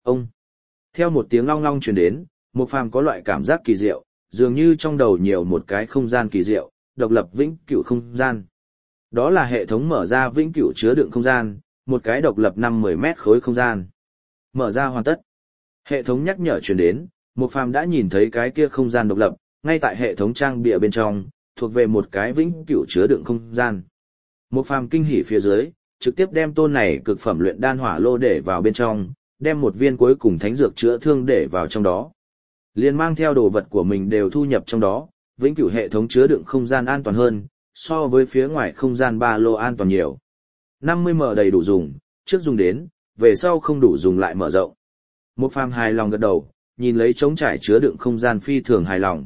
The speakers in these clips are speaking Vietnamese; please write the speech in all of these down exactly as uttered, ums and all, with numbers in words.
Ông, theo một tiếng long long truyền đến, Mục Phàm có loại cảm giác kỳ diệu, dường như trong đầu nhiều một cái không gian kỳ diệu, độc lập vĩnh cửu không gian. Đó là hệ thống mở ra vĩnh cửu chứa đựng không gian, một cái độc lập năm mười mét khối không gian. Mở ra hoàn tất. Hệ thống nhắc nhở truyền đến, Mục Phàm đã nhìn thấy cái kia không gian độc lập, ngay tại hệ thống trang bìa bên trong, thuộc về một cái vĩnh cửu chứa đựng không gian. Mục Phàm kinh hỉ phía dưới, trực tiếp đem tôn này cực phẩm luyện đan hỏa lô để vào bên trong, đem một viên cuối cùng thánh dược chữa thương để vào trong đó. Liên mang theo đồ vật của mình đều thu nhập trong đó, vĩnh cửu hệ thống chứa đựng không gian an toàn hơn, so với phía ngoài không gian ba lô an toàn nhiều. năm mươi mờ đầy đủ dùng, trước dùng đến, về sau không đủ dùng lại mở rộng. Mục Phàm hài lòng gật đầu, nhìn lấy trống trải chứa đựng không gian phi thường hài lòng.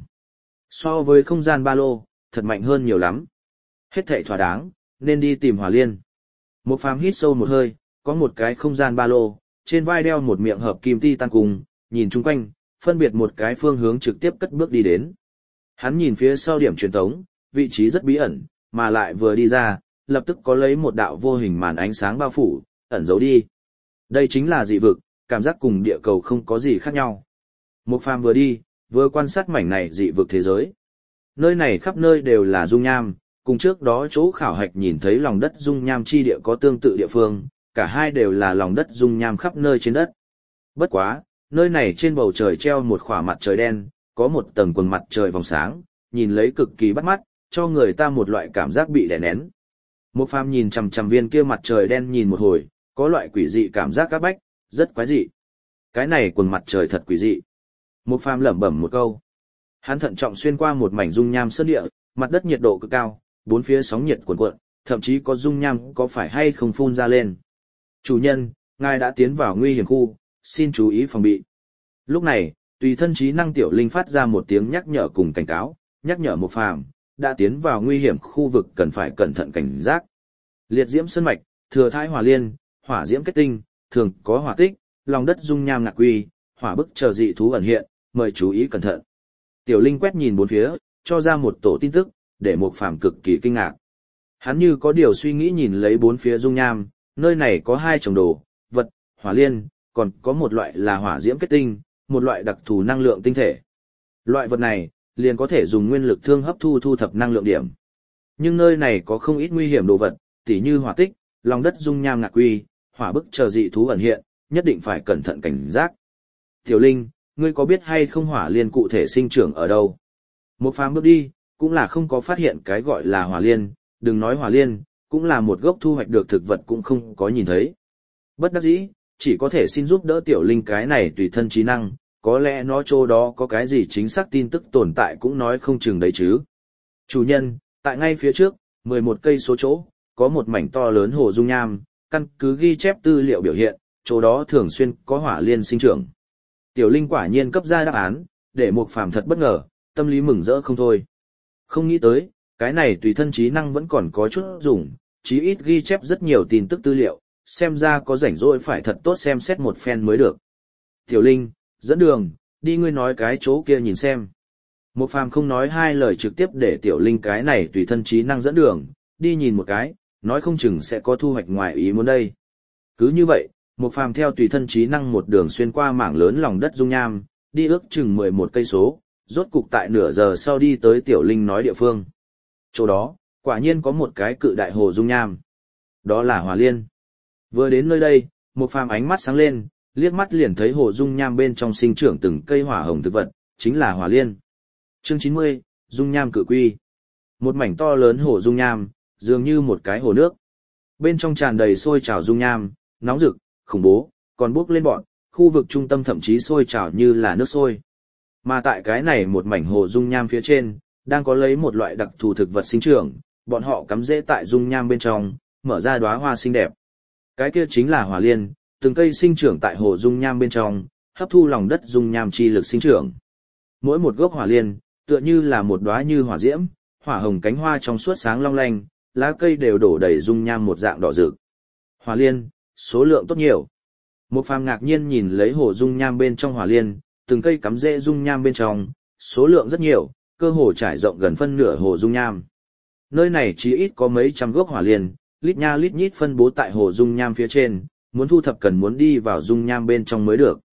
So với không gian ba lô, thật mạnh hơn nhiều lắm. Hết thảy thỏa đáng, nên đi tìm Hỏa Liên. Mục Phàm hít sâu một hơi, có một cái không gian ba lô, trên vai đeo một miệng hợp kim ti tan cùng, nhìn chung quanh, phân biệt một cái phương hướng trực tiếp cất bước đi đến. Hắn nhìn phía sau điểm truyền tống, vị trí rất bí ẩn, mà lại vừa đi ra, lập tức có lấy một đạo vô hình màn ánh sáng bao phủ, ẩn giấu đi. Đây chính là dị vực, cảm giác cùng địa cầu không có gì khác nhau. Mục Phàm vừa đi, vừa quan sát mảnh này dị vực thế giới. Nơi này khắp nơi đều là dung nham, cùng trước đó chỗ khảo hạch nhìn thấy lòng đất dung nham chi địa có tương tự địa phương, cả hai đều là lòng đất dung nham khắp nơi trên đất. Bất quá, nơi này trên bầu trời treo một khỏa mặt trời đen, có một tầng quần mặt trời vòng sáng, nhìn lấy cực kỳ bắt mắt, cho người ta một loại cảm giác bị đè nén. Mục Phàm nhìn chằm chằm viên kia mặt trời đen nhìn một hồi, có loại quỷ dị cảm giác các bách, rất quái dị. Cái này quần mặt trời thật quỷ dị. Mục Phàm lẩm bẩm một câu. Hắn thận trọng xuyên qua một mảnh dung nham sơn địa, mặt đất nhiệt độ cực cao, bốn phía sóng nhiệt cuồn cuộn, thậm chí có dung nham có phải hay không phun ra lên. Chủ nhân, ngài đã tiến vào nguy hiểm khu, xin chú ý phòng bị. Lúc này, tùy thân trí năng tiểu linh phát ra một tiếng nhắc nhở cùng cảnh cáo, nhắc nhở Mục Phàm đã tiến vào nguy hiểm khu vực cần phải cẩn thận cảnh giác. Liệt diễm sơn mạch, thừa thai hỏa liên, hỏa diễm kết tinh, thường có hỏa tích, lòng đất dung nham ngạc quy, hỏa bức chờ dị thú ẩn hiện, mời chú ý cẩn thận. Tiểu linh quét nhìn bốn phía, cho ra một tổ tin tức, để Mục Phàm cực kỳ kinh ngạc. Hắn như có điều suy nghĩ nhìn lấy bốn phía dung nham, nơi này có hai chồng đồ, vật, hỏa liên, còn có một loại là hỏa diễm kết tinh, một loại đặc thù năng lượng tinh thể. Loại vật này, liền có thể dùng nguyên lực thương hấp thu thu thập năng lượng điểm. Nhưng nơi này có không ít nguy hiểm đồ vật, tỉ như hỏa tích, lòng đất dung nham ngạc quy, hỏa bức chờ dị thú ẩn hiện, nhất định phải cẩn thận cảnh giác. Tiểu Linh, ngươi có biết hay không hỏa liên cụ thể sinh trưởng ở đâu? Một phàm bước đi, cũng là không có phát hiện cái gọi là hỏa liên, đừng nói hỏa liên, cũng là một gốc thu hoạch được thực vật cũng không có nhìn thấy. Bất đắc dĩ, chỉ có thể xin giúp đỡ Tiểu Linh cái này tùy thân trí năng, có lẽ nó chỗ đó có cái gì chính xác tin tức tồn tại cũng nói không chừng đấy chứ. Chủ nhân, tại ngay phía trước, mười một cây số chỗ, có một mảnh to lớn hồ dung nham, căn cứ ghi chép tư liệu biểu hiện, chỗ đó thường xuyên có hỏa liên sinh trưởng. Tiểu Linh quả nhiên cấp ra đáp án, để Mục Phàm thật bất ngờ, tâm lý mừng rỡ không thôi. Không nghĩ tới, cái này tùy thân trí năng vẫn còn có chút dùng, chí ít ghi chép rất nhiều tin tức tư liệu, xem ra có rảnh rỗi phải thật tốt xem xét một phen mới được. Tiểu Linh, dẫn đường, đi ngươi nói cái chỗ kia nhìn xem. Mục Phàm không nói hai lời trực tiếp để Tiểu Linh cái này tùy thân trí năng dẫn đường, đi nhìn một cái, nói không chừng sẽ có thu hoạch ngoài ý muốn đây. Cứ như vậy, Mục Phàm theo tùy thân trí năng một đường xuyên qua mảng lớn lòng đất dung nham, đi ước chừng mười một cây số, rốt cục tại nửa giờ sau đi tới Tiểu Linh nói địa phương. Chỗ đó, quả nhiên có một cái cự đại hồ dung nham. Đó là Hỏa Liên. Vừa đến nơi đây, Mục Phàm ánh mắt sáng lên, liếc mắt liền thấy hồ dung nham bên trong sinh trưởng từng cây hỏa hồng thực vật, chính là Hỏa Liên. Chương chín mươi, dung nham cự quy. Một mảnh to lớn hồ dung nham, dường như một cái hồ nước. Bên trong tràn đầy sôi trào dung nham, nóng rực, khủng bố, còn bốc lên bọn, khu vực trung tâm thậm chí sôi trào như là nước sôi. Mà tại cái này một mảnh hồ dung nham phía trên, đang có lấy một loại đặc thù thực vật sinh trưởng, bọn họ cắm rễ tại dung nham bên trong, mở ra đóa hoa xinh đẹp. Cái kia chính là Hỏa Liên, từng cây sinh trưởng tại hồ dung nham bên trong, hấp thu lòng đất dung nham chi lực sinh trưởng. Mỗi một gốc Hỏa Liên, tựa như là một đóa như hỏa diễm, hỏa hồng cánh hoa trong suốt sáng long lanh, lá cây đều đổ đầy dung nham một dạng đỏ rực. Hỏa Liên, số lượng tốt nhiều. Mục Phàm ngạc nhiên nhìn lấy hồ dung nham bên trong Hỏa Liên, từng cây cắm rễ dung nham bên trong, số lượng rất nhiều, cơ hồ trải rộng gần phân nửa hồ dung nham. Nơi này chỉ ít có mấy trăm gốc Hỏa Liên, lít nha lít nhít phân bố tại hồ dung nham phía trên, muốn thu thập cần muốn đi vào dung nham bên trong mới được.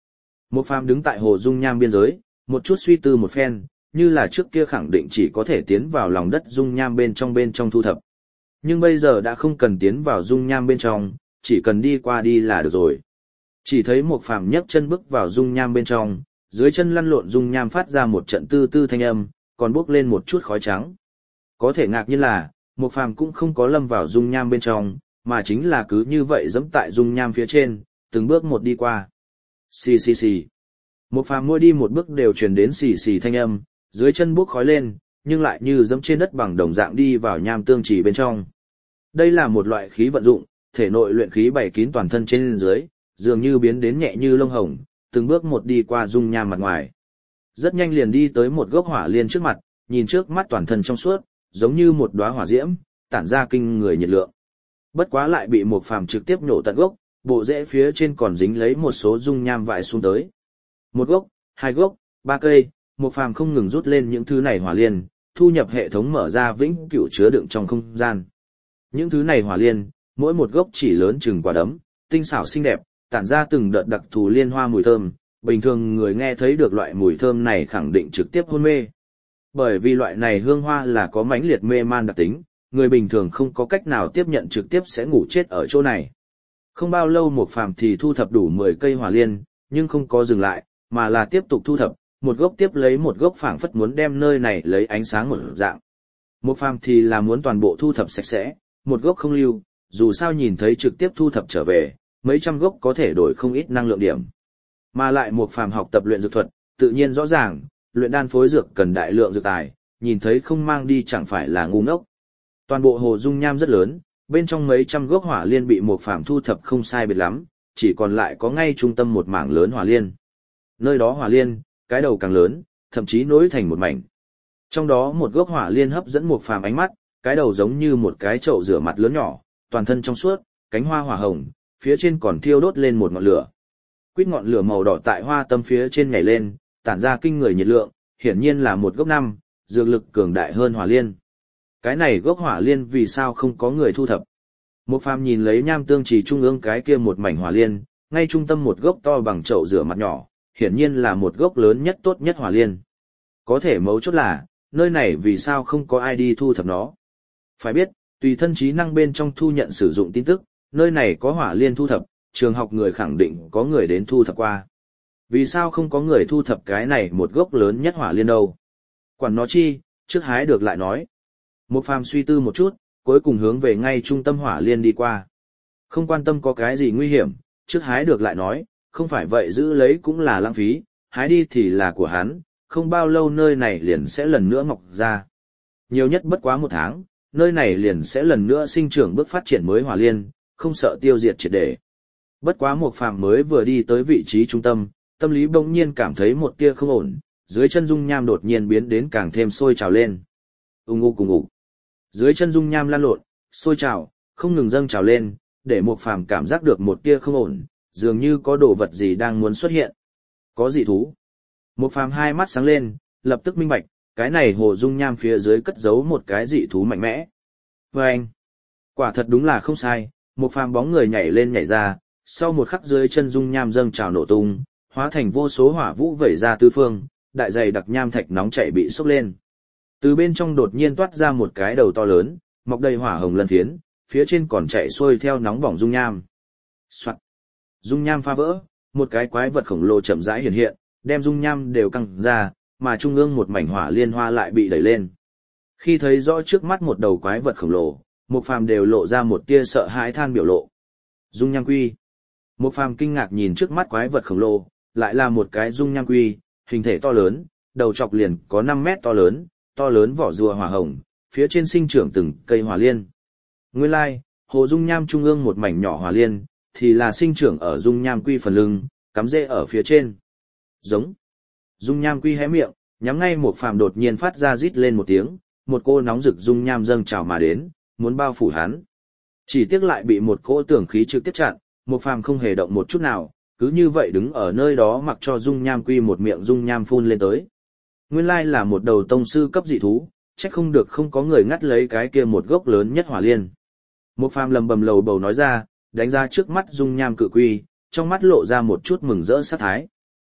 Một phàm đứng tại hồ dung nham biên giới, một chút suy tư một phen, như là trước kia khẳng định chỉ có thể tiến vào lòng đất dung nham bên trong bên trong thu thập. Nhưng bây giờ đã không cần tiến vào dung nham bên trong, chỉ cần đi qua đi là được rồi. Chỉ thấy một phàm nhấc chân bước vào dung nham bên trong, dưới chân lăn lộn dung nham phát ra một trận tư tư thanh âm, còn bốc lên một chút khói trắng. Có thể ngạc nhiên là, một phàm cũng không có lâm vào dung nham bên trong, mà chính là cứ như vậy giẫm tại dung nham phía trên, từng bước một đi qua. Xì xì xì. Một phàm mỗi đi một bước đều truyền đến xì xì thanh âm, dưới chân bốc khói lên, nhưng lại như giẫm trên đất bằng đồng dạng đi vào nham tương chỉ bên trong. Đây là một loại khí vận dụng, thể nội luyện khí bảy kín toàn thân trên dưới, dường như biến đến nhẹ như lông hồng, từng bước một đi qua dung nham mặt ngoài. Rất nhanh liền đi tới một gốc hỏa liên trước mặt, nhìn trước mắt toàn thân trong suốt, giống như một đóa hỏa diễm, tản ra kinh người nhiệt lượng. Bất quá lại bị một phàm trực tiếp nhổ tận gốc, bộ rễ phía trên còn dính lấy một số dung nham vại xuống tới. Một gốc, hai gốc, ba cây, một phàm không ngừng rút lên những thứ này hỏa liên, thu nhập hệ thống mở ra vĩnh cửu chứa đựng trong không gian. Những thứ này hỏa liên, mỗi một gốc chỉ lớn chừng quả đấm, tinh xảo xinh đẹp, tản ra từng đợt đặc thù liên hoa mùi thơm, bình thường người nghe thấy được loại mùi thơm này khẳng định trực tiếp hôn mê. Bởi vì loại này hương hoa là có mãnh liệt mê man đặc tính, người bình thường không có cách nào tiếp nhận trực tiếp sẽ ngủ chết ở chỗ này. Không bao lâu một phàm thì thu thập đủ mười cây hỏa liên, nhưng không có dừng lại, mà là tiếp tục thu thập, một gốc tiếp lấy một gốc phảng phất muốn đem nơi này lấy ánh sáng một dạng. Một phàm thì là muốn toàn bộ thu thập sạch sẽ, một gốc không lưu, dù sao nhìn thấy trực tiếp thu thập trở về, mấy trăm gốc có thể đổi không ít năng lượng điểm. Mà lại một phàm học tập luyện dược thuật, tự nhiên rõ ràng, luyện đan phối dược cần đại lượng dược tài, nhìn thấy không mang đi chẳng phải là ngu ngốc. Toàn bộ hồ dung nham rất lớn, bên trong mấy trăm gốc hỏa liên bị một phàm thu thập không sai biệt lắm, chỉ còn lại có ngay trung tâm một mảng lớn hỏa liên. Nơi đó hỏa liên, cái đầu càng lớn, thậm chí nối thành một mảnh. Trong đó một gốc hỏa liên hấp dẫn một phàm ánh mắt, cái đầu giống như một cái chậu rửa mặt lớn nhỏ, toàn thân trong suốt, cánh hoa hỏa hồng, phía trên còn thiêu đốt lên một ngọn lửa. Quýt ngọn lửa màu đỏ tại hoa tâm phía trên nhảy lên, tản ra kinh người nhiệt lượng, hiển nhiên là một gốc năm, dược lực cường đại hơn hỏa liên. Cái này gốc hỏa liên vì sao không có người thu thập? Một phàm nhìn lấy nham tương chỉ trung ương cái kia một mảnh hỏa liên, ngay trung tâm một gốc to bằng chậu rửa mặt nhỏ, hiển nhiên là một gốc lớn nhất tốt nhất hỏa liên. Có thể mấu chốt là, nơi này vì sao không có ai đi thu thập nó? Phải biết, tùy thân trí năng bên trong thu nhận sử dụng tin tức, nơi này có hỏa liên thu thập, trường học người khẳng định có người đến thu thập qua. Vì sao không có người thu thập cái này một gốc lớn nhất hỏa liên đâu? Quản nó chi, trước hái được lại nói. Một phàm suy tư một chút, cuối cùng hướng về ngay trung tâm hỏa liên đi qua. Không quan tâm có cái gì nguy hiểm, trước hái được lại nói, không phải vậy giữ lấy cũng là lãng phí, hái đi thì là của hắn, không bao lâu nơi này liền sẽ lần nữa mọc ra. Nhiều nhất bất quá một tháng, nơi này liền sẽ lần nữa sinh trưởng bước phát triển mới hỏa liên, không sợ tiêu diệt triệt để. Bất quá một phàm mới vừa đi tới vị trí trung tâm, tâm lý bỗng nhiên cảm thấy một tia không ổn, dưới chân dung nham đột nhiên biến đến càng thêm sôi trào lên. Ùng ục cùng ục. Dưới chân dung nham lan lộn, sôi trào, không ngừng dâng trào lên, để một phàm cảm giác được một tia không ổn, dường như có đồ vật gì đang muốn xuất hiện. Có dị thú. Một phàm hai mắt sáng lên, lập tức minh bạch, cái này hồ dung nham phía dưới cất giấu một cái dị thú mạnh mẽ. Và anh, quả thật đúng là không sai, một phàm bóng người nhảy lên nhảy ra, sau một khắc dưới chân dung nham dâng trào nổ tung, hóa thành vô số hỏa vũ vẩy ra tứ phương, đại dày đặc nham thạch nóng chảy bị sốc lên. Từ bên trong đột nhiên toát ra một cái đầu to lớn, mọc đầy hỏa hồng lân phiến, phía trên còn chạy xuôi theo nóng bỏng dung nham. Soạt. Dung nham phá vỡ, một cái quái vật khổng lồ chậm rãi hiện hiện, đem dung nham đều căng ra, mà trung ương một mảnh hỏa liên hoa lại bị đẩy lên. Khi thấy rõ trước mắt một đầu quái vật khổng lồ, một phàm đều lộ ra một tia sợ hãi than biểu lộ. Dung nham quy. Một phàm kinh ngạc nhìn trước mắt quái vật khổng lồ, lại là một cái dung nham quy, hình thể to lớn, đầu chọc liền có năm mét to lớn, to lớn vỏ rùa hỏa hồng, phía trên sinh trưởng từng cây hỏa liên. Nguyên lai, like, hồ dung nham trung ương một mảnh nhỏ hỏa liên, thì là sinh trưởng ở dung nham quy phần lưng, cắm rễ ở phía trên. Giống. Dung nham quy hé miệng, nhắm ngay một phàm đột nhiên phát ra rít lên một tiếng, một cô nóng rực dung nham dâng trào mà đến, muốn bao phủ hắn. Chỉ tiếc lại bị một cỗ tưởng khí trực tiếp chặn, một phàm không hề động một chút nào, cứ như vậy đứng ở nơi đó mặc cho dung nham quy một miệng dung nham phun lên tới. Nguyên lai là một đầu tông sư cấp dị thú, chắc không được không có người ngắt lấy cái kia một gốc lớn nhất hỏa liên. Một phàm lầm bầm lầu bầu nói ra, đánh ra trước mắt dung nham cự quy, trong mắt lộ ra một chút mừng rỡ sát thái.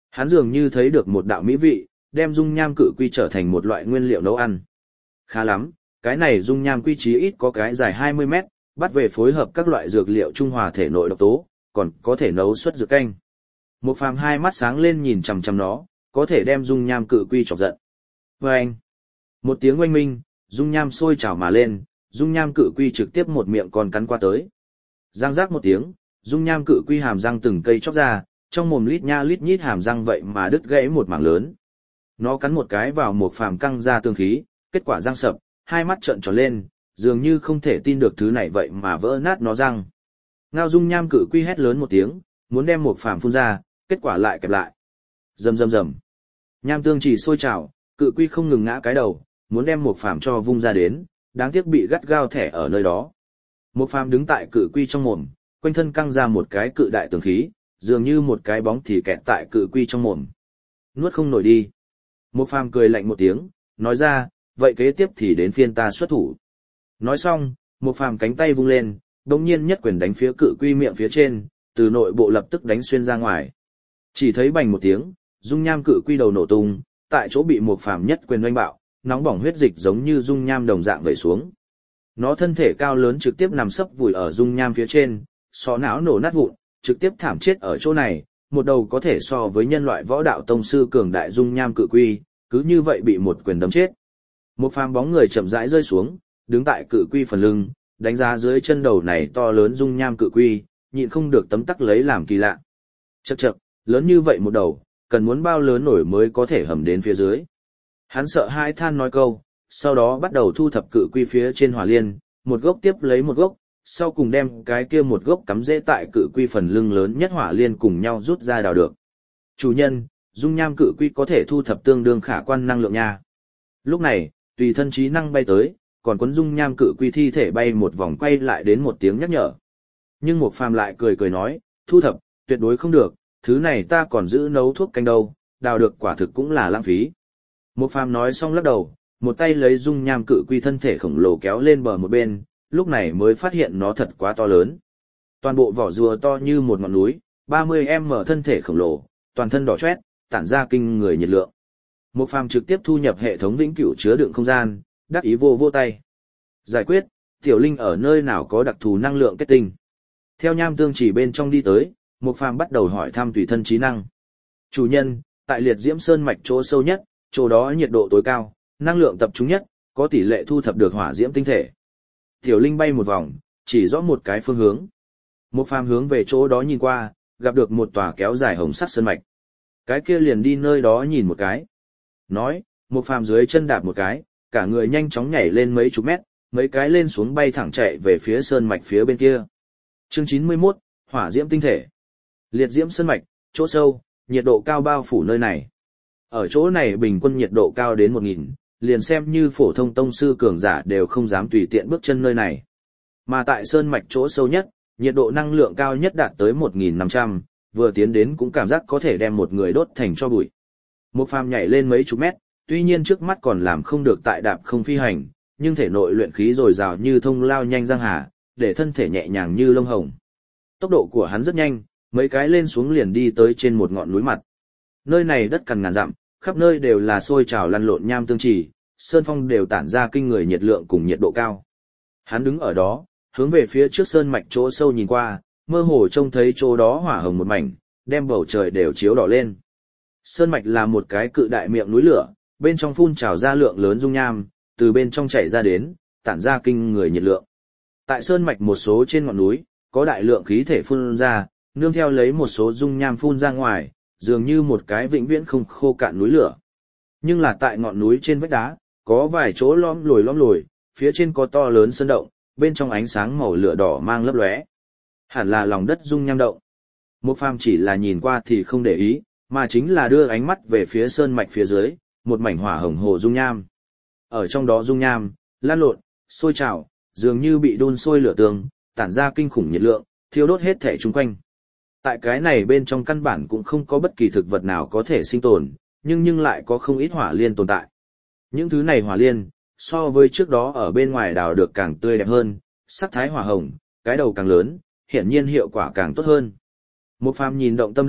Hắn dường như thấy được một đạo mỹ vị, đem dung nham cự quy trở thành một loại nguyên liệu nấu ăn. Khá lắm, cái này dung nham quy chí ít có cái dài hai mươi mét, bắt về phối hợp các loại dược liệu trung hòa thể nội độc tố, còn có thể nấu xuất dược canh. Một phàm hai mắt sáng lên nhìn chằm chằm nó, có thể đem dung nham cự quy chọc giận. Và anh, một tiếng oanh minh, dung nham sôi trào mà lên, dung nham cự quy trực tiếp một miệng còn cắn qua tới. Giang rác một tiếng, dung nham cự quy hàm răng từng cây chóc ra, trong mồm lít nha lít nhít hàm răng vậy mà đứt gãy một mảng lớn. Nó cắn một cái vào một phàm căng ra tương khí, kết quả răng sập, hai mắt trợn tròn lên, dường như không thể tin được thứ này vậy mà vỡ nát nó răng. Ngao dung nham cự quy hét lớn một tiếng, muốn đem một phàm phun ra, kết quả lại kẹp lại. Rầm rầm rầm. Nham tương chỉ sôi trào, cự quy không ngừng ngã cái đầu, muốn đem một phàm cho vung ra đến, đáng tiếc bị gắt gao thẻ ở nơi đó. Một phàm đứng tại cự quy trong mồm, quanh thân căng ra một cái cự đại tường khí, dường như một cái bóng thì kẹt tại cự quy trong mồm. Nuốt không nổi đi. Một phàm cười lạnh một tiếng, nói ra, vậy kế tiếp thì đến phiên ta xuất thủ. Nói xong, một phàm cánh tay vung lên, đồng nhiên nhất quyền đánh phía cự quy miệng phía trên, từ nội bộ lập tức đánh xuyên ra ngoài. Chỉ thấy bành một tiếng, dung nham cự quy đầu nổ tung, tại chỗ bị một phàm nhất quyền oanh bạo, nóng bỏng huyết dịch giống như dung nham đồng dạng vẩy xuống. Nó thân thể cao lớn trực tiếp nằm sấp vùi ở dung nham phía trên, sọ não nổ nát vụn, trực tiếp thảm chết ở chỗ này, một đầu có thể so với nhân loại võ đạo tông sư cường đại dung nham cự quy, cứ như vậy bị một quyền đấm chết. Một phàm bóng người chậm rãi rơi xuống, đứng tại cự quy phần lưng, đánh giá dưới chân đầu này to lớn dung nham cự quy, nhịn không được tấm tắc lấy làm kỳ lạ. Chậc chậc, lớn như vậy một đầu, cần muốn bao lớn nổi mới có thể hầm đến phía dưới. Hắn sợ hãi than nói câu, sau đó bắt đầu thu thập cự quy phía trên hỏa liên, một gốc tiếp lấy một gốc, sau cùng đem cái kia một gốc cắm rễ tại cự quy phần lưng lớn nhất hỏa liên cùng nhau rút ra đào được. Chủ nhân, dung nham cự quy có thể thu thập tương đương khả quan năng lượng nha. Lúc này, tùy thân trí năng bay tới, còn cuốn dung nham cự quy thi thể bay một vòng quay lại đến một tiếng nhắc nhở. Nhưng một phàm lại cười cười nói, thu thập, tuyệt đối không được, thứ này ta còn giữ nấu thuốc canh đâu, đào được quả thực cũng là lãng phí. Một phàm nói xong lắc đầu, một tay lấy dung nham cự quy thân thể khổng lồ kéo lên bờ một bên, lúc này mới phát hiện nó thật quá to lớn. Toàn bộ vỏ rùa to như một ngọn núi, ba mươi mét thân thể khổng lồ, toàn thân đỏ chót, tản ra kinh người nhiệt lượng. Một phàm trực tiếp thu nhập hệ thống vĩnh cửu chứa đựng không gian, đắc ý vô vô tay. Giải quyết, tiểu linh ở nơi nào có đặc thù năng lượng kết tinh. Theo nham tương chỉ bên trong đi tới, một phàm bắt đầu hỏi thăm tùy thân trí năng. Chủ nhân, tại liệt diễm sơn mạch chỗ sâu nhất, chỗ đó nhiệt độ tối cao, năng lượng tập trung nhất, có tỷ lệ thu thập được hỏa diễm tinh thể. Tiểu linh bay một vòng, chỉ rõ một cái phương hướng. Một phàm hướng về chỗ đó nhìn qua, gặp được một tòa kéo dài hồng sắc sơn mạch. Cái kia liền đi nơi đó nhìn một cái. Nói, một phàm dưới chân đạp một cái, cả người nhanh chóng nhảy lên mấy chục mét, mấy cái lên xuống bay thẳng chạy về phía sơn mạch phía bên kia. Chương chín mươi mốt, hỏa diễm tinh thể. Liệt diễm sơn mạch, chỗ sâu, nhiệt độ cao bao phủ nơi này. Ở chỗ này bình quân nhiệt độ cao đến một nghìn, liền xem như phổ thông tông sư cường giả đều không dám tùy tiện bước chân nơi này. Mà tại sơn mạch chỗ sâu nhất, nhiệt độ năng lượng cao nhất đạt tới một nghìn năm trăm, vừa tiến đến cũng cảm giác có thể đem một người đốt thành tro bụi. Một phàm nhảy lên mấy chục mét, tuy nhiên trước mắt còn làm không được tại đạp không phi hành, nhưng thể nội luyện khí dồi dào như thông lao nhanh giang hà, để thân thể nhẹ nhàng như lông hồng. Tốc độ của hắn rất nhanh, mấy cái lên xuống liền đi tới trên một ngọn núi mặt. Nơi này đất cằn ngàn dặm, khắp nơi đều là sôi trào lăn lộn nham tương trì, sơn phong đều tản ra kinh người nhiệt lượng cùng nhiệt độ cao. Hắn đứng ở đó, hướng về phía trước sơn mạch chỗ sâu nhìn qua, mơ hồ trông thấy chỗ đó hỏa hồng một mảnh, đem bầu trời đều chiếu đỏ lên. Sơn mạch là một cái cự đại miệng núi lửa, bên trong phun trào ra lượng lớn dung nham, từ bên trong chảy ra đến, tản ra kinh người nhiệt lượng. Tại sơn mạch một số trên ngọn núi, có đại lượng khí thể phun ra, nương theo lấy một số dung nham phun ra ngoài, dường như một cái vĩnh viễn không khô cạn núi lửa. Nhưng là tại ngọn núi trên vách đá, có vài chỗ lõm lồi lõm lồi, phía trên có to lớn sơn động, bên trong ánh sáng màu lửa đỏ mang lấp lóe. Hẳn là lòng đất dung nham động. Một phàm chỉ là nhìn qua thì không để ý, mà chính là đưa ánh mắt về phía sơn mạch phía dưới, một mảnh hỏa hồng hồ dung nham. Ở trong đó dung nham, lan lộn, sôi trào, dường như bị đun sôi lửa tường, tản ra kinh khủng nhiệt lượng, thiêu đốt hết thể chung quanh. Tại cái này bên trong căn bản cũng không có bất kỳ thực vật nào có thể sinh tồn, nhưng nhưng lại có không ít hỏa liên tồn tại. Những thứ này hỏa liên, so với trước đó ở bên ngoài đào được càng tươi đẹp hơn, sắc thái hỏa hồng, cái đầu càng lớn, hiển nhiên hiệu quả càng tốt hơn. Một phàm nhìn động tâm động,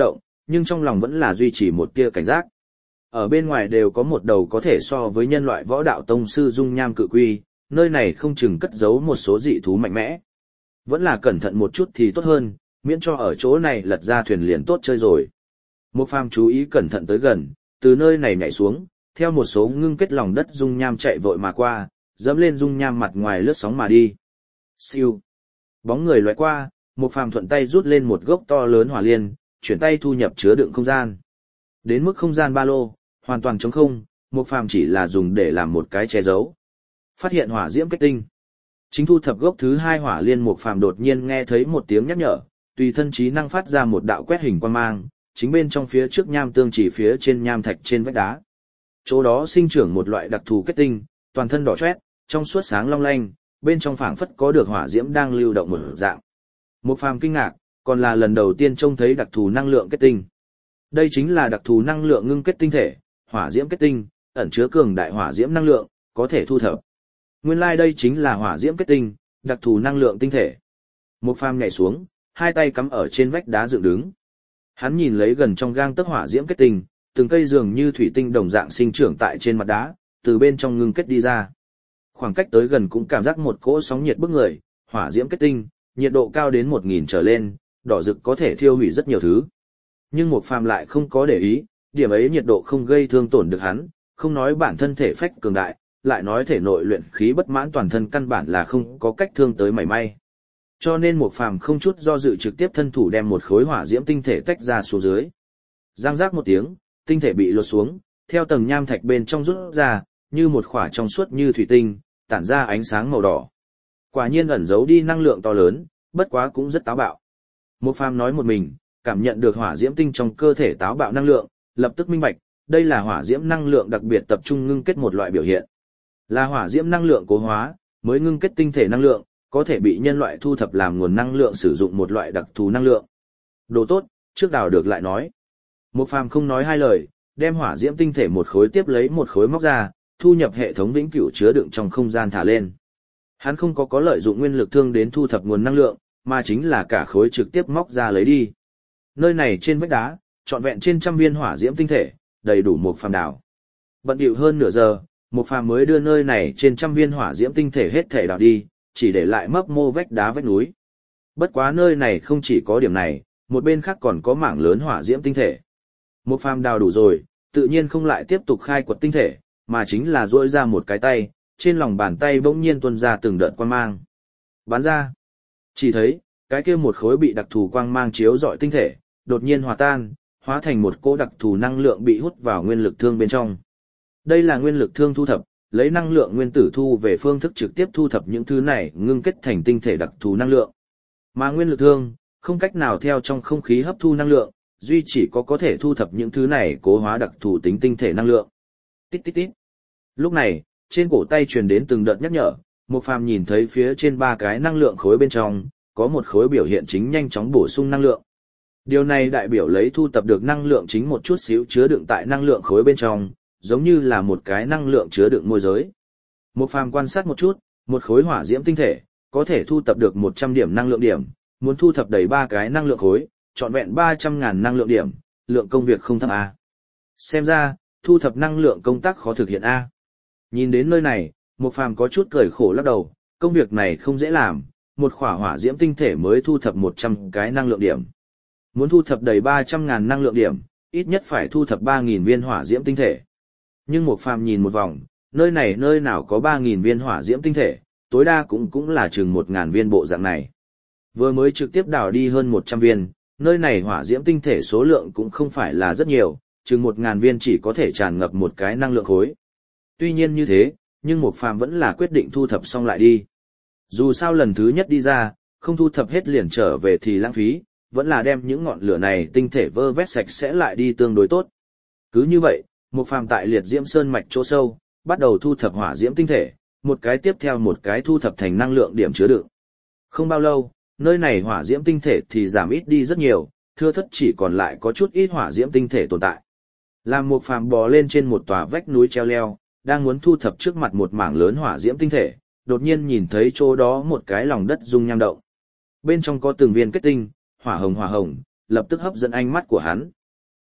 nhưng trong lòng vẫn là duy trì một tia cảnh giác. Ở bên ngoài đều có một đầu có thể so với nhân loại võ đạo tông sư dung nham cự quy, nơi này không chừng cất giấu một số dị thú mạnh mẽ. Vẫn là cẩn thận một chút thì tốt hơn, miễn cho ở chỗ này lật ra thuyền liền tốt chơi rồi. Một phàm chú ý cẩn thận tới gần, từ nơi này nhảy xuống, theo một số ngưng kết lòng đất dung nham chạy vội mà qua, dẫm lên dung nham mặt ngoài lướt sóng mà đi. Siêu. Bóng người lóe qua, một phàm thuận tay rút lên một gốc to lớn hỏa liên, chuyển tay thu nhập chứa đựng không gian. Đến mức không gian ba lô, hoàn toàn trống không, một phàm chỉ là dùng để làm một cái che giấu. Phát hiện hỏa diễm kết tinh. Chính thu thập gốc thứ hai hỏa liên, một phàm đột nhiên nghe thấy một tiếng nhắc nhở, tùy thân trí năng phát ra một đạo quét hình quang mang, chính bên trong phía trước nham tương chỉ phía trên nham thạch trên vách đá. Chỗ đó sinh trưởng một loại đặc thù kết tinh, toàn thân đỏ chót, trong suốt sáng long lanh, bên trong phảng phất có được hỏa diễm đang lưu động một dạng. Một phàm kinh ngạc, còn là lần đầu tiên trông thấy đặc thù năng lượng kết tinh. Đây chính là đặc thù năng lượng ngưng kết tinh thể, hỏa diễm kết tinh, ẩn chứa cường đại hỏa diễm năng lượng, có thể thu thập. Nguyên lai like đây chính là hỏa diễm kết tinh, đặc thù năng lượng tinh thể. Một phàm nhảy xuống, hai tay cắm ở trên vách đá dựng đứng. Hắn nhìn lấy gần trong gang tấc hỏa diễm kết tinh, từng cây dường như thủy tinh đồng dạng sinh trưởng tại trên mặt đá, từ bên trong ngưng kết đi ra. Khoảng cách tới gần cũng cảm giác một cỗ sóng nhiệt bức người, hỏa diễm kết tinh, nhiệt độ cao đến một nghìn trở lên, đỏ rực có thể thiêu hủy rất nhiều thứ. Nhưng một phàm lại không có để ý, điểm ấy nhiệt độ không gây thương tổn được hắn, không nói bản thân thể phách cường đại, lại nói thể nội luyện khí bất mãn toàn thân căn bản là không có cách thương tới mảy may. Cho nên một phàm không chút do dự trực tiếp thân thủ đem một khối hỏa diễm tinh thể tách ra xuống dưới. Giang giác một tiếng, tinh thể bị lột xuống, theo tầng nham thạch bên trong rút ra, như một khỏa trong suốt như thủy tinh, tản ra ánh sáng màu đỏ. Quả nhiên ẩn giấu đi năng lượng to lớn, bất quá cũng rất táo bạo. Một phàm nói một mình, cảm nhận được hỏa diễm tinh trong cơ thể táo bạo năng lượng, lập tức minh bạch, đây là hỏa diễm năng lượng đặc biệt tập trung ngưng kết một loại biểu hiện. Là hỏa diễm năng lượng cố hóa, mới ngưng kết tinh thể năng lượng, có thể bị nhân loại thu thập làm nguồn năng lượng sử dụng một loại đặc thù năng lượng. Đồ tốt, trước đào được lại nói. Một phàm không nói hai lời, đem hỏa diễm tinh thể một khối tiếp lấy một khối móc ra, thu nhập hệ thống vĩnh cửu chứa đựng trong không gian thả lên. Hắn không có có lợi dụng nguyên lực thương đến thu thập nguồn năng lượng, mà chính là cả khối trực tiếp móc ra lấy đi. Nơi này trên vách đá, trọn vẹn trên trăm viên hỏa diễm tinh thể, đầy đủ một phàm đào. Bận điệu hơn nửa giờ, một phàm mới đưa nơi này trên trăm viên hỏa diễm tinh thể hết thể đào đi, chỉ để lại mấp mô vách đá vách núi. Bất quá nơi này không chỉ có điểm này, một bên khác còn có mảng lớn hỏa diễm tinh thể. Một phàm đào đủ rồi, tự nhiên không lại tiếp tục khai quật tinh thể, mà chính là duỗi ra một cái tay, trên lòng bàn tay bỗng nhiên tuôn ra từng đợt quang mang. Bắn ra. Chỉ thấy, cái kia một khối bị đặc thù quang mang chiếu rọi tinh thể, đột nhiên hòa tan, hóa thành một cỗ đặc thù năng lượng bị hút vào nguyên lực thương bên trong. Đây là nguyên lực thương thu thập, lấy năng lượng nguyên tử thu về phương thức trực tiếp thu thập những thứ này ngưng kết thành tinh thể đặc thù năng lượng. Mà nguyên lực thương, không cách nào theo trong không khí hấp thu năng lượng, duy chỉ có có thể thu thập những thứ này cố hóa đặc thù tính tinh thể năng lượng. Tít tít tít. Lúc này, trên cổ tay truyền đến từng đợt nhắc nhở, một phàm nhìn thấy phía trên ba cái năng lượng khối bên trong, có một khối biểu hiện chính nhanh chóng bổ sung năng lượng. Điều này đại biểu lấy thu tập được năng lượng chính một chút xíu chứa đựng tại năng lượng khối bên trong, giống như là một cái năng lượng chứa đựng môi giới. Một phàm quan sát một chút, một khối hỏa diễm tinh thể, có thể thu tập được một trăm điểm năng lượng điểm, muốn thu thập đầy ba cái năng lượng khối, trọn vẹn ba trăm ngàn năng lượng điểm, lượng công việc không thấp A. Xem ra, thu thập năng lượng công tác khó thực hiện A. Nhìn đến nơi này, một phàm có chút cười khổ lắc đầu, công việc này không dễ làm, một khỏa hỏa diễm tinh thể mới thu thập một trăm cái năng lượng điểm. Muốn thu thập đầy ba trăm ngàn năng lượng điểm, ít nhất phải thu thập ba nghìn viên hỏa diễm tinh thể. Nhưng một phàm nhìn một vòng, nơi này nơi nào có ba nghìn viên hỏa diễm tinh thể, tối đa cũng cũng là chừng một nghìn viên bộ dạng này. Vừa mới trực tiếp đào đi hơn một trăm viên, nơi này hỏa diễm tinh thể số lượng cũng không phải là rất nhiều, chừng một nghìn viên chỉ có thể tràn ngập một cái năng lượng khối. Tuy nhiên như thế, nhưng một phàm vẫn là quyết định thu thập xong lại đi. Dù sao lần thứ nhất đi ra, không thu thập hết liền trở về thì lãng phí, vẫn là đem những ngọn lửa này tinh thể vơ vét sạch sẽ lại đi tương đối tốt. Cứ như vậy, một phàm tại liệt diễm sơn mạch chỗ sâu, bắt đầu thu thập hỏa diễm tinh thể, một cái tiếp theo một cái thu thập thành năng lượng điểm chứa đựng. Không bao lâu, nơi này hỏa diễm tinh thể thì giảm ít đi rất nhiều, thưa thất chỉ còn lại có chút ít hỏa diễm tinh thể tồn tại. Làm một phàm bò lên trên một tòa vách núi treo leo, đang muốn thu thập trước mặt một mảng lớn hỏa diễm tinh thể, đột nhiên nhìn thấy chỗ đó một cái lòng đất dung nham động. Bên trong có từng viên kết tinh, hỏa hồng hỏa hồng, lập tức hấp dẫn ánh mắt của hắn.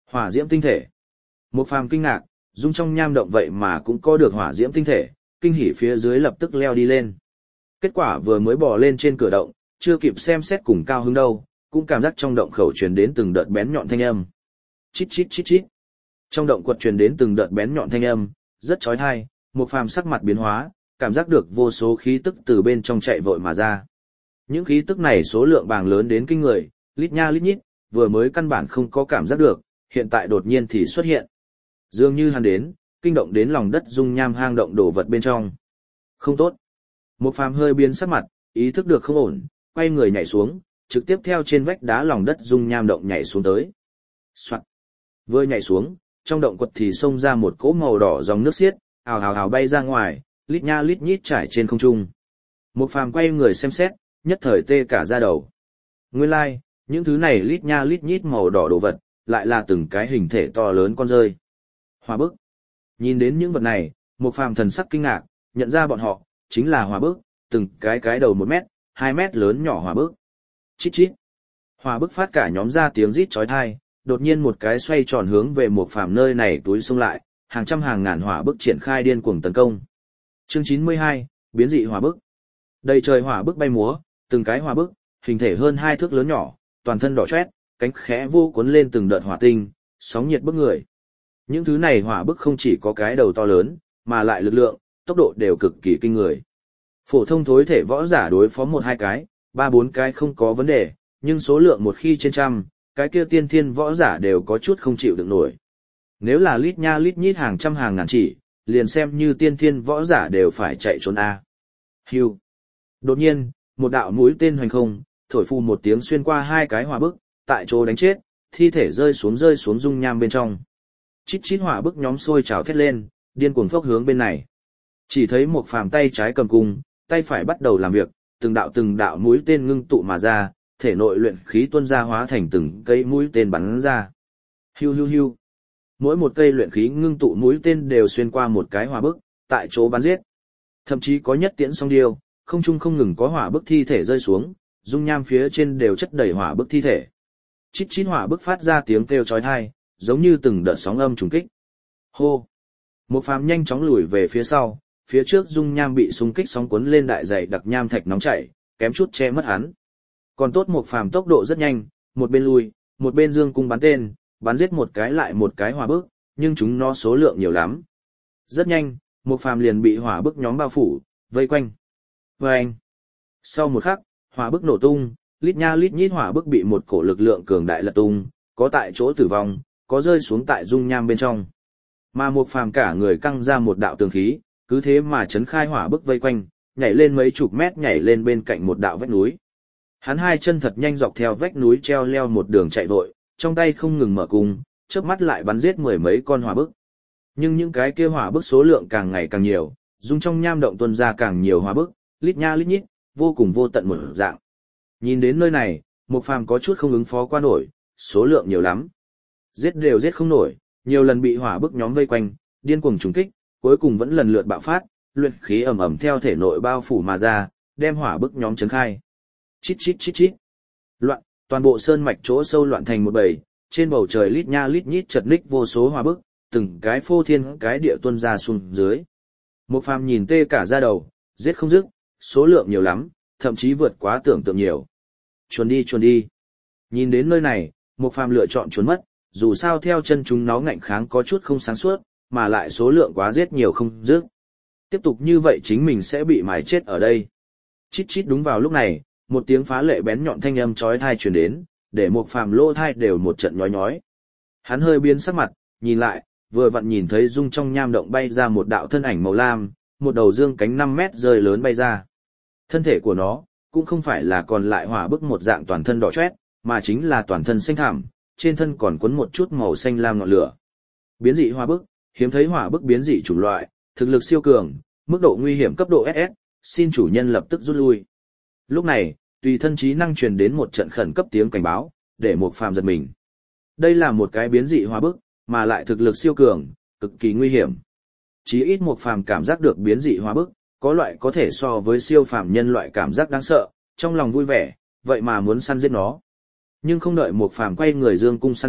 Hỏa diễm tinh thể. Một phàm kinh ngạc, dung trong nham động vậy mà cũng có được hỏa diễm tinh thể, kinh hỉ phía dưới lập tức leo đi lên. Kết quả vừa mới bò lên trên cửa động, chưa kịp xem xét cùng cao hứng đâu, cũng cảm giác trong động khẩu truyền đến từng đợt bén nhọn thanh âm. Chít chít chít chít. Trong động quật truyền đến từng đợt bén nhọn thanh âm, rất chói tai, một phàm sắc mặt biến hóa, cảm giác được vô số khí tức từ bên trong chạy vội mà ra. Những khí tức này số lượng bàng lớn đến kinh người, lít nha lít nhít, vừa mới căn bản không có cảm giác được, hiện tại đột nhiên thì xuất hiện. Dường như hắn đến, kinh động đến lòng đất dung nham hang động đổ vật bên trong. Không tốt. Một phàm hơi biến sắc mặt, ý thức được không ổn, quay người nhảy xuống, trực tiếp theo trên vách đá lòng đất dung nham động nhảy xuống tới. Soạn. Vừa nhảy xuống, trong động quật thì xông ra một cỗ màu đỏ dòng nước xiết, ào ào ào bay ra ngoài, lít nha lít nhít trải trên không trung. Một phàm quay người xem xét, nhất thời tê cả da đầu. Nguyên lai, like, những thứ này lít nha lít nhít màu đỏ đồ vật, lại là từng cái hình thể to lớn con rơi. Hỏa bức. Nhìn đến những vật này, một phàm thần sắc kinh ngạc, nhận ra bọn họ, chính là hỏa bức, từng cái cái đầu một mét, hai mét lớn nhỏ hỏa bức. Chít chít. Hỏa bức phát cả nhóm ra tiếng rít chói tai, đột nhiên một cái xoay tròn hướng về một phàm nơi này túi xông lại, hàng trăm hàng ngàn hỏa bức triển khai điên cuồng tấn công. Chương chín mươi hai, biến dị hỏa bức. Đầy trời hỏa bức bay múa, từng cái hỏa bức, hình thể hơn hai thước lớn nhỏ, toàn thân đỏ chót, cánh khẽ vô cuốn lên từng đợt hỏa tinh, sóng nhiệt bức người. Những thứ này hỏa bức không chỉ có cái đầu to lớn, mà lại lực lượng, tốc độ đều cực kỳ kinh người. Phổ thông thối thể võ giả đối phó một hai cái, ba bốn cái không có vấn đề, nhưng số lượng một khi trên trăm, cái kia tiên thiên võ giả đều có chút không chịu được nổi. Nếu là lít nha lít nhít hàng trăm hàng ngàn chỉ, liền xem như tiên thiên võ giả đều phải chạy trốn a. Hưu. Đột nhiên, một đạo mũi tên hoành không, thổi phù một tiếng xuyên qua hai cái hỏa bức, tại chỗ đánh chết, thi thể rơi xuống rơi xuống dung nham bên trong. Chít chít hỏa bức nhóm sôi trào thét lên, điên cuồng phốc hướng bên này. Chỉ thấy một phàm tay trái cầm cung, tay phải bắt đầu làm việc, từng đạo từng đạo mũi tên ngưng tụ mà ra, thể nội luyện khí tuôn ra hóa thành từng cây mũi tên bắn ra. Hiu hiu hiu. Mỗi một cây luyện khí ngưng tụ mũi tên đều xuyên qua một cái hỏa bức, tại chỗ bắn giết. Thậm chí có nhất tiễn song điêu, không trung không ngừng có hỏa bức thi thể rơi xuống, dung nham phía trên đều chất đầy hỏa bức thi thể. Chít chít hỏa bức phát ra tiếng kêu chói tai, giống như từng đợt sóng âm trùng kích. Hô. Một phàm nhanh chóng lùi về phía sau, phía trước dung nham bị xung kích sóng cuốn lên đại dày đặc nham thạch nóng chảy, kém chút che mất hắn. Còn tốt một phàm tốc độ rất nhanh, một bên lùi, một bên dương cung bắn tên, bắn giết một cái lại một cái hỏa bức, nhưng chúng nó số lượng nhiều lắm. Rất nhanh, một phàm liền bị hỏa bức nhóm bao phủ, vây quanh. Vâng! Sau một khắc, hỏa bức nổ tung, lít nha lít nhít hỏa bức bị một cổ lực lượng cường đại lật tung, có tại chỗ tử vong, có rơi xuống tại dung nham bên trong. Mà một phàm cả người căng ra một đạo tường khí, cứ thế mà chấn khai hỏa bức vây quanh, nhảy lên mấy chục mét nhảy lên bên cạnh một đạo vách núi. Hắn hai chân thật nhanh dọc theo vách núi treo leo một đường chạy vội, trong tay không ngừng mở cung, chớp mắt lại bắn giết mười mấy con hỏa bức. Nhưng những cái kia hỏa bức số lượng càng ngày càng nhiều, dung trong nham động tuôn ra càng nhiều hỏa bức, lít nha lít nhít, vô cùng vô tận một dạng. Nhìn đến nơi này, một phàm có chút không ứng phó qua nổi, số lượng nhiều lắm. Giết đều giết không nổi, nhiều lần bị hỏa bức nhóm vây quanh, điên cuồng trùng kích, cuối cùng vẫn lần lượt bạo phát, luyện khí ầm ầm theo thể nội bao phủ mà ra, đem hỏa bức nhóm chấn khai. Chít chít chít chít. Loạn, toàn bộ sơn mạch chỗ sâu loạn thành một bầy, trên bầu trời lít nha lít nhít chật ních vô số hỏa bức, từng cái phô thiên cái địa tuôn ra xuống dưới. Một phàm nhìn tê cả da đầu, giết không dứt, số lượng nhiều lắm, thậm chí vượt quá tưởng tượng nhiều. Chuồn đi chuồn đi. Nhìn đến nơi này, một phàm lựa chọn trốn mất, dù sao theo chân chúng nó ngạnh kháng có chút không sáng suốt, mà lại số lượng quá giết nhiều không dứt. Tiếp tục như vậy chính mình sẽ bị mài chết ở đây. Chít chít đúng vào lúc này, một tiếng phá lệ bén nhọn thanh âm chói tai truyền đến, để một phàm lỗ thai đều một trận nhói nhói. Hắn hơi biến sắc mặt, nhìn lại, vừa vặn nhìn thấy dung trong nham động bay ra một đạo thân ảnh màu lam, một đầu dương cánh năm mét rơi lớn bay ra. Thân thể của nó, cũng không phải là còn lại hỏa bức một dạng toàn thân đỏ chót, mà chính là toàn thân xanh thẳm, trên thân còn quấn một chút màu xanh lam ngọn lửa. Biến dị hỏa bức, hiếm thấy hỏa bức biến dị chủng loại, thực lực siêu cường, mức độ nguy hiểm cấp độ ét ét, xin chủ nhân lập tức rút lui. Lúc này, tùy thân trí năng truyền đến một trận khẩn cấp tiếng cảnh báo, để một phàm giật mình. Đây là một cái biến dị hỏa bức, mà lại thực lực siêu cường, cực kỳ nguy hiểm. Chí ít một phàm cảm giác được biến dị hỏa bức, có loại có thể so với siêu phàm nhân loại cảm giác đáng sợ, trong lòng vui vẻ, vậy mà muốn săn giết nó. Nhưng không đợi một phàm quay người dương cung săn giết,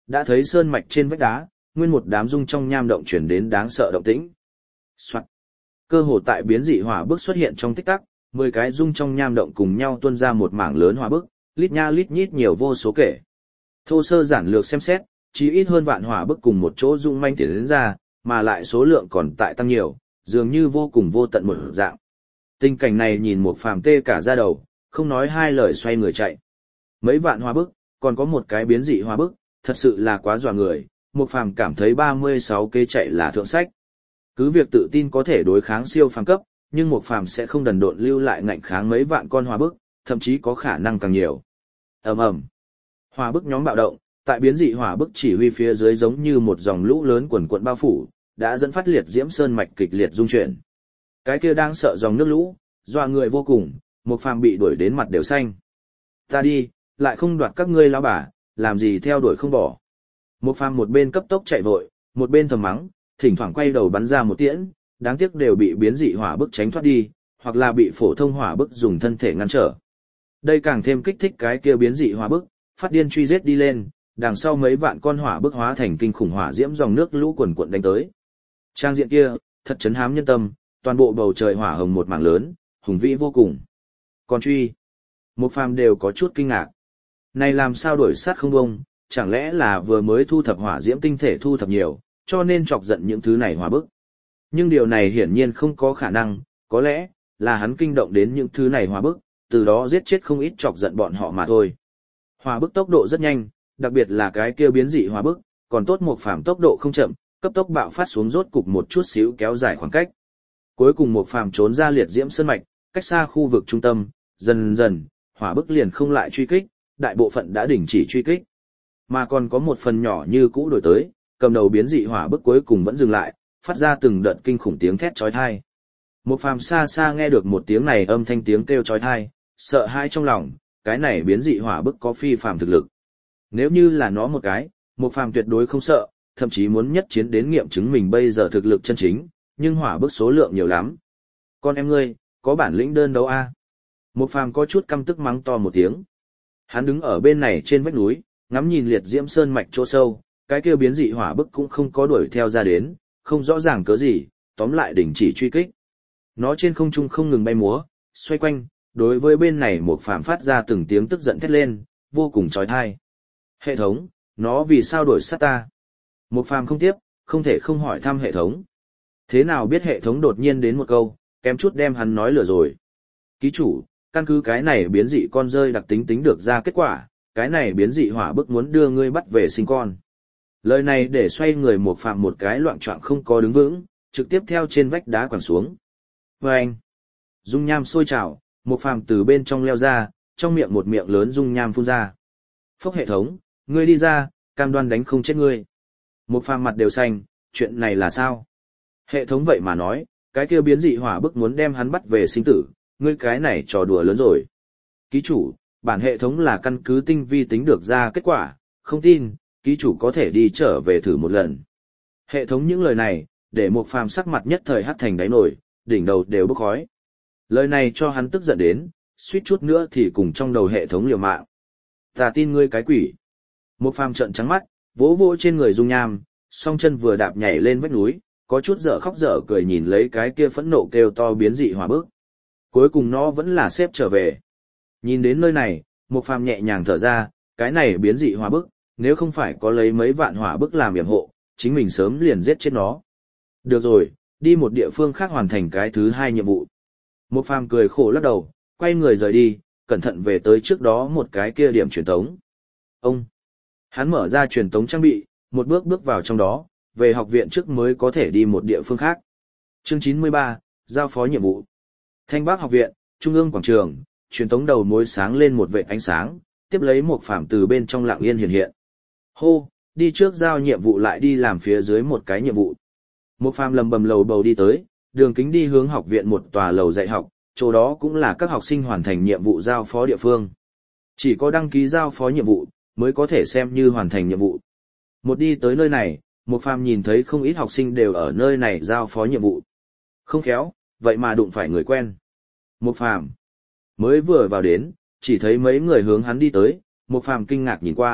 đã thấy sơn mạch trên vách đá, nguyên một đám dung trong nham động chuyển đến đáng sợ động tĩnh. Soạt. Cơ hồ tại biến dị hỏa bức xuất hiện trong tích tắc, mười cái dung trong nham động cùng nhau tuôn ra một mảng lớn hỏa bức, lít nha lít nhít nhiều vô số kể. Thô sơ giản lược xem xét, chỉ ít hơn vạn hỏa bức cùng một chỗ dung manh tiến đến ra, mà lại số lượng còn tại tăng nhiều, dường như vô cùng vô tận một dạng. Tình cảnh này nhìn một phàm tê cả da đầu, không nói hai lời xoay người chạy. Mấy vạn hỏa bức, còn có một cái biến dị hỏa bức, thật sự là quá dọa người, một phàm cảm thấy ba mươi sáu kế chạy là thượng sách. Cứ việc tự tin có thể đối kháng siêu phàm cấp, nhưng một phàm sẽ không đần độn lưu lại ngạnh kháng mấy vạn con hỏa bức, thậm chí có khả năng càng nhiều. Ầm ầm. Hỏa bức nhóm bạo động, tại biến dị hỏa bức chỉ huy phía dưới giống như một dòng lũ lớn quần quận bao phủ, đã dẫn phát liệt diễm sơn mạch kịch liệt rung chuyển. Cái kia đang sợ dòng nước lũ, dọa người vô cùng, một phàm bị đuổi đến mặt đều xanh. Ta đi, lại không đoạt các ngươi lão bà, làm gì theo đuổi không bỏ. Một phàm một bên cấp tốc chạy vội, một bên thầm mắng, thỉnh thoảng quay đầu bắn ra một tiễn, đáng tiếc đều bị biến dị hỏa bức tránh thoát đi, hoặc là bị phổ thông hỏa bức dùng thân thể ngăn trở. Đây càng thêm kích thích cái kia biến dị hỏa bức, phát điên truy giết đi lên, đằng sau mấy vạn con hỏa bức hóa thành kinh khủng hỏa diễm dòng nước lũ quần cuộn đánh tới. Trang diện kia, thật chấn hám nhân tâm, toàn bộ bầu trời hỏa hồng một mảng lớn, hùng vĩ vô cùng. Còn truy, một phàm đều có chút kinh ngạc. Này làm sao đổi sát không bông, chẳng lẽ là vừa mới thu thập hỏa diễm tinh thể thu thập nhiều, cho nên chọc giận những thứ này hỏa bức. Nhưng điều này hiển nhiên không có khả năng, có lẽ là hắn kinh động đến những thứ này hỏa bức, từ đó giết chết không ít chọc giận bọn họ mà thôi. Hỏa bức tốc độ rất nhanh, đặc biệt là cái kia biến dị hỏa bức, còn tốt một phàm tốc độ không chậm, cấp tốc bạo phát xuống rốt cục một chút xíu kéo dài khoảng cách. Cuối cùng một phàm trốn ra liệt diễm sơn mạch, cách xa khu vực trung tâm, dần dần, hỏa bức liền không lại truy kích, đại bộ phận đã đình chỉ truy kích. Mà còn có một phần nhỏ như cũ đổi tới, cầm đầu biến dị hỏa bức cuối cùng vẫn dừng lại, phát ra từng đợt kinh khủng tiếng thét chói tai. Một phàm xa xa nghe được một tiếng này âm thanh tiếng kêu chói tai, sợ hãi trong lòng, cái này biến dị hỏa bức có phi phàm thực lực. Nếu như là nó một cái, một phàm tuyệt đối không sợ, thậm chí muốn nhất chiến đến nghiệm chứng mình bây giờ thực lực chân chính, nhưng hỏa bức số lượng nhiều lắm. Con em ngươi, có bản lĩnh đơn đấu a? Một phàm có chút căm tức mắng to một tiếng. Hắn đứng ở bên này trên vách núi, ngắm nhìn liệt diễm sơn mạch chỗ sâu, cái kia biến dị hỏa bức cũng không có đuổi theo ra đến, không rõ ràng cớ gì, tóm lại đình chỉ truy kích. Nó trên không trung không ngừng bay múa, xoay quanh, đối với bên này một phàm phát ra từng tiếng tức giận thét lên, vô cùng chói tai. Hệ thống, nó vì sao đuổi sát ta? Một phàm không tiếp, không thể không hỏi thăm hệ thống. Thế nào biết hệ thống đột nhiên đến một câu, kém chút đem hắn nói lừa rồi. Ký chủ, căn cứ cái này biến dị con rơi đặc tính tính được ra kết quả, cái này biến dị hỏa bức muốn đưa ngươi bắt về sinh con. Lời này để xoay người một phàm một cái loạn choạng không có đứng vững, trực tiếp theo trên vách đá quẳng xuống. Và anh, dung nham sôi trào, một phàm từ bên trong leo ra, trong miệng một miệng lớn dung nham phun ra. Phốc hệ thống, ngươi đi ra, cam đoan đánh không chết ngươi. Một phàm mặt đều xanh, chuyện này là sao? Hệ thống vậy mà nói, cái kia biến dị hỏa bức muốn đem hắn bắt về sinh tử, ngươi cái này trò đùa lớn rồi. Ký chủ, bản hệ thống là căn cứ tinh vi tính được ra kết quả, không tin, ký chủ có thể đi trở về thử một lần. Hệ thống những lời này, để một phàm sắc mặt nhất thời hắt thành đáy nổi, đỉnh đầu đều bốc khói. Lời này cho hắn tức giận đến, suýt chút nữa thì cùng trong đầu hệ thống liều mạng. Ta tin ngươi cái quỷ. Một phàm trợn trắng mắt, vỗ vỗ trên người dung nham, song chân vừa đạp nhảy lên vách núi, có chút dở khóc dở cười nhìn lấy cái kia phẫn nộ kêu to biến dị hỏa bức. Cuối cùng nó vẫn là xếp trở về. Nhìn đến nơi này, một phàm nhẹ nhàng thở ra, cái này biến dị hỏa bức, nếu không phải có lấy mấy vạn hỏa bức làm yểm hộ, chính mình sớm liền giết chết nó. Được rồi, đi một địa phương khác hoàn thành cái thứ hai nhiệm vụ. Một phàm cười khổ lắc đầu, quay người rời đi, cẩn thận về tới trước đó một cái kia điểm truyền tống. Ông, hắn mở ra truyền tống trang bị, một bước bước vào trong đó, về học viện trước mới có thể đi một địa phương khác. Chương chín mươi ba, giao phó nhiệm vụ. Thanh Bắc học viện, Trung ương quảng trường, truyền tống đầu mối sáng lên một vệt ánh sáng, tiếp lấy một phàm từ bên trong lặng yên hiện hiện. Hô, đi trước giao nhiệm vụ lại đi làm phía dưới một cái nhiệm vụ. Một phàm lầm bầm lầu bầu đi tới, đường kính đi hướng học viện một tòa lầu dạy học, chỗ đó cũng là các học sinh hoàn thành nhiệm vụ giao phó địa phương. Chỉ có đăng ký giao phó nhiệm vụ, mới có thể xem như hoàn thành nhiệm vụ. Một đi tới nơi này, một phàm nhìn thấy không ít học sinh đều ở nơi này giao phó nhiệm vụ. Không khéo, vậy mà đụng phải người quen. Một phàm mới vừa vào đến, chỉ thấy mấy người hướng hắn đi tới, một phàm kinh ngạc nhìn qua,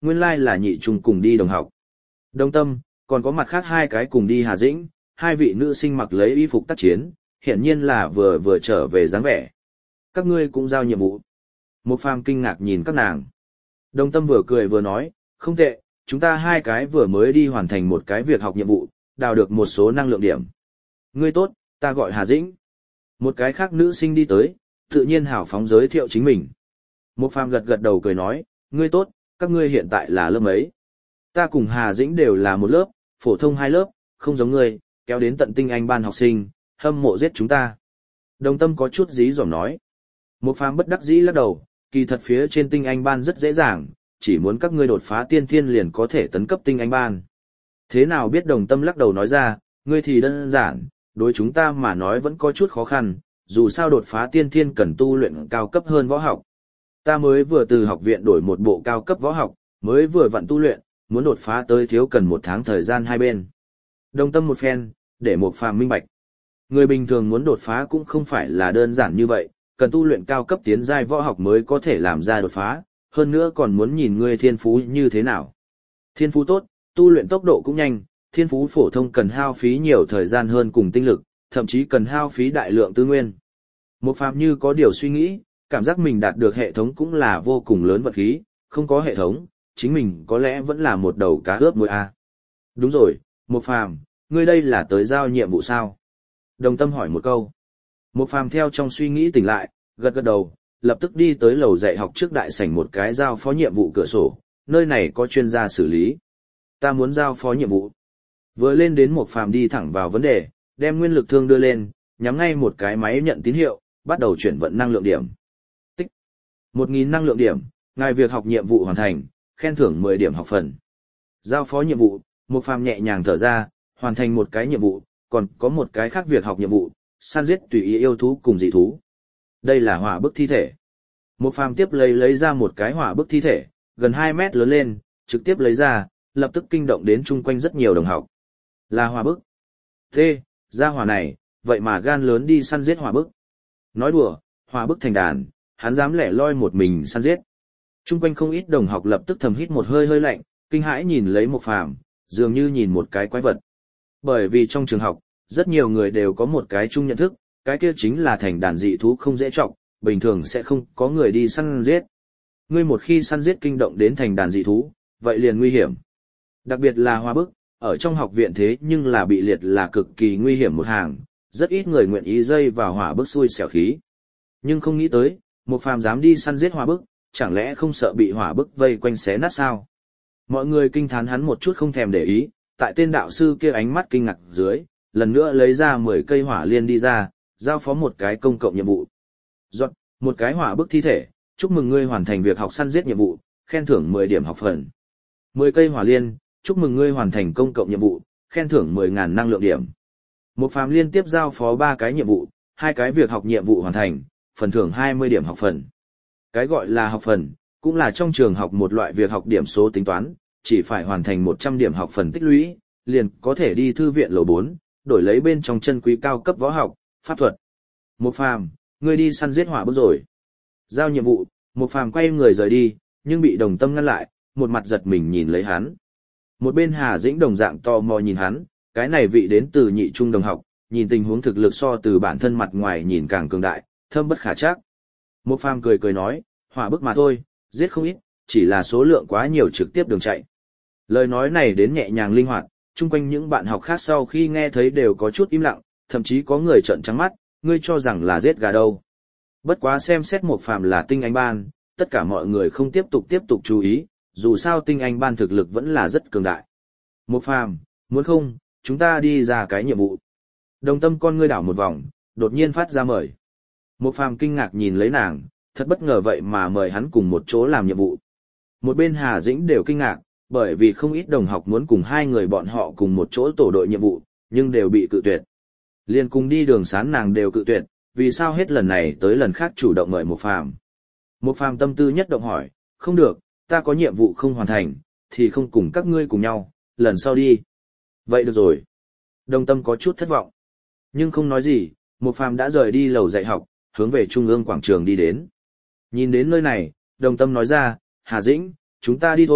nguyên lai là nhị trung cùng đi đồng học. Đồng Tâm, còn có mặt khác hai cái cùng đi Hà Dĩnh, hai vị nữ sinh mặc lấy y phục tác chiến, hiển nhiên là vừa vừa trở về dáng vẻ. Các ngươi cũng giao nhiệm vụ. Một Phàm kinh ngạc nhìn các nàng. Đồng Tâm vừa cười vừa nói, không tệ, chúng ta hai cái vừa mới đi hoàn thành một cái việc học nhiệm vụ, đào được một số năng lượng điểm. Ngươi tốt, ta gọi Hà Dĩnh. Một cái khác nữ sinh đi tới, tự nhiên hào phóng giới thiệu chính mình. Một Phàm gật gật đầu cười nói, ngươi tốt, các ngươi hiện tại là lớp mấy? Ta cùng Hà Dĩnh đều là một lớp, phổ thông hai lớp, không giống ngươi, kéo đến tận tinh anh ban học sinh, hâm mộ giết chúng ta. Đồng Tâm có chút dí dỏm nói. Một Phàm bất đắc dĩ lắc đầu, kỳ thật phía trên tinh anh ban rất dễ dàng, chỉ muốn các ngươi đột phá tiên thiên liền có thể tấn cấp tinh anh ban. Thế nào biết Đồng Tâm lắc đầu nói ra, ngươi thì đơn giản, đối chúng ta mà nói vẫn có chút khó khăn, dù sao đột phá tiên thiên cần tu luyện cao cấp hơn võ học. Ta mới vừa từ học viện đổi một bộ cao cấp võ học, mới vừa vặn tu luyện, muốn đột phá tới thiếu cần một tháng thời gian hai bên. Đồng Tâm một phen, để một Phàm minh bạch. Người bình thường muốn đột phá cũng không phải là đơn giản như vậy, cần tu luyện cao cấp tiến giai võ học mới có thể làm ra đột phá, hơn nữa còn muốn nhìn ngươi thiên phú như thế nào. Thiên phú tốt, tu luyện tốc độ cũng nhanh, thiên phú phổ thông cần hao phí nhiều thời gian hơn cùng tinh lực, thậm chí cần hao phí đại lượng tư nguyên. Một Phàm như có điều suy nghĩ, cảm giác mình đạt được hệ thống cũng là vô cùng lớn vật khí, không có hệ thống, chính mình có lẽ vẫn là một đầu cá ướp muối a. Đúng rồi, Một Phàm, ngươi đây là tới giao nhiệm vụ sao? Đồng Tâm hỏi một câu. Một Phàm theo trong suy nghĩ tỉnh lại, gật gật đầu, lập tức đi tới lầu dạy học trước đại sảnh một cái giao phó nhiệm vụ cửa sổ, nơi này có chuyên gia xử lý. Ta muốn giao phó nhiệm vụ. Vừa lên đến Một Phàm đi thẳng vào vấn đề, đem nguyên lực thương đưa lên, nhắm ngay một cái máy nhận tín hiệu, bắt đầu chuyển vận năng lượng điểm. Tích. Một nghìn năng lượng điểm, ngài việc học nhiệm vụ hoàn thành, khen thưởng mười điểm học phần. Giao phó nhiệm vụ, Một Phàm nhẹ nhàng thở ra, hoàn thành một cái nhiệm vụ, còn có một cái khác việc học nhiệm vụ, săn giết tùy ý yêu thú cùng dị thú. Đây là hỏa bức thi thể. Một Phàm tiếp lấy lấy ra một cái hỏa bức thi thể, gần hai mét lớn lên, trực tiếp lấy ra, lập tức kinh động đến chung quanh rất nhiều đồng học. Là hỏa bức. Thế, ra hỏa này, vậy mà gan lớn đi săn giết hỏa bức. Nói đùa, hỏa bức thành đàn, hắn dám lẻ loi một mình săn giết. Chung quanh không ít đồng học lập tức thầm hít một hơi hơi lạnh, kinh hãi nhìn lấy Một Phàm, dường như nhìn một cái quái vật. Bởi vì trong trường học, rất nhiều người đều có một cái chung nhận thức, cái kia chính là thành đàn dị thú không dễ trọng, bình thường sẽ không có người đi săn giết. Ngươi một khi săn giết kinh động đến thành đàn dị thú, vậy liền nguy hiểm. Đặc biệt là hỏa bức, ở trong học viện thế nhưng là bị liệt là cực kỳ nguy hiểm một hàng, rất ít người nguyện ý dây vào hỏa bức xui xẻo khí. Nhưng không nghĩ tới, Một Phàm dám đi săn giết hỏa bức, chẳng lẽ không sợ bị hỏa bức vây quanh xé nát sao? Mọi người kinh thán hắn một chút không thèm để ý, tại tên đạo sư kia ánh mắt kinh ngạc dưới, lần nữa lấy ra mười cây hỏa liên đi ra, giao phó một cái công cộng nhiệm vụ. Giọt, một cái hỏa bức thi thể, chúc mừng ngươi hoàn thành việc học săn giết nhiệm vụ, khen thưởng mười điểm học phần. mười cây hỏa liên, chúc mừng ngươi hoàn thành công cộng nhiệm vụ, khen thưởng mười nghìn năng lượng điểm. Một Phàm liên tiếp giao phó ba cái nhiệm vụ, hai cái việc học nhiệm vụ hoàn thành, phần thưởng hai mươi điểm học phần. Cái gọi là học phần, cũng là trong trường học một loại việc học điểm số tính toán, chỉ phải hoàn thành một trăm điểm học phần tích lũy, liền có thể đi thư viện lầu bốn, đổi lấy bên trong chân quý cao cấp võ học, pháp thuật. Một Phàm, ngươi đi săn giết hỏa bức rồi. Giao nhiệm vụ, Một Phàm quay người rời đi, nhưng bị Đồng Tâm ngăn lại, một mặt giật mình nhìn lấy hắn. Một bên Hà Dĩnh đồng dạng tò mò nhìn hắn, cái này vị đến từ nhị trung đồng học, nhìn tình huống thực lực so từ bản thân mặt ngoài nhìn càng cường đại, thâm bất khả trắc. Một Phàm cười cười nói, hỏa bức mà thôi, giết không ít, chỉ là số lượng quá nhiều trực tiếp đường chạy. Lời nói này đến nhẹ nhàng linh hoạt, chung quanh những bạn học khác sau khi nghe thấy đều có chút im lặng, thậm chí có người trợn trắng mắt, ngươi cho rằng là giết gà đâu. Bất quá xem xét Một Phàm là tinh anh ban, tất cả mọi người không tiếp tục tiếp tục chú ý, dù sao tinh anh ban thực lực vẫn là rất cường đại. Một Phàm, muốn không, chúng ta đi ra cái nhiệm vụ. Đồng Tâm con ngươi đảo một vòng, đột nhiên phát ra mời. Một Phàm kinh ngạc nhìn lấy nàng, thật bất ngờ vậy mà mời hắn cùng một chỗ làm nhiệm vụ. Một bên Hà Dĩnh đều kinh ngạc, bởi vì không ít đồng học muốn cùng hai người bọn họ cùng một chỗ tổ đội nhiệm vụ, nhưng đều bị cự tuyệt. Liên cùng đi đường sán nàng đều cự tuyệt, vì sao hết lần này tới lần khác chủ động mời Một Phàm. Một Phàm tâm tư nhất động hỏi, không được, ta có nhiệm vụ không hoàn thành, thì không cùng các ngươi cùng nhau, lần sau đi. Vậy được rồi. Đồng Tâm có chút thất vọng. Nhưng không nói gì, Một Phàm đã rời đi lầu dạy học, hướng về trung ương quảng trường đi đến. Nhìn đến nơi này, Đồng Tâm nói ra, Hà Dĩnh, chúng ta đi thôi,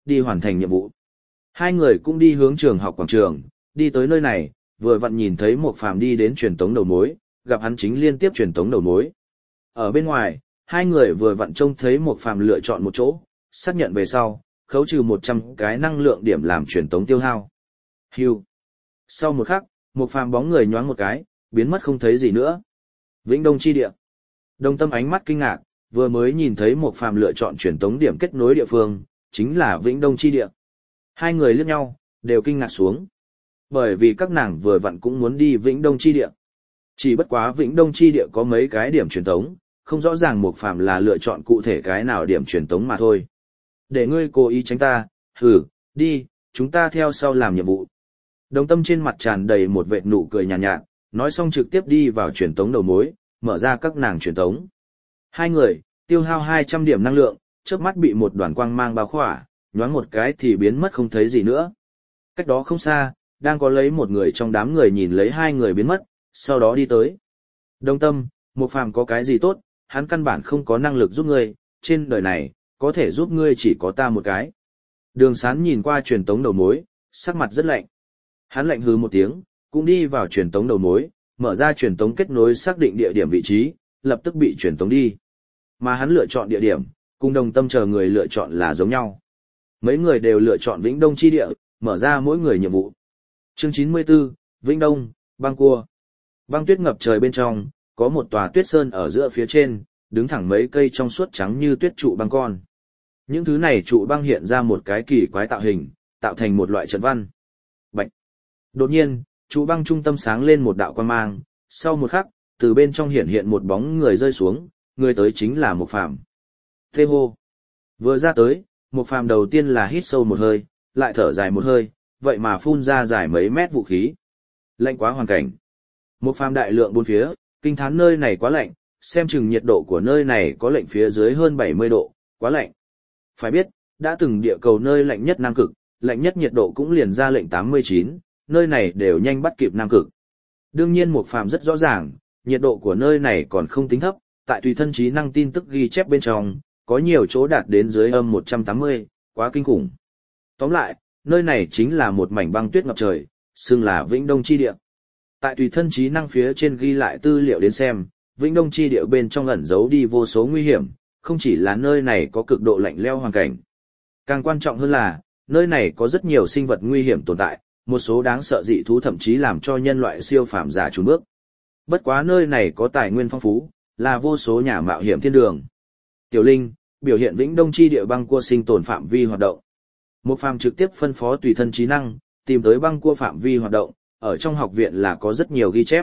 đi hoàn thành nhiệm vụ. Hai người cũng đi hướng trường học quảng trường, đi tới nơi này, vừa vặn nhìn thấy một phàm đi đến truyền tống đầu mối, gặp hắn chính liên tiếp truyền tống đầu mối. Ở bên ngoài, hai người vừa vặn trông thấy một phàm lựa chọn một chỗ, xác nhận về sau, khấu trừ một trăm cái năng lượng điểm làm truyền tống tiêu hao. Hưu. Sau một khắc, một phàm bóng người nhoáng một cái, biến mất không thấy gì nữa. Vĩnh Đông chi địa. Đồng Tâm ánh mắt kinh ngạc, vừa mới nhìn thấy một phàm lựa chọn truyền tống điểm kết nối địa phương, chính là Vĩnh Đông chi địa. Hai người liếc nhau, đều kinh ngạc xuống. Bởi vì các nàng vừa vặn cũng muốn đi Vĩnh Đông chi địa. Chỉ bất quá Vĩnh Đông chi địa có mấy cái điểm truyền tống, không rõ ràng một phàm là lựa chọn cụ thể cái nào điểm truyền tống mà thôi. Để ngươi cố ý tránh ta, hử, đi, chúng ta theo sau làm nhiệm vụ. Đồng Tâm trên mặt tràn đầy một vệt nụ cười nhàn nhạt, nhạt, nói xong trực tiếp đi vào truyền tống đầu mối, mở ra các nàng truyền tống. Hai người, tiêu hao hai trăm điểm năng lượng, chớp mắt bị một đoàn quang mang bao khỏa, nhoáng một cái thì biến mất không thấy gì nữa. Cách đó không xa, đang có lấy một người trong đám người nhìn lấy hai người biến mất, sau đó đi tới. Đồng Tâm, một phàm có cái gì tốt, hắn căn bản không có năng lực giúp ngươi, trên đời này, có thể giúp ngươi chỉ có ta một cái. Đường Sán nhìn qua truyền tống đầu mối, sắc mặt rất lạnh. Hắn lạnh hừ một tiếng, cũng đi vào truyền tống đầu mối, mở ra truyền tống kết nối xác định địa điểm vị trí, lập tức bị truyền tống đi. Mà hắn lựa chọn địa điểm, cùng Đồng Tâm chờ người lựa chọn là giống nhau. Mấy người đều lựa chọn Vĩnh Đông chi địa, mở ra mỗi người nhiệm vụ. Chương chín mươi tư, Vĩnh Đông, băng cua. Băng tuyết ngập trời bên trong, có một tòa tuyết sơn ở giữa phía trên, đứng thẳng mấy cây trong suốt trắng như tuyết trụ băng con. Những thứ này trụ băng hiện ra một cái kỳ quái tạo hình, tạo thành một loại trận văn. Bạch. Đột nhiên, trụ băng trung tâm sáng lên một đạo quang mang, sau một khắc, từ bên trong hiện hiện một bóng người rơi xuống, người tới chính là Mục Phàm. Tê hô. Vừa ra tới, Mục Phàm đầu tiên là hít sâu một hơi, lại thở dài một hơi, vậy mà phun ra dài mấy mét vũ khí. Lạnh quá hoàn cảnh. Mục Phàm đại lượng bốn phía, kinh thán nơi này quá lạnh, xem chừng nhiệt độ của nơi này có lệnh phía dưới hơn bảy mươi độ, quá lạnh. Phải biết, đã từng địa cầu nơi lạnh nhất Nam Cực, lạnh nhất nhiệt độ cũng liền ra lệnh tám mươi chín, nơi này đều nhanh bắt kịp Nam Cực. Đương nhiên Mục Phàm rất rõ ràng, nhiệt độ của nơi này còn không tính thấp, tại tùy thân trí năng tin tức ghi chép bên trong, có nhiều chỗ đạt đến dưới âm một trăm tám mươi, quá kinh khủng. Tóm lại, nơi này chính là một mảnh băng tuyết ngập trời, xưng là Vĩnh Đông chi địa. Tại tùy thân trí năng phía trên ghi lại tư liệu đến xem, Vĩnh Đông chi địa bên trong ẩn giấu đi vô số nguy hiểm, không chỉ là nơi này có cực độ lạnh lẽo hoàn cảnh. Càng quan trọng hơn là, nơi này có rất nhiều sinh vật nguy hiểm tồn tại, một số đáng sợ dị thú thậm chí làm cho nhân loại siêu phàm giả chùn bước. Bất quá nơi này có tài nguyên phong phú, là vô số nhà mạo hiểm thiên đường. Tiểu Linh, biểu hiện Vĩnh Đông chi địa băng cua sinh tồn phạm vi hoạt động. Một Phàm trực tiếp phân phó tùy thân trí năng, tìm tới băng cua phạm vi hoạt động, ở trong học viện là có rất nhiều ghi chép.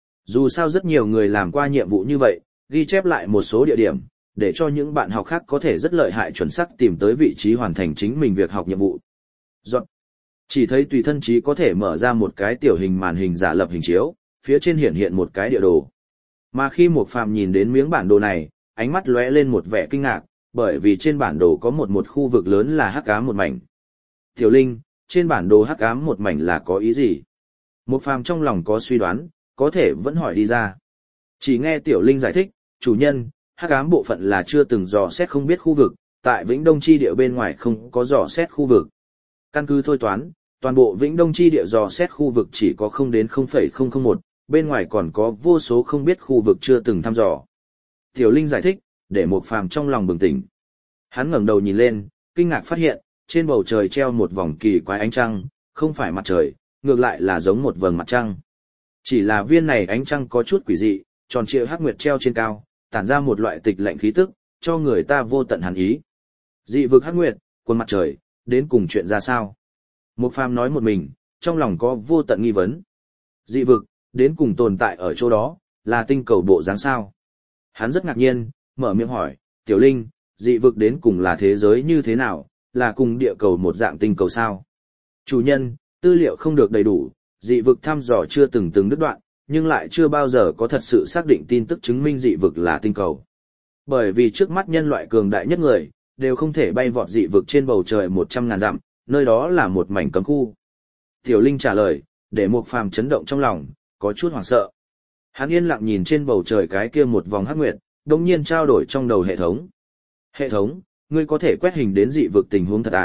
Dù sao rất nhiều người làm qua nhiệm vụ như vậy, ghi chép lại một số địa điểm, để cho những bạn học khác có thể rất lợi hại chuẩn xác tìm tới vị trí hoàn thành chính mình việc học nhiệm vụ. Dọn. Chỉ thấy tùy thân trí có thể mở ra một cái tiểu hình màn hình giả lập hình chiếu, phía trên hiển hiện một cái địa đồ. Mà khi Mục Phàm nhìn đến miếng bản đồ này, ánh mắt lóe lên một vẻ kinh ngạc, bởi vì trên bản đồ có một một khu vực lớn là hắc ám một mảnh. Tiểu Linh, trên bản đồ hắc ám một mảnh là có ý gì? Mục Phàm trong lòng có suy đoán, có thể vẫn hỏi đi ra. Chỉ nghe Tiểu Linh giải thích, chủ nhân, hắc ám bộ phận là chưa từng dò xét không biết khu vực, tại Vĩnh Đông chi địa bên ngoài không có dò xét khu vực. Căn cứ thôi toán, toàn bộ Vĩnh Đông chi địa dò xét khu vực chỉ có không đến không phẩy không không một, bên ngoài còn có vô số không biết khu vực chưa từng thăm dò. Tiểu Linh giải thích, để Mục Phàm trong lòng bừng tỉnh. Hắn ngẩng đầu nhìn lên, kinh ngạc phát hiện, trên bầu trời treo một vòng kỳ quái ánh trăng, không phải mặt trời, ngược lại là giống một vầng mặt trăng. Chỉ là viên này ánh trăng có chút quỷ dị, tròn trịa hắc nguyệt treo trên cao, tản ra một loại tịch lạnh khí tức, cho người ta vô tận hàn ý. Dị vực hắc nguyệt, quân mặt trời, đến cùng chuyện ra sao? Mục Phàm nói một mình, trong lòng có vô tận nghi vấn. Dị vực, đến cùng tồn tại ở chỗ đó, là tinh cầu bộ dáng sao? Hắn rất ngạc nhiên, mở miệng hỏi, Tiểu Linh, dị vực đến cùng là thế giới như thế nào, là cùng địa cầu một dạng tinh cầu sao? Chủ nhân, tư liệu không được đầy đủ, dị vực thăm dò chưa từng từng đứt đoạn, nhưng lại chưa bao giờ có thật sự xác định tin tức chứng minh dị vực là tinh cầu. Bởi vì trước mắt nhân loại cường đại nhất người, đều không thể bay vọt dị vực trên bầu trời một trăm ngàn dặm, nơi đó là một mảnh cấm khu. Tiểu Linh trả lời, để Mục Phàm chấn động trong lòng, có chút hoảng sợ. Hắn yên lặng nhìn trên bầu trời cái kia một vòng hắc nguyệt, đồng nhiên trao đổi trong đầu hệ thống. Hệ thống, ngươi có thể quét hình đến dị vực tình huống thật à,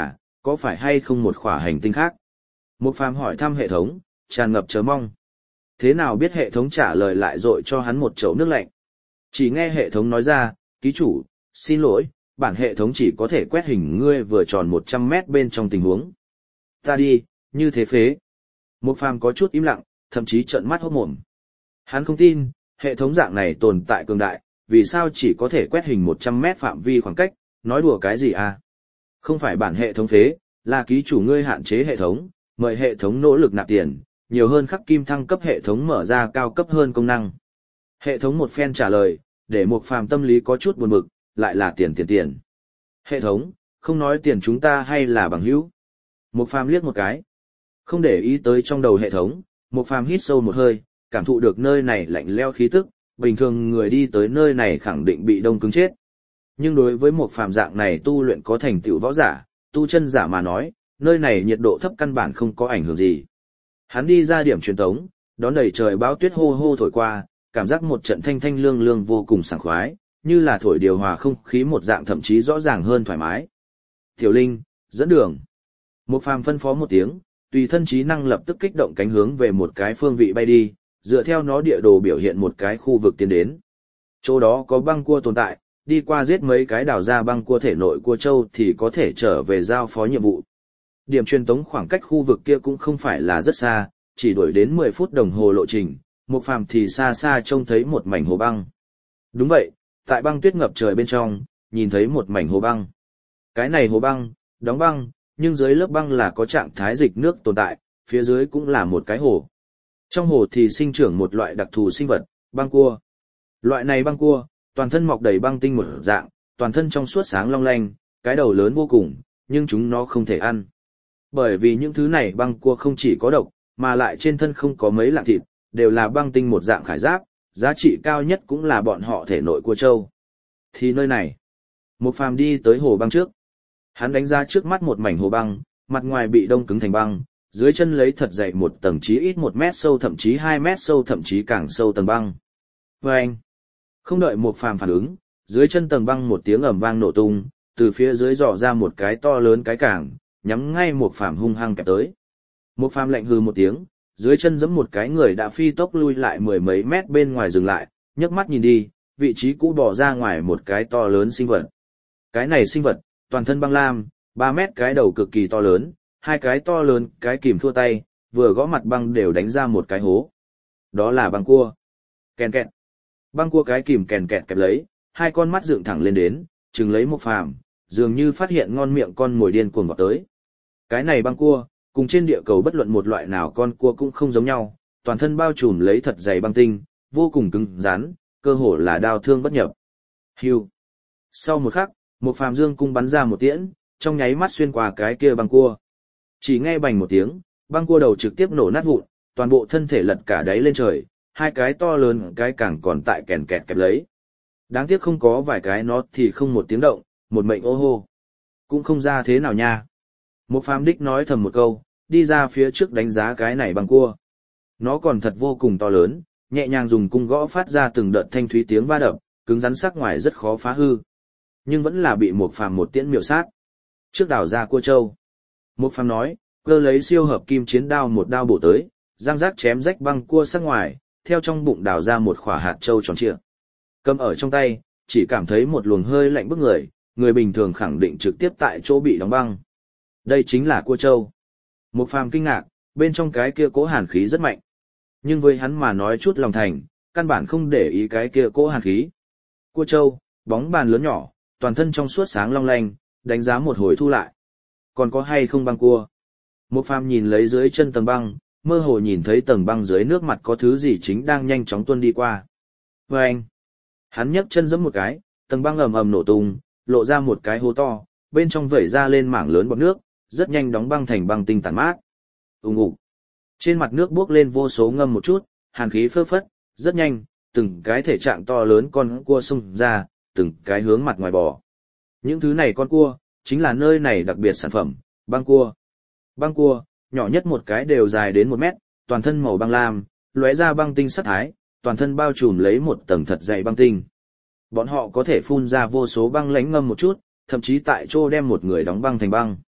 có phải hay không một khỏa hành tinh khác? Một phàm hỏi thăm hệ thống, tràn ngập chờ mong. Thế nào biết hệ thống trả lời lại dội cho hắn một chậu nước lạnh. Chỉ nghe hệ thống nói ra, ký chủ, xin lỗi, bản hệ thống chỉ có thể quét hình ngươi vừa tròn một trăm mét bên trong tình huống. Ta đi, như thế phế. Một phàm có chút im lặng, thậm chí trợn mắt hốt mồm. Hắn không tin, hệ thống dạng này tồn tại cường đại, vì sao chỉ có thể quét hình một trăm mét phạm vi khoảng cách, nói đùa cái gì à? Không phải bản hệ thống phế, là ký chủ ngươi hạn chế hệ thống, mời hệ thống nỗ lực nạp tiền, nhiều hơn khắc kim thăng cấp hệ thống mở ra cao cấp hơn công năng. Hệ thống một phen trả lời, để một phàm tâm lý có chút buồn bực, lại là tiền tiền tiền. Hệ thống, không nói tiền chúng ta hay là bằng hữu. Một phàm liếc một cái. Không để ý tới trong đầu hệ thống, một phàm hít sâu một hơi, cảm thụ được nơi này lạnh lẽo khí tức, bình thường người đi tới nơi này khẳng định bị đông cứng chết. Nhưng đối với một phàm dạng này tu luyện có thành tựu võ giả, tu chân giả mà nói, nơi này nhiệt độ thấp căn bản không có ảnh hưởng gì. Hắn đi ra điểm truyền tống, đón đầy trời bão tuyết hô hô thổi qua, cảm giác một trận thanh thanh lương lương vô cùng sảng khoái, như là thổi điều hòa không khí một dạng thậm chí rõ ràng hơn thoải mái. Tiểu Linh, dẫn đường. Một phàm phân phó một tiếng, tùy thân trí năng lập tức kích động cánh hướng về một cái phương vị bay đi, dựa theo nó địa đồ biểu hiện một cái khu vực tiến đến. Chỗ đó có băng cua tồn tại, đi qua giết mấy cái đào ra băng cua thể nội cua châu thì có thể trở về giao phó nhiệm vụ. Điểm truyền tống khoảng cách khu vực kia cũng không phải là rất xa, chỉ đuổi đến mười phút đồng hồ lộ trình, một phàm thì xa xa trông thấy một mảnh hồ băng. Đúng vậy, tại băng tuyết ngập trời bên trong, nhìn thấy một mảnh hồ băng. Cái này hồ băng, đóng băng, nhưng dưới lớp băng là có trạng thái dịch nước tồn tại, phía dưới cũng là một cái hồ. Trong hồ thì sinh trưởng một loại đặc thù sinh vật, băng cua. Loại này băng cua, toàn thân mọc đầy băng tinh một dạng, toàn thân trong suốt sáng long lanh, cái đầu lớn vô cùng, nhưng chúng nó không thể ăn. Bởi vì những thứ này băng cua không chỉ có độc, mà lại trên thân không có mấy lạng thịt, đều là băng tinh một dạng khải giáp, giá trị cao nhất cũng là bọn họ thể nội cua châu. Thì nơi này, một phàm đi tới hồ băng trước. Hắn đánh ra trước mắt một mảnh hồ băng, mặt ngoài bị đông cứng thành băng, dưới chân lấy thật dày một tầng chí ít một mét sâu thậm chí hai mét sâu thậm chí càng sâu tầng băng. Vâng! Không đợi một phàm phản ứng, dưới chân tầng băng một tiếng ầm vang nổ tung, từ phía dưới dò ra một cái to lớn cái cảng, nhắm ngay một phàm hung hăng kẹp tới. Một phàm lạnh hừ một tiếng, dưới chân giẫm một cái người đã phi tốc lui lại mười mấy mét bên ngoài dừng lại, nhấc mắt nhìn đi, vị trí cũ bỏ ra ngoài một cái to lớn sinh vật. Cái này sinh vật, toàn thân băng lam, ba mét cái đầu cực kỳ to lớn, hai cái to lớn, cái kìm thua tay, vừa gõ mặt băng đều đánh ra một cái hố. Đó là băng cua. Kèn kẹt. Băng cua cái kìm kèn kẹt kẹp lấy, hai con mắt dựng thẳng lên đến, chừng lấy một phàm, dường như phát hiện ngon miệng con mồi điên cuồng vào tới. Cái này băng cua, cùng trên địa cầu bất luận một loại nào con cua cũng không giống nhau, toàn thân bao trùm lấy thật dày băng tinh, vô cùng cứng rắn, cơ hồ là đao thương bất nhập. Hưu. Sau một khắc, một phàm dương cung bắn ra một tiễn, trong nháy mắt xuyên qua cái kia băng cua. Chỉ nghe bành một tiếng, băng cua đầu trực tiếp nổ nát vụn, toàn bộ thân thể lật cả đáy lên trời, hai cái to lớn cái càng còn tại kèn kẹt kẹp lấy. Đáng tiếc không có vài cái nó thì không một tiếng động, một mệnh ô hô. Cũng không ra thế nào nha. Một phàm đích nói thầm một câu, đi ra phía trước đánh giá cái này băng cua. Nó còn thật vô cùng to lớn, nhẹ nhàng dùng cung gõ phát ra từng đợt thanh thúy tiếng va đập, cứng rắn sắc ngoài rất khó phá hư. Nhưng vẫn là bị một phàm một tiễn miểu sát. Trước đảo ra cua châu. Một phàm nói, cơ lấy siêu hợp kim chiến đao một đao bổ tới, răng rác chém rách băng cua sắc ngoài, theo trong bụng đào ra một khỏa hạt châu tròn trịa. Cầm ở trong tay, chỉ cảm thấy một luồng hơi lạnh bức người, người bình thường khẳng định trực tiếp tại chỗ bị đóng băng. Đây chính là cua châu. Một phàm kinh ngạc, bên trong cái kia cỗ hàn khí rất mạnh. Nhưng với hắn mà nói chút lòng thành, căn bản không để ý cái kia cỗ hàn khí. Cua châu, bóng bàn lớn nhỏ, toàn thân trong suốt sáng long lanh, đánh giá một hồi thu lại. Còn có hay không băng cua? Một phàm nhìn lấy dưới chân tầng băng, mơ hồ nhìn thấy tầng băng dưới nước mặt có thứ gì chính đang nhanh chóng tuôn đi qua. Và anh, hắn nhấc chân giẫm một cái, tầng băng ầm ầm nổ tung, lộ ra một cái hố to, bên trong vẩy ra lên mảng lớn bọt nước, rất nhanh đóng băng thành băng tinh tản mát. Ùng ục. Trên mặt nước bốc lên vô số ngâm một chút, hàn khí phơ phất, rất nhanh, từng cái thể trạng to lớn con cua xông ra, từng cái hướng mặt ngoài bò. Những thứ này con cua, chính là nơi này đặc biệt sản phẩm, băng cua. Băng cua, nhỏ nhất một cái đều dài đến một mét, toàn thân màu băng lam, lóe ra băng tinh sắc thái, toàn thân bao trùm lấy một tầng thật dày băng tinh. Bọn họ có thể phun ra vô số băng lãnh ngâm một chút, thậm chí tại chỗ đem một người đóng băng thành băng.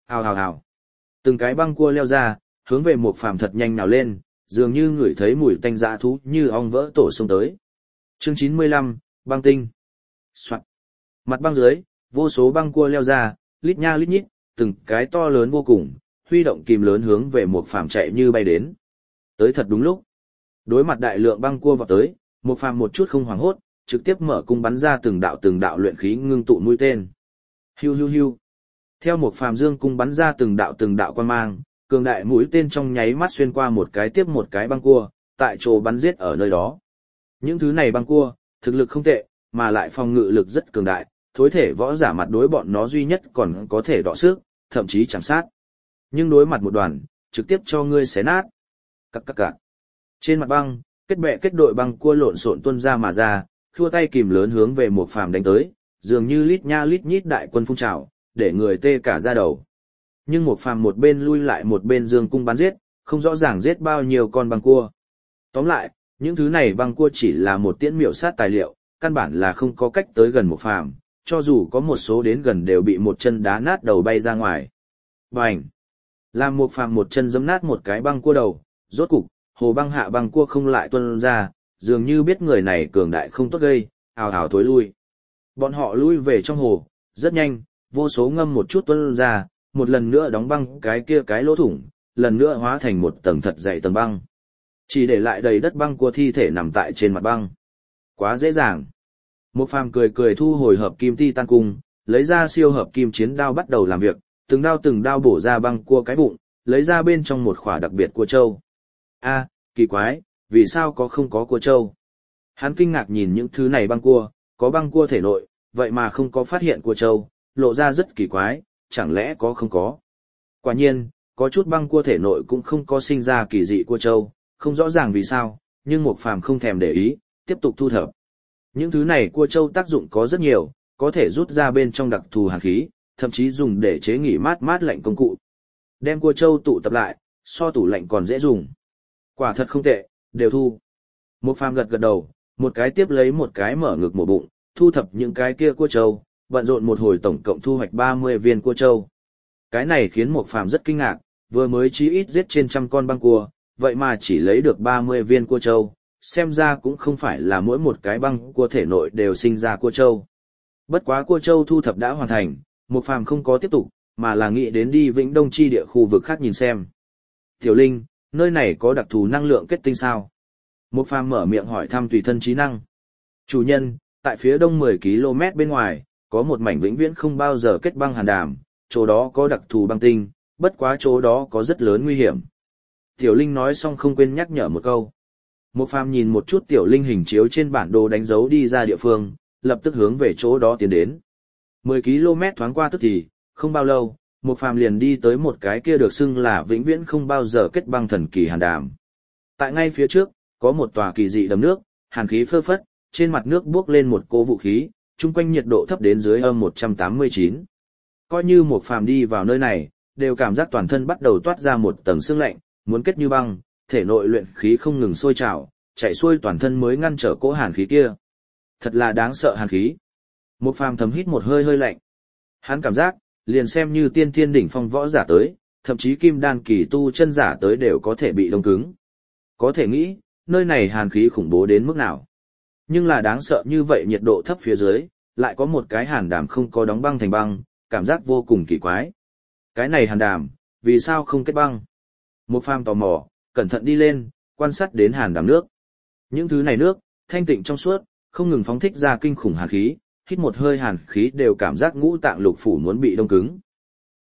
Hào hào hào. Từng cái băng cua leo ra, hướng về một phàm thật nhanh nào lên, dường như ngửi thấy mùi tanh dã thú như ong vỡ tổ xông tới. Chương chín mươi lăm, băng tinh. Soạn. Mặt băng dưới, vô số băng cua leo ra, lít nha lít nhít, từng cái to lớn vô cùng, huy động kìm lớn hướng về một phàm chạy như bay đến. Tới thật đúng lúc. Đối mặt đại lượng băng cua vào tới, một phàm một chút không hoảng hốt, trực tiếp mở cung bắn ra từng đạo từng đạo luyện khí ngưng tụ mũi tên. Hiu hiu hiu. Theo một phàm dương cung bắn ra từng đạo từng đạo quan mang, cường đại mũi tên trong nháy mắt xuyên qua một cái tiếp một cái băng cua, tại chỗ bắn giết ở nơi đó. Những thứ này băng cua, thực lực không tệ, mà lại phòng ngự lực rất cường đại, thối thể võ giả mặt đối bọn nó duy nhất còn có thể đọ sức, thậm chí chạm sát. Nhưng đối mặt một đoàn, trực tiếp cho ngươi xé nát. Cắc cắc cắc. Trên mặt băng, kết bè kết đội băng cua lộn xộn tuôn ra mà ra, khua tay kìm lớn hướng về một phàm đánh tới, dường như lít nha lít nhít đại quân phun trào, để người tê cả da đầu. Nhưng một phàm một bên lui lại một bên dương cung bắn giết, không rõ ràng giết bao nhiêu con băng cua. Tóm lại, những thứ này băng cua chỉ là một tiễn miểu sát tài liệu, căn bản là không có cách tới gần một phàm, cho dù có một số đến gần đều bị một chân đá nát đầu bay ra ngoài. Bành! Làm một phàm một chân giẫm nát một cái băng cua đầu, rốt cục, hồ băng hạ băng cua không lại tuôn ra, dường như biết người này cường đại không tốt gây, ào ào thối lui. Bọn họ lui về trong hồ, rất nhanh, vô số ngâm một chút tuôn ra, một lần nữa đóng băng cái kia cái lỗ thủng, lần nữa hóa thành một tầng thật dày tầng băng. Chỉ để lại đầy đất băng cua thi thể nằm tại trên mặt băng. Quá dễ dàng. Một phàm cười cười thu hồi hợp kim ti tan cung, lấy ra siêu hợp kim chiến đao bắt đầu làm việc, từng đao từng đao bổ ra băng cua cái bụng, lấy ra bên trong một khỏa đặc biệt cua trâu. A, kỳ quái, vì sao có không có cua trâu? Hắn kinh ngạc nhìn những thứ này băng cua, có băng cua thể nội, vậy mà không có phát hiện cua trâu, lộ ra rất kỳ quái, chẳng lẽ có không có? Quả nhiên, có chút băng cua thể nội cũng không có sinh ra kỳ dị cua trâu, không rõ ràng vì sao, nhưng Mục Phàm không thèm để ý, tiếp tục thu thập. Những thứ này cua trâu tác dụng có rất nhiều, có thể rút ra bên trong đặc thù hàn khí, thậm chí dùng để chế nghỉ mát mát lạnh công cụ. Đem cua trâu tụ tập lại, so tủ lạnh còn dễ dùng. Quả thật không tệ, đều thu. Mục Phàm gật gật đầu, một cái tiếp lấy một cái mở ngực mổ bụng, thu thập những cái kia cua trâu, bận rộn một hồi tổng cộng thu hoạch ba mươi viên cua trâu. Cái này khiến Mục Phàm rất kinh ngạc, vừa mới chí ít giết trên trăm con băng cua, vậy mà chỉ lấy được ba mươi viên cua trâu, xem ra cũng không phải là mỗi một cái băng cua thể nội đều sinh ra cua trâu. Bất quá cua trâu thu thập đã hoàn thành, Mục Phàm không có tiếp tục, mà là nghĩ đến đi Vĩnh Đông chi địa khu vực khác nhìn xem. Tiểu Linh, nơi này có đặc thù năng lượng kết tinh sao? Mục Phàm mở miệng hỏi thăm tùy thân trí năng. Chủ nhân, tại phía đông mười ki lô mét bên ngoài, có một mảnh vĩnh viễn không bao giờ kết băng hàn đàm, chỗ đó có đặc thù băng tinh, bất quá chỗ đó có rất lớn nguy hiểm. Tiểu Linh nói xong không quên nhắc nhở một câu. Mục Phàm nhìn một chút Tiểu Linh hình chiếu trên bản đồ đánh dấu đi ra địa phương, lập tức hướng về chỗ đó tiến đến. mười ki lô mét thoáng qua tức thì, không bao lâu, Mục Phàm liền đi tới một cái kia được xưng là vĩnh viễn không bao giờ kết băng thần kỳ hàn đàm. Tại ngay phía trước, có một tòa kỳ dị đầm nước, hàn khí phơ phất, trên mặt nước bốc lên một cỗ vũ khí, chung quanh nhiệt độ thấp đến dưới âm một trăm tám mươi chín. Coi như Mục Phàm đi vào nơi này, đều cảm giác toàn thân bắt đầu toát ra một tầng sương lạnh, muốn kết như băng, thể nội luyện khí không ngừng sôi trào, chạy xuôi toàn thân mới ngăn trở cỗ hàn khí kia. Thật là đáng sợ hàn khí. Mục Phàm thầm hít một hơi hơi lạnh. Hắn cảm giác, liền xem như tiên thiên đỉnh phong võ giả tới, thậm chí kim đan kỳ tu chân giả tới đều có thể bị đông cứng. Có thể nghĩ, nơi này hàn khí khủng bố đến mức nào. Nhưng là đáng sợ như vậy nhiệt độ thấp phía dưới, lại có một cái hàn đàm không có đóng băng thành băng, cảm giác vô cùng kỳ quái. Cái này hàn đàm, vì sao không kết băng? Mục Phàm tò mò, cẩn thận đi lên, quan sát đến hàn đàm nước. Những thứ này nước, thanh tịnh trong suốt, không ngừng phóng thích ra kinh khủng hàn khí, hít một hơi hàn khí đều cảm giác ngũ tạng lục phủ muốn bị đông cứng. T.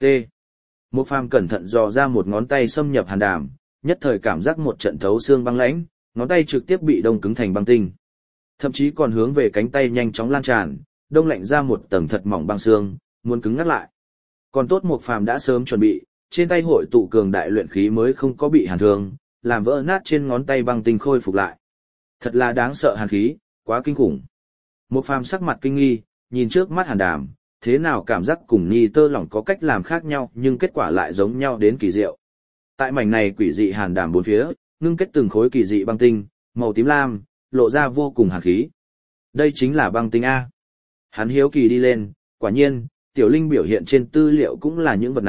Mục Phàm cẩn thận dò ra một ngón tay xâm nhập hàn đàm, nhất thời cảm giác một trận thấu xương băng lãnh, ngón tay trực tiếp bị đông cứng thành băng tinh. Thậm chí còn hướng về cánh tay nhanh chóng lan tràn, đông lạnh ra một tầng thật mỏng băng xương, muốn cứng ngắt lại. Còn tốt Mục Phàm đã sớm chuẩn bị, trên tay hội tụ cường đại luyện khí mới không có bị hàn thương, làm vỡ nát trên ngón tay băng tinh khôi phục lại. Thật là đáng sợ hàn khí, quá kinh khủng. Mục Phàm sắc mặt kinh nghi, nhìn trước mắt hàn đàm, thế nào cảm giác cùng ni tơ lỏng có cách làm khác nhau nhưng kết quả lại giống nhau đến kỳ diệu. Tại mảnh này quỷ dị hàn đàm bốn phía, ngưng kết từng khối kỳ dị băng tinh, màu tím lam, lộ ra vô cùng hàn khí. Đây chính là băng tinh A. Hắn hiếu kỳ đi lên, quả nhiên, Tiểu Linh biểu hiện trên tư liệu cũng là những vật này,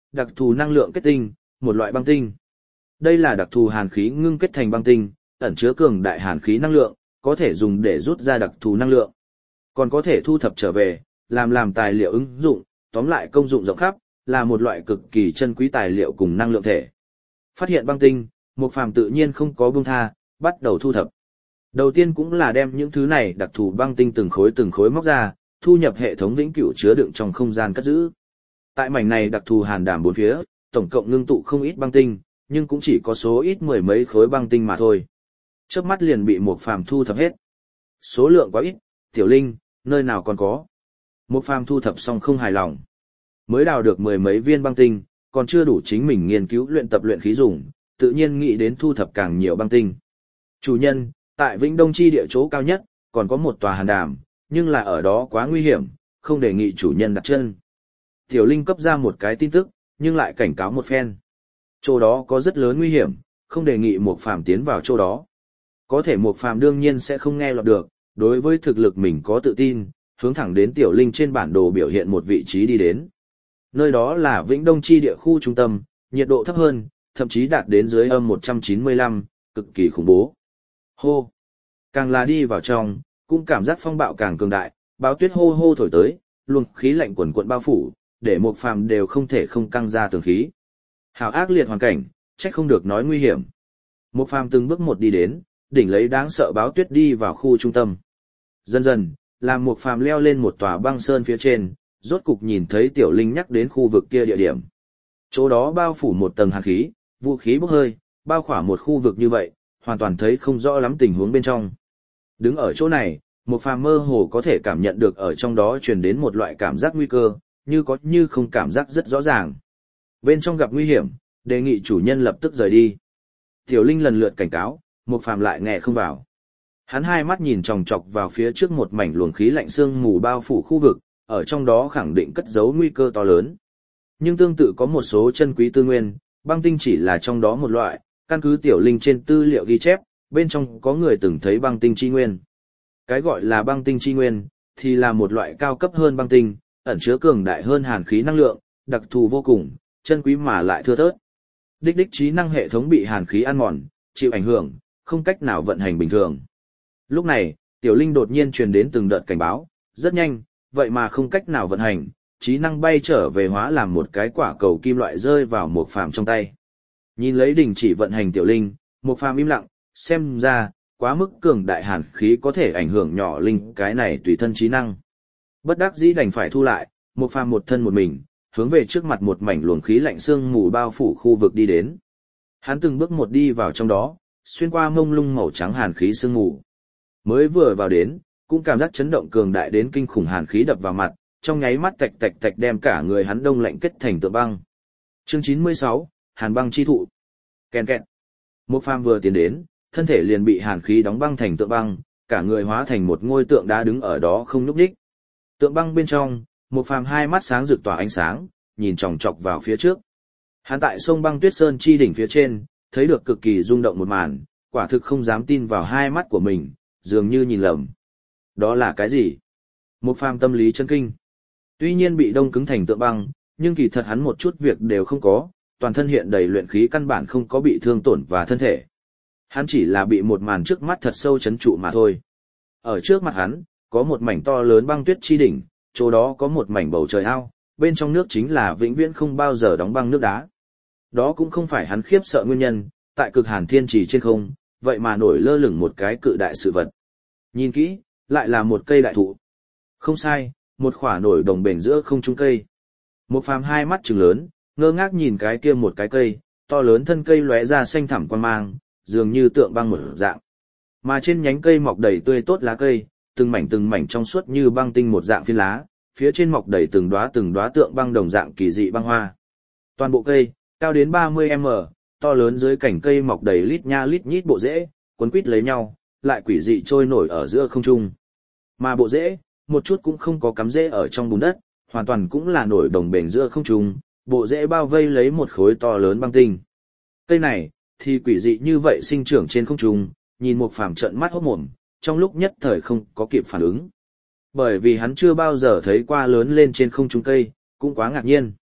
đặc thù năng lượng kết tinh, một loại băng tinh. Đây là đặc thù hàn khí ngưng kết thành băng tinh, ẩn chứa cường đại hàn khí năng lượng, có thể dùng để rút ra đặc thù năng lượng. Còn có thể thu thập trở về, làm làm tài liệu ứng dụng, tóm lại công dụng rộng khắp, là một loại cực kỳ chân quý tài liệu cùng năng lượng thể. Phát hiện băng tinh, Mục Phàm tự nhiên không có buông tha, bắt đầu thu thập. Đầu tiên cũng là đem những thứ này đặc thù băng tinh từng khối từng khối móc ra, thu nhập hệ thống vĩnh cửu chứa đựng trong không gian cất giữ. Tại mảnh này đặc thù hàn đảm bốn phía, tổng cộng ngưng tụ không ít băng tinh, nhưng cũng chỉ có số ít mười mấy khối băng tinh mà thôi. Chớp mắt liền bị Mục Phàm thu thập hết. Số lượng quá ít, Tiểu Linh, nơi nào còn có. Mục Phàm thu thập xong không hài lòng. Mới đào được mười mấy viên băng tinh, còn chưa đủ chính mình nghiên cứu luyện tập luyện khí dùng, tự nhiên nghĩ đến thu thập càng nhiều băng tinh. Chủ nhân, tại Vĩnh Đông chi địa chỗ cao nhất, còn có một tòa hàn đàm, nhưng là ở đó quá nguy hiểm, không đề nghị chủ nhân đặt chân. Tiểu Linh cấp ra một cái tin tức, nhưng lại cảnh cáo một phen. Chỗ đó có rất lớn nguy hiểm, không đề nghị Mục Phàm tiến vào chỗ đó. Có thể Mục Phàm đương nhiên sẽ không nghe lọt được, đối với thực lực mình có tự tin, hướng thẳng đến Tiểu Linh trên bản đồ biểu hiện một vị trí đi đến. Nơi đó là Vĩnh Đông chi địa khu trung tâm, nhiệt độ thấp hơn, thậm chí đạt đến dưới âm một trăm chín mươi lăm, cực kỳ khủng bố. Hô! Càng là đi vào trong, cũng cảm giác phong bạo càng cường đại, báo tuyết hô hô thổi tới, luồng khí lạnh quần quận bao phủ, để Mục Phàm đều không thể không căng ra tường khí. Hào ác liệt hoàn cảnh, trách không được nói nguy hiểm. Mục Phàm từng bước một đi đến, đỉnh lấy đáng sợ báo tuyết đi vào khu trung tâm. Dần dần, làm Mục Phàm leo lên một tòa băng sơn phía trên, rốt cục nhìn thấy Tiểu Linh nhắc đến khu vực kia địa điểm. Chỗ đó bao phủ một tầng hàn khí, vũ khí bốc hơi, bao khỏa một khu vực như vậy, hoàn toàn thấy không rõ lắm tình huống bên trong. Đứng ở chỗ này, Mục Phàm mơ hồ có thể cảm nhận được ở trong đó truyền đến một loại cảm giác nguy cơ, như có như không cảm giác rất rõ ràng. Bên trong gặp nguy hiểm, đề nghị chủ nhân lập tức rời đi. Tiểu Linh lần lượt cảnh cáo, Mục Phàm lại nghe không vào. Hắn hai mắt nhìn chòng chọc vào phía trước một mảnh luồng khí lạnh sương mù bao phủ khu vực, ở trong đó khẳng định cất giấu nguy cơ to lớn. Nhưng tương tự có một số chân quý tư nguyên, băng tinh chỉ là trong đó một loại, căn cứ Tiểu Linh trên tư liệu ghi chép, bên trong có người từng thấy băng tinh chi nguyên. Cái gọi là băng tinh chi nguyên, thì là một loại cao cấp hơn băng tinh, ẩn chứa cường đại hơn hàn khí năng lượng, đặc thù vô cùng, chân quý mà lại thưa thớt. Đích đích trí năng hệ thống bị hàn khí ăn mòn, chịu ảnh hưởng, không cách nào vận hành bình thường. Lúc này, Tiểu Linh đột nhiên truyền đến từng đợt cảnh báo, rất nhanh, vậy mà không cách nào vận hành, trí năng bay trở về hóa làm một cái quả cầu kim loại rơi vào Mục Phàm trong tay. Nhìn lấy đình chỉ vận hành Tiểu Linh, Mục Phàm im lặng, xem ra, quá mức cường đại hàn khí có thể ảnh hưởng nhỏ Linh cái này tùy thân trí năng. Bất đắc dĩ đành phải thu lại, Mục Phàm một thân một mình, hướng về trước mặt một mảnh luồng khí lạnh sương mù bao phủ khu vực đi đến. Hắn từng bước một đi vào trong đó, xuyên qua mông lung màu trắng hàn khí sương mù. Mới vừa vào đến, cũng cảm giác chấn động cường đại đến kinh khủng hàn khí đập vào mặt, trong nháy mắt tạch tạch tạch đem cả người hắn đông lạnh kết thành tượng băng. Chương chín mươi sáu, Hàn băng chi thụ. Kèn kẹt. Mục Phàm vừa tiến đến, thân thể liền bị hàn khí đóng băng thành tượng băng, cả người hóa thành một ngôi tượng đá đứng ở đó không nhúc nhích. Tượng băng bên trong, Mục Phàm hai mắt sáng rực tỏa ánh sáng, nhìn chòng chọc vào phía trước. Hắn tại sông băng Tuyết Sơn chi đỉnh phía trên, thấy được cực kỳ rung động một màn, quả thực không dám tin vào hai mắt của mình, dường như nhìn lầm. Đó là cái gì? Mục Phàm tâm lý chấn kinh. Tuy nhiên bị đông cứng thành tượng băng, nhưng kỳ thật hắn một chút việc đều không có, toàn thân hiện đầy luyện khí căn bản không có bị thương tổn và thân thể. Hắn chỉ là bị một màn trước mắt thật sâu chấn trụ mà thôi. Ở trước mặt hắn, có một mảnh to lớn băng tuyết chi đỉnh, chỗ đó có một mảnh bầu trời ao, bên trong nước chính là vĩnh viễn không bao giờ đóng băng nước đá. Đó cũng không phải hắn khiếp sợ nguyên nhân, tại cực hàn thiên trì trên không, vậy mà nổi lơ lửng một cái cự đại sự vật. Nhìn kỹ, lại là một cây đại thụ. Không sai, một khỏa nổi đồng bền giữa không trung cây. Một Phàm hai mắt trừng lớn, ngơ ngác nhìn cái kia một cái cây, to lớn thân cây lóe ra xanh thẳm quang mang, dường như tượng băng mở dạng. Mà trên nhánh cây mọc đầy tươi tốt lá cây, từng mảnh từng mảnh trong suốt như băng tinh một dạng phiến lá, phía trên mọc đầy từng đóa từng đóa tượng băng đồng dạng kỳ dị băng hoa. Toàn bộ cây, cao đến ba mươi mét, to lớn dưới cành cây mọc đầy lít nha lít nhít bộ rễ, quấn quít lấy nhau, lại quỷ dị trôi nổi ở giữa không trung. Mà bộ rễ, một chút cũng không có cắm rễ ở trong bùn đất, hoàn toàn cũng là nổi đồng bền giữa không trung, bộ rễ bao vây lấy một khối to lớn băng tinh. Cây này, thì quỷ dị như vậy sinh trưởng trên không trung, nhìn Mục Phàm trợn mắt hốt mồm, trong lúc nhất thời không có kịp phản ứng. Bởi vì hắn chưa bao giờ thấy qua lớn lên trên không trung cây, cũng quá ngạc nhiên.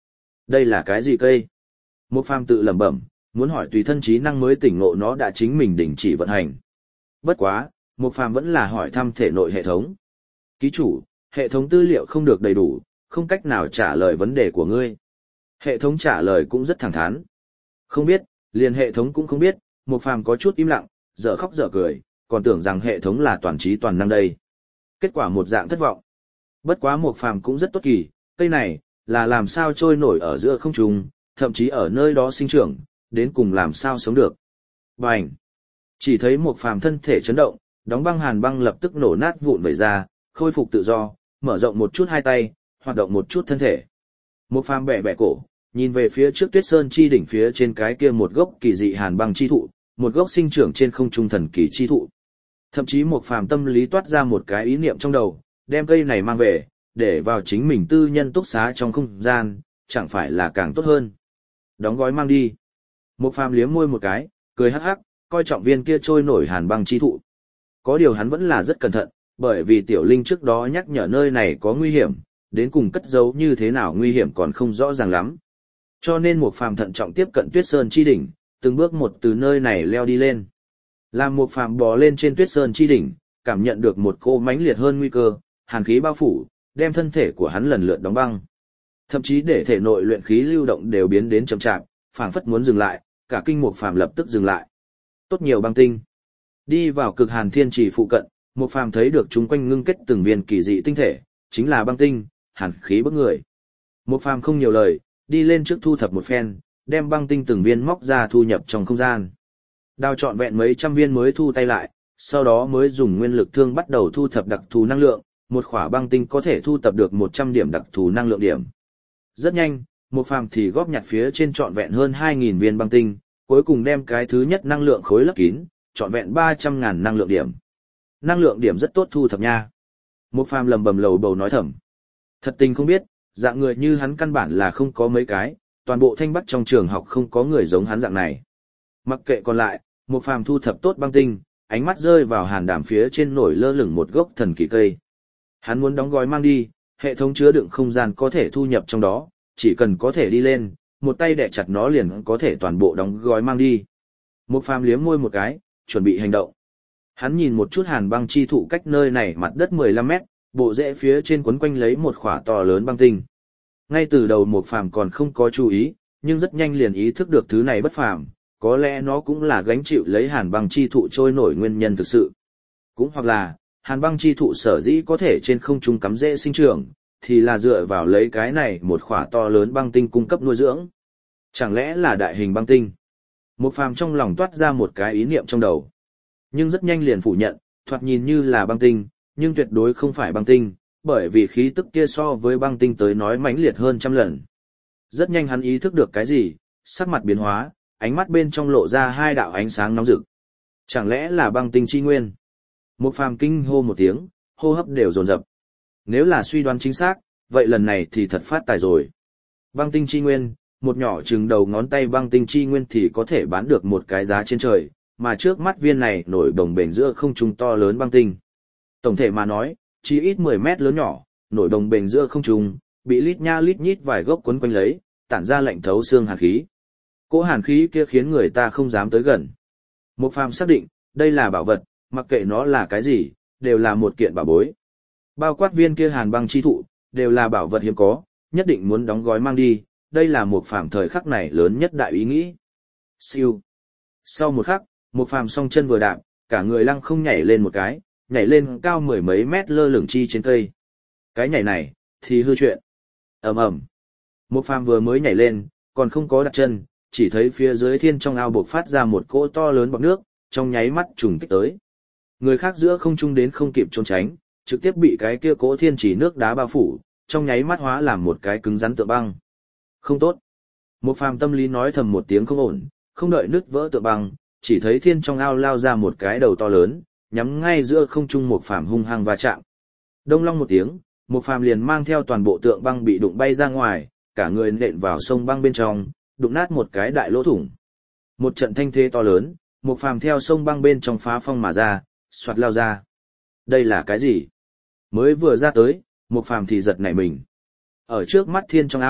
Đây là cái gì cây? Một phàm tự lẩm bẩm, muốn hỏi tùy thân trí năng mới tỉnh ngộ nó đã chính mình đình chỉ vận hành. Bất quá, một phàm vẫn là hỏi thăm thể nội hệ thống. Ký chủ, hệ thống tư liệu không được đầy đủ, không cách nào trả lời vấn đề của ngươi. Hệ thống trả lời cũng rất thẳng thắn. Không biết, liền hệ thống cũng không biết, một phàm có chút im lặng, dở khóc dở cười, còn tưởng rằng hệ thống là toàn trí toàn năng đây. Kết quả một dạng thất vọng. Bất quá một phàm cũng rất tốt kỳ, cây này, là làm sao trôi nổi ở giữa không trung, thậm chí ở nơi đó sinh trưởng, đến cùng làm sao sống được. Bành! Chỉ thấy một phàm thân thể chấn động, đóng băng hàn băng lập tức nổ nát vụn vẩy ra, khôi phục tự do, mở rộng một chút hai tay, hoạt động một chút thân thể. Một phàm bẻ bẻ cổ, nhìn về phía trước Tuyết Sơn chi đỉnh phía trên cái kia một gốc kỳ dị hàn băng chi thụ, một gốc sinh trưởng trên không trung thần kỳ chi thụ. Thậm chí một phàm tâm lý toát ra một cái ý niệm trong đầu, đem cây này mang về, để vào chính mình tư nhân túc xá trong không gian, chẳng phải là càng tốt hơn. Đóng gói mang đi. Một phàm liếm môi một cái, cười hắc hắc, coi trọng viên kia trôi nổi hàn băng chi thụ. Có điều hắn vẫn là rất cẩn thận, bởi vì tiểu linh trước đó nhắc nhở nơi này có nguy hiểm, đến cùng cất giấu như thế nào nguy hiểm còn không rõ ràng lắm. Cho nên một phàm thận trọng tiếp cận Tuyết Sơn chi đỉnh, từng bước một từ nơi này leo đi lên. Làm một phàm bò lên trên Tuyết Sơn chi đỉnh, cảm nhận được một cô mãnh liệt hơn nguy cơ, hàn khí bao phủ, đem thân thể của hắn lần lượt đóng băng. Thậm chí để thể nội luyện khí lưu động đều biến đến chậm chạp, phảng phất muốn dừng lại, cả kinh một phàm lập tức dừng lại. Tốt nhiều băng tinh. Đi vào cực hàn thiên trì phụ cận, một phàm thấy được chúng quanh ngưng kết từng viên kỳ dị tinh thể, chính là băng tinh, hàn khí bức người. Một phàm không nhiều lời, đi lên trước thu thập một phen, đem băng tinh từng viên móc ra thu nhập trong không gian. Đào trọn vẹn mấy trăm viên mới thu tay lại, sau đó mới dùng nguyên lực thương bắt đầu thu thập đặc thù năng lượng, một khỏa băng tinh có thể thu thập được một trăm điểm đặc thù năng lượng điểm. Rất nhanh, một phàm thì góp nhặt phía trên trọn vẹn hơn hai nghìn viên băng tinh, cuối cùng đem cái thứ nhất năng lượng khối lấp kín, trọn vẹn ba trăm ngàn năng lượng điểm. Năng lượng điểm rất tốt thu thập nha. Một phàm lầm bầm lầu bầu nói thầm. Thật tình không biết, dạng người như hắn căn bản là không có mấy cái, toàn bộ Thanh Bắc trong trường học không có người giống hắn dạng này. Mặc kệ còn lại, một phàm thu thập tốt băng tinh, ánh mắt rơi vào hàn đảm phía trên nổi lơ lửng một gốc thần kỳ cây. Hắn muốn đóng gói mang đi, hệ thống chứa đựng không gian có thể thu nhập trong đó, chỉ cần có thể đi lên, một tay đè chặt nó liền có thể toàn bộ đóng gói mang đi. Một phàm liếm môi một cái, chuẩn bị hành động. Hắn nhìn một chút hàn băng chi thụ cách nơi này mặt đất mười lăm mét, bộ rễ phía trên quấn quanh lấy một khỏa to lớn băng tinh. Ngay từ đầu một phàm còn không có chú ý, nhưng rất nhanh liền ý thức được thứ này bất phàm, có lẽ nó cũng là gánh chịu lấy hàn băng chi thụ trôi nổi nguyên nhân thực sự. Cũng hoặc là, hàn băng chi thụ sở dĩ có thể trên không trung cắm rễ sinh trưởng, thì là dựa vào lấy cái này một khỏa to lớn băng tinh cung cấp nuôi dưỡng. Chẳng lẽ là đại hình băng tinh? Một phàm trong lòng toát ra một cái ý niệm trong đầu. Nhưng rất nhanh liền phủ nhận, thoạt nhìn như là băng tinh, nhưng tuyệt đối không phải băng tinh, bởi vì khí tức kia so với băng tinh tới nói mãnh liệt hơn trăm lần. Rất nhanh hắn ý thức được cái gì, sắc mặt biến hóa, ánh mắt bên trong lộ ra hai đạo ánh sáng nóng rực. Chẳng lẽ là băng tinh chi nguyên? Một phàm kinh hô một tiếng, hô hấp đều dồn dập. Nếu là suy đoán chính xác, vậy lần này thì thật phát tài rồi. Băng tinh chi nguyên, một nhỏ chừng đầu ngón tay băng tinh chi nguyên thì có thể bán được một cái giá trên trời, mà trước mắt viên này nổi bồng bềnh giữa không trung to lớn băng tinh. Tổng thể mà nói, chỉ ít mười mét lớn nhỏ, nổi bồng bềnh giữa không trung, bị lít nha lít nhít vài gốc quấn quanh lấy, tản ra lạnh thấu xương hàn khí. Cỗ hàn khí kia khiến người ta không dám tới gần. Một phàm xác định, đây là bảo vật, mặc kệ nó là cái gì, đều là một kiện bảo bối. Bao quát viên kia hàn băng chi thụ, đều là bảo vật hiếm có, nhất định muốn đóng gói mang đi, đây là một phàm thời khắc này lớn nhất đại ý nghĩ. Siêu. Sau một khắc, một phàm song chân vừa đạp, cả người lăng không nhảy lên một cái, nhảy lên cao mười mấy mét lơ lửng chi trên cây. Cái nhảy này, thì hư chuyện. ầm ầm. Một phàm vừa mới nhảy lên, còn không có đặt chân, chỉ thấy phía dưới thiên trong ao bộc phát ra một cỗ to lớn bọt nước, trong nháy mắt trùng kích tới. Người khác giữa không trung đến không kịp trốn tránh, trực tiếp bị cái kia cỗ thiên chỉ nước đá bao phủ, trong nháy mắt hóa làm một cái cứng rắn tượng băng. Không tốt. Một phàm tâm lý nói thầm một tiếng không ổn, không đợi nứt vỡ tượng băng, chỉ thấy thiên trong ao lao ra một cái đầu to lớn, nhắm ngay giữa không trung một phàm hung hăng va chạm. Đông long một tiếng, một phàm liền mang theo toàn bộ tượng băng bị đụng bay ra ngoài, cả người nện vào sông băng bên trong, đụng nát một cái đại lỗ thủng. Một trận thanh thế to lớn, một phàm theo sông băng bên trong phá phong mà ra, xoạt lao ra. Đây là cái gì? Mới vừa ra tới, một phàm thì giật nảy mình. Ở trước mắt thiên trong ao,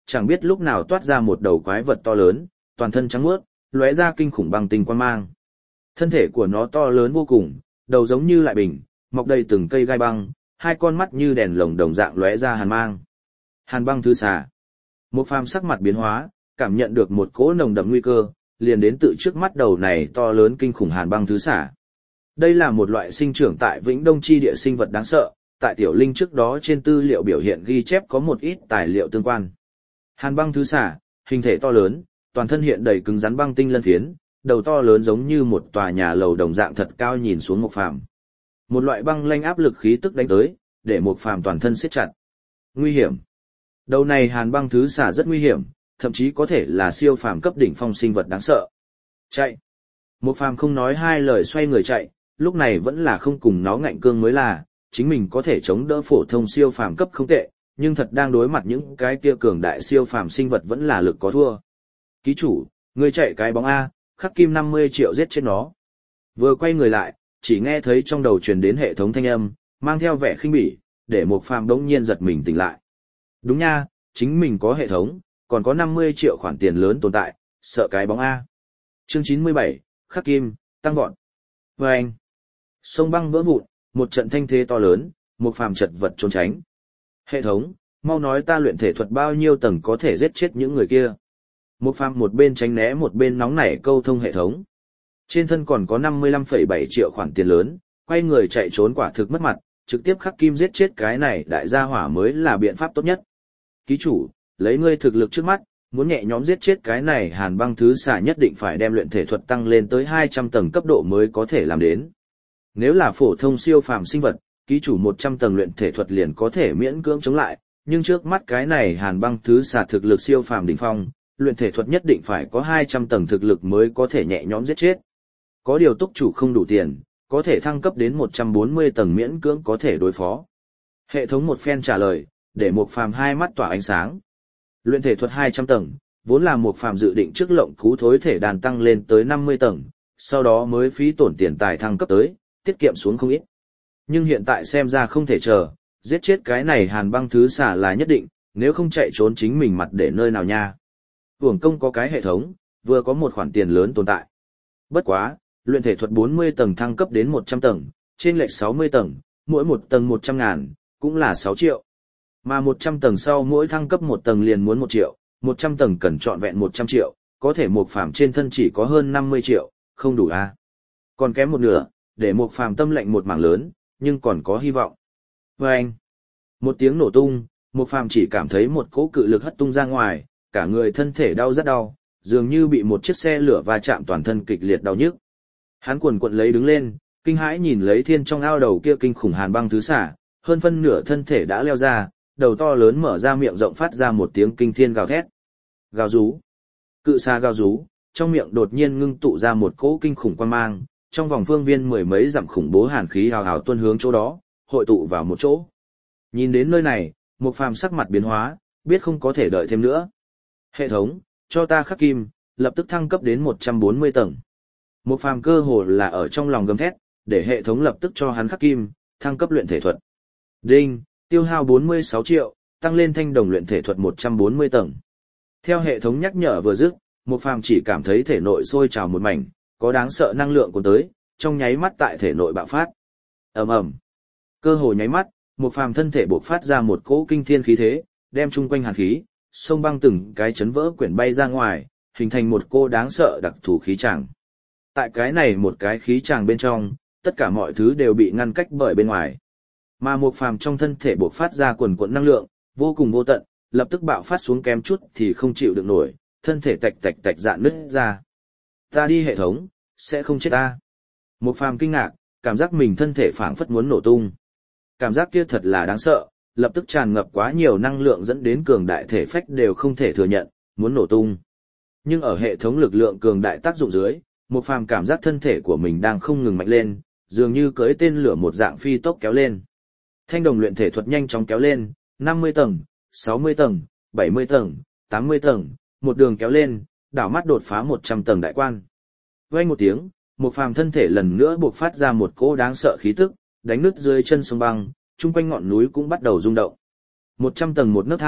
chẳng biết lúc nào toát ra một đầu quái vật to lớn, toàn thân trắng muốt, lóe ra kinh khủng băng tinh quang mang. Thân thể của nó to lớn vô cùng, đầu giống như lại bình, mọc đầy từng cây gai băng, hai con mắt như đèn lồng đồng dạng lóe ra hàn mang. Hàn băng thứ xà. Một phàm sắc mặt biến hóa, cảm nhận được một cỗ nồng đậm nguy cơ, liền đến tự trước mắt đầu này to lớn kinh khủng hàn băng thứ xà. Đây là một loại sinh trưởng tại Vĩnh Đông chi địa sinh vật đáng sợ, tại tiểu linh trước đó trên tư liệu biểu hiện ghi chép có một ít tài liệu tương quan. Hàn băng thứ xà, hình thể to lớn, toàn thân hiện đầy cứng rắn băng tinh lân phiến, đầu to lớn giống như một tòa nhà lầu đồng dạng thật cao nhìn xuống Mộc Phàm. Một loại băng lanh áp lực khí tức đánh tới, để Mộc Phàm toàn thân siết chặt. Nguy hiểm. Đầu này hàn băng thứ xà rất nguy hiểm, thậm chí có thể là siêu phàm cấp đỉnh phong sinh vật đáng sợ. Chạy. Mộc Phàm không nói hai lời xoay người chạy, lúc này vẫn là không cùng nó ngạnh cương mới là, chính mình có thể chống đỡ phổ thông siêu phàm cấp không tệ, nhưng thật đang đối mặt những cái kia cường đại siêu phàm sinh vật vẫn là lực có thua. Ký chủ, ngươi chạy cái bóng A, khắc kim năm mươi triệu giết chết nó. Vừa quay người lại, chỉ nghe thấy trong đầu truyền đến hệ thống thanh âm, mang theo vẻ khinh bỉ, để Mộc Phàm đống nhiên giật mình tỉnh lại. Đúng nha, chính mình có hệ thống, còn có năm mươi triệu khoản tiền lớn tồn tại, sợ cái bóng A. Chương chín mươi bảy, khắc kim, tăng vọt. Và anh, sông băng vỡ vụn, một trận thanh thế to lớn, Mộc Phàm chật vật trốn tránh. Hệ thống, mau nói ta luyện thể thuật bao nhiêu tầng có thể giết chết những người kia. Mộc Phàm một bên tránh né một bên nóng nảy câu thông hệ thống. Trên thân còn có năm mươi lăm phẩy bảy triệu khoản tiền lớn, quay người chạy trốn quả thực mất mặt, trực tiếp khắc kim giết chết cái này đại gia hỏa mới là biện pháp tốt nhất. Ký chủ, lấy ngươi thực lực trước mắt, muốn nhẹ nhõm giết chết cái này hàn băng thứ xà nhất định phải đem luyện thể thuật tăng lên tới hai trăm tầng cấp độ mới có thể làm đến. Nếu là phổ thông siêu phàm sinh vật, ký chủ một trăm tầng luyện thể thuật liền có thể miễn cưỡng chống lại, nhưng trước mắt cái này hàn băng thứ xà thực lực siêu phàm đỉnh phong, luyện thể thuật nhất định phải có hai trăm tầng thực lực mới có thể nhẹ nhõm giết chết. Có điều túc chủ không đủ tiền, có thể thăng cấp đến một trăm bốn mươi tầng miễn cưỡng có thể đối phó. Hệ thống một phen trả lời, để Mộc Phàm hai mắt tỏa ánh sáng. Luyện thể thuật hai trăm tầng, vốn là Mộc Phàm dự định trước lộng cú thối thể đàn tăng lên tới năm mươi tầng, sau đó mới phí tổn tiền tài thăng cấp tới, tiết kiệm xuống không ít. Nhưng hiện tại xem ra không thể chờ, giết chết cái này hàn băng thứ xà là nhất định, nếu không chạy trốn chính mình mặt để nơi nào nha. Hưởng công có cái hệ thống, vừa có một khoản tiền lớn tồn tại. Bất quá, luyện thể thuật bốn mươi tầng thăng cấp đến một trăm tầng, trên lệch sáu mươi tầng, mỗi một tầng một trăm ngàn, cũng là sáu triệu. Mà một trăm tầng sau mỗi thăng cấp một tầng liền muốn một triệu, một trăm tầng cần trọn vẹn một trăm triệu, có thể Mộc Phàm trên thân chỉ có hơn năm mươi triệu, không đủ a. À? Còn kém một nửa, để Mộc Phàm tâm lệnh một mảng lớn, nhưng còn có hy vọng. Và anh, một tiếng nổ tung, Mộc Phàm chỉ cảm thấy một cỗ cự lực hất tung ra ngoài, cả người thân thể đau rất đau, dường như bị một chiếc xe lửa va chạm toàn thân kịch liệt đau nhức. Hắn quần quật lấy đứng lên, kinh hãi nhìn lấy thiên trong ao đầu kia kinh khủng hàn băng thứ xả, hơn phân nửa thân thể đã leo ra, đầu to lớn mở ra miệng rộng phát ra một tiếng kinh thiên gào thét. Gào rú. Cự xà gào rú, trong miệng đột nhiên ngưng tụ ra một cỗ kinh khủng quang mang, trong vòng phương viên mười mấy dặm khủng bố hàn khí hào hào tuôn hướng chỗ đó, hội tụ vào một chỗ. Nhìn đến nơi này, Mộc Phàm sắc mặt biến hóa, biết không có thể đợi thêm nữa. Hệ thống, cho ta khắc kim, lập tức thăng cấp đến một trăm bốn mươi tầng. Mộc Phàm cơ hồ là ở trong lòng gầm thét, để hệ thống lập tức cho hắn khắc kim, thăng cấp luyện thể thuật. Đinh, tiêu hao bốn mươi sáu triệu, tăng lên thanh đồng luyện thể thuật một trăm bốn mươi tầng. Theo hệ thống nhắc nhở vừa dứt, Mộc Phàm chỉ cảm thấy thể nội sôi trào một mảnh, có đáng sợ năng lượng cuốn tới, trong nháy mắt tại thể nội bạo phát. Ầm ầm. Cơ hồ nháy mắt, Mộc Phàm thân thể bộc phát ra một cỗ kinh thiên khí thế, đem chung quanh hàn khí, sông băng từng cái chấn vỡ quyển bay ra ngoài, hình thành một cô đáng sợ đặc thù khí tràng. Tại cái này một cái khí tràng bên trong, tất cả mọi thứ đều bị ngăn cách bởi bên ngoài. Mà Mộc Phàm trong thân thể bộc phát ra quần quần năng lượng, vô cùng vô tận, lập tức bạo phát xuống kém chút thì không chịu được nổi, thân thể tạch tạch tạch dạn nứt ra. Ta đi hệ thống, sẽ không chết ta. Mộc Phàm kinh ngạc, cảm giác mình thân thể phảng phất muốn nổ tung. Cảm giác kia thật là đáng sợ, lập tức tràn ngập quá nhiều năng lượng dẫn đến cường đại thể phách đều không thể thừa nhận, muốn nổ tung. Nhưng ở hệ thống lực lượng cường đại tác dụng dưới, Mộc Phàm cảm giác thân thể của mình đang không ngừng mạnh lên, dường như cưỡi tên lửa một dạng phi tốc kéo lên. Thanh đồng luyện thể thuật nhanh chóng kéo lên, năm mươi tầng, sáu mươi tầng, bảy mươi tầng, tám mươi tầng, một đường kéo lên, đảo mắt đột phá một trăm tầng đại quan. Vang một tiếng, Mộc Phàm thân thể lần nữa bộc phát ra một cỗ đáng sợ khí tức, đánh nứt dưới chân sông băng, chung quanh ngọn núi cũng bắt đầu rung động. một trăm tầng một nấc thang,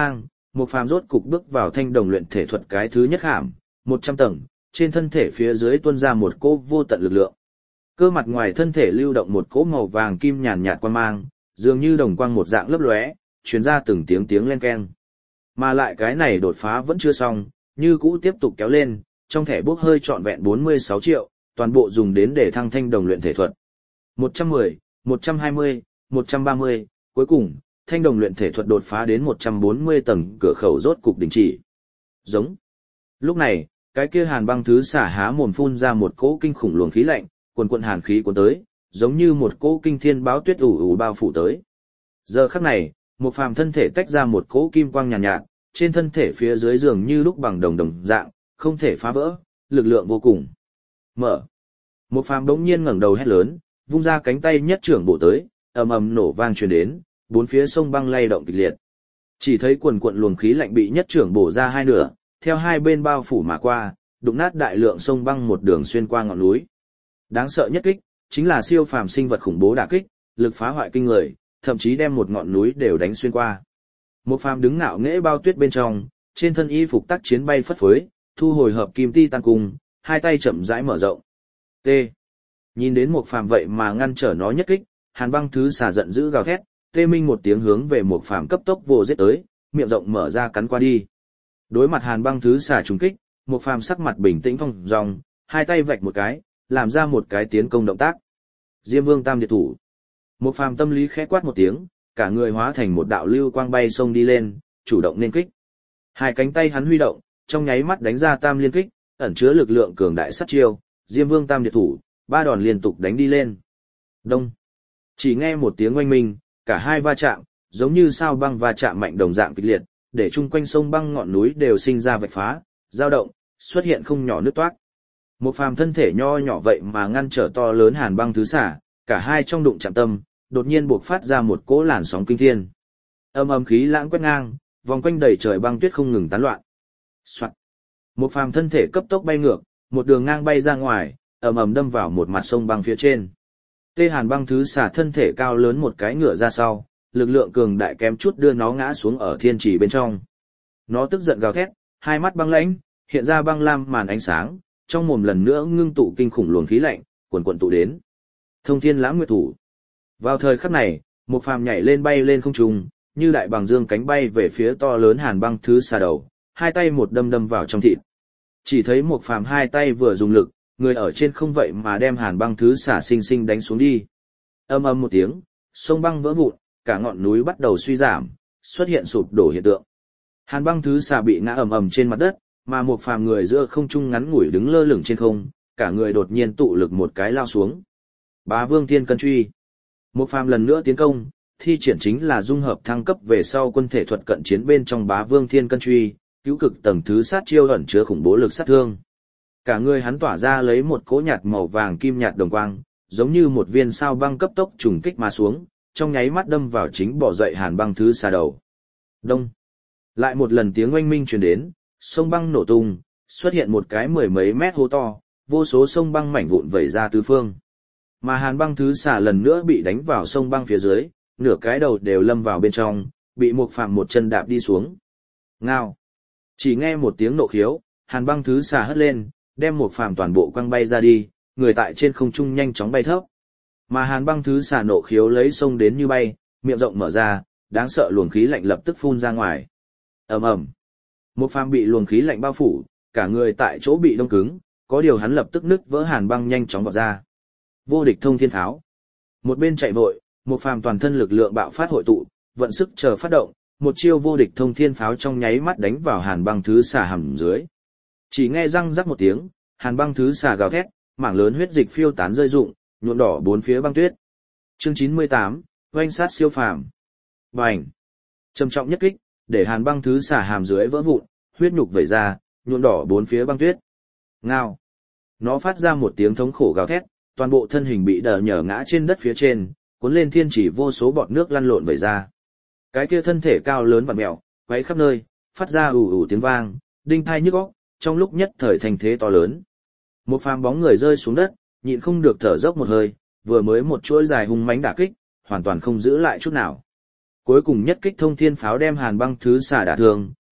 một phàm rốt cục bước vào thanh đồng luyện thể thuật cái thứ nhất hàm, một trăm tầng, trên thân thể phía dưới tuôn ra một cỗ vô tận lực lượng. Cơ mặt ngoài thân thể lưu động một cỗ màu vàng kim nhàn nhạt quang mang, dường như đồng quang một dạng lấp lóe, truyền ra từng tiếng tiếng len keng. Mà lại cái này đột phá vẫn chưa xong, như cũ tiếp tục kéo lên, trong thẻ bốc hơi trọn vẹn bốn mươi sáu triệu, toàn bộ dùng đến để thăng thanh đồng luyện thể thuật. một trăm mười, một trăm hai mươi, một trăm ba mươi, cuối cùng, thanh đồng luyện thể thuật đột phá đến một trăm bốn mươi tầng cửa khẩu rốt cục đình chỉ. Giống. Lúc này, cái kia hàn băng thứ xả há mồm phun ra một cỗ kinh khủng luồng khí lạnh, quần quần hàn khí cuốn tới, giống như một cỗ kinh thiên báo tuyết ủ ủ bao phủ tới. Giờ khắc này, một phàm thân thể tách ra một cỗ kim quang nhàn nhạt, nhạt, trên thân thể phía dưới dường như lúc bằng đồng đồng dạng, không thể phá vỡ, lực lượng vô cùng. Mở. Một phàm đống nhiên ngẩng đầu hét lớn, vung ra cánh tay nhất trưởng bổ tới, ầm ầm nổ vang truyền đến, bốn phía sông băng lay động kịch liệt. Chỉ thấy quần quần luồng khí lạnh bị nhất trưởng bổ ra hai nửa, theo hai bên bao phủ mà qua, đụng nát đại lượng sông băng một đường xuyên qua ngọn núi. Đáng sợ nhất kích, chính là siêu phàm sinh vật khủng bố đả kích, lực phá hoại kinh người, thậm chí đem một ngọn núi đều đánh xuyên qua. Một phàm đứng ngạo nghễ bao tuyết bên trong, trên thân y phục tác chiến bay phất phới, thu hồi hợp kim ti tăng cung, hai tay chậm rãi mở rộng. T. Nhìn đến một phàm vậy mà ngăn trở nó nhất kích, hàn băng thứ xà giận dữ gào thét, tê minh một tiếng hướng về một phàm cấp tốc vô giết tới, miệng rộng mở ra cắn qua đi. Đối mặt hàn băng thứ xà trùng kích, một phàm sắc mặt bình tĩnh phong dong, hai tay vạch một cái, làm ra một cái tiến công động tác. Diêm Vương Tam Điệt Thủ. Một phàm tâm lý khẽ quát một tiếng, cả người hóa thành một đạo lưu quang bay xông đi lên, chủ động nên kích. Hai cánh tay hắn huy động, trong nháy mắt đánh ra tam liên kích, ẩn chứa lực lượng cường đại sát chiêu, Diêm Vương Tam Điệt Thủ, ba đòn liên tục đánh đi lên. Đông. Chỉ nghe một tiếng oanh minh, cả hai va chạm, giống như sao băng va chạm mạnh đồng dạng kịch liệt, để chung quanh sông băng ngọn núi đều sinh ra vạch phá, dao động, xuất hiện không nhỏ nứt toát. Một phàm thân thể nho nhỏ vậy mà ngăn trở to lớn hàn băng thứ xả, cả hai trong đụng chạm tâm, đột nhiên buộc phát ra một cỗ làn sóng kinh thiên. Âm âm khí lãng quét ngang, vòng quanh đầy trời băng tuyết không ngừng tán loạn. Soạt. Một phàm thân thể cấp tốc bay ngược, một đường ngang bay ra ngoài, ầm ầm đâm vào một mặt sông băng phía trên. Tê hàn băng thứ xả thân thể cao lớn một cái ngựa ra sau, lực lượng cường đại kém chút đưa nó ngã xuống ở thiên trì bên trong. Nó tức giận gào thét, hai mắt băng lãnh, hiện ra băng lam màn ánh sáng, trong mồm lần nữa ngưng tụ kinh khủng luồng khí lạnh, cuồn cuộn tụ đến. Thông Thiên Lãng Nguyệt Thủ. Vào thời khắc này, một phàm nhảy lên bay lên không trung, như đại bàng dương cánh bay về phía to lớn hàn băng thứ xà đầu, hai tay một đâm đâm vào trong thịt. Chỉ thấy một phàm hai tay vừa dùng lực, người ở trên không vậy mà đem hàn băng thứ xà sinh sinh đánh xuống đi. Âm ầm một tiếng, sông băng vỡ vụn, cả ngọn núi bắt đầu suy giảm, xuất hiện sụp đổ hiện tượng. Hàn băng thứ xà bị ngã ầm ầm trên mặt đất, mà một phàm người giữa không trung ngắn ngủi đứng lơ lửng trên không, cả người đột nhiên tụ lực một cái lao xuống. Bá Vương Thiên Cân Truy. Một phàm lần nữa tiến công, thi triển chính là dung hợp thăng cấp về sau quân thể thuật cận chiến bên trong Bá Vương Thiên Cân Truy, cứu cực tầng thứ sát chiêu ẩn chứa khủng bố lực sát thương. Cả người hắn tỏa ra lấy một cỗ nhạt màu vàng kim nhạt đồng quang, giống như một viên sao băng cấp tốc trùng kích mà xuống, trong nháy mắt đâm vào chính bỏ dậy hàn băng thứ xà đầu. Đông. Lại một lần tiếng oanh minh truyền đến, sông băng nổ tung, xuất hiện một cái mười mấy mét hố to, vô số sông băng mảnh vụn vẩy ra tứ phương. Mà hàn băng thứ xà lần nữa bị đánh vào sông băng phía dưới, nửa cái đầu đều lâm vào bên trong, bị một phàm một chân đạp đi xuống. Ngao. Chỉ nghe một tiếng nộ khiếu, hàn băng thứ xà hất lên, đem một phàm toàn bộ quăng bay ra đi, người tại trên không trung nhanh chóng bay thấp. Mà hàn băng thứ xà nộ khiếu lấy sông đến như bay, miệng rộng mở ra, đáng sợ luồng khí lạnh lập tức phun ra ngoài. Ầm ầm. Một phàm bị luồng khí lạnh bao phủ, cả người tại chỗ bị đông cứng, có điều hắn lập tức nứt vỡ hàn băng nhanh chóng vọt ra. Vô địch thông thiên pháo. Một bên chạy vội, một phàm toàn thân lực lượng bạo phát hội tụ, vận sức chờ phát động, một chiêu vô địch thông thiên pháo trong nháy mắt đánh vào hàn băng thứ xà hầm dưới. Chỉ nghe răng rắc một tiếng, hàn băng thứ xà gào thét, mảng lớn huyết dịch phiêu tán rơi rụng, nhuộm đỏ bốn phía băng tuyết. Chương chín mươi tám, oanh sát siêu phàm. Bành. Trầm trọng nhất kích, để hàn băng thứ xà hàm dưới vỡ vụn, huyết nhục vẩy ra, nhuộm đỏ bốn phía băng tuyết. Ngao. Nó phát ra một tiếng thống khổ gào thét, toàn bộ thân hình bị đờ nhở ngã trên đất phía trên, cuốn lên thiên chỉ vô số bọt nước lăn lộn vẩy ra. Cái kia thân thể cao lớn vặn mèo, quấy khắp nơi, phát ra ù ù tiếng vang, đinh tai nhức óc, trong lúc nhất thời thành thế to lớn. Một phàm bóng người rơi xuống đất, nhịn không được thở dốc một hơi, vừa mới một chuỗi dài hung mãnh đả kích, hoàn toàn không giữ lại chút nào. Cuối cùng nhất kích thông thiên pháo đem hàn băng thứ xà đả thương,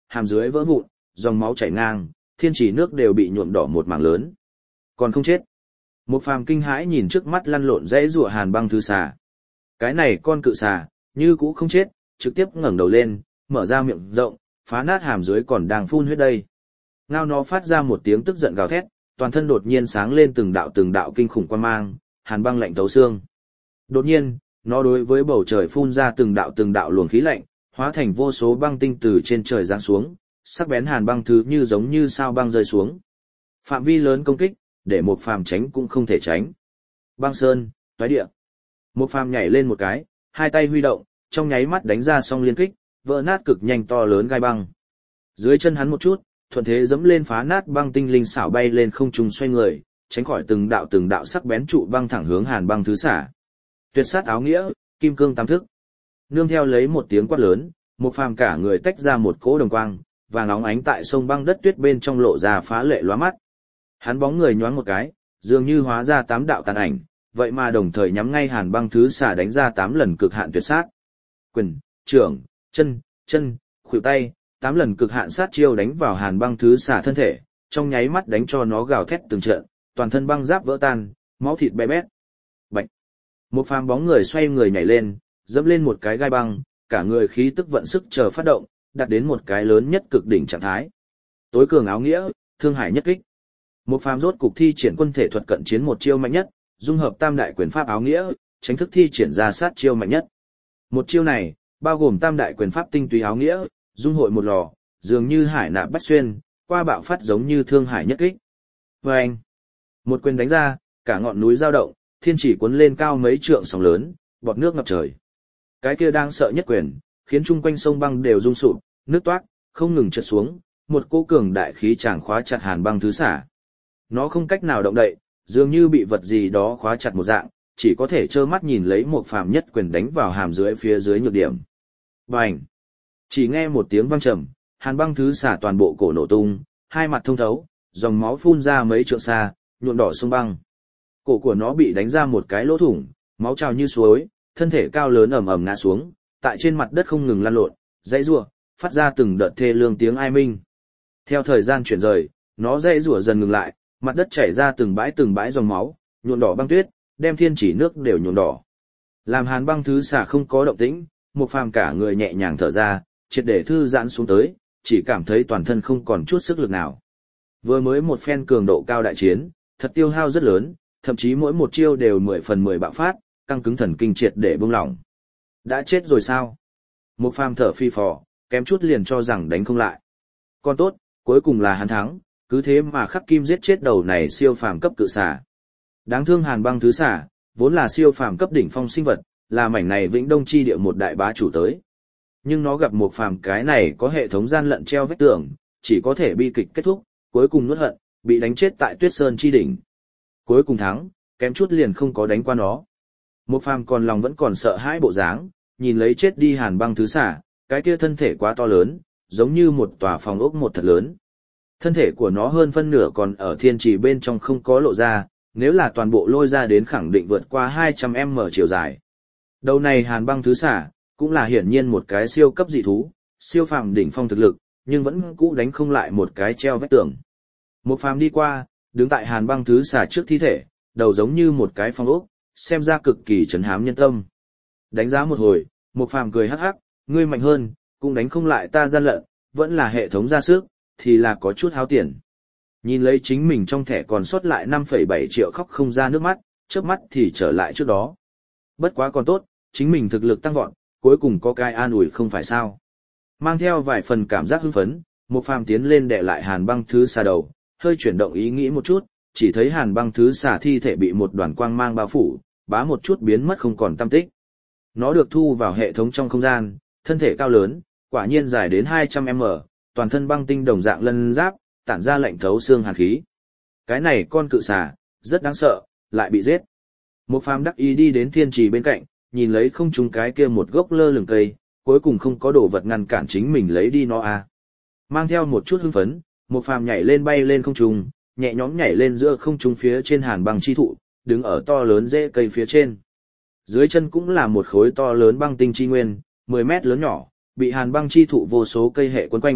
hàm dưới vỡ vụn, dòng máu chảy ngang, thiên chỉ nước đều bị nhuộm đỏ một mảng lớn. Còn không chết. Một phàm kinh hãi nhìn trước mắt lăn lộn dãy rùa hàn băng thứ xà. Cái này con cự xà, như cũ không chết, trực tiếp ngẩng đầu lên, mở ra miệng rộng, phá nát hàm dưới còn đang phun huyết đây. Ngao nó phát ra một tiếng tức giận gào thét, toàn thân đột nhiên sáng lên từng đạo từng đạo kinh khủng quang mang, hàn băng lạnh thấu xương. Đột nhiên, nó đối với bầu trời phun ra từng đạo từng đạo luồng khí lạnh, hóa thành vô số băng tinh từ trên trời giáng xuống, sắc bén hàn băng thứ như giống như sao băng rơi xuống. Phạm vi lớn công kích, để một phàm tránh cũng không thể tránh. Băng sơn, toái địa. Một phàm nhảy lên một cái, hai tay huy động, trong nháy mắt đánh ra song liên kích, vỡ nát cực nhanh to lớn gai băng. Dưới chân hắn một chút, thuận thế dẫm lên phá nát băng tinh linh xảo bay lên không trung xoay người, tránh khỏi từng đạo từng đạo sắc bén trụ băng thẳng hướng hàn băng thứ xả. Tuyệt sát áo nghĩa, kim cương tam thức. Nương theo lấy một tiếng quát lớn, một phàm cả người tách ra một cỗ đồng quang, vàng óng ánh tại sông băng đất tuyết bên trong lộ ra phá lệ lóa mắt. Hắn bóng người nhoáng một cái, dường như hóa ra tám đạo tàn ảnh, vậy mà đồng thời nhắm ngay hàn băng thứ xả đánh ra tám lần cực hạn tuyệt sát. Quyền, trưởng, chân, chân, khuỷu tay, tám lần cực hạn sát chiêu đánh vào hàn băng thứ xả thân thể, trong nháy mắt đánh cho nó gào thét từng trận, toàn thân băng giáp vỡ tan, máu thịt bé bét. Bạch. Một phàm bóng người xoay người nhảy lên, dẫm lên một cái gai băng, cả người khí tức vận sức chờ phát động, đạt đến một cái lớn nhất cực đỉnh trạng thái. Tối cường áo nghĩa, thương hải nhất kích. Một phàm rốt cục thi triển quân thể thuật cận chiến một chiêu mạnh nhất, dung hợp tam đại quyền pháp áo nghĩa, tránh thức thi triển ra sát chiêu mạnh nhất. Một chiêu này, bao gồm tam đại quyền pháp tinh túy áo nghĩa, dung hội một lò, dường như hải nạp bách xuyên, qua bạo phát giống như thương hải nhất kích. Và anh, một quyền đánh ra, cả ngọn núi dao động, thiên chỉ cuốn lên cao mấy trượng sóng lớn, bọt nước ngập trời. Cái kia đang sợ nhất quyền, khiến chung quanh sông băng đều rung sụp, nước toát, không ngừng trượt xuống, một cỗ cường đại khí chàng khóa chặt hàn băng thứ xả. Nó không cách nào động đậy, dường như bị vật gì đó khóa chặt một dạng, chỉ có thể trơ mắt nhìn lấy một phàm nhất quyền đánh vào hàm dưới phía dưới nhược điểm. Bành! Chỉ nghe một tiếng vang trầm, hàn băng thứ xả toàn bộ cổ nổ tung, hai mặt thông thấu, dòng máu phun ra mấy trượng xa, nhuộm đỏ sông băng. Cổ của nó bị đánh ra một cái lỗ thủng, máu trào như suối, thân thể cao lớn ầm ầm ngã xuống, tại trên mặt đất không ngừng lăn lộn, dãy rủa, phát ra từng đợt thê lương tiếng ai minh. Theo thời gian chuyển rời, nó dãy rủa dần ngừng lại, mặt đất chảy ra từng bãi từng bãi dòng máu, nhuộm đỏ băng tuyết, đem thiên chỉ nước đều nhuộm đỏ. Làm hàn băng thứ xả không có động tĩnh, một phàm cả người nhẹ nhàng thở ra, triệt để thư giãn xuống tới, chỉ cảm thấy toàn thân không còn chút sức lực nào. Vừa mới một phen cường độ cao đại chiến, thật tiêu hao rất lớn, thậm chí mỗi một chiêu đều mười phần mười bạo phát, căng cứng thần kinh triệt để buông lỏng. Đã chết rồi sao? Một phàm thở phi phò, kém chút liền cho rằng đánh không lại. Còn tốt, cuối cùng là hắn thắng, cứ thế mà khắc kim giết chết đầu này siêu phàm cấp cự xà. Đáng thương hàn băng thứ xà, vốn là siêu phàm cấp đỉnh phong sinh vật, là mảnh này vĩnh đông chi địa một đại bá chủ tới. Nhưng nó gặp một phàm cái này có hệ thống gian lận treo vết tường, chỉ có thể bi kịch kết thúc, cuối cùng nuốt hận, bị đánh chết tại Tuyết Sơn chi đỉnh. Cuối cùng thắng, kém chút liền không có đánh qua nó. Một phàm còn lòng vẫn còn sợ hãi bộ dáng, nhìn lấy chết đi hàn băng thứ xả, cái kia thân thể quá to lớn, giống như một tòa phòng ốc một thật lớn. Thân thể của nó hơn phân nửa còn ở thiên trì bên trong không có lộ ra, nếu là toàn bộ lôi ra đến khẳng định vượt qua hai trăm mét chiều dài. Đầu này hàn băng thứ xả, cũng là hiển nhiên một cái siêu cấp dị thú, siêu phàm đỉnh phong thực lực, nhưng vẫn cũ đánh không lại một cái treo vách tường. Một phàm đi qua, đứng tại hàn băng thứ xả trước thi thể, đầu giống như một cái phong ốc, xem ra cực kỳ trấn hám nhân tâm. Đánh giá một hồi, một phàm cười hắc hắc, ngươi mạnh hơn, cũng đánh không lại ta gian lận, vẫn là hệ thống ra sức, thì là có chút háo tiền. Nhìn lấy chính mình trong thẻ còn sót lại năm phẩy bảy triệu khóc không ra nước mắt, chớp mắt thì trở lại trước đó. Bất quá còn tốt, chính mình thực lực tăng vọt, cuối cùng có cái an ủi không phải sao. Mang theo vài phần cảm giác hưng phấn, một phàm tiến lên đè lại hàn băng thứ xà đầu, hơi chuyển động ý nghĩ một chút, chỉ thấy hàn băng thứ xà thi thể bị một đoàn quang mang bao phủ, bá một chút biến mất không còn tăm tích. Nó được thu vào hệ thống trong không gian, thân thể cao lớn, quả nhiên dài đến hai trăm mét, toàn thân băng tinh đồng dạng lân giáp, tản ra lạnh thấu xương hàn khí. Cái này con cự xà, rất đáng sợ, lại bị giết. Một phàm đắc ý đi đến thiên trì bên cạnh, nhìn lấy không trúng cái kia một gốc lơ lửng cây, cuối cùng không có đồ vật ngăn cản chính mình lấy đi nó à. Mang theo một chút hưng phấn, một phàm nhảy lên bay lên không trung, nhẹ nhõm nhảy lên giữa không trung phía trên hàn băng chi thụ, đứng ở to lớn rễ cây phía trên. Dưới chân cũng là một khối to lớn băng tinh chi nguyên, mười mét lớn nhỏ, bị hàn băng chi thụ vô số cây hệ quấn quanh,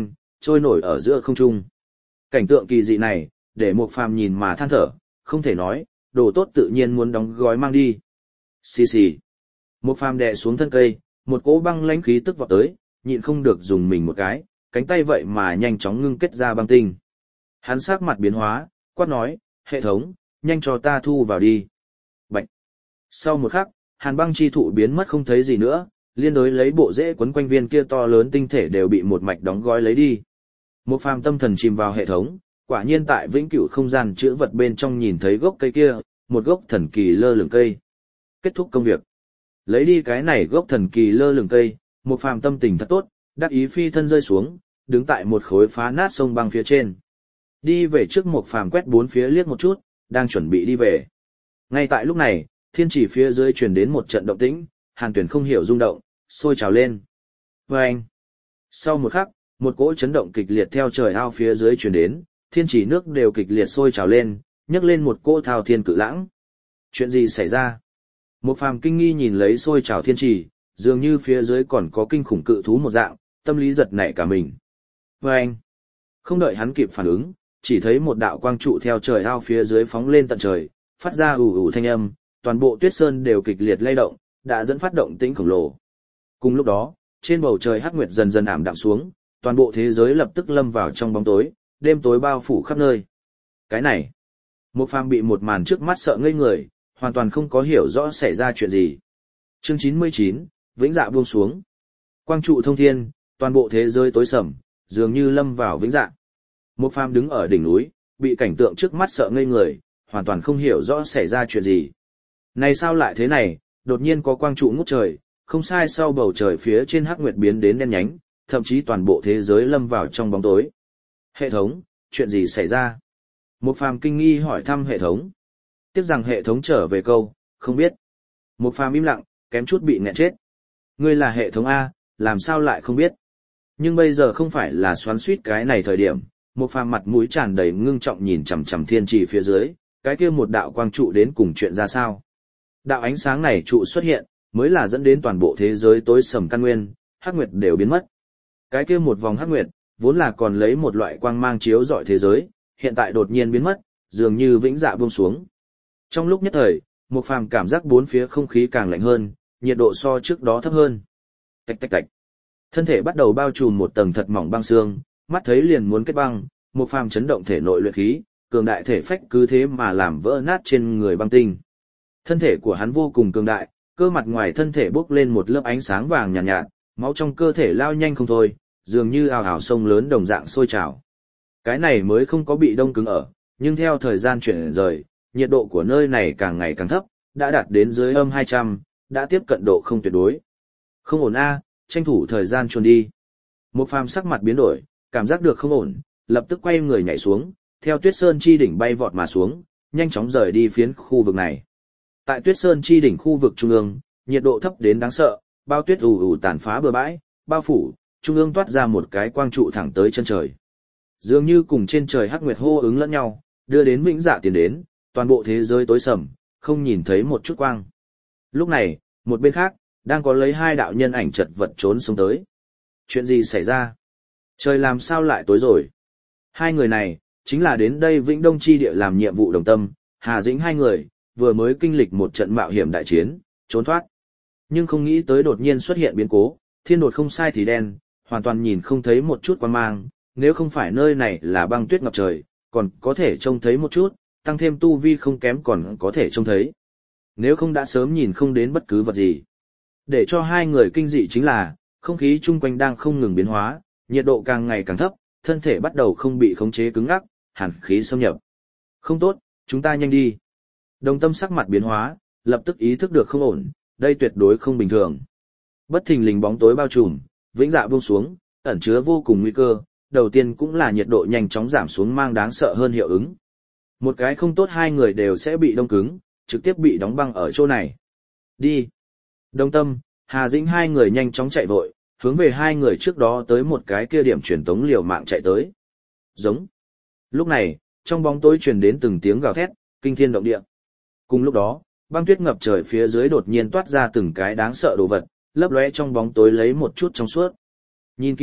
trôi nổi ở giữa không trung. Cảnh tượng kỳ dị này, để Mục Phàm nhìn mà than thở, không thể nói, đồ tốt tự nhiên muốn đóng gói mang đi. Xì xì. Mục Phàm đè xuống thân cây, một cỗ băng lãnh khí tức vọt tới, nhịn không được dùng mình một cái, cánh tay vậy mà nhanh chóng ngưng kết ra băng tinh. Hắn sắc mặt biến hóa, quát nói, hệ thống, nhanh cho ta thu vào đi. Bạch. Sau một khắc, hàn băng chi thụ biến mất không thấy gì nữa, liên đối lấy bộ rễ quấn quanh viên kia to lớn tinh thể đều bị một mạch đóng gói lấy đi. Một phàm tâm thần chìm vào hệ thống, quả nhiên tại vĩnh cửu không gian chữa vật bên trong nhìn thấy gốc cây kia, một gốc thần kỳ lơ lửng cây. Kết thúc công việc. Lấy đi cái này gốc thần kỳ lơ lửng cây, một phàm tâm tình thật tốt, đắc ý phi thân rơi xuống, đứng tại một khối phá nát sông băng phía trên. Đi về trước một phàm quét bốn phía liếc một chút, đang chuẩn bị đi về. Ngay tại lúc này, thiên chỉ phía dưới truyền đến một trận động tĩnh, Hàn Tuyển không hiểu rung động, sôi trào lên. Vâng! Sau một khắc, một cỗ chấn động kịch liệt theo trời ao phía dưới truyền đến, thiên chỉ nước đều kịch liệt sôi trào lên, nhấc lên một cỗ thao thiên cự lãng. Chuyện gì xảy ra? Một phàm kinh nghi nhìn lấy sôi trào thiên chỉ, dường như phía dưới còn có kinh khủng cự thú một dạng, tâm lý giật nảy cả mình. Vâng! Không đợi hắn kịp phản ứng, chỉ thấy một đạo quang trụ theo trời ao phía dưới phóng lên tận trời, phát ra ù ù thanh âm, toàn bộ tuyết sơn đều kịch liệt lay động, đã dẫn phát động tĩnh khổng lồ. Cùng lúc đó, trên bầu trời hắc nguyệt dần dần ảm đạm xuống, toàn bộ thế giới lập tức lâm vào trong bóng tối, đêm tối bao phủ khắp nơi. Cái này, một phàm bị một màn trước mắt sợ ngây người, hoàn toàn không có hiểu rõ xảy ra chuyện gì. Chương chín mươi chín, vĩnh dạ buông xuống. Quang trụ thông thiên, toàn bộ thế giới tối sầm, dường như lâm vào vĩnh dạ. Một phàm đứng ở đỉnh núi, bị cảnh tượng trước mắt sợ ngây người, hoàn toàn không hiểu rõ xảy ra chuyện gì. Này sao lại thế này, đột nhiên có quang trụ ngút trời, không sai sau bầu trời phía trên hắc nguyệt biến đến đen nhánh, thậm chí toàn bộ thế giới lâm vào trong bóng tối. Hệ thống, chuyện gì xảy ra? Một phàm kinh nghi hỏi thăm hệ thống. Tiếc rằng hệ thống trở về câu, không biết. Một phàm im lặng, kém chút bị nghẹn chết. Ngươi là hệ thống A, làm sao lại không biết? Nhưng bây giờ không phải là xoắn suýt cái này thời điểm, một phàm mặt mũi tràn đầy ngưng trọng nhìn chằm chằm thiên trì phía dưới, cái kia một đạo quang trụ đến cùng chuyện ra sao? Đạo ánh sáng này trụ xuất hiện, mới là dẫn đến toàn bộ thế giới tối sầm căn nguyên, hắc nguyệt đều biến mất. Cái kia một vòng hắc nguyệt, vốn là còn lấy một loại quang mang chiếu rọi thế giới, hiện tại đột nhiên biến mất, dường như vĩnh dạ buông xuống. Trong lúc nhất thời, một phàm cảm giác bốn phía không khí càng lạnh hơn, nhiệt độ so trước đó thấp hơn. Tạch tạch tạch. Thân thể bắt đầu bao trùm một tầng thật mỏng băng xương, mắt thấy liền muốn kết băng, một phàm chấn động thể nội luyện khí, cường đại thể phách cứ thế mà làm vỡ nát trên người băng tinh. Thân thể của hắn vô cùng cường đại, cơ mặt ngoài thân thể bốc lên một lớp ánh sáng vàng nhàn nhạt, nhạt, máu trong cơ thể lao nhanh không thôi, dường như ào ào sông lớn đồng dạng sôi trào. Cái này mới không có bị đông cứng ở, nhưng theo thời gian chuyển rời, nhiệt độ của nơi này càng ngày càng thấp, đã đạt đến dưới âm hai trăm, đã tiếp cận độ không tuyệt đối. Không ổn a, tranh thủ thời gian chuồn đi. Một phàm sắc mặt biến đổi, cảm giác được không ổn, lập tức quay người nhảy xuống, theo Tuyết Sơn chi đỉnh bay vọt mà xuống, nhanh chóng rời đi phiến khu vực này. Tại Tuyết Sơn chi đỉnh khu vực trung ương, nhiệt độ thấp đến đáng sợ, bao tuyết ù ù tàn phá bừa bãi, bao phủ, trung ương toát ra một cái quang trụ thẳng tới chân trời. Dường như cùng trên trời hắc nguyệt hô ứng lẫn nhau, đưa đến vĩnh dạ tiền đến, toàn bộ thế giới tối sầm, không nhìn thấy một chút quang. Lúc này, một bên khác, đang có lấy hai đạo nhân ảnh chật vật trốn xuống tới. Chuyện gì xảy ra? Trời làm sao lại tối rồi? Hai người này, chính là đến đây Vĩnh Đông chi địa làm nhiệm vụ đồng tâm, Hà Dĩnh hai người, vừa mới kinh lịch một trận mạo hiểm đại chiến, trốn thoát. Nhưng không nghĩ tới đột nhiên xuất hiện biến cố, thiên đột không sai thì đen, hoàn toàn nhìn không thấy một chút quang mang, nếu không phải nơi này là băng tuyết ngập trời, còn có thể trông thấy một chút, tăng thêm tu vi không kém còn có thể trông thấy. Nếu không đã sớm nhìn không đến bất cứ vật gì. Để cho hai người kinh dị chính là, không khí chung quanh đang không ngừng biến hóa, nhiệt độ càng ngày càng thấp, thân thể bắt đầu không bị khống chế cứng ngắc, hàn khí xâm nhập. Không tốt, chúng ta nhanh đi. Đồng tâm sắc mặt biến hóa, lập tức ý thức được không ổn, đây tuyệt đối không bình thường. Bất thình lình bóng tối bao trùm, vĩnh dạ buông xuống, ẩn chứa vô cùng nguy cơ, đầu tiên cũng là nhiệt độ nhanh chóng giảm xuống mang đáng sợ hơn hiệu ứng. Một cái không tốt hai người đều sẽ bị đông cứng, trực tiếp bị đóng băng ở chỗ này. Đi. Đồng tâm, Hà Dĩnh hai người nhanh chóng chạy vội, hướng về hai người trước đó tới một cái kia điểm truyền tống liều mạng chạy tới. Giống. Lúc này, trong bóng tối truyền đến từng tiếng gào thét, kinh thiên động địa. Cùng lúc đó, băng tuyết ngập trời phía dưới đột nhiên toát ra từng cái đáng sợ đồ vật, lấp lóe trong bóng tối lấy một chút trong suốt. Nhìn kỹ,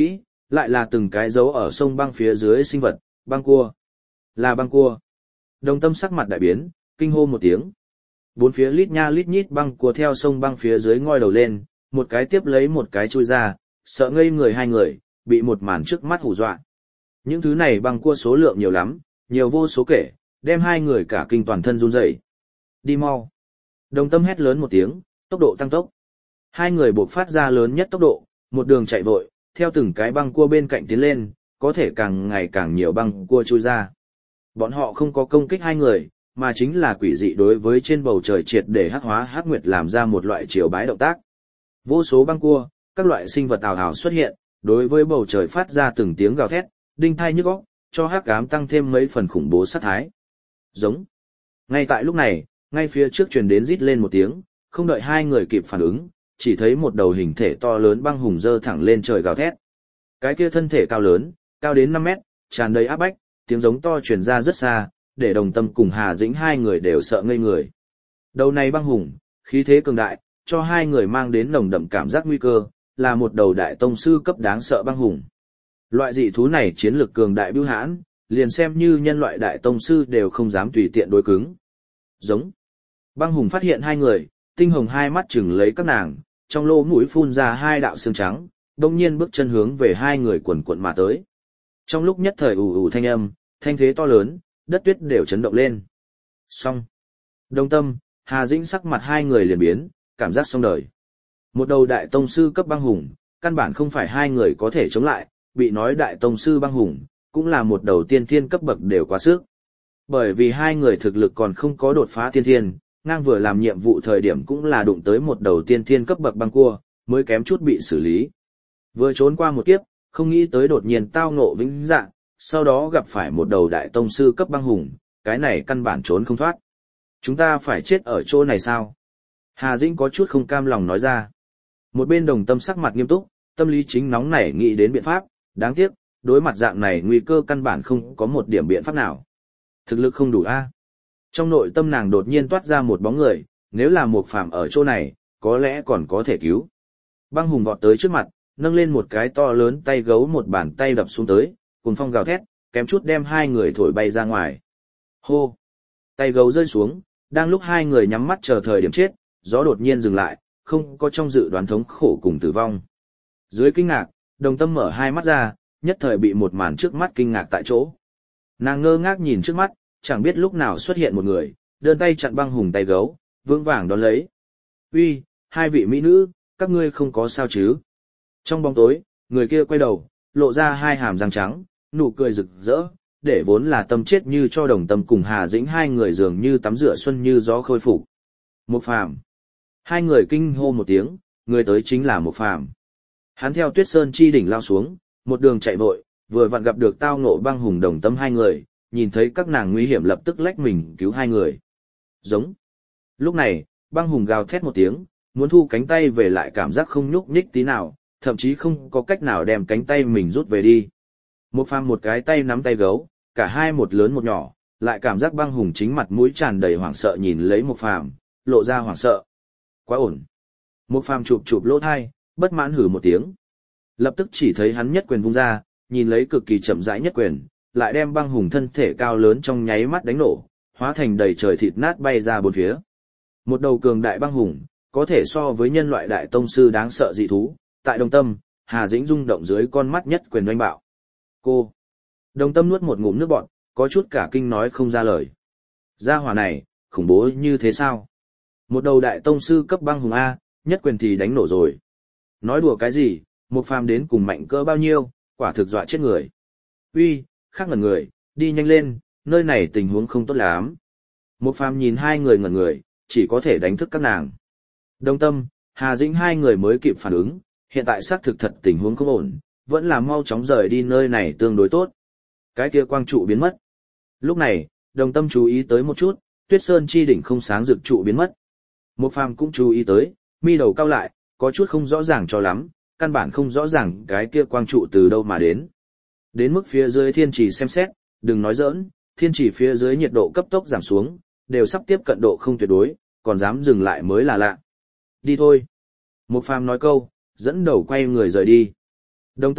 lại là từng cái dấu ở sông băng phía dưới sinh vật, băng cua. Là băng cua. Đồng Tâm sắc mặt đại biến, kinh hô một tiếng. Bốn phía lít nha lít nhít băng cua theo sông băng phía dưới ngoi đầu lên, một cái tiếp lấy một cái chui ra, sợ ngây người hai người, bị một màn trước mắt hù dọa. Những thứ này băng cua số lượng nhiều lắm, nhiều vô số kể, đem hai người cả kinh toàn thân run rẩy. Đi mau. Đồng Tâm hét lớn một tiếng, tốc độ tăng tốc. Hai người buộc phát ra lớn nhất tốc độ, một đường chạy vội, theo từng cái băng cua bên cạnh tiến lên, có thể càng ngày càng nhiều băng cua chui ra. Bọn họ không có công kích hai người, mà chính là quỷ dị đối với trên bầu trời triệt để hắc hóa hắc nguyệt làm ra một loại chiều bái động tác. Vô số băng cua, các loại sinh vật ảo ảo xuất hiện, đối với bầu trời phát ra từng tiếng gào thét, đinh tai nhức óc, cho hắc ám tăng thêm mấy phần khủng bố sát thái. Giống. Ngay tại lúc này, ngay phía trước truyền đến rít lên một tiếng, không đợi hai người kịp phản ứng, chỉ thấy một đầu hình thể to lớn băng hùng dơ thẳng lên trời gào thét. Cái kia thân thể cao lớn, cao đến năm mét, tràn đầy áp bách, tiếng giống to truyền ra rất xa, để Đồng Tâm cùng Hà Dĩnh hai người đều sợ ngây người. Đầu này băng hùng, khí thế cường đại, cho hai người mang đến nồng đậm cảm giác nguy cơ, là một đầu đại tông sư cấp đáng sợ băng hùng. Loại dị thú này chiến lực cường đại bưu hãn, liền xem như nhân loại đại tông sư đều không dám tùy tiện đối cứng. Giống. Băng hùng phát hiện hai người, tinh hồng hai mắt chừng lấy các nàng, trong lỗ mũi phun ra hai đạo xương trắng, đồng nhiên bước chân hướng về hai người quần quận mà tới. Trong lúc nhất thời ù ù thanh âm, thanh thế to lớn, đất tuyết đều chấn động lên. Xong. Đồng Tâm, Hà Dĩnh sắc mặt hai người liền biến, cảm giác xong đời. Một đầu đại tông sư cấp băng hùng, căn bản không phải hai người có thể chống lại, bị nói đại tông sư băng hùng, cũng là một đầu tiên thiên cấp bậc đều quá sức. Bởi vì hai người thực lực còn không có đột phá tiên thiên, ngang vừa làm nhiệm vụ thời điểm cũng là đụng tới một đầu tiên thiên cấp bậc băng cua, mới kém chút bị xử lý. Vừa trốn qua một kiếp, không nghĩ tới đột nhiên tao ngộ vĩnh dạng, sau đó gặp phải một đầu đại tông sư cấp băng hùng, cái này căn bản trốn không thoát. Chúng ta phải chết ở chỗ này sao? Hà Dĩnh có chút không cam lòng nói ra. Một bên Đồng Tâm sắc mặt nghiêm túc, tâm lý chính nóng nảy nghĩ đến biện pháp, đáng tiếc, đối mặt dạng này nguy cơ căn bản không có một điểm biện pháp nào. Thực lực không đủ a. Trong nội tâm nàng đột nhiên toát ra một bóng người, nếu là một phàm ở chỗ này, có lẽ còn có thể cứu. Băng hùng vọt tới trước mặt, nâng lên một cái to lớn tay gấu một bàn tay đập xuống tới, cùng phong gào thét, kém chút đem hai người thổi bay ra ngoài. Hô! Tay gấu rơi xuống, đang lúc hai người nhắm mắt chờ thời điểm chết, gió đột nhiên dừng lại, không có trong dự đoán thống khổ cùng tử vong. Dưới kinh ngạc, Đồng Tâm mở hai mắt ra, nhất thời bị một màn trước mắt kinh ngạc tại chỗ. Nàng ngơ ngác nhìn trước mắt, chẳng biết lúc nào xuất hiện một người, đơn tay chặn băng hùng tay gấu, vững vàng đón lấy. Uy, hai vị mỹ nữ, các ngươi không có sao chứ? Trong bóng tối, người kia quay đầu, lộ ra hai hàm răng trắng, nụ cười rực rỡ, để vốn là tâm chết như cho Đồng Tâm cùng Hà Dĩnh hai người dường như tắm rửa xuân như gió khôi phục. Một phàm. Hai người kinh hô một tiếng, người tới chính là một phàm. Hắn theo Tuyết Sơn chi đỉnh lao xuống, một đường chạy vội, vừa vặn gặp được tao ngộ băng hùng Đồng Tâm hai người, nhìn thấy các nàng nguy hiểm lập tức lách mình cứu hai người. Giống. Lúc này, băng hùng gào thét một tiếng, muốn thu cánh tay về lại cảm giác không nhúc nhích tí nào, thậm chí không có cách nào đem cánh tay mình rút về đi. Một phàm một cái tay nắm tay gấu, cả hai một lớn một nhỏ, lại cảm giác băng hùng chính mặt mũi tràn đầy hoảng sợ nhìn lấy một phàm, lộ ra hoảng sợ. Quá ổn. Một phàm chụp chụp lỗ thai, bất mãn hử một tiếng. Lập tức chỉ thấy hắn nhất quyền vung ra, nhìn lấy cực kỳ chậm rãi nhất quyền, lại đem băng hùng thân thể cao lớn trong nháy mắt đánh nổ, hóa thành đầy trời thịt nát bay ra bốn phía. Một đầu cường đại băng hùng, có thể so với nhân loại đại tông sư đáng sợ dị thú, tại Đồng Tâm, Hà Dĩnh rung động dưới con mắt nhất quyền oanh bạo. Cô. Đồng Tâm nuốt một ngụm nước bọt, có chút cả kinh nói không ra lời. Gia hỏa này, khủng bố như thế sao? Một đầu đại tông sư cấp băng hùng A, nhất quyền thì đánh nổ rồi. Nói đùa cái gì, một phàm đến cùng mạnh cỡ bao nhiêu, quả thực dọa chết người. Uy, khác ngẩn người, đi nhanh lên, nơi này tình huống không tốt lắm. Một phàm nhìn hai người ngẩn người, chỉ có thể đánh thức các nàng. Đồng Tâm, Hà Dĩnh hai người mới kịp phản ứng, hiện tại xác thực thật tình huống không ổn, vẫn là mau chóng rời đi nơi này tương đối tốt. Cái kia quang trụ biến mất. Lúc này, Đồng Tâm chú ý tới một chút, Tuyết Sơn chi đỉnh không sáng rực trụ biến mất. Một phàm cũng chú ý tới, mi đầu cau lại, có chút không rõ ràng cho lắm, căn bản không rõ ràng cái kia quang trụ từ đâu mà đến. Đến mức phía dưới thiên trì xem xét, đừng nói giỡn, thiên trì phía dưới nhiệt độ cấp tốc giảm xuống, đều sắp tiếp cận độ không tuyệt đối, còn dám dừng lại mới là lạ. Đi thôi. Một phàm nói câu, dẫn đầu quay người rời đi. Đồng Tâm,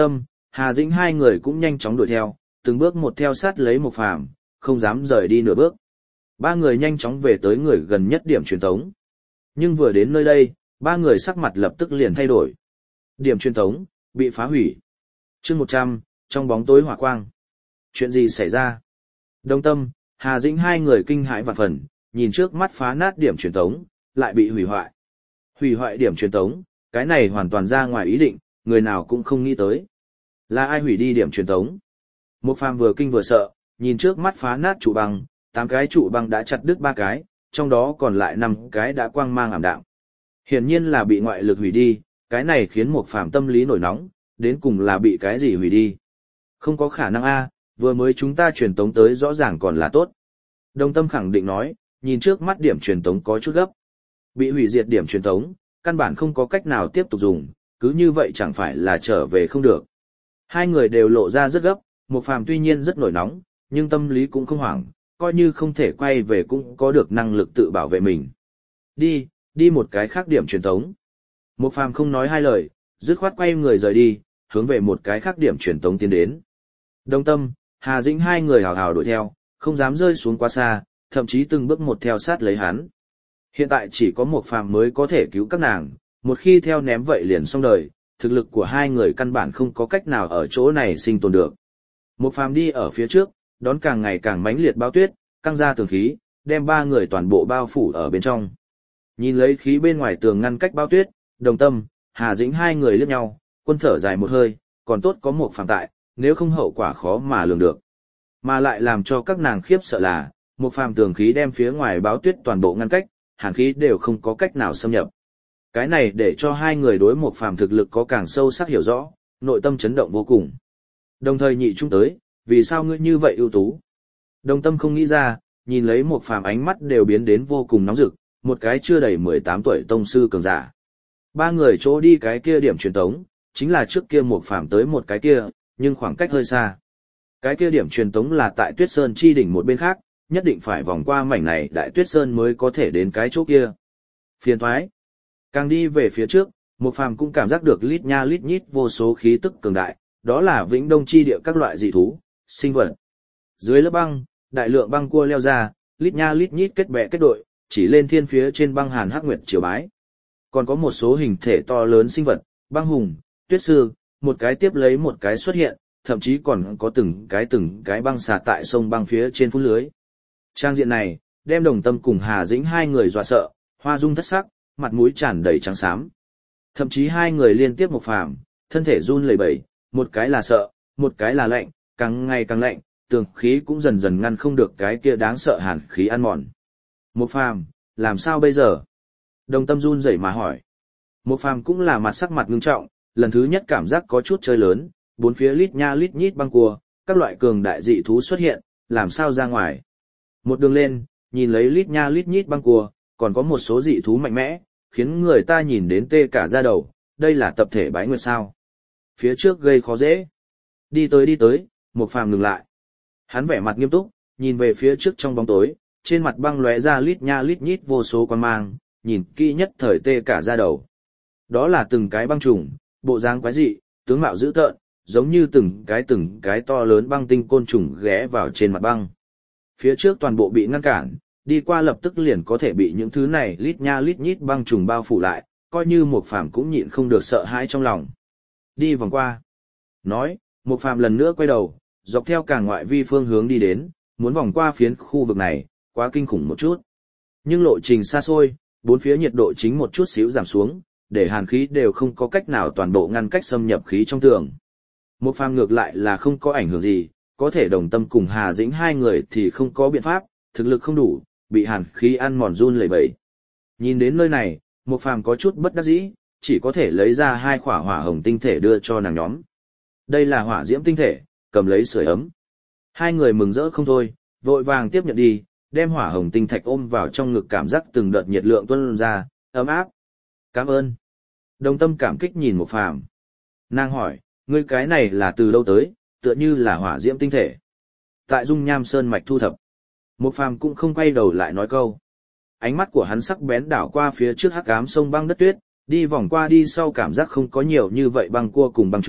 Hà Dĩnh hai người cũng nhanh chóng đuổi theo, từng bước một theo sát lấy Mục Phàm, không dám rời đi nửa bước. Ba người nhanh chóng về tới người gần nhất điểm truyền tống. Nhưng vừa đến nơi đây, ba người sắc mặt lập tức liền thay đổi. Điểm truyền tống bị phá hủy. Chương một trăm, trong bóng tối hỏa quang. Chuyện gì xảy ra? Đông Tâm, Hà Dĩnh hai người kinh hãi vạn phần, nhìn trước mắt phá nát điểm truyền tống, lại bị hủy hoại. Hủy hoại điểm truyền tống, cái này hoàn toàn ra ngoài ý định, người nào cũng không nghĩ tới. Là ai hủy đi điểm truyền tống? Một Phàm vừa kinh vừa sợ, nhìn trước mắt phá nát trụ băng, tám cái trụ băng đã chặt đứt ba cái, trong đó còn lại năm cái đã quang mang ảm đạm. Hiển nhiên là bị ngoại lực hủy đi, cái này khiến Một Phàm tâm lý nổi nóng, đến cùng là bị cái gì hủy đi. Không có khả năng a, vừa mới chúng ta truyền tống tới rõ ràng còn là tốt. Đông Tâm khẳng định nói, nhìn trước mắt điểm truyền tống có chút gấp. Bị hủy diệt điểm truyền tống, căn bản không có cách nào tiếp tục dùng, cứ như vậy chẳng phải là trở về không được. Hai người đều lộ ra rất gấp, Một Phàm tuy nhiên rất nổi nóng, nhưng tâm lý cũng không hoảng, coi như không thể quay về cũng có được năng lực tự bảo vệ mình. Đi, đi một cái khác điểm truyền tống. Một Phàm không nói hai lời, dứt khoát quay người rời đi, hướng về một cái khác điểm truyền tống tiến đến. Đông Tâm, Hà Dĩnh hai người hào hào đuổi theo, không dám rơi xuống quá xa, thậm chí từng bước một theo sát lấy hắn. Hiện tại chỉ có Một Phàm mới có thể cứu các nàng, một khi theo ném vậy liền xong đời, thực lực của hai người căn bản không có cách nào ở chỗ này sinh tồn được. Một Phàm đi ở phía trước, đón càng ngày càng mãnh liệt bao tuyết, căng ra tường khí, đem ba người toàn bộ bao phủ ở bên trong. Nhìn lấy khí bên ngoài tường ngăn cách bao tuyết, Đồng Tâm, Hà Dĩnh hai người liếc nhau, quân thở dài một hơi, còn tốt có Một Phàm tại, nếu không hậu quả khó mà lường được. Mà lại làm cho các nàng khiếp sợ là, Một Phàm tường khí đem phía ngoài báo tuyết toàn bộ ngăn cách, hàn khí đều không có cách nào xâm nhập. Cái này để cho hai người đối Một Phàm thực lực có càng sâu sắc hiểu rõ, nội tâm chấn động vô cùng. Đồng thời nhị trung tới, vì sao ngươi như vậy ưu tú? Đồng Tâm không nghĩ ra, nhìn lấy Một Phàm ánh mắt đều biến đến vô cùng nóng rực, một cái chưa đầy mười tám tuổi tông sư cường giả. Ba người chỗ đi cái kia điểm truyền tống, chính là trước kia Một Phàm tới một cái kia, nhưng khoảng cách hơi xa. Cái kia điểm truyền tống là tại Tuyết Sơn chi đỉnh một bên khác, nhất định phải vòng qua mảnh này Đại Tuyết Sơn mới có thể đến cái chỗ kia. Phiền thoái. Càng đi về phía trước, Một Phàm cũng cảm giác được lít nha lít nhít vô số khí tức cường đại, đó là Vĩnh Đông chi địa các loại dị thú, sinh vật. Dưới lớp băng, đại lượng băng cua leo ra, lít nha lít nhít kết bè kết đội, chỉ lên thiên phía trên băng hàn hắc nguyệt chiều bái. Còn có một số hình thể to lớn sinh vật, băng hùng, tuyết sư, một cái tiếp lấy một cái xuất hiện, thậm chí còn có từng cái từng cái băng xà tại sông băng phía trên phút lưới. Trang diện này, đem Đồng Tâm cùng Hà Dĩnh hai người dọa sợ, hoa dung thất sắc, mặt mũi tràn đầy trắng xám. Thậm chí hai người liên tiếp Một Phàm, thân thể run lẩy bẩy, một cái là sợ, một cái là lạnh, càng ngày càng lạnh, tường khí cũng dần dần ngăn không được cái kia đáng sợ hàn khí ăn mòn. Một Phàm, làm sao bây giờ? Đồng Tâm run rẩy mà hỏi. Một Phàm cũng là mặt sắc mặt ngưng trọng, lần thứ nhất cảm giác có chút chơi lớn, bốn phía lít nha lít nhít băng cua, các loại cường đại dị thú xuất hiện, làm sao ra ngoài. Một đường lên, nhìn lấy lít nha lít nhít băng cua, còn có một số dị thú mạnh mẽ, khiến người ta nhìn đến tê cả da đầu, đây là tập thể bái nguyệt sao. Phía trước gây khó dễ. Đi tới đi tới, Một Phàm ngừng lại. Hắn vẻ mặt nghiêm túc, nhìn về phía trước trong bóng tối, trên mặt băng lóe ra lít nha lít nhít vô số quan mang, nhìn kỹ nhất thời tê cả da đầu. Đó là từng cái băng trùng, bộ dáng quái dị, tướng mạo dữ tợn, giống như từng cái từng cái to lớn băng tinh côn trùng ghé vào trên mặt băng. Phía trước toàn bộ bị ngăn cản, đi qua lập tức liền có thể bị những thứ này lít nha lít nhít băng trùng bao phủ lại, coi như Một Phàm cũng nhịn không được sợ hãi trong lòng. Đi vòng qua. Nói, Một Phàm lần nữa quay đầu, dọc theo càng ngoại vi phương hướng đi đến, muốn vòng qua phiến khu vực này, quá kinh khủng một chút. Nhưng lộ trình xa xôi, bốn phía nhiệt độ chính một chút xíu giảm xuống, để hàn khí đều không có cách nào toàn bộ ngăn cách xâm nhập khí trong tường. Một Phàm ngược lại là không có ảnh hưởng gì, có thể Đồng Tâm cùng Hà Dĩnh hai người thì không có biện pháp, thực lực không đủ, bị hàn khí ăn mòn run lẩy bẩy. Nhìn đến nơi này, Một Phàm có chút bất đắc dĩ, chỉ có thể lấy ra hai khỏa hỏa hồng tinh thể đưa cho nàng nhóm. Đây là hỏa diễm tinh thể, cầm lấy sưởi ấm. Hai người mừng rỡ không thôi, vội vàng tiếp nhận đi, đem hỏa hồng tinh thạch ôm vào trong ngực, cảm giác từng đợt nhiệt lượng tuôn ra, ấm áp. Cảm ơn. Đồng Tâm cảm kích nhìn Một Phàm. Nàng hỏi, ngươi cái này là từ đâu tới, tựa như là hỏa diễm tinh thể. Tại Dung Nham Sơn mạch thu thập. Một Phàm cũng không quay đầu lại nói câu. Ánh mắt của hắn sắc bén đảo qua phía trước hắc ám sông băng đất tuyết, đi vòng qua đi sau cảm giác không có nhiều như vậy băng cua cùng băng trùng,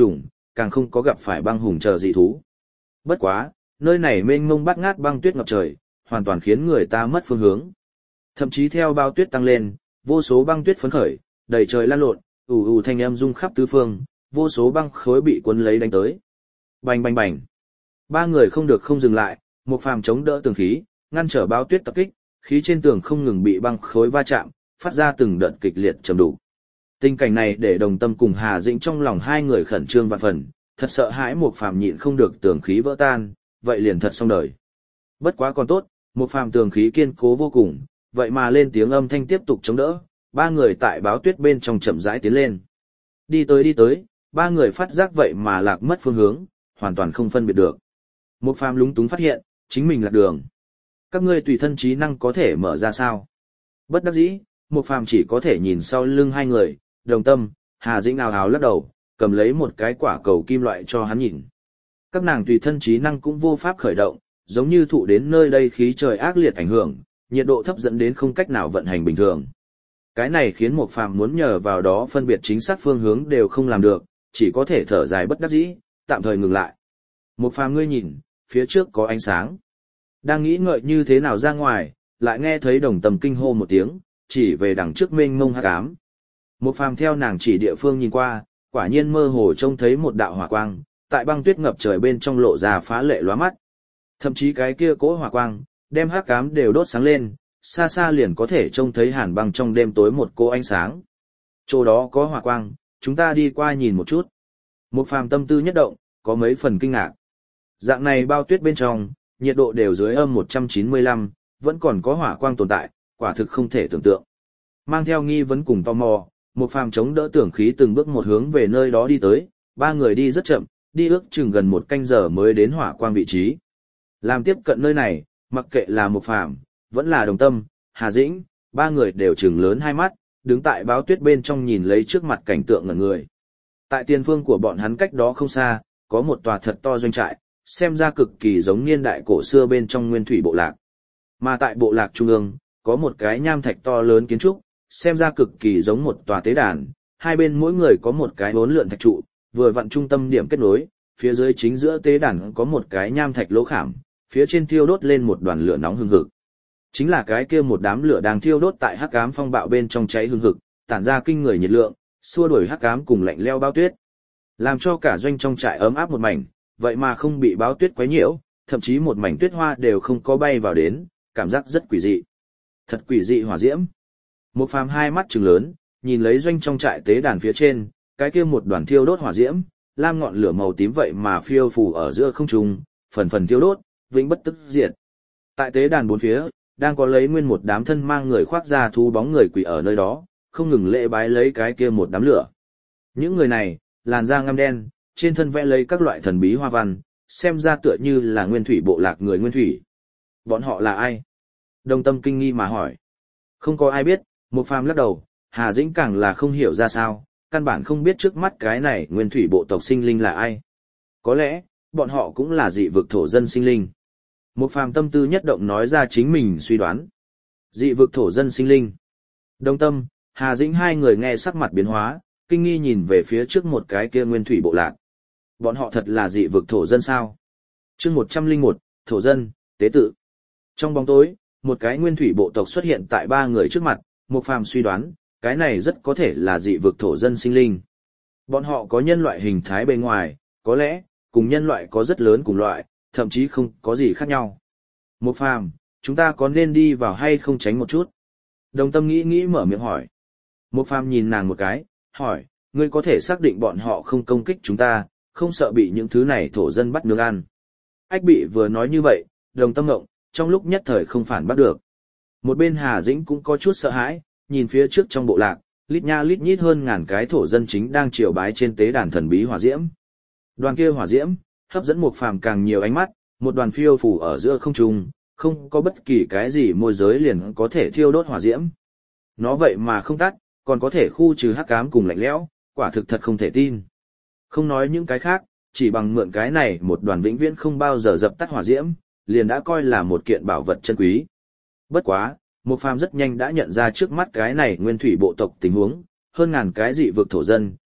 càng không có gặp phải băng hùng chờ dị thú. Bất quá, nơi này mênh mông bát ngát băng tuyết ngập trời, hoàn toàn khiến người ta mất phương hướng. Thậm chí theo bao tuyết tăng lên, vô số băng tuyết phấn khởi, đầy trời lan lộn, ù ù thanh âm rung khắp tứ phương, vô số băng khối bị cuốn lấy đánh tới. Bành bành bành. Ba người không được không dừng lại, một phàm chống đỡ tường khí, ngăn trở bao tuyết tập kích, khí trên tường không ngừng bị băng khối va chạm, phát ra từng đợt kịch liệt trầm đủ. Tình cảnh này để Đồng Tâm cùng Hà Dĩnh trong lòng hai người khẩn trương vạn phần, thật sợ hãi một phàm nhịn không được tường khí vỡ tan, vậy liền thật xong đời. Bất quá còn tốt, một phàm tường khí kiên cố vô cùng, vậy mà lên tiếng âm thanh tiếp tục chống đỡ, ba người tại báo tuyết bên trong chậm rãi tiến lên. Đi tới đi tới, ba người phát giác vậy mà lạc mất phương hướng, hoàn toàn không phân biệt được. Một phàm lúng túng phát hiện, chính mình lạc đường. Các ngươi tùy thân trí năng có thể mở ra sao? Bất đắc dĩ, một phàm chỉ có thể nhìn sau lưng hai người, Đồng Tâm, Hà Dĩnh ào ào lắc đầu, cầm lấy một cái quả cầu kim loại cho hắn nhìn. Các nàng tùy thân trí năng cũng vô pháp khởi động, giống như thụ đến nơi đây khí trời ác liệt ảnh hưởng, nhiệt độ thấp dẫn đến không cách nào vận hành bình thường. Cái này khiến một phàm muốn nhờ vào đó phân biệt chính xác phương hướng đều không làm được, chỉ có thể thở dài bất đắc dĩ, tạm thời ngừng lại. Một phàm ngươi nhìn, phía trước có ánh sáng. Đang nghĩ ngợi như thế nào ra ngoài, lại nghe thấy Đồng Tâm kinh hô một tiếng, chỉ về đằng trước mênh mông hắc ám. Một phàm theo nàng chỉ địa phương nhìn qua, quả nhiên mơ hồ trông thấy một đạo hỏa quang, tại băng tuyết ngập trời bên trong lộ ra phá lệ lóa mắt. Thậm chí cái kia cỗ hỏa quang, đem hắc ám đều đốt sáng lên, xa xa liền có thể trông thấy hàn băng trong đêm tối một cỗ ánh sáng. Chỗ đó có hỏa quang, chúng ta đi qua nhìn một chút. Một phàm tâm tư nhất động, có mấy phần kinh ngạc. Dạng này bao tuyết bên trong, nhiệt độ đều dưới âm một trăm chín mươi lăm, vẫn còn có hỏa quang tồn tại, quả thực không thể tưởng tượng. Mang theo nghi vấn cùng tò mò, một phàm chống đỡ tưởng khí từng bước một hướng về nơi đó đi tới, ba người đi rất chậm, đi ước chừng gần một canh giờ mới đến hỏa quang vị trí. Làm tiếp cận nơi này, mặc kệ là một phàm, vẫn là Đồng Tâm, Hà Dĩnh, ba người đều trừng lớn hai mắt, đứng tại báo tuyết bên trong nhìn lấy trước mặt cảnh tượng ngẩn người. Tại tiền phương của bọn hắn cách đó không xa, có một tòa thật to doanh trại, xem ra cực kỳ giống niên đại cổ xưa bên trong nguyên thủy bộ lạc. Mà tại bộ lạc trung ương, có một cái nham thạch to lớn kiến trúc, xem ra cực kỳ giống một tòa tế đàn, hai bên mỗi người có một cái bốn lượn thạch trụ, vừa vặn trung tâm điểm kết nối, phía dưới chính giữa tế đàn có một cái nham thạch lỗ khảm, phía trên thiêu đốt lên một đoàn lửa nóng hừng hực. Chính là cái kia một đám lửa đang thiêu đốt tại hắc ám phong bạo bên trong cháy hừng hực, tản ra kinh người nhiệt lượng, xua đuổi hắc ám cùng lạnh lẽo bao tuyết, làm cho cả doanh trong trại ấm áp một mảnh, vậy mà không bị báo tuyết quấy nhiễu, thậm chí một mảnh tuyết hoa đều không có bay vào đến, cảm giác rất quỷ dị. Thật quỷ dị hỏa diễm. Một phàm hai mắt trừng lớn, nhìn lấy doanh trong trại tế đàn phía trên, cái kia một đoàn thiêu đốt hỏa diễm, lam ngọn lửa màu tím vậy mà phiêu phù ở giữa không trung, phần phần thiêu đốt, vĩnh bất tức diệt. Tại tế đàn bốn phía, đang có lấy nguyên một đám thân mang người khoác da thú bóng người quỳ ở nơi đó, không ngừng lễ bái lấy cái kia một đám lửa. Những người này, làn da ngăm đen, trên thân vẽ lấy các loại thần bí hoa văn, xem ra tựa như là nguyên thủy bộ lạc người nguyên thủy. Bọn họ là ai? Đồng Tâm kinh nghi mà hỏi. Không có ai biết, một phàm lắc đầu, Hà Dĩnh càng là không hiểu ra sao, căn bản không biết trước mắt cái này nguyên thủy bộ tộc sinh linh là ai. Có lẽ, bọn họ cũng là dị vực thổ dân sinh linh. Một phàm tâm tư nhất động nói ra chính mình suy đoán. Dị vực thổ dân sinh linh. Đồng Tâm, Hà Dĩnh hai người nghe sắc mặt biến hóa, kinh nghi nhìn về phía trước một cái kia nguyên thủy bộ lạc. Bọn họ thật là dị vực thổ dân sao? Chương một trăm lẻ một, thổ dân, tế tự. Trong bóng tối, một cái nguyên thủy bộ tộc xuất hiện tại ba người trước mặt, một phàm suy đoán, cái này rất có thể là dị vực thổ dân sinh linh. Bọn họ có nhân loại hình thái bề ngoài, có lẽ, cùng nhân loại có rất lớn cùng loại, thậm chí không có gì khác nhau. Một phàm, chúng ta có nên đi vào hay không tránh một chút? Đồng Tâm nghĩ nghĩ mở miệng hỏi. Một phàm nhìn nàng một cái, hỏi, ngươi có thể xác định bọn họ không công kích chúng ta, không sợ bị những thứ này thổ dân bắt nướng ăn. Ách Bị vừa nói như vậy, Đồng Tâm ngộng, trong lúc nhất thời không phản bắt được. Một bên Hà Dĩnh cũng có chút sợ hãi, nhìn phía trước trong bộ lạc, lít nha lít nhít hơn ngàn cái thổ dân chính đang triều bái trên tế đàn thần bí hỏa diễm. Đoàn kia hỏa diễm, hấp dẫn một phàm càng nhiều ánh mắt, một đoàn phiêu phù ở giữa không trung, không có bất kỳ cái gì môi giới liền có thể thiêu đốt hỏa diễm. Nó vậy mà không tắt, còn có thể khu trừ hắc ám cùng lạnh lẽo, quả thực thật không thể tin. Không nói những cái khác, chỉ bằng mượn cái này một đoàn vĩnh viễn không bao giờ dập tắt hỏa diễm, liền đã coi là một kiện bảo vật chân quý. Bất quá, một phàm rất nhanh đã nhận ra trước mắt cái này nguyên thủy bộ tộc tình huống, hơn ngàn cái dị vực thổ dân,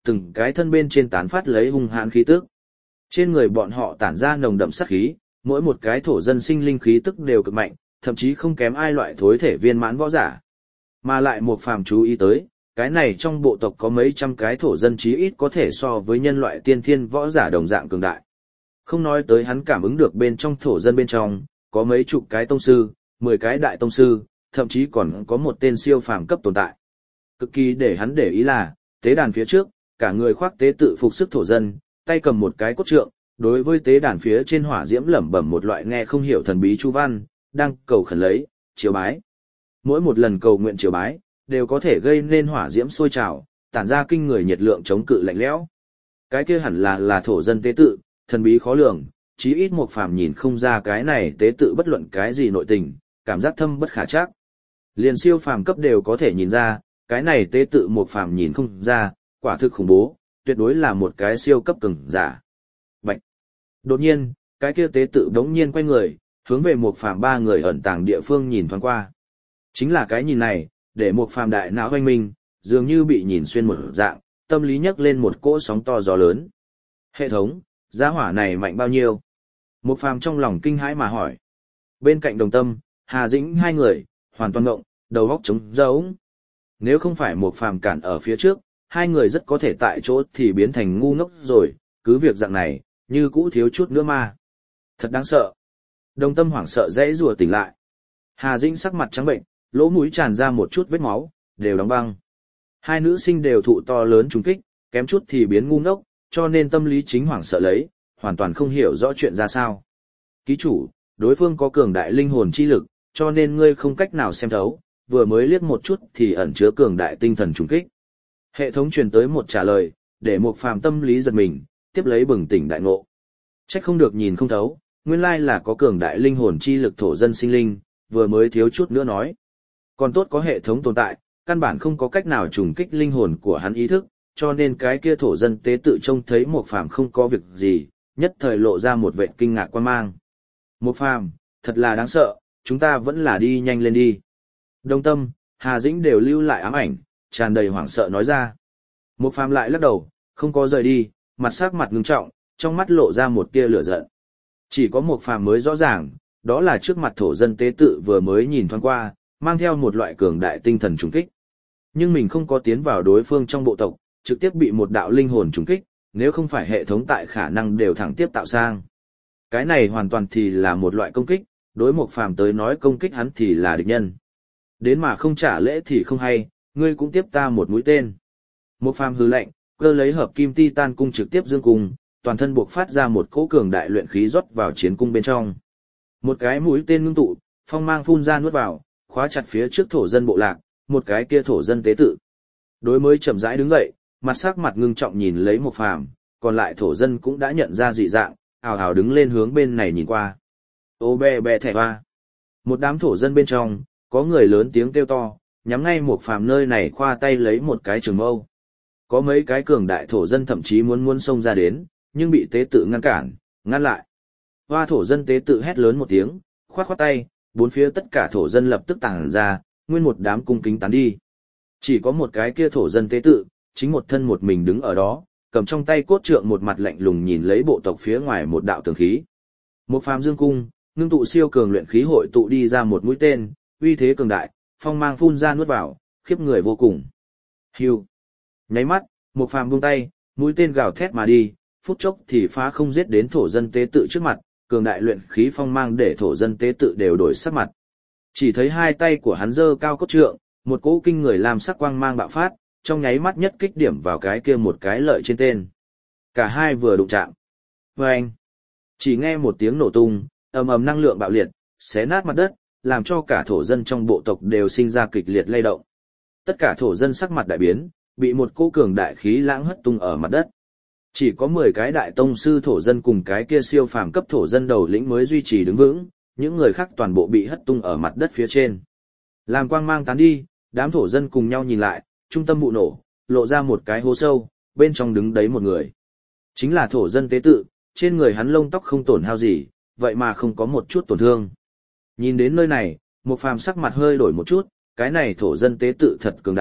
từng cái thân bên trên tán phát lấy hung hãn khí tức. Trên người bọn họ tản ra nồng đậm sát khí, mỗi một cái thổ dân sinh linh khí tức đều cực mạnh, thậm chí không kém ai loại thối thể viên mãn võ giả. Mà lại một phàm chú ý tới, cái này trong bộ tộc có mấy trăm cái thổ dân chí ít có thể so với nhân loại tiên thiên võ giả đồng dạng cường đại. Không nói tới hắn cảm ứng được bên trong thổ dân bên trong, có mấy chục cái tông sư, mười cái đại tông sư, thậm chí còn có một tên siêu phàm cấp tồn tại. Cực kỳ để hắn để ý là, tế đàn phía trước, cả người khoác tế tự phục sức thổ dân, tay cầm một cái cốt trượng, đối với tế đàn phía trên hỏa diễm lẩm bẩm một loại nghe không hiểu thần bí chu văn, đang cầu khẩn lấy, chiếu bái. Mỗi một lần cầu nguyện chiếu bái, đều có thể gây nên hỏa diễm sôi trào, tản ra kinh người nhiệt lượng chống cự lạnh lẽo. Cái kia hẳn là là thổ dân tế tự, thần bí khó lường, chí ít một phàm nhìn không ra cái này tế tự bất luận cái gì nội tình, cảm giác thâm bất khả trắc. Liền siêu phàm cấp đều có thể nhìn ra, cái này tế tự một phàm nhìn không ra, quả thực khủng bố, tuyệt đối là một cái siêu cấp cường giả. Bạch. Đột nhiên, cái kia tế tự đống nhiên quay người, hướng về một phàm ba người ẩn tàng địa phương nhìn thoáng qua. Chính là cái nhìn này, để một phàm đại não hoanh minh, dường như bị nhìn xuyên một dạng, tâm lý nhấc lên một cỗ sóng to gió lớn. Hệ thống, giá hỏa này mạnh bao nhiêu? Một phàm trong lòng kinh hãi mà hỏi. Bên cạnh Đồng Tâm, Hà Dĩnh hai người, hoàn toàn ngộng, đầu óc trống rỗng. Nếu không phải một phàm cản ở phía trước, hai người rất có thể tại chỗ thì biến thành ngu ngốc rồi, cứ việc dạng này, như cũ thiếu chút nữa mà. Thật đáng sợ. Đồng Tâm hoảng sợ dãy rùa tỉnh lại. Hà Dĩnh sắc mặt trắng bệnh, lỗ mũi tràn ra một chút vết máu, đều đóng băng. Hai nữ sinh đều thụ to lớn trùng kích, kém chút thì biến ngu ngốc, cho nên tâm lý chính hoảng sợ lấy, hoàn toàn không hiểu rõ chuyện ra sao. Ký chủ, đối phương có cường đại linh hồn chi lực, cho nên ngươi không cách nào xem thấu, vừa mới liếc một chút thì ẩn chứa cường đại tinh thần trùng kích. Hệ thống truyền tới một trả lời, để một phàm tâm lý giật mình, tiếp lấy bừng tỉnh đại ngộ. Trách không được nhìn không thấu, nguyên lai là có cường đại linh hồn chi lực thổ dân sinh linh, vừa mới thiếu chút nữa nói. Còn tốt có hệ thống tồn tại, căn bản không có cách nào trùng kích linh hồn của hắn ý thức, cho nên cái kia thổ dân tế tự trông thấy một phàm không có việc gì, nhất thời lộ ra một vẻ kinh ngạc quan mang. Một phàm, thật là đáng sợ, chúng ta vẫn là đi nhanh lên đi. Đồng Tâm, Hà Dĩnh đều lưu lại ám ảnh, tràn đầy hoảng sợ nói ra. Một phàm lại lắc đầu, không có rời đi, mặt sắc mặt ngưng trọng, trong mắt lộ ra một tia lửa giận. Chỉ có một phàm mới rõ ràng, đó là trước mặt thổ dân tế tự vừa mới nhìn thoáng qua, mang theo một loại cường đại tinh thần trùng kích. Nhưng mình không có tiến vào đối phương trong bộ tộc, trực tiếp bị một đạo linh hồn trùng kích, nếu không phải hệ thống tại khả năng đều thẳng tiếp tạo sang. Cái này hoàn toàn thì là một loại công kích, đối một phàm tới nói công kích hắn thì là địch nhân. Đến mà không trả lễ thì không hay, ngươi cũng tiếp ta một mũi tên. Một phàm hừ lạnh, cơ lấy hợp kim titan cung trực tiếp dương cung, toàn thân buộc phát ra một cỗ cường đại luyện khí rót vào chiến cung bên trong. Một cái mũi tên ngưng tụ, phong mang phun ra nuốt vào, khóa chặt phía trước thổ dân bộ lạc, một cái kia thổ dân tế tự. Đối mới chậm rãi đứng dậy, mặt sắc mặt ngưng trọng nhìn lấy một phàm, còn lại thổ dân cũng đã nhận ra dị dạng, ào ào đứng lên hướng bên này nhìn qua. Ô bè bè thẻ hoa. Một đám thổ dân bên trong, có người lớn tiếng kêu to, nhắm ngay một phàm nơi này khoa tay lấy một cái trường mâu. Có mấy cái cường đại thổ dân thậm chí muốn muốn xông ra đến, nhưng bị tế tự ngăn cản, ngăn lại. Hoa thổ dân tế tự hét lớn một tiếng, khoát khoát tay, bốn phía tất cả thổ dân lập tức tàng ra, nguyên một đám cung kính tán đi. Chỉ có một cái kia thổ dân tế tự, chính một thân một mình đứng ở đó, cầm trong tay cốt trượng một mặt lạnh lùng nhìn lấy bộ tộc phía ngoài một đạo tường khí. Một phàm dương cung, ngưng tụ siêu cường luyện khí hội tụ đi ra một mũi tên, uy thế cường đại, phong mang phun ra nuốt vào, khiếp người vô cùng. Hưu. Nháy mắt, một phàm buông tay, mũi tên gào thét mà đi, phút chốc thì phá không giết đến thổ dân tế tự trước mặt, cường đại luyện khí phong mang để thổ dân tế tự đều đổi sắc mặt. Chỉ thấy hai tay của hắn giơ cao cốt trượng, một cỗ kinh người làm sắc quang mang bạo phát, trong nháy mắt nhất kích điểm vào cái kia một cái lợi trên tên. Cả hai vừa đụng chạm. Vâng! Chỉ nghe một tiếng nổ tung, ầm ầm năng lượng bạo liệt, xé nát mặt đất, làm cho cả thổ dân trong bộ tộc đều sinh ra kịch liệt lay động. Tất cả thổ dân sắc mặt đại biến, bị một cỗ cường đại khí lãng hất tung ở mặt đất. Chỉ có mười cái đại tông sư thổ dân cùng cái kia siêu phàm cấp thổ dân đầu lĩnh mới duy trì đứng vững, những người khác toàn bộ bị hất tung ở mặt đất phía trên. Làm quang mang tán đi, đám thổ dân cùng nhau nhìn lại, trung tâm vụ nổ, lộ ra một cái hố sâu, bên trong đứng đấy một người. Chính là thổ dân tế tự, trên người hắn lông tóc không tổn hao gì, vậy mà không có một chút tổn thương. Nhìn đến nơi này, một phàm sắc mặt hơi đổi một chút, cái này thổ dân tế tự thật cường đại,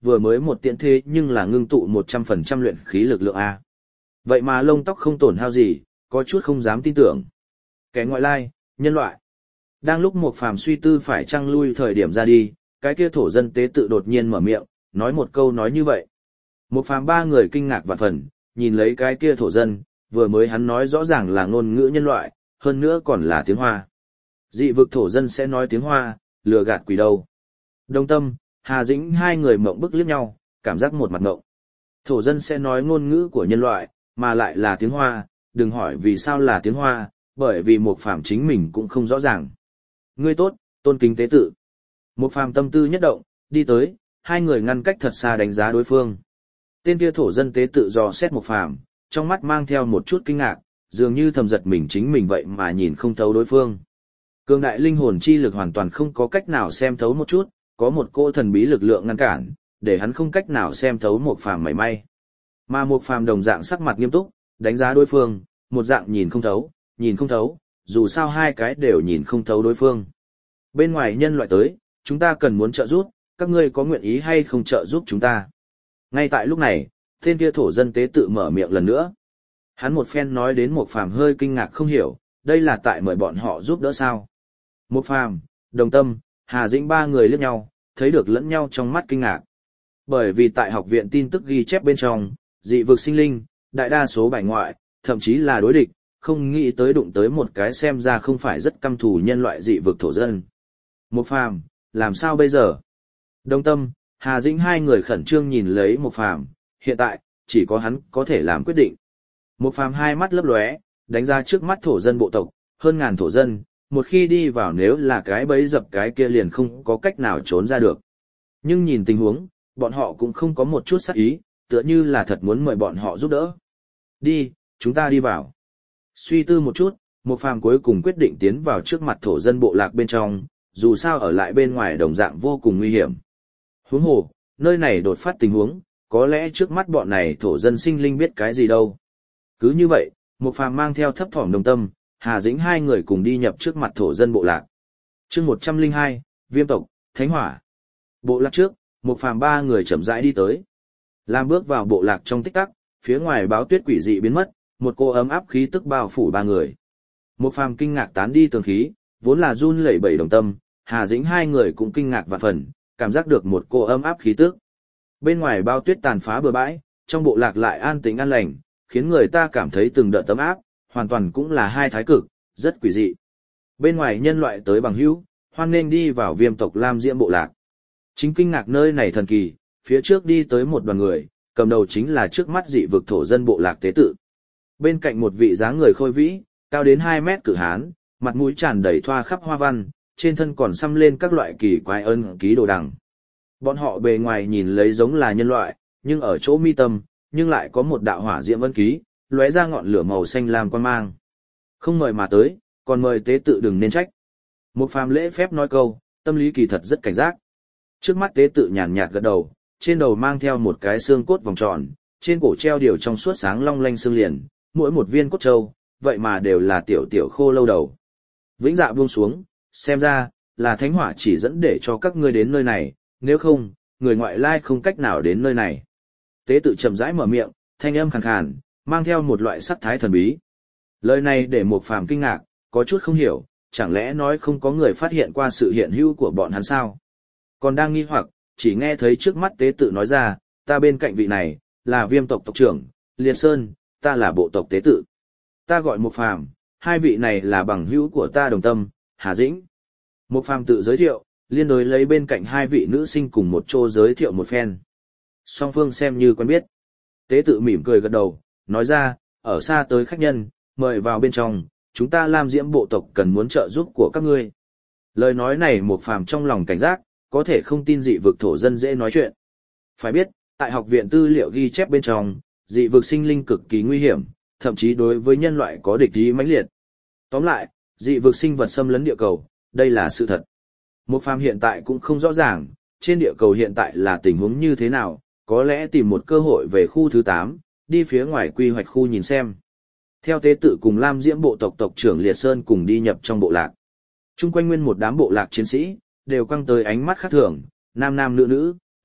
vừa mới một tiễn thế nhưng là ngưng tụ một trăm phần trăm luyện khí lực lượng A. Vậy mà lông tóc không tổn hao gì, có chút không dám tin tưởng. Kẻ ngoại lai, nhân loại. Đang lúc một phàm suy tư phải trăng lui thời điểm ra đi, cái kia thổ dân tế tự đột nhiên mở miệng, nói một câu nói như vậy. Một phàm ba người kinh ngạc vạn phần, nhìn lấy cái kia thổ dân, vừa mới hắn nói rõ ràng là ngôn ngữ nhân loại, hơn nữa còn là tiếng Hoa. Dị vực thổ dân sẽ nói tiếng Hoa, lừa gạt quỷ đâu. Đồng Tâm, Hà Dĩnh hai người mộng bức liếc nhau, cảm giác một mặt mộng. Thổ dân sẽ nói ngôn ngữ của nhân loại, mà lại là tiếng Hoa, đừng hỏi vì sao là tiếng Hoa, bởi vì một phàm chính mình cũng không rõ ràng. Ngươi tốt, tôn kính tế tự. Một phàm tâm tư nhất động, đi tới, hai người ngăn cách thật xa đánh giá đối phương. Tên kia thổ dân tế tự dò xét một phàm, trong mắt mang theo một chút kinh ngạc, dường như thầm giật mình chính mình vậy mà nhìn không thấu đối phương. Cường đại linh hồn chi lực hoàn toàn không có cách nào xem thấu một chút, có một cỗ thần bí lực lượng ngăn cản, để hắn không cách nào xem thấu một phàm mảy may. Mà một phàm đồng dạng sắc mặt nghiêm túc, đánh giá đối phương, một dạng nhìn không thấu, nhìn không thấu, dù sao hai cái đều nhìn không thấu đối phương. Bên ngoài nhân loại tới, chúng ta cần muốn trợ giúp, các ngươi có nguyện ý hay không trợ giúp chúng ta? Ngay tại lúc này, tên kia thổ dân tế tự mở miệng lần nữa. Hắn một phen nói đến một phàm hơi kinh ngạc không hiểu, đây là tại mời bọn họ giúp đỡ sao? Một phàm, Đồng Tâm, Hà Dĩnh ba người liếc nhau, thấy được lẫn nhau trong mắt kinh ngạc. Bởi vì tại học viện tin tức ghi chép bên trong, dị vực sinh linh, đại đa số bài ngoại, thậm chí là đối địch, không nghĩ tới đụng tới một cái xem ra không phải rất căm thù nhân loại dị vực thổ dân. Một phàm, làm sao bây giờ? Đồng Tâm, Hà Dĩnh hai người khẩn trương nhìn lấy một phàm, hiện tại, chỉ có hắn có thể làm quyết định. Một phàm hai mắt lấp lóe, đánh ra trước mắt thổ dân bộ tộc, hơn ngàn thổ dân, một khi đi vào nếu là cái bẫy dập cái kia liền không có cách nào trốn ra được. Nhưng nhìn tình huống, bọn họ cũng không có một chút sắc ý, tựa như là thật muốn mời bọn họ giúp đỡ. Đi, chúng ta đi vào. Suy tư một chút, một phàm cuối cùng quyết định tiến vào trước mặt thổ dân bộ lạc bên trong, dù sao ở lại bên ngoài đồng dạng vô cùng nguy hiểm. Huống hồ, nơi này đột phát tình huống, có lẽ trước mắt bọn này thổ dân sinh linh biết cái gì đâu. Cứ như vậy, một phàm mang theo thấp thỏm Đồng Tâm, Hà Dĩnh hai người cùng đi nhập trước mặt thổ dân bộ lạc. Chương một trăm lẻ hai, Viêm tộc, Thánh hỏa. Bộ lạc trước, một phàm ba người chậm rãi đi tới. Làm bước vào bộ lạc trong tích tắc, phía ngoài báo tuyết quỷ dị biến mất, một cô ấm áp khí tức bao phủ ba người. Một phàm kinh ngạc tán đi tường khí, vốn là run lẩy bẩy Đồng Tâm, Hà Dĩnh hai người cũng kinh ngạc vạn phần, cảm giác được một cô ấm áp khí tức. Bên ngoài bao tuyết tàn phá bừa bãi, trong bộ lạc lại an tĩnh an lành, khiến người ta cảm thấy từng đợt ấm áp, hoàn toàn cũng là hai thái cực, rất quỷ dị. Bên ngoài nhân loại tới bằng hữu, hoan nên đi vào Viêm tộc Lam Diễm bộ lạc. Chính kinh ngạc nơi này thần kỳ, phía trước đi tới một đoàn người, cầm đầu chính là trước mắt dị vực thổ dân bộ lạc tế tự. Bên cạnh một vị dáng người khôi vĩ, cao đến hai mét cử hán, mặt mũi tràn đầy thoa khắp hoa văn, trên thân còn xăm lên các loại kỳ quái ân ký đồ đằng. Bọn họ bề ngoài nhìn lấy giống là nhân loại, nhưng ở chỗ mi tâm, nhưng lại có một đạo hỏa diễm ân ký, lóe ra ngọn lửa màu xanh lam quan mang. Không mời mà tới, còn mời tế tự đừng nên trách. Một phàm lễ phép nói câu, tâm lý kỳ thật rất cảnh giác. Trước mắt tế tự nhàn nhạt gật đầu, trên đầu mang theo một cái xương cốt vòng tròn, trên cổ treo điều trong suốt sáng long lanh xương liền, mỗi một viên cốt trâu, vậy mà đều là tiểu tiểu khô lâu đầu. Vĩnh dạ buông xuống, xem ra, là thánh hỏa chỉ dẫn để cho các ngươi đến nơi này, nếu không, người ngoại lai không cách nào đến nơi này. Tế tự chậm rãi mở miệng, thanh âm khàn khàn, mang theo một loại sắc thái thần bí. Lời này để một phàm kinh ngạc, có chút không hiểu, chẳng lẽ nói không có người phát hiện qua sự hiện hữu của bọn hắn sao? Còn đang nghi hoặc, chỉ nghe thấy trước mắt tế tự nói ra, ta bên cạnh vị này, là Viêm tộc tộc trưởng, Liệt Sơn, ta là bộ tộc tế tự. Ta gọi một phàm, hai vị này là bằng hữu của ta Đồng Tâm, Hà Dĩnh. Một phàm tự giới thiệu, liên đối lấy bên cạnh hai vị nữ sinh cùng một chỗ giới thiệu một phen. Song phương xem như quen biết. Tế tự mỉm cười gật đầu, nói ra, ở xa tới khách nhân, mời vào bên trong, chúng ta Lam Diễm bộ tộc cần muốn trợ giúp của các ngươi. Lời nói này một phàm trong lòng cảnh giác, có thể không tin dị vực thổ dân dễ nói chuyện. Phải biết, tại học viện tư liệu ghi chép bên trong, dị vực sinh linh cực kỳ nguy hiểm, thậm chí đối với nhân loại có địch ý mãnh liệt. Tóm lại, dị vực sinh vật xâm lấn địa cầu, đây là sự thật. Một phàm hiện tại cũng không rõ ràng, trên địa cầu hiện tại là tình huống như thế nào, có lẽ tìm một cơ hội về khu thứ tám, đi phía ngoài quy hoạch khu nhìn xem. Theo tế tự cùng Lam Diễm bộ tộc tộc trưởng Liệt Sơn cùng đi nhập trong bộ lạc. Trung quanh nguyên một đám bộ lạc chiến sĩ, đều quăng tới ánh mắt khác thường, nam nam nữ nữ,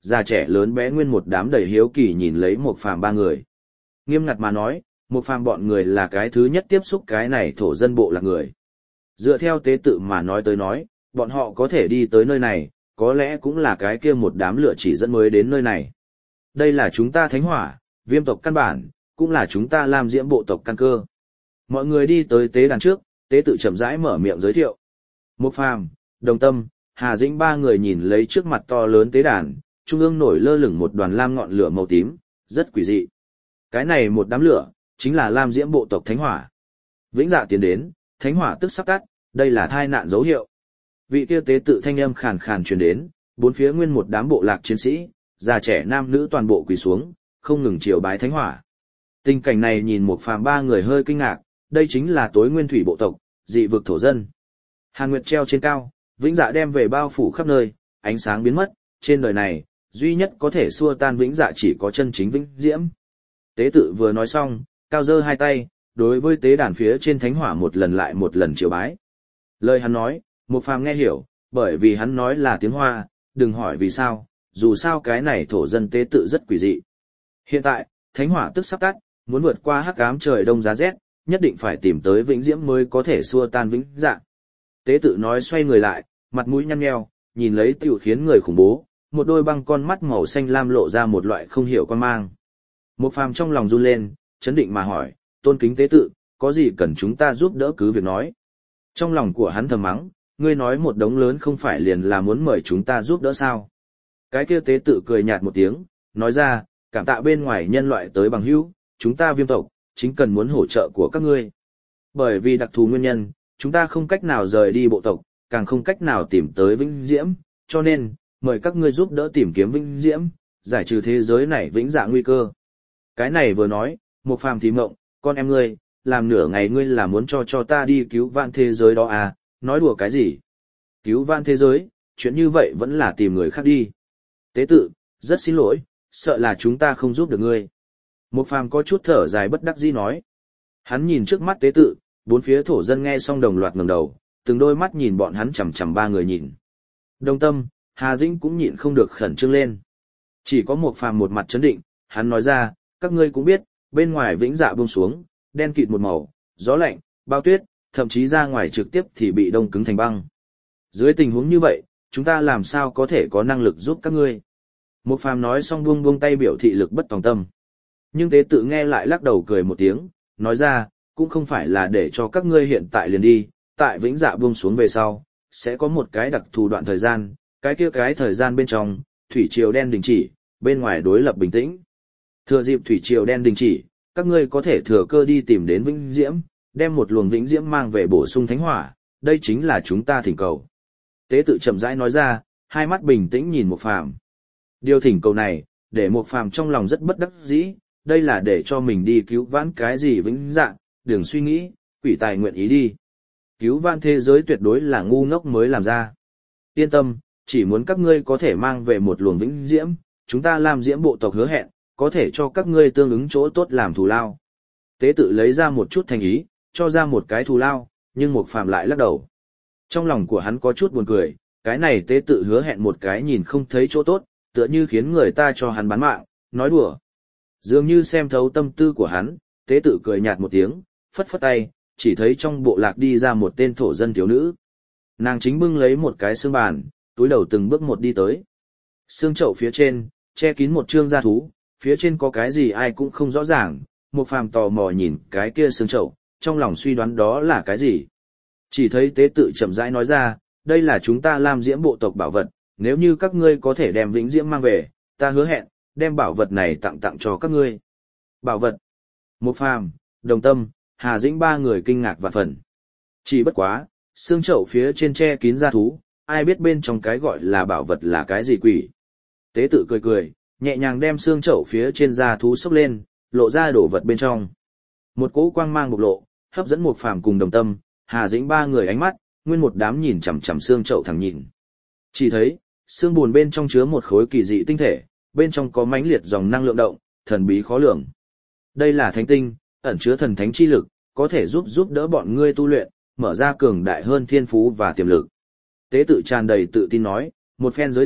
già trẻ lớn bé nguyên một đám đầy hiếu kỳ nhìn lấy một phàm ba người. Nghiêm ngặt mà nói, một phàm bọn người là cái thứ nhất tiếp xúc cái này thổ dân bộ là người. Dựa theo tế tự mà nói tới nói, bọn họ có thể đi tới nơi này, có lẽ cũng là cái kia một đám lửa chỉ dẫn mới đến nơi này. Đây là chúng ta thánh hỏa, viêm tộc căn bản, cũng là chúng ta làm diễm bộ tộc căn cơ. Mọi người đi tới tế đàn trước, tế tự chậm rãi mở miệng giới thiệu. Một phàm, Đồng Tâm, Hà Dĩnh ba người nhìn lấy trước mặt to lớn tế đàn, trung ương nổi lơ lửng một đoàn lam ngọn lửa màu tím, rất quỷ dị. Cái này một đám lửa, chính là lam diễm bộ tộc thánh hỏa. Vĩnh Dạ tiến đến, thánh hỏa tức sắp tắt, đây là thai nạn dấu hiệu. Vị kia tế tự thanh âm khàn khàn truyền đến, bốn phía nguyên một đám bộ lạc chiến sĩ, già trẻ nam nữ toàn bộ quỳ xuống, không ngừng triều bái thánh hỏa. Tình cảnh này nhìn một phàm ba người hơi kinh ngạc, đây chính là tối nguyên thủy bộ tộc, dị vực thổ dân. Hàn Nguyệt treo trên cao, Vĩnh Dạ đem về bao phủ khắp nơi, ánh sáng biến mất, trên đời này, duy nhất có thể xua tan Vĩnh Dạ chỉ có chân chính Vĩnh Diễm. Tế tự vừa nói xong, cao giơ hai tay, đối với tế đàn phía trên thánh hỏa một lần lại một lần triều bái. Lời hắn nói, một phàm nghe hiểu, bởi vì hắn nói là tiếng Hoa, đừng hỏi vì sao, dù sao cái này thổ dân tế tự rất quỷ dị. Hiện tại, thánh hỏa tức sắp tắt, muốn vượt qua hắc ám trời đông giá rét, nhất định phải tìm tới Vĩnh Diễm mới có thể xua tan Vĩnh Dạ. Tế tự nói xoay người lại, mặt mũi nhăn nheo, nhìn lấy tiểu khiến người khủng bố, một đôi băng con mắt màu xanh lam lộ ra một loại không hiểu quan mang. Một phàm trong lòng run lên, chấn định mà hỏi, tôn kính tế tự, có gì cần chúng ta giúp đỡ cứ việc nói. Trong lòng của hắn thầm mắng, ngươi nói một đống lớn không phải liền là muốn mời chúng ta giúp đỡ sao. Cái kia tế tự cười nhạt một tiếng, nói ra, cảm tạ bên ngoài nhân loại tới bằng hữu, chúng ta viêm tộc, chính cần muốn hỗ trợ của các ngươi. Bởi vì đặc thù nguyên nhân, chúng ta không cách nào rời đi bộ tộc, càng không cách nào tìm tới Vĩnh Diễm, cho nên, mời các ngươi giúp đỡ tìm kiếm Vĩnh Diễm, giải trừ thế giới này vĩnh dạ nguy cơ. Cái này vừa nói, một phàm thì mộng, con em ngươi, làm nửa ngày ngươi là muốn cho cho ta đi cứu vãn thế giới đó à, nói đùa cái gì? Cứu vãn thế giới, chuyện như vậy vẫn là tìm người khác đi. Tế tự, rất xin lỗi, sợ là chúng ta không giúp được ngươi. Một phàm có chút thở dài bất đắc dĩ nói. Hắn nhìn trước mắt tế tự, bốn phía thổ dân nghe xong đồng loạt ngẩng đầu, từng đôi mắt nhìn bọn hắn chằm chằm ba người nhìn. Đồng Tâm, Hà Dĩnh cũng nhịn không được khẩn trương lên. Chỉ có một phàm một mặt chấn định, hắn nói ra, các ngươi cũng biết, bên ngoài Vĩnh Dạ buông xuống, đen kịt một màu, gió lạnh, bao tuyết, thậm chí ra ngoài trực tiếp thì bị đông cứng thành băng. Dưới tình huống như vậy, chúng ta làm sao có thể có năng lực giúp các ngươi? Một phàm nói xong buông buông tay biểu thị lực bất tòng tâm. Nhưng tế tự nghe lại lắc đầu cười một tiếng, nói ra, cũng không phải là để cho các ngươi hiện tại liền đi, tại Vĩnh Dạ buông xuống về sau, sẽ có một cái đặc thù đoạn thời gian, cái kia cái thời gian bên trong, thủy triều đen đình chỉ, bên ngoài đối lập bình tĩnh. Thừa dịp thủy triều đen đình chỉ, các ngươi có thể thừa cơ đi tìm đến Vĩnh Diễm, đem một luồng Vĩnh Diễm mang về bổ sung thánh hỏa, đây chính là chúng ta thỉnh cầu. Tế tự chậm rãi nói ra, hai mắt bình tĩnh nhìn một phàm. Điều thỉnh cầu này, để một phàm trong lòng rất bất đắc dĩ, đây là để cho mình đi cứu vãn cái gì Vĩnh Dạ, đừng suy nghĩ, quỷ tài nguyện ý đi. Cứu vãn thế giới tuyệt đối là ngu ngốc mới làm ra. Yên tâm, chỉ muốn các ngươi có thể mang về một luồng Vĩnh Diễm, chúng ta làm diễm bộ tộc hứa hẹn, có thể cho các ngươi tương ứng chỗ tốt làm thù lao. Tế tự lấy ra một chút thành ý, cho ra một cái thù lao, nhưng một phàm lại lắc đầu. Trong lòng của hắn có chút buồn cười, cái này tế tự hứa hẹn một cái nhìn không thấy chỗ tốt, tựa như khiến người ta cho hắn bán mạng, nói đùa. Dường như xem thấu tâm tư của hắn, tế tự cười nhạt một tiếng, phất phất tay, chỉ thấy trong bộ lạc đi ra một tên thổ dân thiếu nữ. Nàng chính bưng lấy một cái xương bàn, túi đầu từng bước một đi tới. Xương chậu phía trên, che kín một trương da thú, phía trên có cái gì ai cũng không rõ ràng, một phàm tò mò nhìn cái kia xương chậu, trong lòng suy đoán đó là cái gì. Chỉ thấy tế tự chậm rãi nói ra, đây là chúng ta làm diễm bộ tộc bảo vật, nếu như các ngươi có thể đem Vĩnh Diễm mang về, ta hứa hẹn, đem bảo vật này tặng tặng cho các ngươi. Bảo vật. Một phàm, Đồng Tâm, Hà Dĩnh ba người kinh ngạc vạn phần. Chỉ bất quá, xương chậu phía trên che kín da thú, ai biết bên trong cái gọi là bảo vật là cái gì quỷ. Tế tự cười cười, nhẹ nhàng đem xương chậu phía trên da thú xốc lên, lộ ra đồ vật bên trong. Một cỗ quang mang bộc lộ, hấp dẫn một phàm cùng Đồng Tâm, Hà Dĩnh ba người ánh mắt, nguyên một đám nhìn chằm chằm xương chậu thẳng nhìn. Chỉ thấy, xương buồn bên trong chứa một khối kỳ dị tinh thể, bên trong có mãnh liệt dòng năng lượng động, thần bí khó lường. Đây là thánh tinh, ẩn chứa thần thánh chi lực, có thể giúp giúp đỡ bọn ngươi tu luyện, mở ra cường đại hơn thiên phú và tiềm lực. Tế tự tràn đầy tự tin nói, một phen giới thiệu,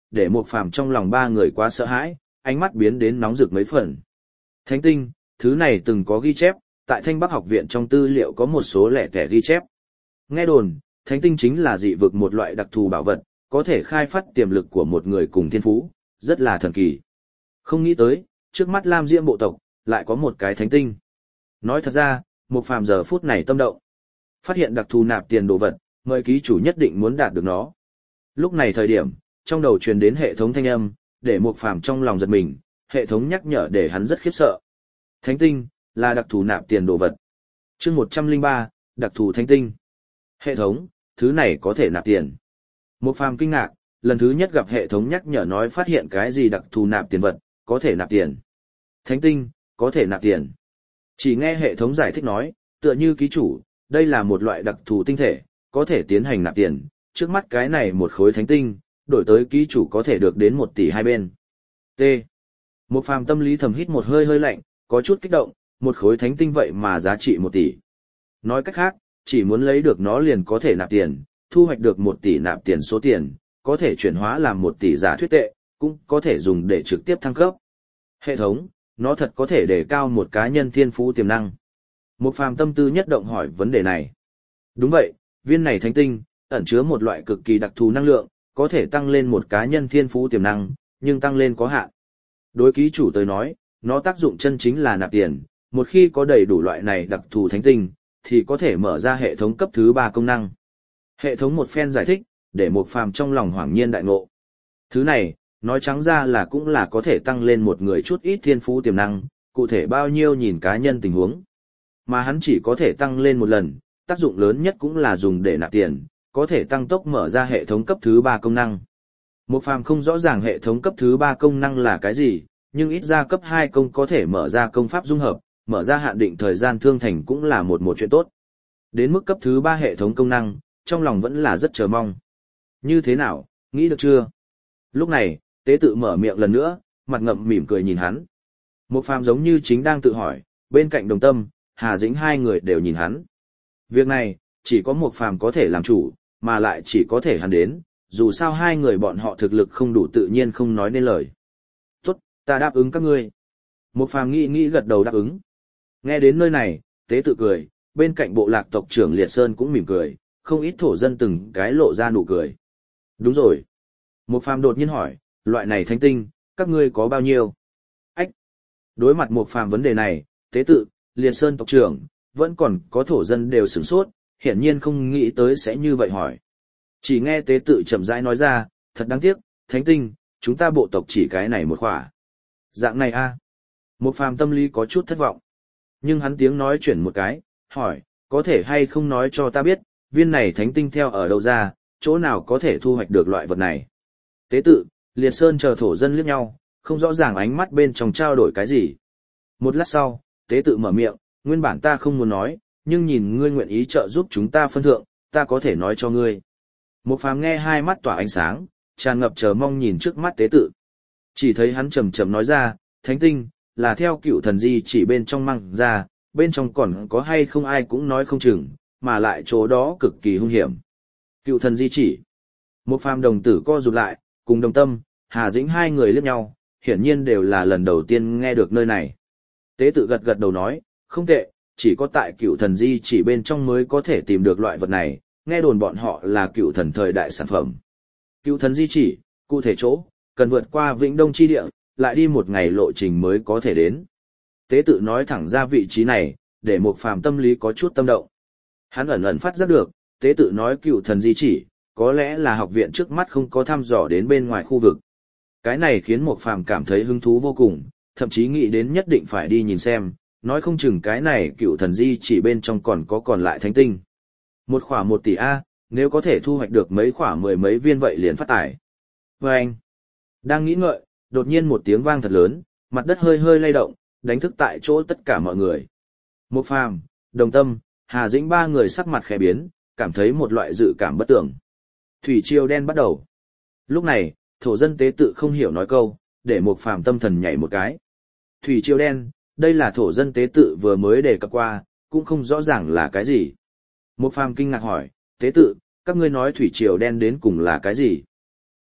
để Mục Phàm trong lòng ba người quá sợ hãi, ánh mắt biến đến nóng rực mấy phần. Thánh tinh, thứ này từng có ghi chép, tại Thanh Bắc học viện trong tư liệu có một số lẻ tẻ ghi chép. Nghe đồn, thánh tinh chính là dị vực một loại đặc thù bảo vật, có thể khai phát tiềm lực của một người cùng thiên phú, rất là thần kỳ. Không nghĩ tới, trước mắt Lam Diễm bộ tộc, lại có một cái thánh tinh. Nói thật ra, Mục Phàm giờ phút này tâm động. Phát hiện đặc thù nạp tiền đồ vật, mời ký chủ nhất định muốn đạt được nó. Lúc này thời điểm, trong đầu truyền đến hệ thống thanh âm, để Mục Phàm trong lòng giật mình, hệ thống nhắc nhở để hắn rất khiếp sợ. Thánh tinh, là đặc thù nạp tiền đồ vật. Chương một trăm lẻ ba, đặc thù thánh tinh. Hệ thống, thứ này có thể nạp tiền. Mục Phàm kinh ngạc, lần thứ nhất gặp hệ thống nhắc nhở nói phát hiện cái gì đặc thù nạp tiền vật, có thể nạp tiền. Thánh tinh, có thể nạp tiền. Chỉ nghe hệ thống giải thích nói, tựa như ký chủ, đây là một loại đặc thù tinh thể, có thể tiến hành nạp tiền, trước mắt cái này một khối thánh tinh, đổi tới ký chủ có thể được đến một tỷ hai bên. T. Mục Phàm tâm lý thầm hít một hơi hơi lạnh, có chút kích động, một khối thánh tinh vậy mà giá trị một tỷ. Nói cách khác, chỉ muốn lấy được nó liền có thể nạp tiền, thu hoạch được một tỷ nạp tiền số tiền, có thể chuyển hóa làm một tỷ giả thuyết tệ, cũng có thể dùng để trực tiếp thăng cấp. Hệ thống, nó thật có thể đề cao một cá nhân thiên phú tiềm năng. Mục Phàm tâm tư nhất động hỏi vấn đề này. Đúng vậy, viên này thánh tinh, ẩn chứa một loại cực kỳ đặc thù năng lượng, có thể tăng lên một cá nhân thiên phú tiềm năng, nhưng tăng lên có hạn. Đối ký chủ tới nói, nó tác dụng chân chính là nạp tiền, một khi có đầy đủ loại này đặc thù thánh tinh, thì có thể mở ra hệ thống cấp thứ ba công năng. Hệ thống một phen giải thích, để Mục Phàm trong lòng hoảng nhiên đại ngộ. Thứ này, nói trắng ra là cũng là có thể tăng lên một người chút ít thiên phú tiềm năng, cụ thể bao nhiêu nhìn cá nhân tình huống. Mà hắn chỉ có thể tăng lên một lần, tác dụng lớn nhất cũng là dùng để nạp tiền, có thể tăng tốc mở ra hệ thống cấp thứ ba công năng. Mục Phàm không rõ ràng hệ thống cấp thứ ba công năng là cái gì, nhưng ít ra cấp hai công có thể mở ra công pháp dung hợp, mở ra hạn định thời gian thương thành cũng là một một chuyện tốt. Đến mức cấp thứ ba hệ thống công năng, trong lòng vẫn là rất chờ mong. Như thế nào, nghĩ được chưa? Lúc này, tế tự mở miệng lần nữa, mặt ngậm mỉm cười nhìn hắn. Mục Phàm giống như chính đang tự hỏi, bên cạnh Đồng Tâm, Hà Dĩnh hai người đều nhìn hắn. Việc này, chỉ có Mục Phàm có thể làm chủ, mà lại chỉ có thể hắn đến, dù sao hai người bọn họ thực lực không đủ tự nhiên không nói nên lời. Tốt, ta đáp ứng các ngươi. Mục Phàm nghĩ nghĩ gật đầu đáp ứng. Nghe đến nơi này, tế tự cười, bên cạnh bộ lạc tộc trưởng Liệt Sơn cũng mỉm cười, không ít thổ dân từng cái lộ ra nụ cười. Đúng rồi. Mục Phàm đột nhiên hỏi, loại này thánh tinh, các ngươi có bao nhiêu? Ách! Đối mặt Mục Phàm vấn đề này, tế tự, Liệt Sơn tộc trưởng, vẫn còn có thổ dân đều sửng sốt, hiển nhiên không nghĩ tới sẽ như vậy hỏi. Chỉ nghe tế tự chậm rãi nói ra, thật đáng tiếc, thánh tinh, chúng ta bộ tộc chỉ cái này một khỏa. Dạng này a. À. Mục Phàm tâm lý có chút thất vọng. Nhưng hắn tiếng nói chuyển một cái, hỏi, có thể hay không nói cho ta biết, viên này thánh tinh theo ở đâu ra, chỗ nào có thể thu hoạch được loại vật này. Tế tự, Liệt Sơn chờ thổ dân liếc nhau, không rõ ràng ánh mắt bên trong trao đổi cái gì. Một lát sau, tế tự mở miệng, nguyên bản ta không muốn nói, nhưng nhìn ngươi nguyện ý trợ giúp chúng ta phân thượng, ta có thể nói cho ngươi. Mục Phàm nghe hai mắt tỏa ánh sáng, tràn ngập chờ mong nhìn trước mắt tế tự. Chỉ thấy hắn trầm trầm nói ra, thánh tinh, là theo cựu thần di chỉ bên trong mang ra, bên trong còn có hay không ai cũng nói không chừng, mà lại chỗ đó cực kỳ hung hiểm. Cựu thần di chỉ. Mục Phàm đồng tử co rụt lại, cùng Đồng Tâm, Hà Dĩnh hai người liếc nhau, hiển nhiên đều là lần đầu tiên nghe được nơi này. Tế tự gật gật đầu nói, không tệ, chỉ có tại cựu thần di chỉ bên trong mới có thể tìm được loại vật này, nghe đồn bọn họ là cựu thần thời đại sản phẩm. Cựu thần di chỉ, cụ thể chỗ, cần vượt qua Vĩnh Đông chi địa, lại đi một ngày lộ trình mới có thể đến. Tế tự nói thẳng ra vị trí này, để Mục Phàm tâm lý có chút tâm động. Hắn ẩn ẩn phát giác được, tế tự nói cựu thần di chỉ, có lẽ là học viện trước mắt không có thăm dò đến bên ngoài khu vực. Cái này khiến Mục Phàm cảm thấy hứng thú vô cùng, thậm chí nghĩ đến nhất định phải đi nhìn xem, nói không chừng cái này cựu thần di chỉ bên trong còn có còn lại thánh tinh. Một khỏa một tỷ A, nếu có thể thu hoạch được mấy khỏa mười mấy viên vậy liền phát tải. Và anh, đang nghĩ ngợi, đột nhiên một tiếng vang thật lớn, mặt đất hơi hơi lay động, đánh thức tại chỗ tất cả mọi người. Mục Phàm, Đồng Tâm, Hà Dĩnh ba người sắc mặt khẽ biến, cảm thấy một loại dự cảm bất tưởng. Thủy triều đen bắt đầu. Lúc này, thổ dân tế tự không hiểu nói câu, để Mục Phàm tâm thần nhảy một cái. Thủy triều đen, đây là thổ dân tế tự vừa mới đề cập qua, cũng không rõ ràng là cái gì. Mục Phàm kinh ngạc hỏi, tế tự, các ngươi nói thủy triều đen đến cùng là cái gì?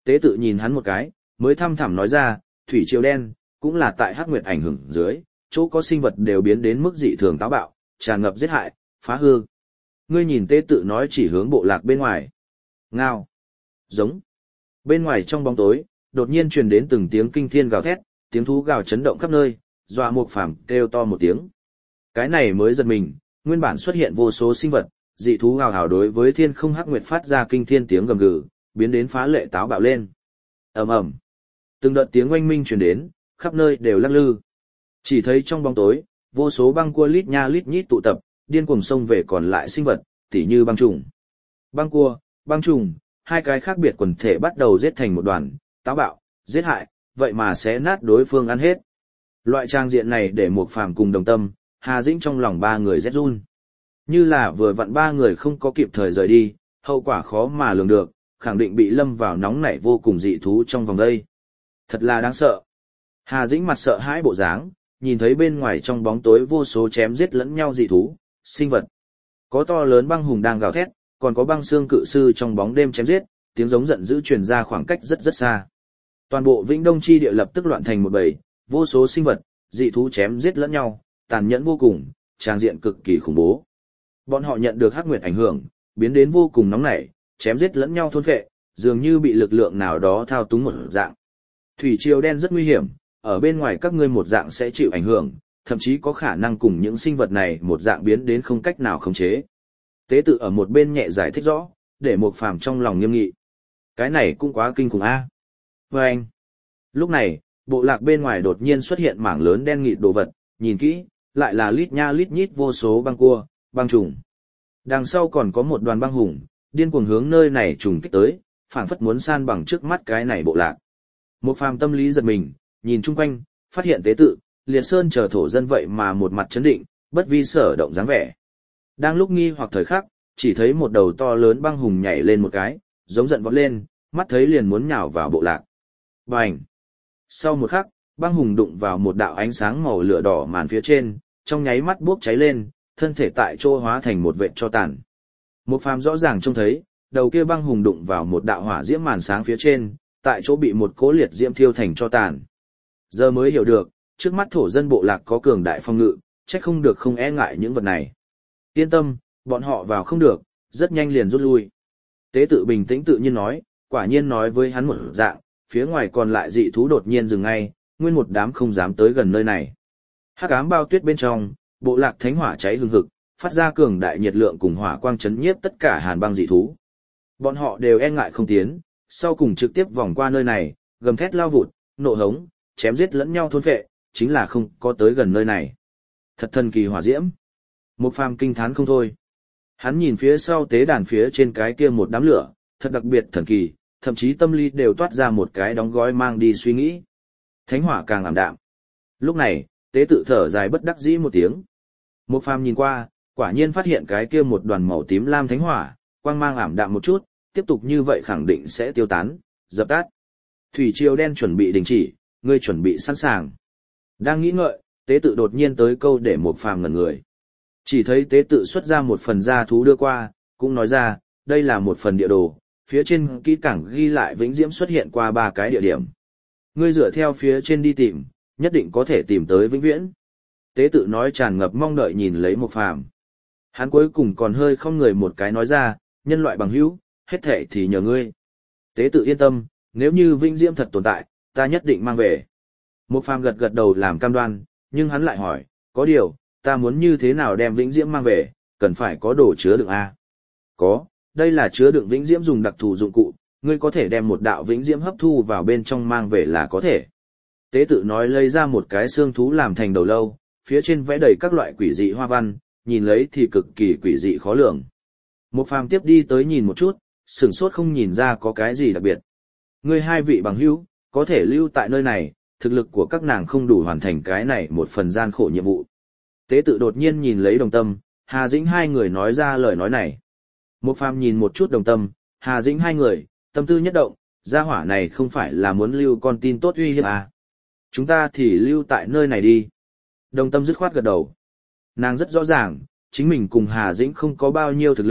Tế tự nhìn hắn một cái, mới thăm thẳm nói ra, thủy triều đen, cũng là tại hắc nguyệt ảnh hưởng dưới, chỗ có sinh vật đều biến đến mức dị thường táo bạo, tràn ngập giết hại, phá hư. Ngươi nhìn tế tự nói chỉ hướng bộ lạc bên ngoài. Ngao. Giống. Bên ngoài trong bóng tối, đột nhiên truyền đến từng tiếng kinh thiên gào thét, tiếng thú gào chấn động khắp nơi, dọa Mục Phàm kêu to một tiếng. Cái này mới giật mình, nguyên bản xuất hiện vô số sinh vật, dị thú hào hào đối với thiên không hắc nguyệt phát ra kinh thiên tiếng gầm gừ, biến đến phá lệ táo bạo lên. Ầm ầm. Từng đợt tiếng oanh minh truyền đến, khắp nơi đều lắc lư. Chỉ thấy trong bóng tối, vô số băng cua lít nha lít nhít tụ tập, điên cuồng xông về còn lại sinh vật, tỉ như băng trùng. Băng cua, băng trùng, hai cái khác biệt quần thể bắt đầu giết thành một đoàn, táo bạo, giết hại, vậy mà sẽ nát đối phương ăn hết. Loại trang diện này để Mục Phàm cùng Đồng Tâm, Hà Dĩnh trong lòng ba người rét run. Như là vừa vặn ba người không có kịp thời rời đi, hậu quả khó mà lường được, khẳng định bị lâm vào nóng nảy vô cùng dị thú trong vòng đây. Thật là đáng sợ. Hà Dĩnh mặt sợ hãi bộ dáng, nhìn thấy bên ngoài trong bóng tối vô số chém giết lẫn nhau dị thú, sinh vật. Có to lớn băng hùng đang gào thét, còn có băng xương cự sư trong bóng đêm chém giết, tiếng giống giận dữ truyền ra khoảng cách rất rất xa. Toàn bộ Vĩnh Đông chi địa lập tức loạn thành một bầy, vô số sinh vật, dị thú chém giết lẫn nhau, tàn nhẫn vô cùng, trang diện cực kỳ khủng bố. Bọn họ nhận được hắc nguyệt ảnh hưởng, biến đến vô cùng nóng nảy, chém giết lẫn nhau thôn phệ, dường như bị lực lượng nào đó thao túng một dạng. Thủy triều đen rất nguy hiểm, ở bên ngoài các ngươi một dạng sẽ chịu ảnh hưởng, thậm chí có khả năng cùng những sinh vật này một dạng biến đến không cách nào khống chế. Tế tự ở một bên nhẹ giải thích rõ, để Mục Phàm trong lòng nghiêm nghị. Cái này cũng quá kinh khủng a. Và anh. Lúc này, bộ lạc bên ngoài đột nhiên xuất hiện mảng lớn đen nghịt đồ vật, nhìn kỹ, lại là lít nha lít nhít vô số băng cua, băng trùng. Đằng sau còn có một đoàn băng hùng, điên cuồng hướng nơi này trùng kích tới, phảng phất muốn san bằng trước mắt cái này bộ lạc. Mục Phàm tâm lý giật mình, nhìn chung quanh, phát hiện tế tự, liệt sơn chờ thổ dân vậy mà một mặt chấn định, bất vi sở động dáng vẻ. Đang lúc nghi hoặc thời khắc, chỉ thấy một đầu to lớn băng hùng nhảy lên một cái, giống giận vọt lên, mắt thấy liền muốn nhào vào bộ lạc. Bành! Sau một khắc, băng hùng đụng vào một đạo ánh sáng màu lửa đỏ màn phía trên, trong nháy mắt bốc cháy lên, thân thể tại chỗ hóa thành một vệt tro tàn. Mục Phàm rõ ràng trông thấy, đầu kia băng hùng đụng vào một đạo hỏa diễm màn sáng phía trên, tại chỗ bị một cỗ liệt diễm thiêu thành tro tàn. Giờ mới hiểu được, trước mắt thổ dân bộ lạc có cường đại phong ngự, trách không được không e ngại những vật này. Yên tâm, bọn họ vào không được, rất nhanh liền rút lui. Tế tự bình tĩnh tự nhiên nói, quả nhiên nói với hắn một dạng, phía ngoài còn lại dị thú đột nhiên dừng ngay, nguyên một đám không dám tới gần nơi này. Hắc ám bao tuyết bên trong, bộ lạc thánh hỏa cháy hừng hực, phát ra cường đại nhiệt lượng cùng hỏa quang chấn nhiếp tất cả hàn băng dị thú. Bọn họ đều e ngại không tiến, sau cùng trực tiếp vòng qua nơi này, gầm thét lao vụt, nộ hống, chém giết lẫn nhau thôn phệ, chính là không có tới gần nơi này. Thật thần kỳ hỏa diễm. Mục Phàm kinh thán không thôi. Hắn nhìn phía sau tế đàn phía trên cái kia một đám lửa, thật đặc biệt thần kỳ, thậm chí tâm lý đều toát ra một cái đóng gói mang đi suy nghĩ. Thánh hỏa càng ảm đạm. Lúc này, tế tự thở dài bất đắc dĩ một tiếng. Mục Phàm nhìn qua, quả nhiên phát hiện cái kia một đoàn màu tím lam thánh hỏa, quang mang ảm đạm một chút, tiếp tục như vậy khẳng định sẽ tiêu tán, dập tắt. Thủy triều đen chuẩn bị đình chỉ, ngươi chuẩn bị sẵn sàng. Đang nghĩ ngợi, tế tự đột nhiên tới câu để Mục Phàm ngẩn người. Chỉ thấy tế tự xuất ra một phần gia thú đưa qua, cũng nói ra, đây là một phần địa đồ, phía trên kỹ càng ghi lại vĩnh diễm xuất hiện qua ba cái địa điểm. Ngươi dựa theo phía trên đi tìm, nhất định có thể tìm tới vĩnh viễn. Tế tự nói tràn ngập mong đợi nhìn lấy Mục Phàm. Hắn cuối cùng còn hơi không người một cái nói ra, nhân loại bằng hữu, hết thệ thì nhờ ngươi. Tế tự yên tâm, nếu như vĩnh diễm thật tồn tại, ta nhất định mang về. Mục Phàm gật gật đầu làm cam đoan, nhưng hắn lại hỏi, có điều, ta muốn như thế nào đem vĩnh diễm mang về, cần phải có đồ chứa đựng a. Có, đây là chứa đựng vĩnh diễm dùng đặc thù dụng cụ, ngươi có thể đem một đạo vĩnh diễm hấp thu vào bên trong mang về là có thể. Tế tự nói lấy ra một cái xương thú làm thành đầu lâu, phía trên vẽ đầy các loại quỷ dị hoa văn, nhìn lấy thì cực kỳ quỷ dị khó lường. Mục Phàm tiếp đi tới nhìn một chút, sửng sốt không nhìn ra có cái gì đặc biệt. Ngươi hai vị bằng hữu, có thể lưu tại nơi này, thực lực của các nàng không đủ hoàn thành cái này một phần gian khổ nhiệm vụ. Tế tự đột nhiên nhìn lấy Đồng Tâm, Hà Dĩnh hai người nói ra lời nói này. Mục Phàm nhìn một chút Đồng Tâm, Hà Dĩnh hai người, tâm tư nhất động, gia hỏa này không phải là muốn lưu con tin tốt uy hiếp à. Chúng ta thì lưu tại nơi này đi. Đồng Tâm dứt khoát gật đầu. Nàng rất rõ ràng, chính mình cùng Hà Dĩnh không có bao nhiêu thực lực,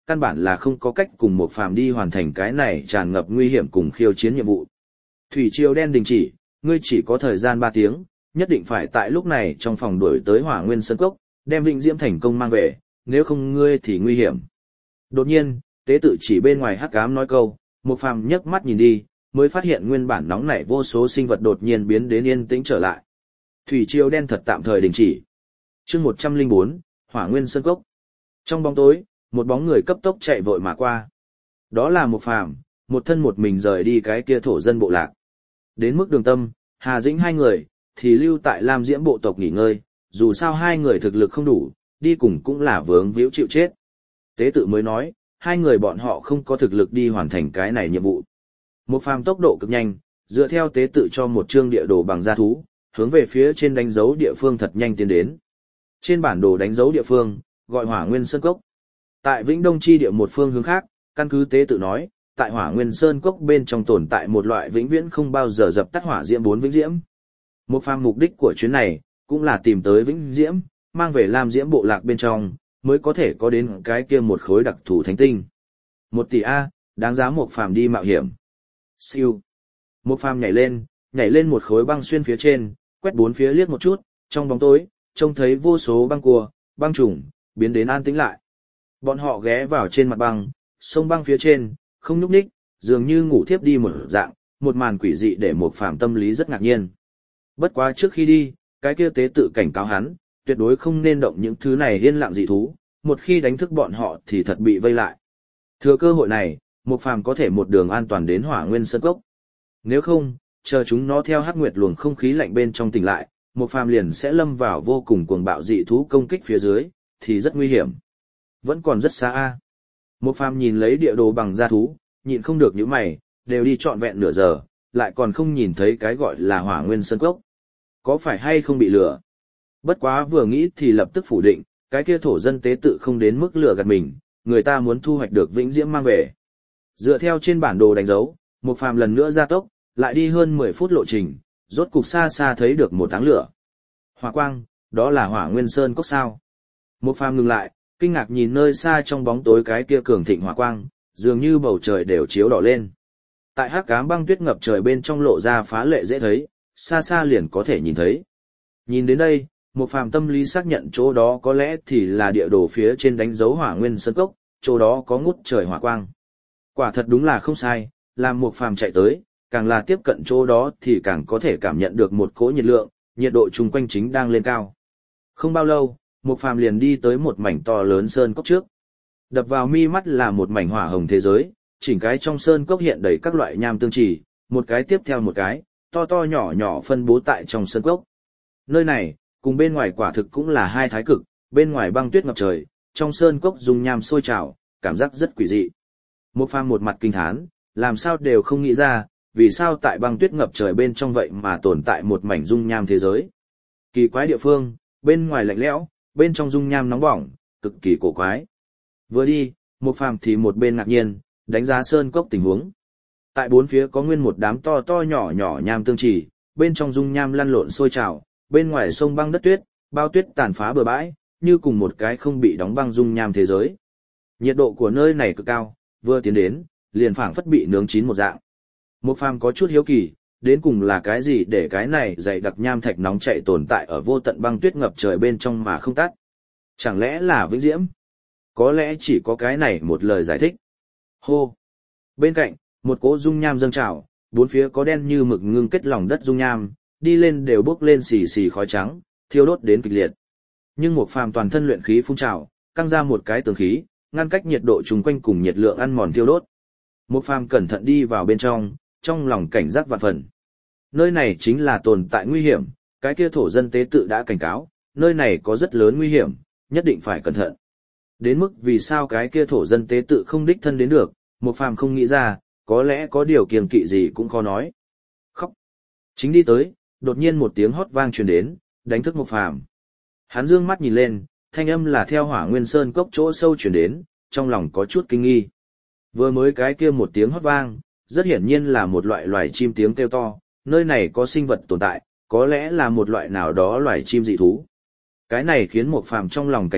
căn bản là không có cách cùng một phàm đi hoàn thành cái này tràn ngập nguy hiểm cùng khiêu chiến nhiệm vụ. Thủy triều đen đình chỉ, ngươi chỉ có thời gian ba tiếng, nhất định phải tại lúc này trong phòng đuổi tới Hỏa Nguyên Sơn Cốc, đem Vĩnh Diễm thành công mang về, nếu không ngươi thì nguy hiểm. Đột nhiên, tế tự chỉ bên ngoài hắc ám nói câu, một phàm nhấc mắt nhìn đi, mới phát hiện nguyên bản nóng nảy vô số sinh vật đột nhiên biến đến yên tĩnh trở lại. Thủy triều đen thật tạm thời đình chỉ. Chương một trăm lẻ bốn, Hỏa Nguyên Sơn Cốc. Trong bóng tối, một bóng người cấp tốc chạy vội mà qua. Đó là một phàm, một thân một mình rời đi cái kia thổ dân bộ lạc. Đến mức Đường Tâm, Hà Dĩnh hai người, thì lưu tại Lam Diễm bộ tộc nghỉ ngơi, dù sao hai người thực lực không đủ, đi cùng cũng là vướng víu chịu chết. Tế tự mới nói, hai người bọn họ không có thực lực đi hoàn thành cái này nhiệm vụ. Một phàm tốc độ cực nhanh, dựa theo tế tự cho một chương địa đồ bằng da thú, hướng về phía trên đánh dấu địa phương thật nhanh tiến đến. Trên bản đồ đánh dấu địa phương, gọi Hỏa Nguyên Sơn Cốc. Tại Vĩnh Đông chi địa một phương hướng khác, căn cứ tế tự nói, tại Hỏa Nguyên Sơn Cốc bên trong tồn tại một loại vĩnh viễn không bao giờ dập tắt hỏa diễm bốn vĩnh diễm. Một phàm mục đích của chuyến này, cũng là tìm tới vĩnh diễm, mang về Lam Diễm bộ lạc bên trong, mới có thể có đến cái kia một khối đặc thù thánh tinh. Một tỷ A, đáng giá một phàm đi mạo hiểm. Siêu. Một phàm nhảy lên, nhảy lên một khối băng xuyên phía trên, quét bốn phía liếc một chút, trong bóng tối, trông thấy vô số băng cua, băng trùng, biến đến an tĩnh lại. Bọn họ ghé vào trên mặt băng, sông băng phía trên, không nhúc nhích, dường như ngủ thiếp đi một dạng, một màn quỷ dị để một phàm tâm lý rất ngạc nhiên. Bất quá trước khi đi, cái kia tế tự cảnh cáo hắn, tuyệt đối không nên động những thứ này yên lặng dị thú, một khi đánh thức bọn họ thì thật bị vây lại. Thừa cơ hội này, một phàm có thể một đường an toàn đến Hỏa Nguyên Sơn Cốc. Nếu không, chờ chúng nó theo hắc nguyệt luồng không khí lạnh bên trong tỉnh lại, một phàm liền sẽ lâm vào vô cùng cuồng bạo dị thú công kích phía dưới, thì rất nguy hiểm. Vẫn còn rất xa a. Một phàm nhìn lấy địa đồ bằng da thú, nhịn không được những mày, đều đi trọn vẹn nửa giờ, lại còn không nhìn thấy cái gọi là Hỏa Nguyên Sơn Cốc. Có phải hay không bị lừa? Bất quá vừa nghĩ thì lập tức phủ định, cái kia thổ dân tế tự không đến mức lừa gạt mình, người ta muốn thu hoạch được vĩnh diễm mang về. Dựa theo trên bản đồ đánh dấu, một phàm lần nữa gia tốc, lại đi hơn mười phút lộ trình, rốt cục xa xa thấy được một áng lửa. Hỏa quang, đó là Hỏa Nguyên Sơn Cốc sao? Một phàm ngừng lại, kinh ngạc nhìn nơi xa trong bóng tối cái kia cường thịnh hỏa quang, dường như bầu trời đều chiếu đỏ lên. Tại hắc ám băng tuyết ngập trời bên trong lộ ra phá lệ dễ thấy, xa xa liền có thể nhìn thấy. Nhìn đến đây, một phàm tâm lý xác nhận chỗ đó có lẽ thì là địa đồ phía trên đánh dấu Hỏa Nguyên Sơn Cốc, chỗ đó có ngút trời hỏa quang. Quả thật đúng là không sai, làm một phàm chạy tới, càng là tiếp cận chỗ đó thì càng có thể cảm nhận được một cỗ nhiệt lượng, nhiệt độ chung quanh chính đang lên cao. Không bao lâu, một phàm liền đi tới một mảnh to lớn sơn cốc trước. Đập vào mi mắt là một mảnh hỏa hồng thế giới, chỉnh cái trong sơn cốc hiện đầy các loại nham tương trì, một cái tiếp theo một cái, to to nhỏ nhỏ phân bố tại trong sơn cốc. Nơi này, cùng bên ngoài quả thực cũng là hai thái cực, bên ngoài băng tuyết ngập trời, trong sơn cốc dung nham sôi trào, cảm giác rất quỷ dị. Một phàm một mặt kinh thán, làm sao đều không nghĩ ra, vì sao tại băng tuyết ngập trời bên trong vậy mà tồn tại một mảnh dung nham thế giới. Kỳ quái địa phương, bên ngoài lạnh lẽo, bên trong dung nham nóng bỏng, cực kỳ cổ quái. Vừa đi, một phàm thì một bên ngạc nhiên, đánh giá sơn cốc tình huống. Tại bốn phía có nguyên một đám to to nhỏ nhỏ nham tương trì, bên trong dung nham lăn lộn sôi trào, bên ngoài sông băng đất tuyết, bao tuyết tàn phá bờ bãi, như cùng một cái không bị đóng băng dung nham thế giới. Nhiệt độ của nơi này cực cao, vừa tiến đến, liền phảng phất bị nướng chín một dạng. Một phàm có chút hiếu kỳ, đến cùng là cái gì để cái này dày đặc nham thạch nóng chảy tồn tại ở vô tận băng tuyết ngập trời bên trong mà không tắt. Chẳng lẽ là vĩnh diễm? Có lẽ chỉ có cái này một lời giải thích. Hô! Bên cạnh, một cỗ dung nham dâng trào, bốn phía có đen như mực ngưng kết lòng đất dung nham, đi lên đều bốc lên xì xì khói trắng, thiêu đốt đến kịch liệt. Nhưng một phàm toàn thân luyện khí phun trào, căng ra một cái tường khí, ngăn cách nhiệt độ chung quanh cùng nhiệt lượng ăn mòn thiêu đốt. Một phàm cẩn thận đi vào bên trong, trong lòng cảnh giác vạn phần. Nơi này chính là tồn tại nguy hiểm, cái kia thổ dân tế tự đã cảnh cáo, nơi này có rất lớn nguy hiểm, nhất định phải cẩn thận. Đến mức vì sao cái kia thổ dân tế tự không đích thân đến được, một phàm không nghĩ ra, có lẽ có điều kiêng kỵ gì cũng khó nói. Khóc. Chính đi tới, đột nhiên một tiếng hót vang truyền đến, đánh thức một phàm. Hắn dương mắt nhìn lên, thanh âm là theo Hỏa Nguyên Sơn Cốc chỗ sâu truyền đến, trong lòng có chút kinh nghi. Vừa mới cái kia một tiếng hót vang, rất hiển nhiên là một loại loài chim tiếng kêu to, nơi này có sinh vật tồn tại, có lẽ là một loại nào đó loài chim dị thú. Cái này khiến một phàm trong lòng cảnh giác,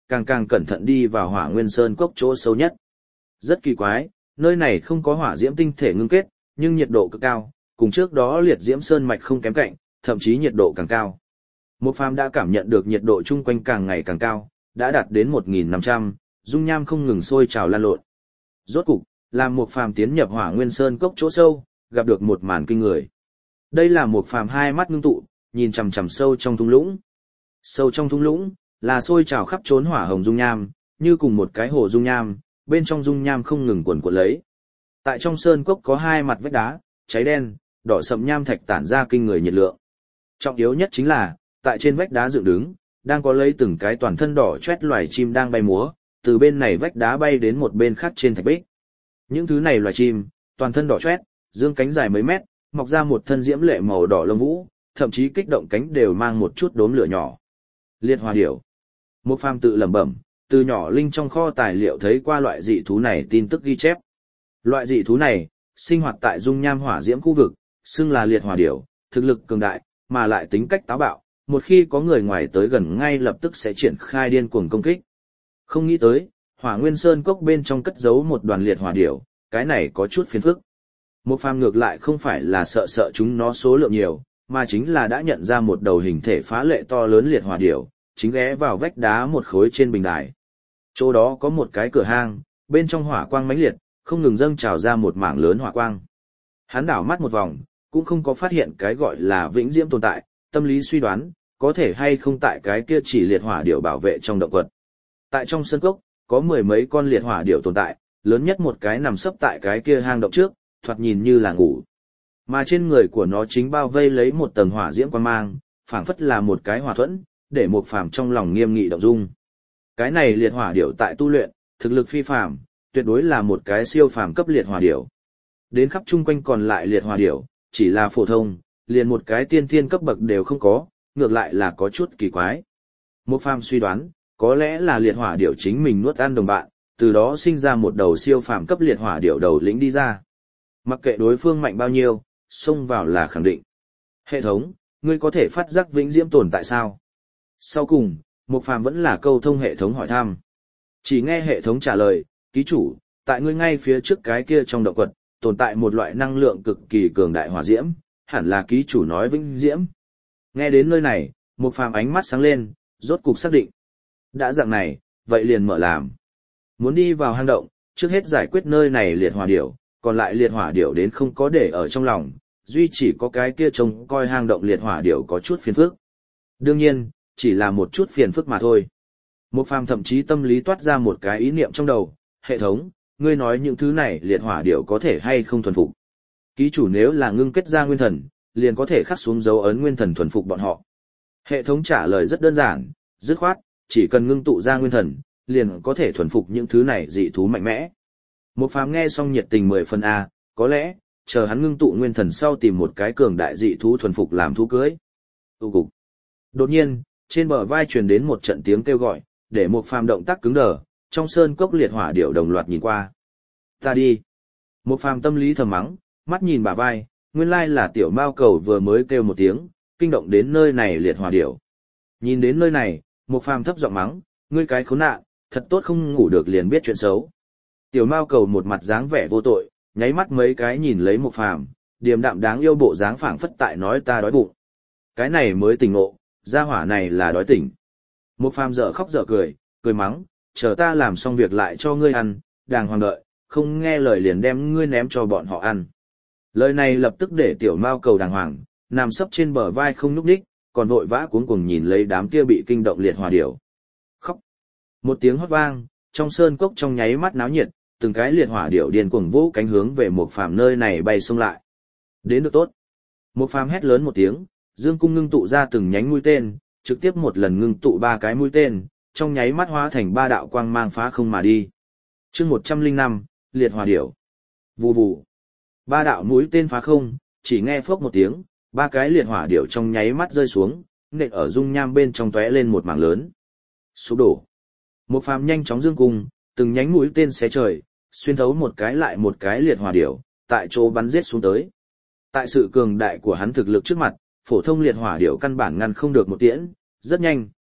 càng càng cẩn thận đi vào Hỏa Nguyên Sơn cốc chỗ sâu nhất. Rất kỳ quái, nơi này không có hỏa diễm tinh thể ngưng kết, nhưng nhiệt độ cực cao, cùng trước đó liệt diễm sơn mạch không kém cạnh, thậm chí nhiệt độ càng cao. Một Phàm đã cảm nhận được nhiệt độ chung quanh càng ngày càng cao, đã đạt đến một nghìn năm trăm, dung nham không ngừng sôi trào lan lộn. Rốt cục, làm Một Phàm tiến nhập Hỏa Nguyên Sơn cốc chỗ sâu, gặp được một màn kinh người. Đây là Một Phàm hai mắt ngưng tụ, nhìn chằm chằm sâu trong thung lũng. Sâu trong thung lũng là sôi trào khắp trốn hỏa hồng dung nham, như cùng một cái hồ dung nham, bên trong dung nham không ngừng cuộn cuộn lấy. Tại trong sơn cốc có hai mặt vách đá, cháy đen, đỏ sậm nham thạch tản ra kinh người nhiệt lượng. Trọng yếu nhất chính là, tại trên vách đá dựng đứng, đang có lấy từng cái toàn thân đỏ chét loài chim đang bay múa, từ bên này vách đá bay đến một bên khác trên thạch bích. Những thứ này loài chim, toàn thân đỏ chét, dương cánh dài mấy mét, mọc ra một thân diễm lệ màu đỏ lông vũ, thậm chí kích động cánh đều mang một chút đốm lửa nhỏ. Liệt hỏa điểu. Một Phàm tự lẩm bẩm, từ nhỏ linh trong kho tài liệu thấy qua loại dị thú này tin tức ghi chép. Loại dị thú này, sinh hoạt tại dung nham hỏa diễm khu vực, xưng là liệt hỏa điểu, thực lực cường đại, mà lại tính cách táo bạo, một khi có người ngoài tới gần ngay lập tức sẽ triển khai điên cuồng công kích. Không nghĩ tới, Hỏa Nguyên Sơn cốc bên trong cất giấu một đoàn liệt hỏa điểu, cái này có chút phiền phức. Một Phàm ngược lại không phải là sợ sợ chúng nó số lượng nhiều, mà chính là đã nhận ra một đầu hình thể phá lệ to lớn liệt hỏa điểu, chính ghé vào vách đá một khối trên bình đài. Chỗ đó có một cái cửa hang, bên trong hỏa quang mãnh liệt, không ngừng dâng trào ra một mảng lớn hỏa quang. Hắn đảo mắt một vòng, cũng không có phát hiện cái gọi là vĩnh diễm tồn tại, tâm lý suy đoán, có thể hay không tại cái kia chỉ liệt hỏa điểu bảo vệ trong động quật. Tại trong sân cốc, có mười mấy con liệt hỏa điểu tồn tại, lớn nhất một cái nằm sấp tại cái kia hang động trước, thoạt nhìn như là ngủ. Mà trên người của nó chính bao vây lấy một tầng hỏa diễm quang mang, phảng phất là một cái hỏa thuẫn, để Một Phàm trong lòng nghiêm nghị động dung. Cái này liệt hỏa điểu tại tu luyện, thực lực phi phàm, tuyệt đối là một cái siêu phàm cấp liệt hỏa điểu. Đến khắp chung quanh còn lại liệt hỏa điểu, chỉ là phổ thông, liền một cái tiên thiên cấp bậc đều không có, ngược lại là có chút kỳ quái. Một Phàm suy đoán, có lẽ là liệt hỏa điểu chính mình nuốt ăn đồng bạn, từ đó sinh ra một đầu siêu phàm cấp liệt hỏa điểu đầu lĩnh đi ra. Mặc kệ đối phương mạnh bao nhiêu, xông vào là khẳng định. Hệ thống, ngươi có thể phát giác vĩnh diễm tồn tại sao? Sau cùng, Một Phàm vẫn là câu thông hệ thống hỏi thăm. Chỉ nghe hệ thống trả lời, ký chủ, tại ngươi ngay phía trước cái kia trong động quật, tồn tại một loại năng lượng cực kỳ cường đại hỏa diễm, hẳn là ký chủ nói vĩnh diễm. Nghe đến nơi này, Một Phàm ánh mắt sáng lên, rốt cục xác định. Đã dạng này, vậy liền mở làm. Muốn đi vào hang động, trước hết giải quyết nơi này liệt hỏa điểu, còn lại liệt hỏa điểu đến không có để ở trong lòng, duy chỉ có cái kia trông coi hang động liệt hỏa điểu có chút phiền phức. Đương nhiên, chỉ là một chút phiền phức mà thôi. Một Phàm thậm chí tâm lý toát ra một cái ý niệm trong đầu, hệ thống, ngươi nói những thứ này liệt hỏa điểu có thể hay không thuần phục. Ký chủ nếu là ngưng kết ra nguyên thần, liền có thể khắc xuống dấu ấn nguyên thần thuần phục bọn họ. Hệ thống trả lời rất đơn giản, dứt khoát, chỉ cần ngưng tụ ra nguyên thần, liền có thể thuần phục những thứ này dị thú mạnh mẽ. Một Phàm nghe xong nhiệt tình mười phần A, có lẽ, chờ hắn ngưng tụ nguyên thần sau tìm một cái cường đại dị thú thuần phục làm thú cưới. Tu cục. Đột nhiên, trên bờ vai truyền đến một trận tiếng kêu gọi, để Một Phàm động tác cứng đờ, trong sơn cốc liệt hỏa điểu đồng loạt nhìn qua. Ta đi. Một Phàm tâm lý thầm mắng, mắt nhìn bả vai, nguyên lai là tiểu mao cầu vừa mới kêu một tiếng, kinh động đến nơi này liệt hỏa điểu. Nhìn đến nơi này, Một Phàm thấp giọng mắng, ngươi cái khốn nạn, thật tốt không ngủ được liền biết chuyện xấu. Tiểu mao cầu một mặt dáng vẻ vô tội, nháy mắt mấy cái nhìn lấy Một Phàm, điềm đạm đáng yêu bộ dáng phảng phất tại nói ta đói bụng. Cái này mới tỉnh ngộ, gia hỏa này là đói tỉnh. Một Phàm dở khóc dở cười, cười mắng, chờ ta làm xong việc lại cho ngươi ăn, đàng hoàng đợi, không nghe lời liền đem ngươi ném cho bọn họ ăn. Lời này lập tức để tiểu mao cầu đàng hoàng, nằm sấp trên bờ vai không nhúc nhích, còn vội vã cuống cuồng nhìn lấy đám kia bị kinh động liệt hỏa điểu. Khóc. Một tiếng hót vang, trong sơn cốc trong nháy mắt náo nhiệt, từng cái liệt hỏa điểu điên cuồng vỗ cánh hướng về Một Phàm nơi này bay xông lại. Đến được tốt. Một Phàm hét lớn một tiếng, dương cung ngưng tụ ra từng nhánh mũi tên, trực tiếp một lần ngưng tụ ba cái mũi tên, trong nháy mắt hóa thành ba đạo quang mang phá không mà đi. Chương một trăm lẻ năm, liệt hỏa điểu. Vù vù. Ba đạo mũi tên phá không, chỉ nghe phốc một tiếng, ba cái liệt hỏa điểu trong nháy mắt rơi xuống, nện ở dung nham bên trong tóe lên một mảng lớn. Sụp đổ. Một Phàm nhanh chóng dương cung, từng nhánh mũi tên xé trời, xuyên thấu một cái lại một cái liệt hỏa điểu, tại chỗ bắn giết xuống tới. Tại sự cường đại của hắn thực lực trước mặt, phổ thông liệt hỏa điểu căn bản ngăn không được một tiễn, rất nhanh,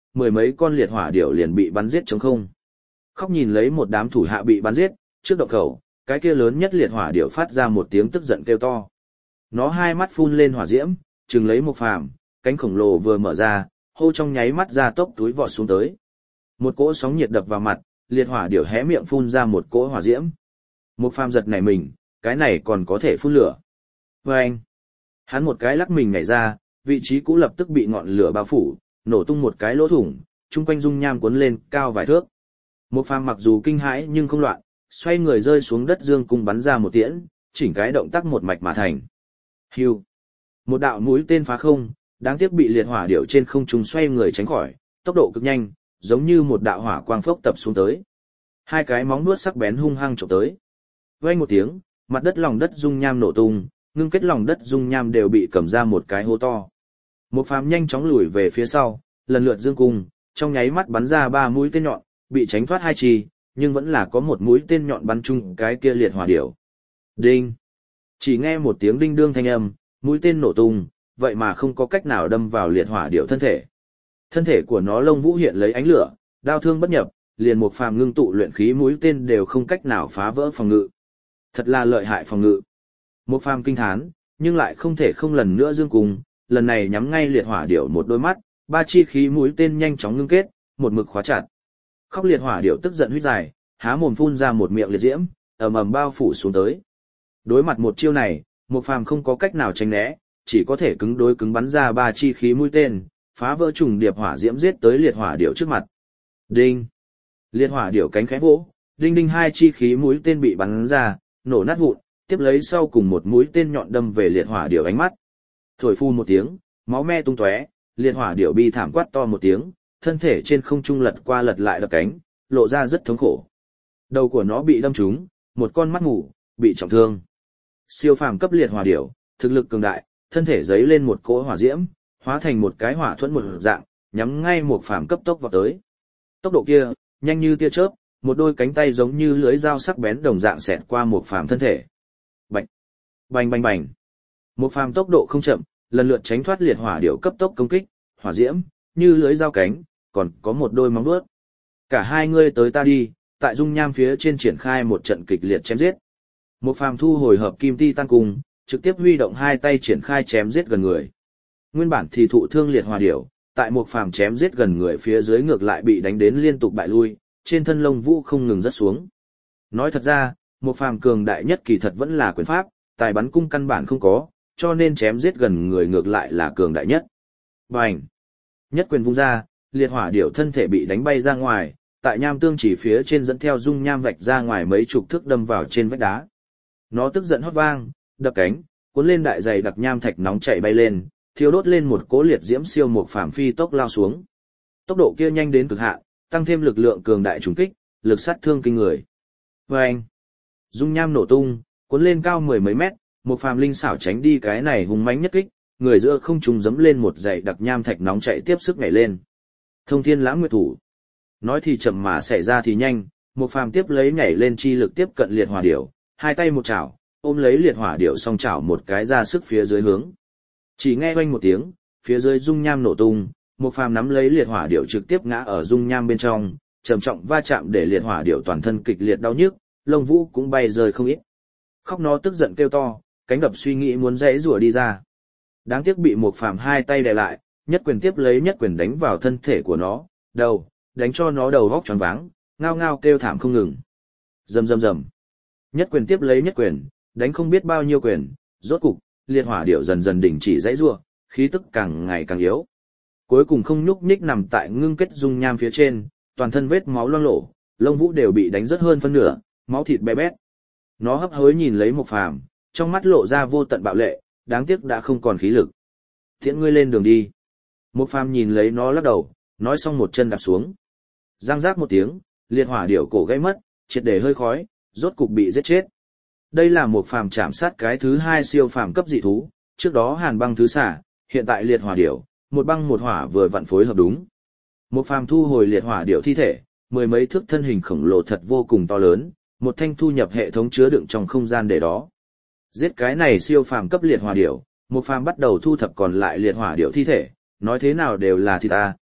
mười mấy con liệt hỏa điểu liền bị bắn giết trống không. Khóc nhìn lấy một đám thủ hạ bị bắn giết, trước động khẩu, cái kia lớn nhất liệt hỏa điểu phát ra một tiếng tức giận kêu to. Nó hai mắt phun lên hỏa diễm, chừng lấy Mục Phàm, cánh khổng lồ vừa mở ra, hô trong nháy mắt ra tốc túi vọt xuống tới. Một cỗ sóng nhiệt đập vào mặt, liệt hỏa điểu hé miệng phun ra một cỗ hỏa diễm. Mục Phàm giật nảy mình, cái này còn có thể phun lửa. Và anh, hắn một cái lắc mình nhảy ra, vị trí cũ lập tức bị ngọn lửa bao phủ, nổ tung một cái lỗ thủng, chung quanh dung nham cuốn lên cao vài thước. Mục Phàm mặc dù kinh hãi nhưng không loạn, xoay người rơi xuống đất dương cung bắn ra một tiễn, chỉnh cái động tác một mạch mà thành. Hưu, một đạo mũi tên phá không, đáng tiếc bị liệt hỏa điểu trên không trung xoay người tránh khỏi, tốc độ cực nhanh, giống như một đạo hỏa quang phốc tập xuống tới. Hai cái móng vuốt sắc bén hung hăng chộp tới. Vang một tiếng, mặt đất lòng đất dung nham nổ tung, ngưng kết lòng đất dung nham đều bị cầm ra một cái hố to. Mục Phàm nhanh chóng lùi về phía sau, lần lượt dương cung, trong nháy mắt bắn ra ba mũi tên nhọn, bị tránh thoát hai chi, nhưng vẫn là có một mũi tên nhọn bắn trúng cái kia liệt hỏa điểu. Đinh! Chỉ nghe một tiếng đinh đương thanh âm, mũi tên nổ tung, vậy mà không có cách nào đâm vào liệt hỏa điểu thân thể. Thân thể của nó lông vũ hiện lấy ánh lửa, đao thương bất nhập, liền Mục Phàm ngưng tụ luyện khí mũi tên đều không cách nào phá vỡ phòng ngự. Thật là lợi hại phòng ngự. Mục Phàm kinh thán, nhưng lại không thể không lần nữa dương cung, lần này nhắm ngay liệt hỏa điểu một đôi mắt, ba chi khí mũi tên nhanh chóng ngưng kết, một mực khóa chặt. Khóc liệt hỏa điểu tức giận huýt dài, há mồm phun ra một miệng liệt diễm, ầm ầm bao phủ xuống tới. Đối mặt một chiêu này, Mục Phàm không có cách nào tránh né, chỉ có thể cứng đối cứng bắn ra ba chi khí mũi tên, phá vỡ trùng điệp hỏa diễm giết tới liệt hỏa điểu trước mặt. Đinh! Liệt hỏa điểu cánh khẽ vỗ, đinh đinh hai chi khí mũi tên bị bắn ra, nổ nát vụn, tiếp lấy sau cùng một mũi tên nhọn đâm về liệt hỏa điểu ánh mắt. Thổi phu một tiếng, máu me tung tóe, liệt hỏa điểu bi thảm quát to một tiếng, thân thể trên không trung lật qua lật lại đập cánh, lộ ra rất thống khổ. Đầu của nó bị đâm trúng, một con mắt mù, bị trọng thương. Siêu phàm cấp liệt hỏa điểu, thực lực cường đại, thân thể giấy lên một cỗ hỏa diễm, hóa thành một cái hỏa thuẫn một dạng, nhắm ngay Mục Phàm cấp tốc vào tới. Tốc độ kia, nhanh như tia chớp, một đôi cánh tay giống như lưỡi dao sắc bén đồng dạng xẹt qua Mục Phàm thân thể. Bạch, bành bành bành. Mục Phàm tốc độ không chậm, lần lượt tránh thoát liệt hỏa điểu cấp tốc công kích, hỏa diễm như lưỡi dao cánh, còn có một đôi móng vuốt. Cả hai ngươi tới ta đi, tại dung nham phía trên triển khai một trận kịch liệt chém giết. Mục Phàm thu hồi hợp kim ti tan cùng, trực tiếp huy động hai tay triển khai chém giết gần người. Nguyên bản thì thụ thương liệt hỏa điểu, tại Mục Phàm chém giết gần người phía dưới ngược lại bị đánh đến liên tục bại lui, trên thân lông vũ không ngừng rớt xuống. Nói thật ra, Mục Phàm cường đại nhất kỳ thật vẫn là quyền pháp, tài bắn cung căn bản không có, cho nên chém giết gần người ngược lại là cường đại nhất. Bành! Nhất quyền vung ra, liệt hỏa điểu thân thể bị đánh bay ra ngoài, tại nham tương chỉ phía trên dẫn theo dung nham vạch ra ngoài mấy chục thước đâm vào trên vách đá. Nó tức giận hót vang, đập cánh, cuốn lên đại dày đặc nham thạch nóng chảy bay lên, thiêu đốt lên một cỗ liệt diễm siêu Mục Phàm phi tốc lao xuống. Tốc độ kia nhanh đến cực hạn, tăng thêm lực lượng cường đại trùng kích, lực sát thương kinh người. Vâng! Dung nham nổ tung, cuốn lên cao mười mấy mét, Mục Phàm linh xảo tránh đi cái này hùng mãnh nhất kích, người giữa không trung giẫm lên một dãy đặc nham thạch nóng chảy tiếp sức nhảy lên. Thông Thiên Lãng Nguyệt Thủ. Nói thì chậm mà xảy ra thì nhanh, Mục Phàm tiếp lấy nhảy lên chi lực tiếp cận liệt hỏa điểu, hai tay một chảo, ôm lấy liệt hỏa điểu song chảo một cái ra sức phía dưới hướng. Chỉ nghe oanh một tiếng, phía dưới dung nham nổ tung, Mục Phàm nắm lấy liệt hỏa điểu trực tiếp ngã ở dung nham bên trong, trầm trọng va chạm để liệt hỏa điểu toàn thân kịch liệt đau nhức, lông vũ cũng bay rơi không ít. Khóc nó tức giận kêu to, cánh đập suy nghĩ muốn giãy rủa đi ra. Đáng tiếc bị Mục Phàm hai tay đè lại, nhất quyền tiếp lấy nhất quyền đánh vào thân thể của nó, đầu, đánh cho nó đầu vóc choáng váng, ngao ngao kêu thảm không ngừng. Rầm rầm rầm. Nhất quyền tiếp lấy nhất quyền, đánh không biết bao nhiêu quyền, rốt cục, liệt hỏa điểu dần dần đình chỉ giãy giụa, khí tức càng ngày càng yếu. Cuối cùng không nhúc nhích nằm tại ngưng kết dung nham phía trên, toàn thân vết máu loang lổ, lông vũ đều bị đánh rất hơn phân nửa, máu thịt bé bét. Nó hấp hối nhìn lấy Mục Phàm, trong mắt lộ ra vô tận bạo lệ, đáng tiếc đã không còn khí lực. Tiễn ngươi lên đường đi. Mục Phàm nhìn lấy nó lắc đầu, nói xong một chân đạp xuống. Giang rác một tiếng, liệt hỏa điểu cổ gãy mất, triệt để hơi khói, rốt cục bị giết chết. Đây là Mục Phàm chạm sát cái thứ hai siêu phàm cấp dị thú, trước đó Hàn Băng thứ xả, hiện tại liệt hỏa điểu, một băng một hỏa vừa vặn phối hợp đúng. Mục Phàm thu hồi liệt hỏa điểu thi thể, mười mấy thước thân hình khổng lồ thật vô cùng to lớn, một thanh thu nhập hệ thống chứa đựng trong không gian để đó. Giết cái này siêu phàm cấp liệt hỏa điểu, Mục Phàm bắt đầu thu thập còn lại liệt hỏa điểu thi thể, nói thế nào đều là thịt ta,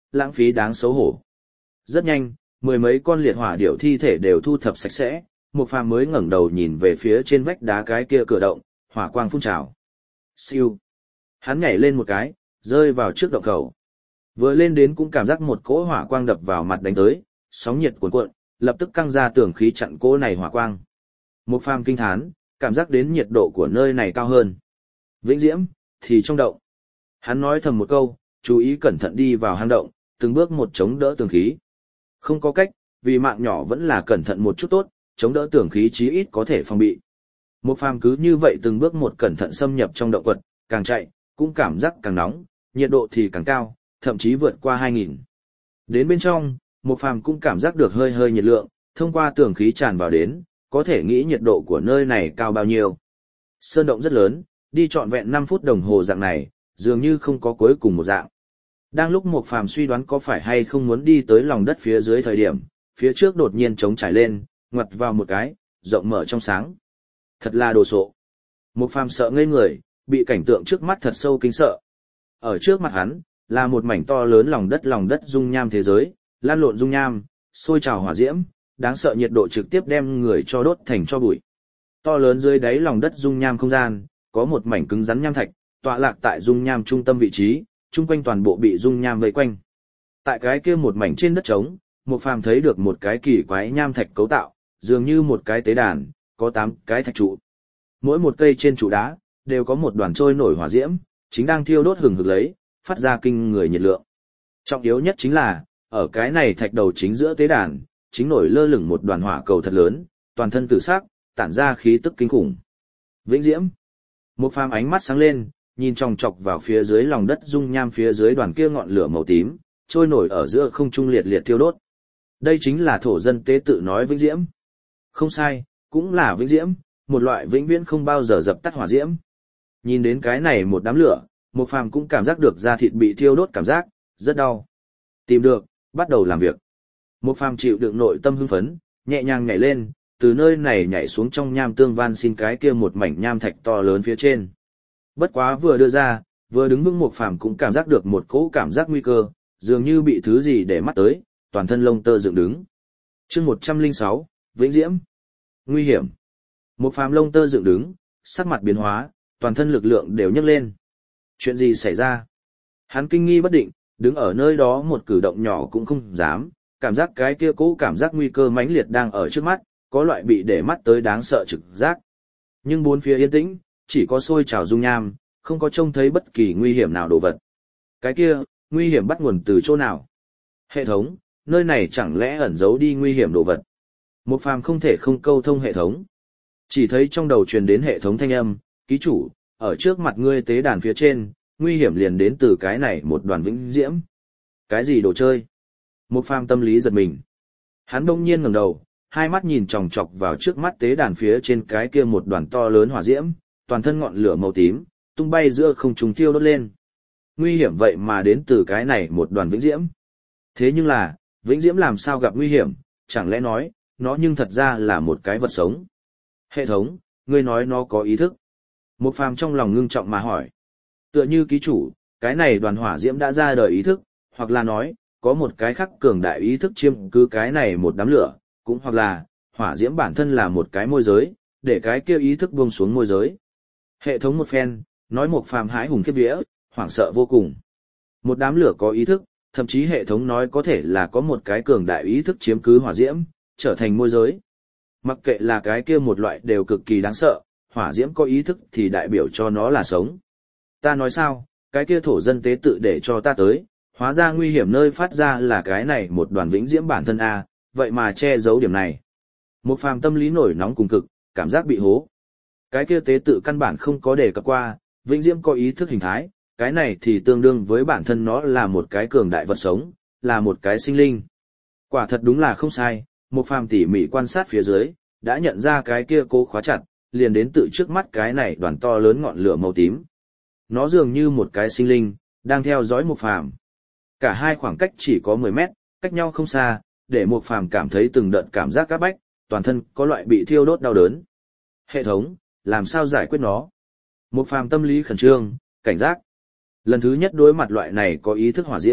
lãng phí đáng xấu hổ. Rất nhanh, mười mấy con liệt hỏa điểu thi thể đều thu thập sạch sẽ, Một Phàm mới ngẩng đầu nhìn về phía trên vách đá cái kia cửa động, hỏa quang phun trào. Siêu. Hắn nhảy lên một cái, rơi vào trước động khẩu. Vừa lên đến cũng cảm giác một cỗ hỏa quang đập vào mặt đánh tới, sóng nhiệt cuồn cuộn, lập tức căng ra tường khí chặn cỗ này hỏa quang. Một Phàm kinh thán, cảm giác đến nhiệt độ của nơi này cao hơn. Vĩnh Diễm thì trong động. Hắn nói thầm một câu, chú ý cẩn thận đi vào hang động, từng bước một chống đỡ tường khí. Không có cách, vì mạng nhỏ vẫn là cẩn thận một chút tốt, chống đỡ tường khí chí ít có thể phòng bị. Một Phàm cứ như vậy từng bước một cẩn thận xâm nhập trong động quật, càng chạy, cũng cảm giác càng nóng, nhiệt độ thì càng cao, thậm chí vượt qua hai nghìn. Đến bên trong, Một Phàm cũng cảm giác được hơi hơi nhiệt lượng, thông qua tường khí tràn vào đến, có thể nghĩ nhiệt độ của nơi này cao bao nhiêu. Sơn động rất lớn, đi trọn vẹn năm phút đồng hồ dạng này, dường như không có cuối cùng một dạng. Đang lúc Một Phàm suy đoán có phải hay không muốn đi tới lòng đất phía dưới thời điểm, phía trước đột nhiên trống trải lên, ngoặt vào một cái, rộng mở trong sáng. Thật là đồ sộ. Một Phàm sợ ngây người, bị cảnh tượng trước mắt thật sâu kinh sợ. Ở trước mặt hắn, là một mảnh to lớn lòng đất lòng đất dung nham thế giới, lan lộn dung nham, sôi trào hỏa diễm, đáng sợ nhiệt độ trực tiếp đem người cho đốt thành cho bụi. To lớn dưới đáy lòng đất dung nham không gian, có một mảnh cứng rắn nham thạch, tọa lạc tại dung nham trung tâm vị trí, chung quanh toàn bộ bị dung nham vây quanh. Tại cái kia một mảnh trên đất trống, Một Phàm thấy được một cái kỳ quái nham thạch cấu tạo, dường như một cái tế đàn, có tám cái thạch trụ. Mỗi một cây trên trụ đá đều có một đoàn trôi nổi hỏa diễm, chính đang thiêu đốt hừng hực lấy, phát ra kinh người nhiệt lượng. Trọng yếu nhất chính là, ở cái này thạch đầu chính giữa tế đàn, chính nổi lơ lửng một đoàn hỏa cầu thật lớn, toàn thân tử sắc, tản ra khí tức kinh khủng. Vĩnh Diễm. Một Phàm ánh mắt sáng lên, nhìn chòng chọc vào phía dưới lòng đất dung nham phía dưới đoàn kia ngọn lửa màu tím, trôi nổi ở giữa không trung liệt liệt thiêu đốt. Đây chính là thổ dân tế tự nói Vĩnh Diễm. Không sai, cũng là Vĩnh Diễm, một loại vĩnh viễn không bao giờ dập tắt hỏa diễm. Nhìn đến cái này một đám lửa, Một Phàm cũng cảm giác được da thịt bị thiêu đốt cảm giác, rất đau. Tìm được, bắt đầu làm việc. Một Phàm chịu đựng nội tâm hưng phấn, nhẹ nhàng nhảy lên, từ nơi này nhảy xuống trong nham tương van xin cái kia một mảnh nham thạch to lớn phía trên. Bất quá vừa đưa ra, vừa đứng vững Một Phàm cũng cảm giác được một cỗ cảm giác nguy cơ, dường như bị thứ gì để mắt tới, toàn thân lông tơ dựng đứng. Chương một trăm lẻ sáu, Vĩnh Diễm. Nguy hiểm. Một Phàm lông tơ dựng đứng, sắc mặt biến hóa, toàn thân lực lượng đều nhấc lên. Chuyện gì xảy ra? Hắn kinh nghi bất định, đứng ở nơi đó một cử động nhỏ cũng không dám, cảm giác cái kia cỗ cảm giác nguy cơ mãnh liệt đang ở trước mắt, có loại bị để mắt tới đáng sợ trực giác. Nhưng bốn phía yên tĩnh, chỉ có sôi trào dung nham, không có trông thấy bất kỳ nguy hiểm nào đồ vật. Cái kia, nguy hiểm bắt nguồn từ chỗ nào? Hệ thống, nơi này chẳng lẽ ẩn giấu đi nguy hiểm đồ vật? Một Phàm không thể không câu thông hệ thống. Chỉ thấy trong đầu truyền đến hệ thống thanh âm, ký chủ, ở trước mặt ngươi tế đàn phía trên, nguy hiểm liền đến từ cái này một đoàn vĩnh diễm. Cái gì đồ chơi? Một Phàm tâm lý giật mình. Hắn đông nhiên ngẩng đầu, hai mắt nhìn chòng chọc vào trước mắt tế đàn phía trên cái kia một đoàn to lớn hỏa diễm, toàn thân ngọn lửa màu tím, tung bay giữa không trung thiêu đốt lên. Nguy hiểm vậy mà đến từ cái này một đoàn vĩnh diễm. Thế nhưng là, vĩnh diễm làm sao gặp nguy hiểm, chẳng lẽ nói, nó nhưng thật ra là một cái vật sống. Hệ thống, ngươi nói nó có ý thức. Một Phàm trong lòng ngưng trọng mà hỏi. Tựa như ký chủ, cái này đoàn hỏa diễm đã ra đời ý thức, hoặc là nói, có một cái khác cường đại ý thức chiếm cứ cái này một đám lửa, cũng hoặc là, hỏa diễm bản thân là một cái môi giới, để cái kia ý thức buông xuống môi giới. Hệ thống một phen, nói Một Phàm hái hùng khiếp vía, hoảng sợ vô cùng. Một đám lửa có ý thức, thậm chí hệ thống nói có thể là có một cái cường đại ý thức chiếm cứ hỏa diễm, trở thành môi giới. Mặc kệ là cái kia một loại đều cực kỳ đáng sợ, hỏa diễm có ý thức thì đại biểu cho nó là sống. Ta nói sao, cái kia thổ dân tế tự để cho ta tới, hóa ra nguy hiểm nơi phát ra là cái này một đoàn vĩnh diễm bản thân A, vậy mà che giấu điểm này. Một Phàm tâm lý nổi nóng cùng cực, cảm giác bị hố. Cái kia tế tự căn bản không có đề cập qua, vĩnh diễm có ý thức hình thái, cái này thì tương đương với bản thân nó là một cái cường đại vật sống, là một cái sinh linh. Quả thật đúng là không sai, Một Phàm tỉ mỉ quan sát phía dưới, đã nhận ra cái kia cố khóa chặt, liền đến tự trước mắt cái này đoàn to lớn ngọn lửa màu tím. Nó dường như một cái sinh linh, đang theo dõi Một Phàm. Cả hai khoảng cách chỉ có mười mét, cách nhau không xa, để Một Phàm cảm thấy từng đợt cảm giác áp bách, toàn thân có loại bị thiêu đốt đau đớn. Hệ thống, làm sao giải quyết nó? Một Phàm tâm lý khẩn trương, cảnh giác. Lần thứ nhất đối mặt loại này có ý thức hỏa diễm,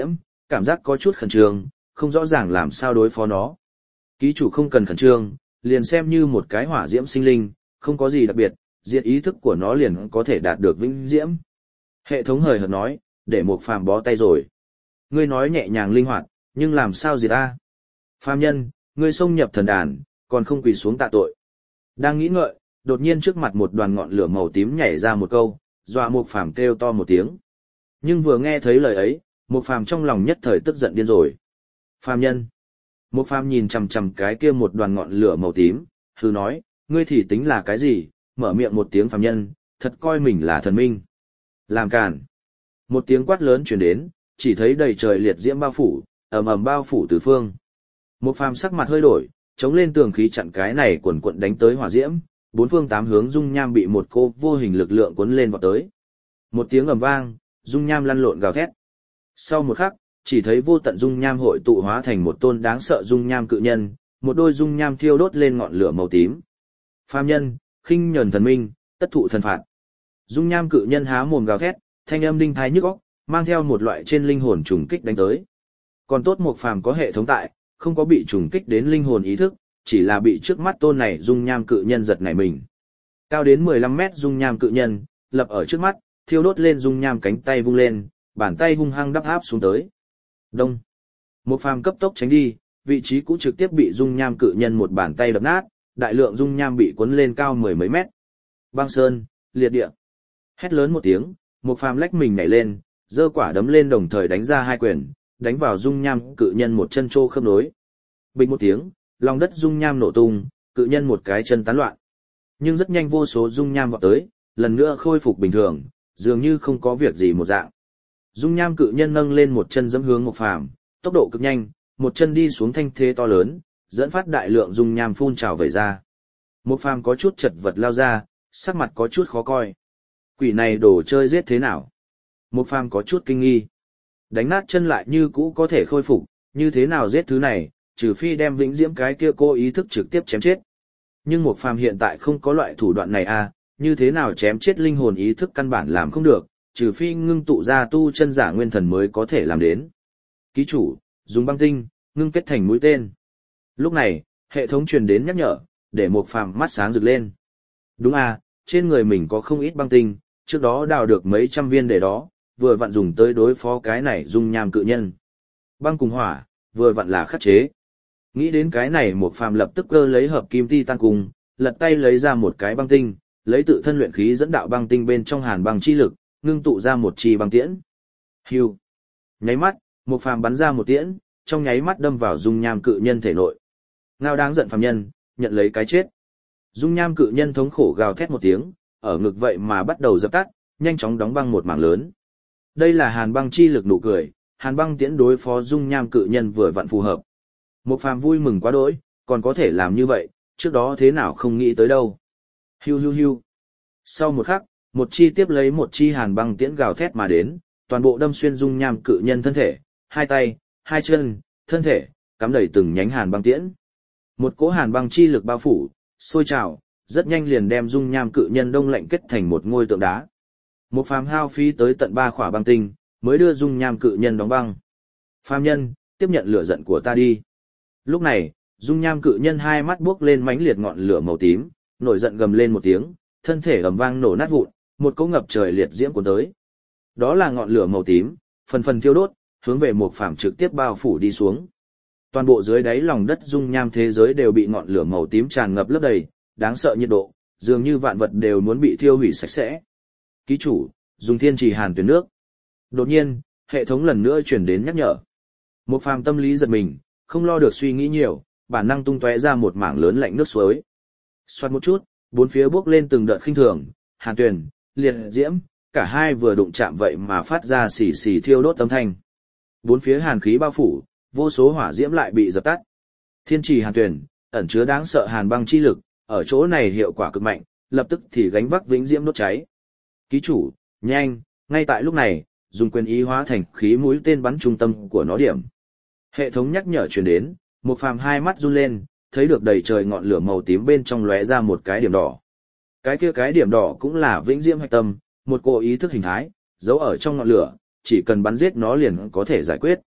cảm giác có chút khẩn trương, không rõ ràng làm sao đối phó nó. Ký chủ không cần khẩn trương, liền xem như một cái hỏa diễm sinh linh, không có gì đặc biệt, diệt ý thức của nó liền có thể đạt được vĩnh diễm. Hệ thống hời hợt nói, để một phàm bó tay rồi. Ngươi nói nhẹ nhàng linh hoạt, nhưng làm sao diệt ta? Phàm nhân, ngươi xông nhập thần đàn, còn không quỳ xuống tạ tội. Đang nghĩ ngợi, đột nhiên trước mặt một đoàn ngọn lửa màu tím nhảy ra một câu, dọa một phàm kêu to một tiếng. Nhưng vừa nghe thấy lời ấy, một phàm trong lòng nhất thời tức giận điên rồi. Phàm nhân. Một phàm nhìn chằm chằm cái kia một đoàn ngọn lửa màu tím, hừ nói, ngươi thì tính là cái gì, mở miệng một tiếng phàm nhân, thật coi mình là thần minh. Làm càn. Một tiếng quát lớn truyền đến, chỉ thấy đầy trời liệt diễm bao phủ, ầm ầm bao phủ tứ phương. Một phàm sắc mặt hơi đổi, chống lên tường khí chặn cái này quần quận đánh tới hỏa diễm, bốn phương tám hướng dung nham bị một cô vô hình lực lượng cuốn lên vọt tới. Một tiếng ầm vang, dung nham lăn lộn gào thét. Sau một khắc, chỉ thấy vô tận dung nham hội tụ hóa thành một tôn đáng sợ dung nham cự nhân, một đôi dung nham thiêu đốt lên ngọn lửa màu tím. Phàm nhân, khinh nhẫn thần minh, tất thụ thần phạt. Dung nham cự nhân há mồm gào thét, thanh âm đinh thái nhức óc, mang theo một loại trên linh hồn trùng kích đánh tới. Còn tốt một phàm có hệ thống tại, không có bị trùng kích đến linh hồn ý thức, chỉ là bị trước mắt tôn này dung nham cự nhân giật nảy mình. Cao đến mười lăm mét dung nham cự nhân, lập ở trước mắt, thiêu đốt lên dung nham cánh tay vung lên, bàn tay hung hăng đắp áp xuống tới. Đông. Một phàm cấp tốc tránh đi, vị trí cũng trực tiếp bị dung nham cự nhân một bàn tay đập nát, đại lượng dung nham bị cuốn lên cao mười mấy mét. Băng sơn, liệt địa. Hét lớn một tiếng, một phàm lách mình nhảy lên, giơ quả đấm lên đồng thời đánh ra hai quyền, đánh vào dung nham cự nhân một chân trô khớp nối. Bình một tiếng, lòng đất dung nham nổ tung, cự nhân một cái chân tán loạn. Nhưng rất nhanh vô số dung nham vọt tới, lần nữa khôi phục bình thường, dường như không có việc gì một dạng. Dung nham cự nhân nâng lên một chân dẫm hướng một phàm, tốc độ cực nhanh, một chân đi xuống thanh thế to lớn, dẫn phát đại lượng dung nham phun trào vẩy ra. Một phàm có chút chật vật lao ra, sắc mặt có chút khó coi. Quỷ này đồ chơi giết thế nào? Một phàm có chút kinh nghi. Đánh nát chân lại như cũ có thể khôi phục, như thế nào giết thứ này, trừ phi đem vĩnh diễm cái kia cô ý thức trực tiếp chém chết. Nhưng một phàm hiện tại không có loại thủ đoạn này à, như thế nào chém chết linh hồn ý thức căn bản làm không được, trừ phi ngưng tụ ra tu chân giả nguyên thần mới có thể làm đến. Ký chủ, dùng băng tinh, ngưng kết thành mũi tên. Lúc này, hệ thống truyền đến nhắc nhở, để một phàm mắt sáng rực lên. Đúng à, trên người mình có không ít băng tinh, trước đó đào được mấy trăm viên để đó, vừa vặn dùng tới đối phó cái này dung nham cự nhân. Băng cùng hỏa, vừa vặn là khắc chế. Nghĩ đến cái này một phàm lập tức cơ lấy hợp kim ti tan cùng, lật tay lấy ra một cái băng tinh, lấy tự thân luyện khí dẫn đạo băng tinh bên trong hàn băng chi lực, ngưng tụ ra một chi băng tiễn. Hưu. Nháy mắt, một phàm bắn ra một tiễn, trong nháy mắt đâm vào dung nham cự nhân thể nội. Ngao đáng giận phàm nhân, nhận lấy cái chết. Dung nham cự nhân thống khổ gào thét một tiếng, ở ngực vậy mà bắt đầu dập tắt, nhanh chóng đóng băng một mảng lớn. Đây là hàn băng chi lực nụ cười, hàn băng tiễn đối phó dung nham cự nhân vừa vặn phù hợp. Một phàm vui mừng quá đỗi, còn có thể làm như vậy, trước đó thế nào không nghĩ tới đâu. Hiu hiu hiu. Sau một khắc, một chi tiếp lấy một chi hàn băng tiễn gào thét mà đến, toàn bộ đâm xuyên dung nham cự nhân thân thể, hai tay, hai chân, thân thể, cắm đầy từng nhánh hàn băng tiễn. Một cỗ hàn băng chi lực bao phủ, sôi trào, rất nhanh liền đem dung nham cự nhân đông lạnh kết thành một ngôi tượng đá. Một phàm hao phí tới tận ba khỏa băng tinh, mới đưa dung nham cự nhân đóng băng. Phàm nhân, tiếp nhận lửa giận của ta đi. Lúc này, dung nham cự nhân hai mắt buốc lên mãnh liệt ngọn lửa màu tím, nổi giận gầm lên một tiếng, thân thể ầm vang nổ nát vụn, một cỗ ngập trời liệt diễm cuốn tới. Đó là ngọn lửa màu tím, phần phần thiêu đốt, hướng về một phàm trực tiếp bao phủ đi xuống. Toàn bộ dưới đáy lòng đất dung nham thế giới đều bị ngọn lửa màu tím tràn ngập lấp đầy, đáng sợ nhiệt độ, dường như vạn vật đều muốn bị thiêu hủy sạch sẽ. Ký chủ, dùng thiên trì hàn tuyển nước. Đột nhiên, hệ thống lần nữa chuyển đến nhắc nhở. Một phàm tâm lý giật mình, không lo được suy nghĩ nhiều, bản năng tung tóe ra một mảng lớn lạnh nước suối. Xoát một chút, bốn phía bốc lên từng đợt khinh thường, hàn tuyển, liệt diễm, cả hai vừa đụng chạm vậy mà phát ra xì xì thiêu đốt âm thanh. Bốn phía hàn khí bao phủ, vô số hỏa diễm lại bị dập tắt. Thiên trì hàn tuyển, ẩn chứa đáng sợ hàn băng chi lực, ở chỗ này hiệu quả cực mạnh, lập tức thì gánh vác vĩnh diễm đốt cháy. Ký chủ, nhanh, ngay tại lúc này, dùng quyền ý hóa thành khí mũi tên bắn trung tâm của nó điểm. Hệ thống nhắc nhở truyền đến, một phàm hai mắt run lên, thấy được đầy trời ngọn lửa màu tím bên trong lóe ra một cái điểm đỏ. Cái kia cái điểm đỏ cũng là vĩnh diễm hạch tâm, một cỗ ý thức hình thái, giấu ở trong ngọn lửa, chỉ cần bắn giết nó liền có thể giải quyết.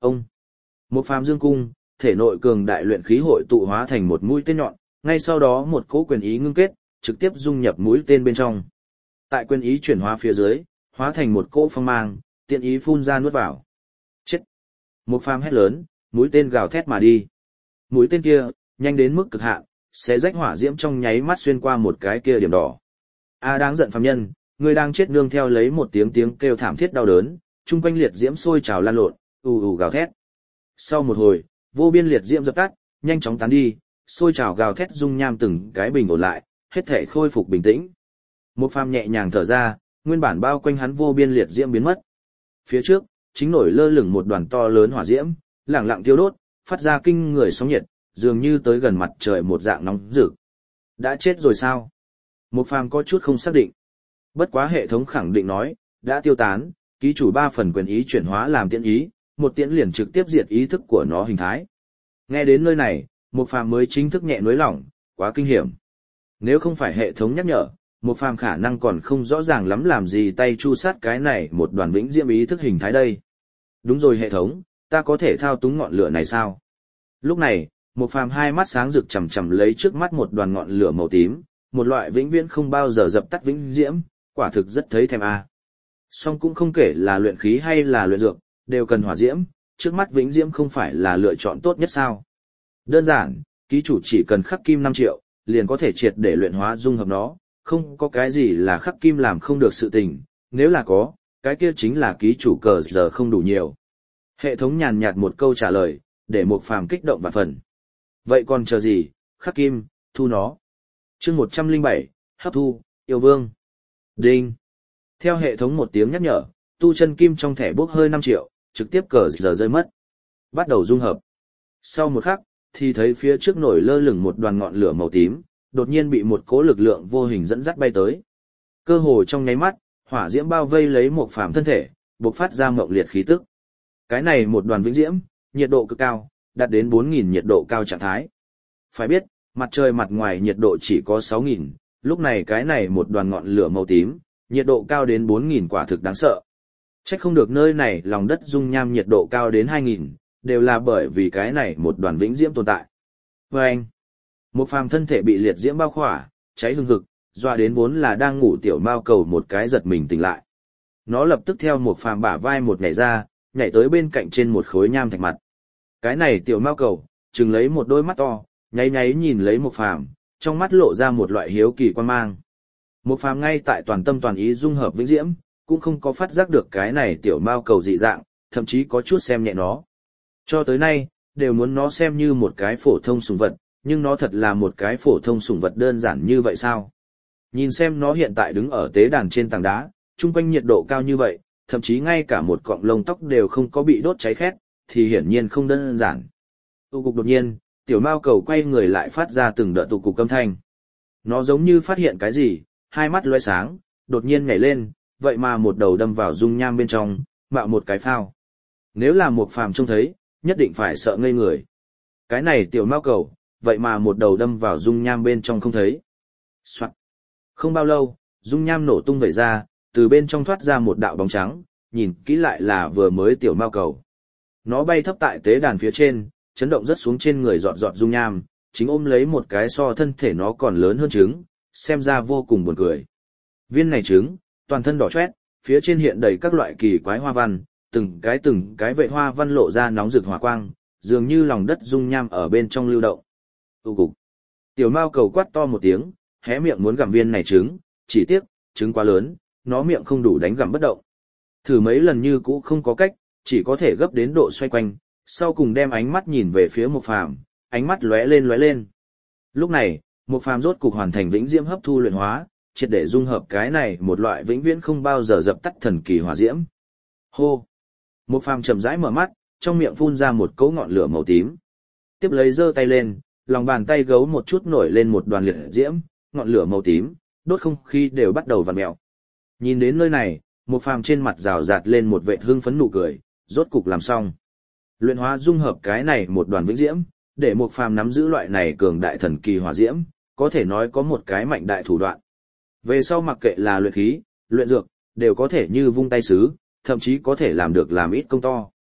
Ông, một phàm dương cung, thể nội cường đại luyện khí hội tụ hóa thành một mũi tên nhọn, ngay sau đó một cỗ quyền ý ngưng kết, trực tiếp dung nhập mũi tên bên trong. Tại quyền ý chuyển hóa phía dưới, hóa thành một cỗ phong mang, tiện ý phun ra nuốt vào. Chết! Một phàm hét lớn, mũi tên gào thét mà đi. Mũi tên kia, nhanh đến mức cực hạn, xé rách hỏa diễm trong nháy mắt xuyên qua một cái kia điểm đỏ. A đáng giận phàm nhân, người đang chết nương theo lấy một tiếng tiếng kêu thảm thiết đau đớn, trung quanh liệt diễm sôi trào lan lộn, ù ù gào thét. Sau một hồi, vô biên liệt diễm dập tắt, nhanh chóng tán đi, sôi trào gào thét dung nham từng cái bình ổn lại, hết thể khôi phục bình tĩnh. Một phàm nhẹ nhàng thở ra, nguyên bản bao quanh hắn vô biên liệt diễm biến mất. Phía trước, chính nổi lơ lửng một đoàn to lớn hỏa diễm, lẳng lặng thiêu đốt, phát ra kinh người sóng nhiệt, dường như tới gần mặt trời một dạng nóng rực. Đã chết rồi sao? Một phàm có chút không xác định. Bất quá hệ thống khẳng định nói, đã tiêu tán, ký chủ ba phần quyền ý chuyển hóa làm tiễn ý, một tiễn liền trực tiếp diệt ý thức của nó hình thái. Nghe đến nơi này, một phàm mới chính thức nhẹ nối lỏng, quá kinh hiểm. Nếu không phải hệ thống nhắc nhở, một phàm khả năng còn không rõ ràng lắm làm gì tay chu sát cái này một đoàn vĩnh diễm ý thức hình thái đây. Đúng rồi hệ thống, ta có thể thao túng ngọn lửa này sao? Lúc này, một phàm hai mắt sáng rực chằm chằm lấy trước mắt một đoàn ngọn lửa màu tím, một loại vĩnh viễn không bao giờ dập tắt vĩnh diễm, quả thực rất thấy thèm a. Song cũng không kể là luyện khí hay là luyện dược, đều cần hỏa diễm, trước mắt vĩnh diễm không phải là lựa chọn tốt nhất sao? Đơn giản, ký chủ chỉ cần khắc kim năm triệu, liền có thể triệt để luyện hóa dung hợp nó, không có cái gì là khắc kim làm không được sự tình, nếu là có, cái kia chính là ký chủ cờ giờ không đủ nhiều. Hệ thống nhàn nhạt một câu trả lời, để một phàm kích động vạn phần. Vậy còn chờ gì, khắc kim, thu nó. chương một trăm lẻ bảy, hấp thu, yêu vương. Đinh. Theo hệ thống một tiếng nhắc nhở, tu chân kim trong thẻ bốc hơi năm triệu, trực tiếp cờ giờ rơi mất. Bắt đầu dung hợp. Sau một khắc, thì thấy phía trước nổi lơ lửng một đoàn ngọn lửa màu tím, đột nhiên bị một cỗ lực lượng vô hình dẫn dắt bay tới. Cơ hồ trong nháy mắt, hỏa diễm bao vây lấy một phàm thân thể, bộc phát ra mộng liệt khí tức. Cái này một đoàn vĩnh diễm, nhiệt độ cực cao, đạt đến bốn nghìn nhiệt độ cao trạng thái. Phải biết, mặt trời mặt ngoài nhiệt độ chỉ có sáu nghìn, lúc này cái này một đoàn ngọn lửa màu tím, nhiệt độ cao đến bốn nghìn quả thực đáng sợ. Chắc không được nơi này lòng đất dung nham nhiệt độ cao đến hai nghìn, đều là bởi vì cái này một đoàn vĩnh diễm tồn tại. Và anh, một phàm thân thể bị liệt diễm bao khỏa, cháy hừng hực, doa đến vốn là đang ngủ tiểu mao cầu một cái giật mình tỉnh lại. Nó lập tức theo một phàm bả vai một nhảy ra, nhảy tới bên cạnh trên một khối nham thạch mặt. Cái này tiểu mao cầu, chừng lấy một đôi mắt to, nháy nháy nhìn lấy một phàm, trong mắt lộ ra một loại hiếu kỳ quan mang. Một phàm ngay tại toàn tâm toàn ý dung hợp vĩnh diễm, cũng không có phát giác được cái này tiểu mao cầu dị dạng, thậm chí có chút xem nhẹ nó. Cho tới nay, đều muốn nó xem như một cái phổ thông sủng vật, nhưng nó thật là một cái phổ thông sủng vật đơn giản như vậy sao? Nhìn xem nó hiện tại đứng ở tế đàn trên tảng đá, chung quanh nhiệt độ cao như vậy, thậm chí ngay cả một cọng lông tóc đều không có bị đốt cháy khét, thì hiển nhiên không đơn giản. Tụ cục đột nhiên, tiểu mao cầu quay người lại phát ra từng đợt tụ cục âm thanh. Nó giống như phát hiện cái gì, hai mắt lóe sáng, đột nhiên nhảy lên, vậy mà một đầu đâm vào dung nham bên trong, mạo một cái phao. Nếu là một phàm trông thấy, nhất định phải sợ ngây người. Cái này tiểu mao cầu, vậy mà một đầu đâm vào dung nham bên trong không thấy. Soạn. Không bao lâu, dung nham nổ tung vẩy ra, từ bên trong thoát ra một đạo bóng trắng, nhìn kỹ lại là vừa mới tiểu mao cầu. Nó bay thấp tại tế đàn phía trên, chấn động rất xuống trên người giọt giọt dung nham, chính ôm lấy một cái so thân thể nó còn lớn hơn trứng, xem ra vô cùng buồn cười. Viên này trứng, toàn thân đỏ chót, phía trên hiện đầy các loại kỳ quái hoa văn, từng cái từng cái vệ hoa văn lộ ra nóng rực hỏa quang, dường như lòng đất dung nham ở bên trong lưu động. Tu cục. Tiểu mao cầu quát to một tiếng, hé miệng muốn gặm viên này trứng, chỉ tiếc, trứng quá lớn, nó miệng không đủ đánh gặm bất động. Thử mấy lần như cũ không có cách, chỉ có thể gấp đến độ xoay quanh, sau cùng đem ánh mắt nhìn về phía một phàm, ánh mắt lóe lên lóe lên. Lúc này, một phàm rốt cục hoàn thành vĩnh diễm hấp thu luyện hóa, triệt để dung hợp cái này một loại vĩnh viễn không bao giờ dập tắt thần kỳ hỏa diễm. Hô! Một phàm chậm rãi mở mắt, trong miệng phun ra một cỗ ngọn lửa màu tím. Tiếp lấy giơ tay lên, lòng bàn tay gấu một chút nổi lên một đoàn liệt diễm, ngọn lửa màu tím, đốt không khí đều bắt đầu vặn mèo. Nhìn đến nơi này, một phàm trên mặt rào rạt lên một vệt hưng phấn nụ cười, rốt cục làm xong. Luyện hóa dung hợp cái này một đoàn vĩnh diễm, để một phàm nắm giữ loại này cường đại thần kỳ hỏa diễm, có thể nói có một cái mạnh đại thủ đoạn. Về sau mặc kệ là luyện khí, luyện dược, đều có thể như vung tay sứ, thậm chí có thể làm được làm ít công to.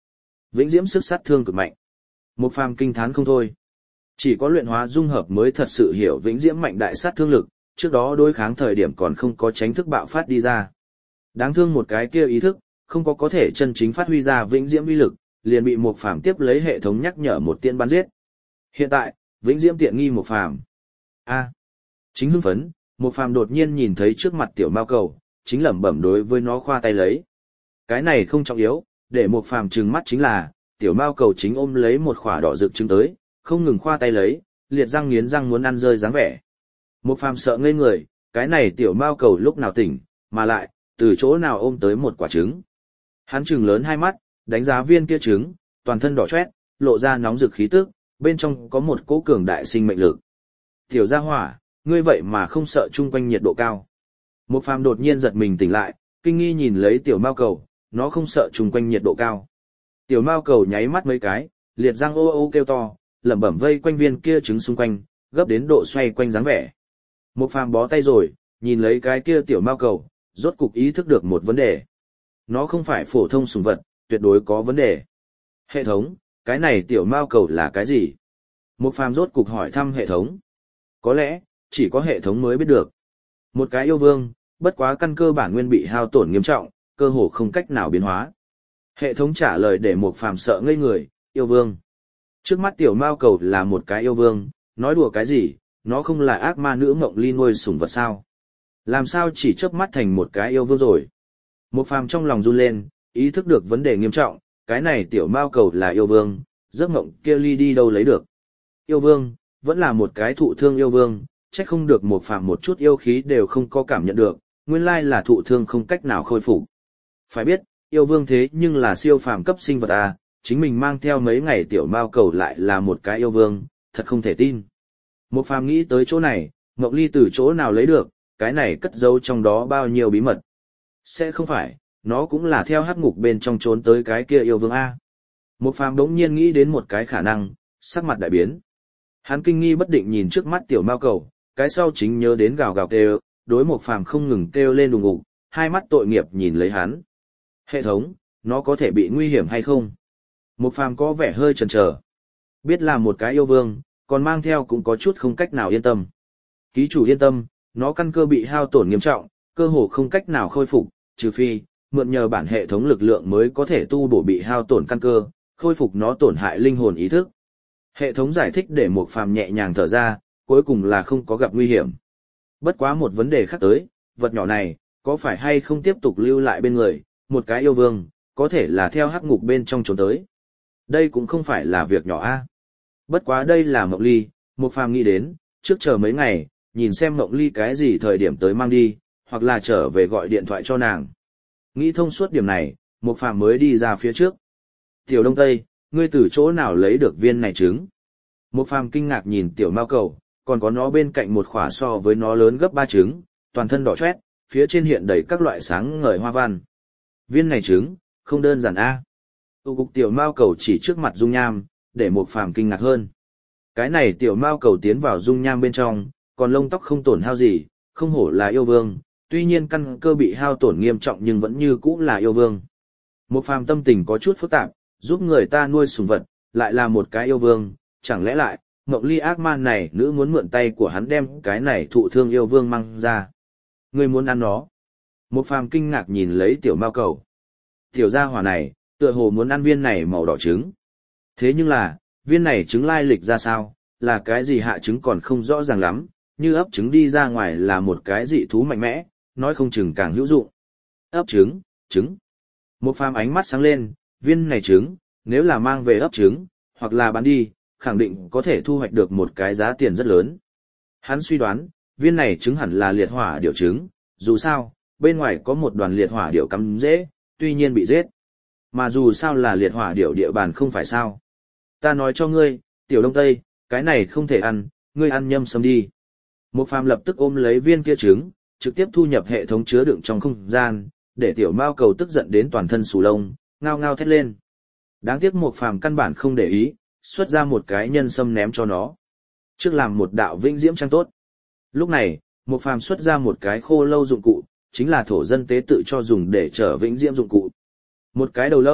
Vĩnh diễm sức sát thương cực mạnh. Một phàm kinh thán không thôi. Chỉ có luyện hóa dung hợp mới thật sự hiểu vĩnh diễm mạnh đại sát thương lực, trước đó đối kháng thời điểm còn không có tránh thức bạo phát đi ra. Đáng thương một cái kia ý thức, không có có thể chân chính phát huy ra vĩnh diễm uy lực, liền bị một phàm tiếp lấy hệ thống nhắc nhở một tiên bắn giết. Hiện tại, vĩnh diễm tiện nghi một phàm. A, chính hưng phấn, một phàm đột nhiên nhìn thấy trước mặt tiểu mao cầu, chính lẩm bẩm đối với nó khoa tay lấy. Cái này không trọng yếu, để một phàm trừng mắt chính là, tiểu mao cầu chính ôm lấy một khỏa đỏ rực trứng tới, không ngừng khoa tay lấy, liệt răng nghiến răng muốn ăn rơi dáng vẻ. Một phàm sợ ngây người, cái này tiểu mao cầu lúc nào tỉnh, mà lại, từ chỗ nào ôm tới một quả trứng. Hắn trừng lớn hai mắt, đánh giá viên kia trứng, toàn thân đỏ chót, lộ ra nóng rực khí tức, bên trong có một cỗ cường đại sinh mệnh lực. Tiểu gia hỏa, ngươi vậy mà không sợ chung quanh nhiệt độ cao. Một phàm đột nhiên giật mình tỉnh lại, kinh nghi nhìn lấy tiểu mao cầu, nó không sợ chung quanh nhiệt độ cao. Tiểu mao cầu nháy mắt mấy cái, liệt răng ô ô kêu to, lẩm bẩm vây quanh viên kia trứng xung quanh, gấp đến độ xoay quanh dáng vẻ. Một phàm bó tay rồi, nhìn lấy cái kia tiểu mao cầu, rốt cục ý thức được một vấn đề. Nó không phải phổ thông sùng vật, tuyệt đối có vấn đề. Hệ thống, cái này tiểu mao cầu là cái gì? Một phàm rốt cục hỏi thăm hệ thống. Có lẽ, chỉ có hệ thống mới biết được. Một cái yêu vương, bất quá căn cơ bản nguyên bị hao tổn nghiêm trọng, cơ hồ không cách nào biến hóa. Hệ thống trả lời để một phàm sợ ngây người, yêu vương. Trước mắt tiểu mao cầu là một cái yêu vương, nói đùa cái gì, nó không là ác ma nữ Mộng Ly nuôi sủng vật sao? Làm sao chỉ chớp mắt thành một cái yêu vương rồi? Một phàm trong lòng run lên, ý thức được vấn đề nghiêm trọng, cái này tiểu mao cầu là yêu vương, giấc mộng kia ly đi đâu lấy được? Yêu vương, vẫn là một cái thụ thương yêu vương, trách không được một phàm một chút yêu khí đều không có cảm nhận được, nguyên lai là thụ thương không cách nào khôi phục. Phải biết, yêu vương thế nhưng là siêu phàm cấp sinh vật à, chính mình mang theo mấy ngày tiểu mao cầu lại là một cái yêu vương, thật không thể tin. Một phàm nghĩ tới chỗ này, Mộng Ly từ chỗ nào lấy được, cái này cất giấu trong đó bao nhiêu bí mật. Sẽ không phải, nó cũng là theo hắc ngục bên trong trốn tới cái kia yêu vương A. Một phàm đống nhiên nghĩ đến một cái khả năng, sắc mặt đại biến. Hắn kinh nghi bất định nhìn trước mắt tiểu mao cầu, cái sau chính nhớ đến gào gào kêu, đối một phàm không ngừng kêu lên đùng ngục, hai mắt tội nghiệp nhìn lấy hắn. Hệ thống, nó có thể bị nguy hiểm hay không? Một phàm có vẻ hơi chần chờ. Biết là một cái yêu vương, còn mang theo cũng có chút không cách nào yên tâm. Ký chủ yên tâm, nó căn cơ bị hao tổn nghiêm trọng, cơ hồ không cách nào khôi phục, trừ phi, mượn nhờ bản hệ thống lực lượng mới có thể tu bổ bị hao tổn căn cơ, khôi phục nó tổn hại linh hồn ý thức. Hệ thống giải thích để một phàm nhẹ nhàng thở ra, cuối cùng là không có gặp nguy hiểm. Bất quá một vấn đề khác tới, vật nhỏ này, có phải hay không tiếp tục lưu lại bên người, một cái yêu vương, có thể là theo hắc ngục bên trong trốn tới. Đây cũng không phải là việc nhỏ a. Bất quá đây là Mộng Ly, một phàm nghĩ đến, trước chờ mấy ngày, nhìn xem Mộng Ly cái gì thời điểm tới mang đi, hoặc là trở về gọi điện thoại cho nàng. Nghĩ thông suốt điểm này, một phàm mới đi ra phía trước. Tiểu Đông Tây, ngươi từ chỗ nào lấy được viên này trứng? Một phàm kinh ngạc nhìn tiểu mao cầu, còn có nó bên cạnh một khỏa so với nó lớn gấp ba trứng, toàn thân đỏ chót, phía trên hiện đầy các loại sáng ngời hoa văn. Viên này trứng, không đơn giản a. Tu cục tiểu mao cầu chỉ trước mặt dung nham, để một phàm kinh ngạc hơn. Cái này tiểu mao cầu tiến vào dung nham bên trong, còn lông tóc không tổn hao gì, không hổ là yêu vương, tuy nhiên căn cơ bị hao tổn nghiêm trọng nhưng vẫn như cũ là yêu vương. Một phàm tâm tình có chút phức tạp, giúp người ta nuôi sủng vật, lại là một cái yêu vương, chẳng lẽ lại, Mộng Ly ác man này nữ muốn mượn tay của hắn đem cái này thụ thương yêu vương mang ra. Ngươi muốn ăn nó. Một phàm kinh ngạc nhìn lấy tiểu mao cầu. Tiểu gia hỏa này, tựa hồ muốn ăn viên này màu đỏ trứng. Thế nhưng là, viên này trứng lai lịch ra sao, là cái gì hạ trứng còn không rõ ràng lắm, như ấp trứng đi ra ngoài là một cái dị thú mạnh mẽ, nói không chừng càng hữu dụng. Ấp trứng, trứng. Một phàm ánh mắt sáng lên, viên này trứng, nếu là mang về ấp trứng, hoặc là bán đi, khẳng định có thể thu hoạch được một cái giá tiền rất lớn. Hắn suy đoán, viên này trứng hẳn là liệt hỏa điểu trứng, dù sao, bên ngoài có một đoàn liệt hỏa điểu cắm rễ, tuy nhiên bị giết. Mà dù sao là liệt hỏa điểu địa bàn không phải sao. Ta nói cho ngươi, tiểu Đông Tây, cái này không thể ăn, ngươi ăn nhâm sâm đi. Một phàm lập tức ôm lấy viên kia trứng, trực tiếp thu nhập hệ thống chứa đựng trong không gian, để tiểu mao cầu tức giận đến toàn thân sù lông, ngao ngao thét lên. Đáng tiếc một phàm căn bản không để ý, xuất ra một cái nhân sâm ném cho nó. Trước làm một đạo vĩnh diễm trang tốt. Lúc này, một phàm xuất ra một cái khô lâu dụng cụ, chính là thổ dân tế tự cho dùng để trở vĩnh diễm dụng cụ. Một cái đầu lâu,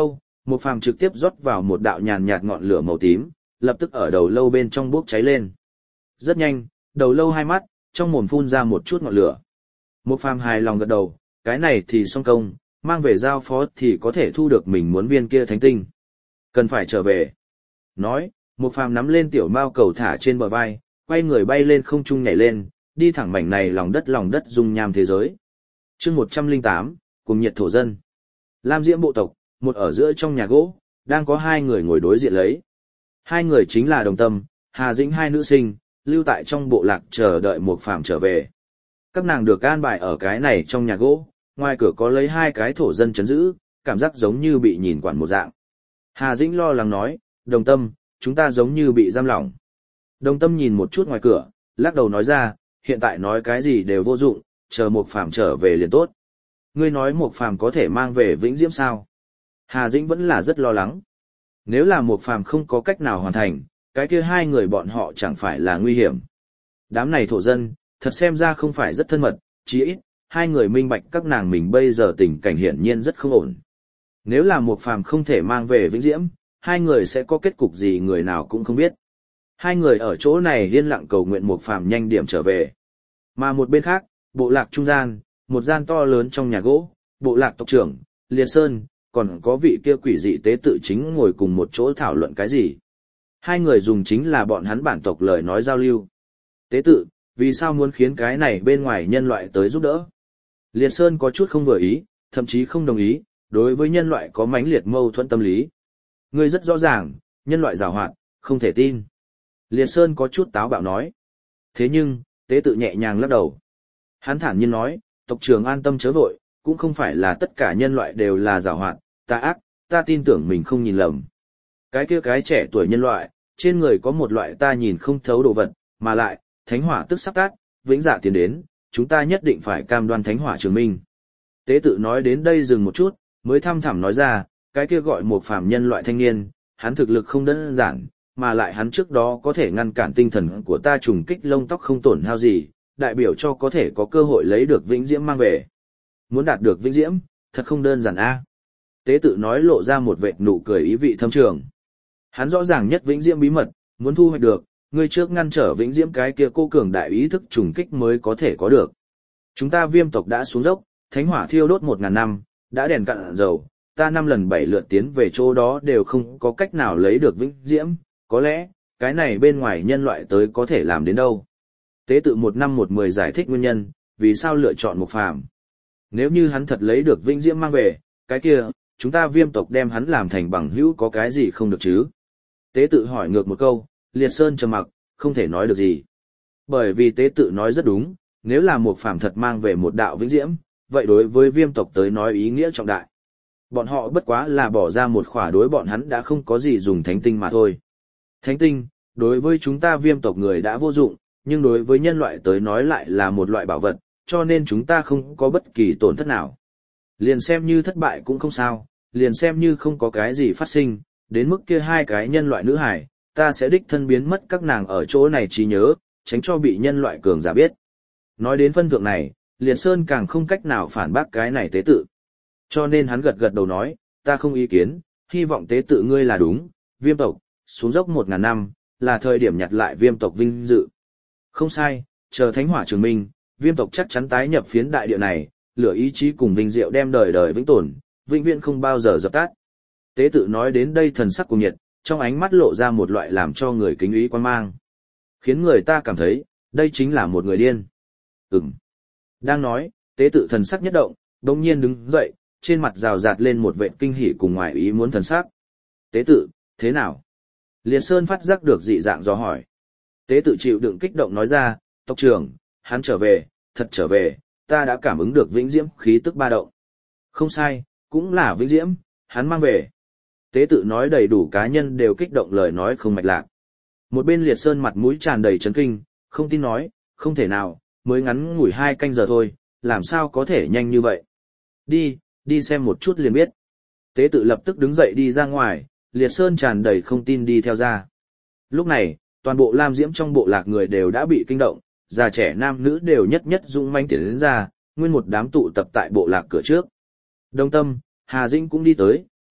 Một phàm trực tiếp rót vào một đạo nhàn nhạt ngọn lửa màu tím, lập tức ở đầu lâu bên trong bốc cháy lên. Rất nhanh, đầu lâu hai mắt, trong mồm phun ra một chút ngọn lửa. Một phàm hài lòng gật đầu, cái này thì xong công, mang về giao phó thì có thể thu được mình muốn viên kia thánh tinh. Cần phải trở về. Nói, một phàm nắm lên tiểu mao cầu thả trên bờ vai, quay người bay lên không trung nhảy lên, đi thẳng mảnh này lòng đất lòng đất dung nham thế giới. Chương một trăm lẻ tám, cùng nhiệt thổ dân. Lam Diễm bộ tộc, một ở giữa trong nhà gỗ, đang có hai người ngồi đối diện lấy. Hai người chính là Đồng Tâm, Hà Dĩnh hai nữ sinh, lưu tại trong bộ lạc chờ đợi một phàm trở về. Các nàng được an bài ở cái này trong nhà gỗ, ngoài cửa có lấy hai cái thổ dân chấn giữ, cảm giác giống như bị nhìn quản một dạng. Hà Dĩnh lo lắng nói, Đồng Tâm, chúng ta giống như bị giam lỏng. Đồng Tâm nhìn một chút ngoài cửa, lắc đầu nói ra, hiện tại nói cái gì đều vô dụng, chờ một phàm trở về liền tốt. Ngươi nói một phàm có thể mang về Vĩnh Diễm sao? Hà Dĩnh vẫn là rất lo lắng. Nếu là một phàm không có cách nào hoàn thành, cái kia hai người bọn họ chẳng phải là nguy hiểm. Đám này thổ dân, thật xem ra không phải rất thân mật, chí ít, hai người minh bạch các nàng mình bây giờ tình cảnh hiển nhiên rất không ổn. Nếu là một phàm không thể mang về Vĩnh Diễm, hai người sẽ có kết cục gì người nào cũng không biết. Hai người ở chỗ này yên lặng cầu nguyện một phàm nhanh điểm trở về. Mà một bên khác, bộ lạc trung gian, một gian to lớn trong nhà gỗ, bộ lạc tộc trưởng, Liệt Sơn, còn có vị kia quỷ dị tế tự chính ngồi cùng một chỗ thảo luận cái gì. Hai người dùng chính là bọn hắn bản tộc lời nói giao lưu. Tế tự, vì sao muốn khiến cái này bên ngoài nhân loại tới giúp đỡ? Liệt Sơn có chút không vừa ý, thậm chí không đồng ý, đối với nhân loại có mãnh liệt mâu thuẫn tâm lý. Ngươi rất rõ ràng, nhân loại giàu hoạt, không thể tin. Liệt Sơn có chút táo bạo nói. Thế nhưng, tế tự nhẹ nhàng lắc đầu. Hắn thản nhiên nói, tộc trưởng an tâm chớ vội, cũng không phải là tất cả nhân loại đều là giàu hoạt, tà ác, ta tin tưởng mình không nhìn lầm. Cái kia cái trẻ tuổi nhân loại, trên người có một loại ta nhìn không thấu đồ vật, mà lại, thánh hỏa tức sắp tát, vĩnh dạ tiến đến, chúng ta nhất định phải cam đoan thánh hỏa trường minh. Tế tự nói đến đây dừng một chút, mới thăm thẳm nói ra, cái kia gọi một phàm nhân loại thanh niên, hắn thực lực không đơn giản, mà lại hắn trước đó có thể ngăn cản tinh thần của ta trùng kích lông tóc không tổn hao gì, đại biểu cho có thể có cơ hội lấy được Vĩnh Diễm mang về. Muốn đạt được Vĩnh Diễm, thật không đơn giản a. Tế tự nói lộ ra một vệt nụ cười ý vị thâm trường. Hắn rõ ràng nhất Vĩnh Diễm bí mật, muốn thu hoạch được, người trước ngăn trở Vĩnh Diễm cái kia cô cường đại ý thức trùng kích mới có thể có được. Chúng ta Viêm tộc đã xuống dốc, thánh hỏa thiêu đốt một ngàn năm, đã đèn cạn dầu, ta năm lần bảy lượt tiến về chỗ đó đều không có cách nào lấy được Vĩnh Diễm, có lẽ, cái này bên ngoài nhân loại tới có thể làm đến đâu. Tế tự một năm một mười giải thích nguyên nhân, vì sao lựa chọn một phàm. Nếu như hắn thật lấy được Vĩnh Diễm mang về, cái kia, chúng ta Viêm tộc đem hắn làm thành bằng hữu có cái gì không được chứ? Tế tự hỏi ngược một câu, Liệt Sơn trầm mặc, không thể nói được gì. Bởi vì tế tự nói rất đúng, nếu là một phàm thật mang về một đạo Vĩnh Diễm, vậy đối với Viêm tộc tới nói ý nghĩa trọng đại. Bọn họ bất quá là bỏ ra một khỏa đối bọn hắn đã không có gì dùng thánh tinh mà thôi. Thánh tinh, đối với chúng ta Viêm tộc người đã vô dụng, nhưng đối với nhân loại tới nói lại là một loại bảo vật, cho nên chúng ta không có bất kỳ tổn thất nào. Liền xem như thất bại cũng không sao, liền xem như không có cái gì phát sinh, đến mức kia hai cái nhân loại nữ hải, ta sẽ đích thân biến mất các nàng ở chỗ này trí nhớ, tránh cho bị nhân loại cường giả biết. Nói đến phân thượng này, Liệt Sơn càng không cách nào phản bác cái này tế tự. Cho nên hắn gật gật đầu nói, ta không ý kiến, hy vọng tế tự ngươi là đúng, Viêm tộc, xuống dốc một ngàn năm, là thời điểm nhặt lại Viêm tộc vinh dự. Không sai, chờ thánh hỏa trường minh, Viêm tộc chắc chắn tái nhập phiến đại địa này, lửa ý chí cùng vinh diệu đem đời đời vĩnh tồn, vĩnh viễn không bao giờ dập tắt. Tế tự nói đến đây thần sắc cuồng nhiệt, trong ánh mắt lộ ra một loại làm cho người kính ý quan mang. Khiến người ta cảm thấy, đây chính là một người điên. Ừm. Đang nói, tế tự thần sắc nhất động, đồng nhiên đứng dậy, trên mặt rào rạt lên một vệt kinh hỉ cùng ngoài ý muốn thần sắc. Tế tự, thế nào? Liệt Sơn phát giác được dị dạng do hỏi. Tế tự chịu đựng kích động nói ra, tộc trưởng, hắn trở về, thật trở về, ta đã cảm ứng được Vĩnh Diễm khí tức ba động. Không sai, cũng là Vĩnh Diễm, hắn mang về. Tế tự nói đầy đủ cá nhân đều kích động lời nói không mạch lạc. Một bên Liệt Sơn mặt mũi tràn đầy chấn kinh, không tin nói, không thể nào, mới ngắn ngủi hai canh giờ thôi, làm sao có thể nhanh như vậy. Đi, đi xem một chút liền biết. Tế tự lập tức đứng dậy đi ra ngoài, Liệt Sơn tràn đầy không tin đi theo ra. Lúc này, toàn bộ Lam Diễm trong bộ lạc người đều đã bị kinh động, già trẻ nam nữ đều nhất nhất dũng mãnh tiến đến ra, nguyên một đám tụ tập tại bộ lạc cửa trước. Đông Tâm, Hà Dĩnh cũng đi tới,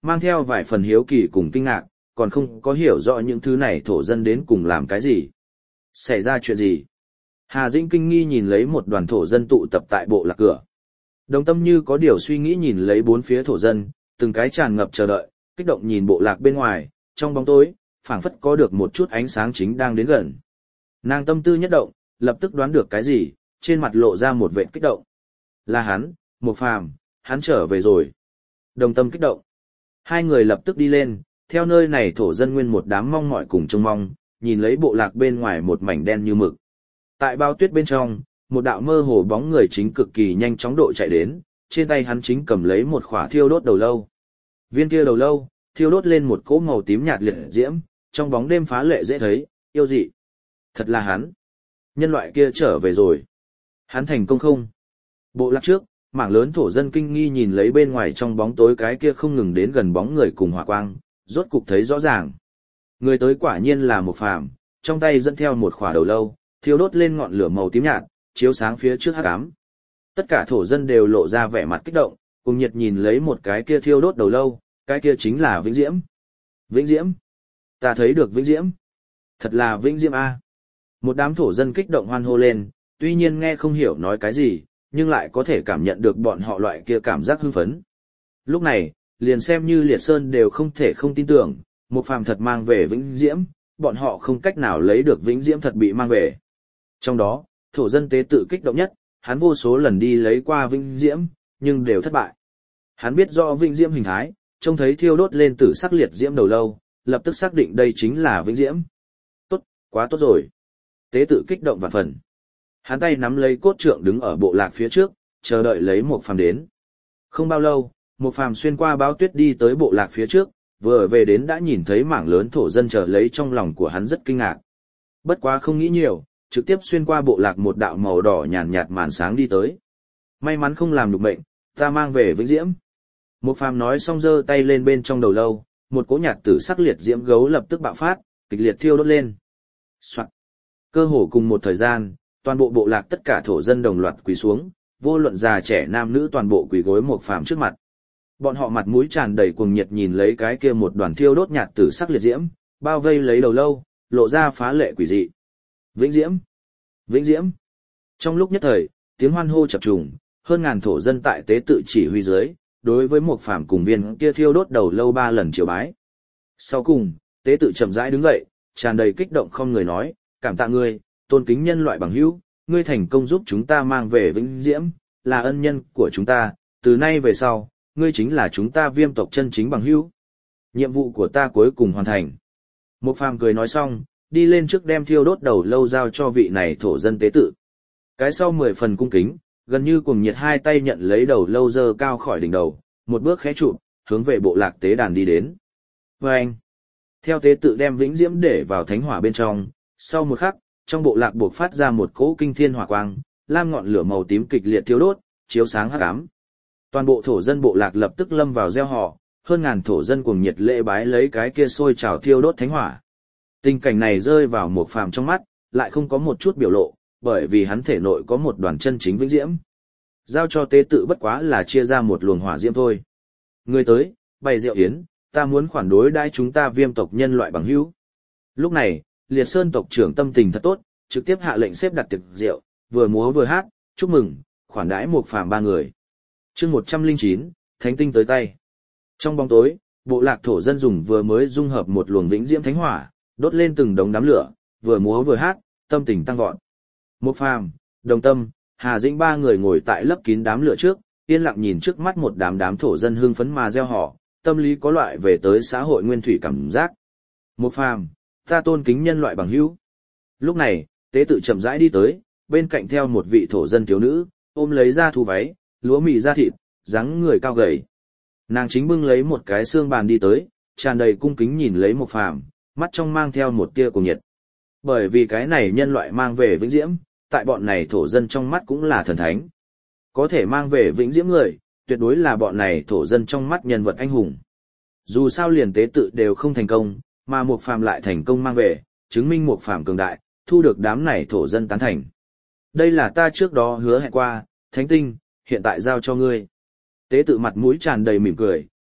mang theo vài phần hiếu kỳ cùng kinh ngạc, còn không có hiểu rõ những thứ này thổ dân đến cùng làm cái gì. Xảy ra chuyện gì? Hà Dĩnh kinh nghi nhìn lấy một đoàn thổ dân tụ tập tại bộ lạc cửa. Đồng Tâm như có điều suy nghĩ nhìn lấy bốn phía thổ dân, từng cái tràn ngập chờ đợi, kích động nhìn bộ lạc bên ngoài, trong bóng tối, phảng phất có được một chút ánh sáng chính đang đến gần. Nàng tâm tư nhất động, lập tức đoán được cái gì, trên mặt lộ ra một vệt kích động. Là hắn, Mục Phàm, hắn trở về rồi. Đồng Tâm kích động. Hai người lập tức đi lên, theo nơi này thổ dân nguyên một đám mong mỏi cùng trông mong, nhìn lấy bộ lạc bên ngoài một mảnh đen như mực. Tại bao tuyết bên trong, một đạo mơ hồ bóng người chính cực kỳ nhanh chóng độ chạy đến, trên tay hắn chính cầm lấy một khỏa thiêu đốt đầu lâu. Viên kia đầu lâu, thiêu đốt lên một cỗ màu tím nhạt liệt diễm, trong bóng đêm phá lệ dễ thấy, yêu dị. Thật là hắn. Nhân loại kia trở về rồi. Hắn thành công không? Bộ lạc trước, mảng lớn thổ dân kinh nghi nhìn lấy bên ngoài trong bóng tối cái kia không ngừng đến gần bóng người cùng hỏa quang, rốt cục thấy rõ ràng. Người tới quả nhiên là Mục Phàm, trong tay dẫn theo một khỏa đầu lâu, thiêu đốt lên ngọn lửa màu tím nhạt, chiếu sáng phía trước hắc ám. Tất cả thổ dân đều lộ ra vẻ mặt kích động, cùng nhiệt nhìn lấy một cái kia thiêu đốt đầu lâu, cái kia chính là Vĩnh Diễm. Vĩnh Diễm? Ta thấy được Vĩnh Diễm. Thật là Vĩnh Diễm a. Một đám thổ dân kích động hoan hô lên, tuy nhiên nghe không hiểu nói cái gì, nhưng lại có thể cảm nhận được bọn họ loại kia cảm giác hưng phấn. Lúc này, liền xem như Liệt Sơn đều không thể không tin tưởng, Mục Phàm thật mang về Vĩnh Diễm, bọn họ không cách nào lấy được Vĩnh Diễm thật bị mang về. Trong đó, thổ dân tế tự kích động nhất, hắn vô số lần đi lấy qua Vĩnh Diễm, nhưng đều thất bại. Hắn biết rõ Vĩnh Diễm hình thái, trông thấy thiêu đốt lên tử sắc liệt diễm đầu lâu, lập tức xác định đây chính là Vĩnh Diễm. Tốt, quá tốt rồi. Tế tự kích động vạn phần. Hắn tay nắm lấy cốt trượng đứng ở bộ lạc phía trước, chờ đợi lấy Mục Phàm đến. Không bao lâu, Mục Phàm xuyên qua báo tuyết đi tới bộ lạc phía trước, vừa về đến đã nhìn thấy mảng lớn thổ dân chờ lấy, trong lòng của hắn rất kinh ngạc. Bất quá không nghĩ nhiều, trực tiếp xuyên qua bộ lạc một đạo màu đỏ nhàn nhạt màn sáng đi tới. May mắn không làm được mệnh, ta mang về Vĩnh Diễm. Mục Phàm nói xong giơ tay lên bên trong đầu lâu, một cỗ nhạt tử sắc liệt diễm gấu lập tức bạo phát, kịch liệt thiêu đốt lên. Soạn. Cơ hồ cùng một thời gian, toàn bộ bộ lạc tất cả thổ dân đồng loạt quỳ xuống, vô luận già trẻ nam nữ toàn bộ quỳ gối Mục Phàm trước mặt. Bọn họ mặt mũi tràn đầy cuồng nhiệt nhìn lấy cái kia một đoàn thiêu đốt nhạt tử sắc liệt diễm, bao vây lấy đầu lâu, lộ ra phá lệ quỷ dị. Vĩnh Diễm! Vĩnh Diễm! Trong lúc nhất thời, tiếng hoan hô chập trùng, hơn ngàn thổ dân tại tế tự chỉ huy dưới, đối với Mục Phàm cùng viên kia thiêu đốt đầu lâu ba lần triều bái. Sau cùng, tế tự chậm rãi đứng dậy, tràn đầy kích động không người nói, cảm tạ ngươi, tôn kính nhân loại bằng hữu, ngươi thành công giúp chúng ta mang về Vĩnh Diễm, là ân nhân của chúng ta, từ nay về sau, ngươi chính là chúng ta Viêm tộc chân chính bằng hữu. Nhiệm vụ của ta cuối cùng hoàn thành. Mục Phàm cười nói xong, đi lên trước đem thiêu đốt đầu lâu giao cho vị này thổ dân tế tự. Cái sau mười phần cung kính, gần như cuồng nhiệt hai tay nhận lấy đầu lâu dơ cao khỏi đỉnh đầu, một bước khẽ chụp, hướng về bộ lạc tế đàn đi đến. Và anh, theo tế tự đem Vĩnh Diễm để vào thánh hỏa bên trong, sau một khắc, trong bộ lạc buộc phát ra một cỗ kinh thiên hỏa quang, lam ngọn lửa màu tím kịch liệt thiêu đốt, chiếu sáng hắc ám. Toàn bộ thổ dân bộ lạc lập tức lâm vào gieo họ, hơn ngàn thổ dân cuồng nhiệt lễ bái lấy cái kia sôi trào thiêu đốt thánh hỏa. Tình cảnh này rơi vào Mục Phàm trong mắt, lại không có một chút biểu lộ, bởi vì hắn thể nội có một đoàn chân chính Vĩnh Diễm. Giao cho tế tự bất quá là chia ra một luồng hỏa diễm thôi. Người tới, bày rượu yến, ta muốn khoản đối đãi chúng ta Viêm tộc nhân loại bằng hữu. Lúc này, Liệt Sơn tộc trưởng tâm tình thật tốt, trực tiếp hạ lệnh xếp đặt tiệc rượu, vừa múa vừa hát, chúc mừng, khoản đãi Mục Phàm ba người. Chương một trăm lẻ chín, Thánh tinh tới tay. Trong bóng tối, bộ lạc thổ dân dùng vừa mới dung hợp một luồng Vĩnh Diễm thánh hỏa, đốt lên từng đống đám lửa, vừa múa vừa hát, tâm tình tăng vọt. Mục Phàm, Đồng Tâm, Hà Dĩnh ba người ngồi tại lấp kín đám lửa trước, yên lặng nhìn trước mắt một đám đám thổ dân hưng phấn mà reo hò, tâm lý có loại về tới xã hội nguyên thủy cảm giác. Mục Phàm, ta tôn kính nhân loại bằng hữu. Lúc này, tế tự chậm rãi đi tới, bên cạnh theo một vị thổ dân thiếu nữ, ôm lấy da thu váy, lúa mì da thịt, dáng người cao gầy. Nàng chính bưng lấy một cái xương bàn đi tới, tràn đầy cung kính nhìn lấy Mục Phàm, mắt trong mang theo một tia cuồng nhiệt. Bởi vì cái này nhân loại mang về Vĩnh Diễm, tại bọn này thổ dân trong mắt cũng là thần thánh. Có thể mang về Vĩnh Diễm người, tuyệt đối là bọn này thổ dân trong mắt nhân vật anh hùng. Dù sao liền tế tự đều không thành công, mà Mục Phàm lại thành công mang về, chứng minh Mục Phàm cường đại, thu được đám này thổ dân tán thành. Đây là ta trước đó hứa hẹn qua, Thánh tinh, hiện tại giao cho ngươi. Tế tự mặt mũi tràn đầy mỉm cười,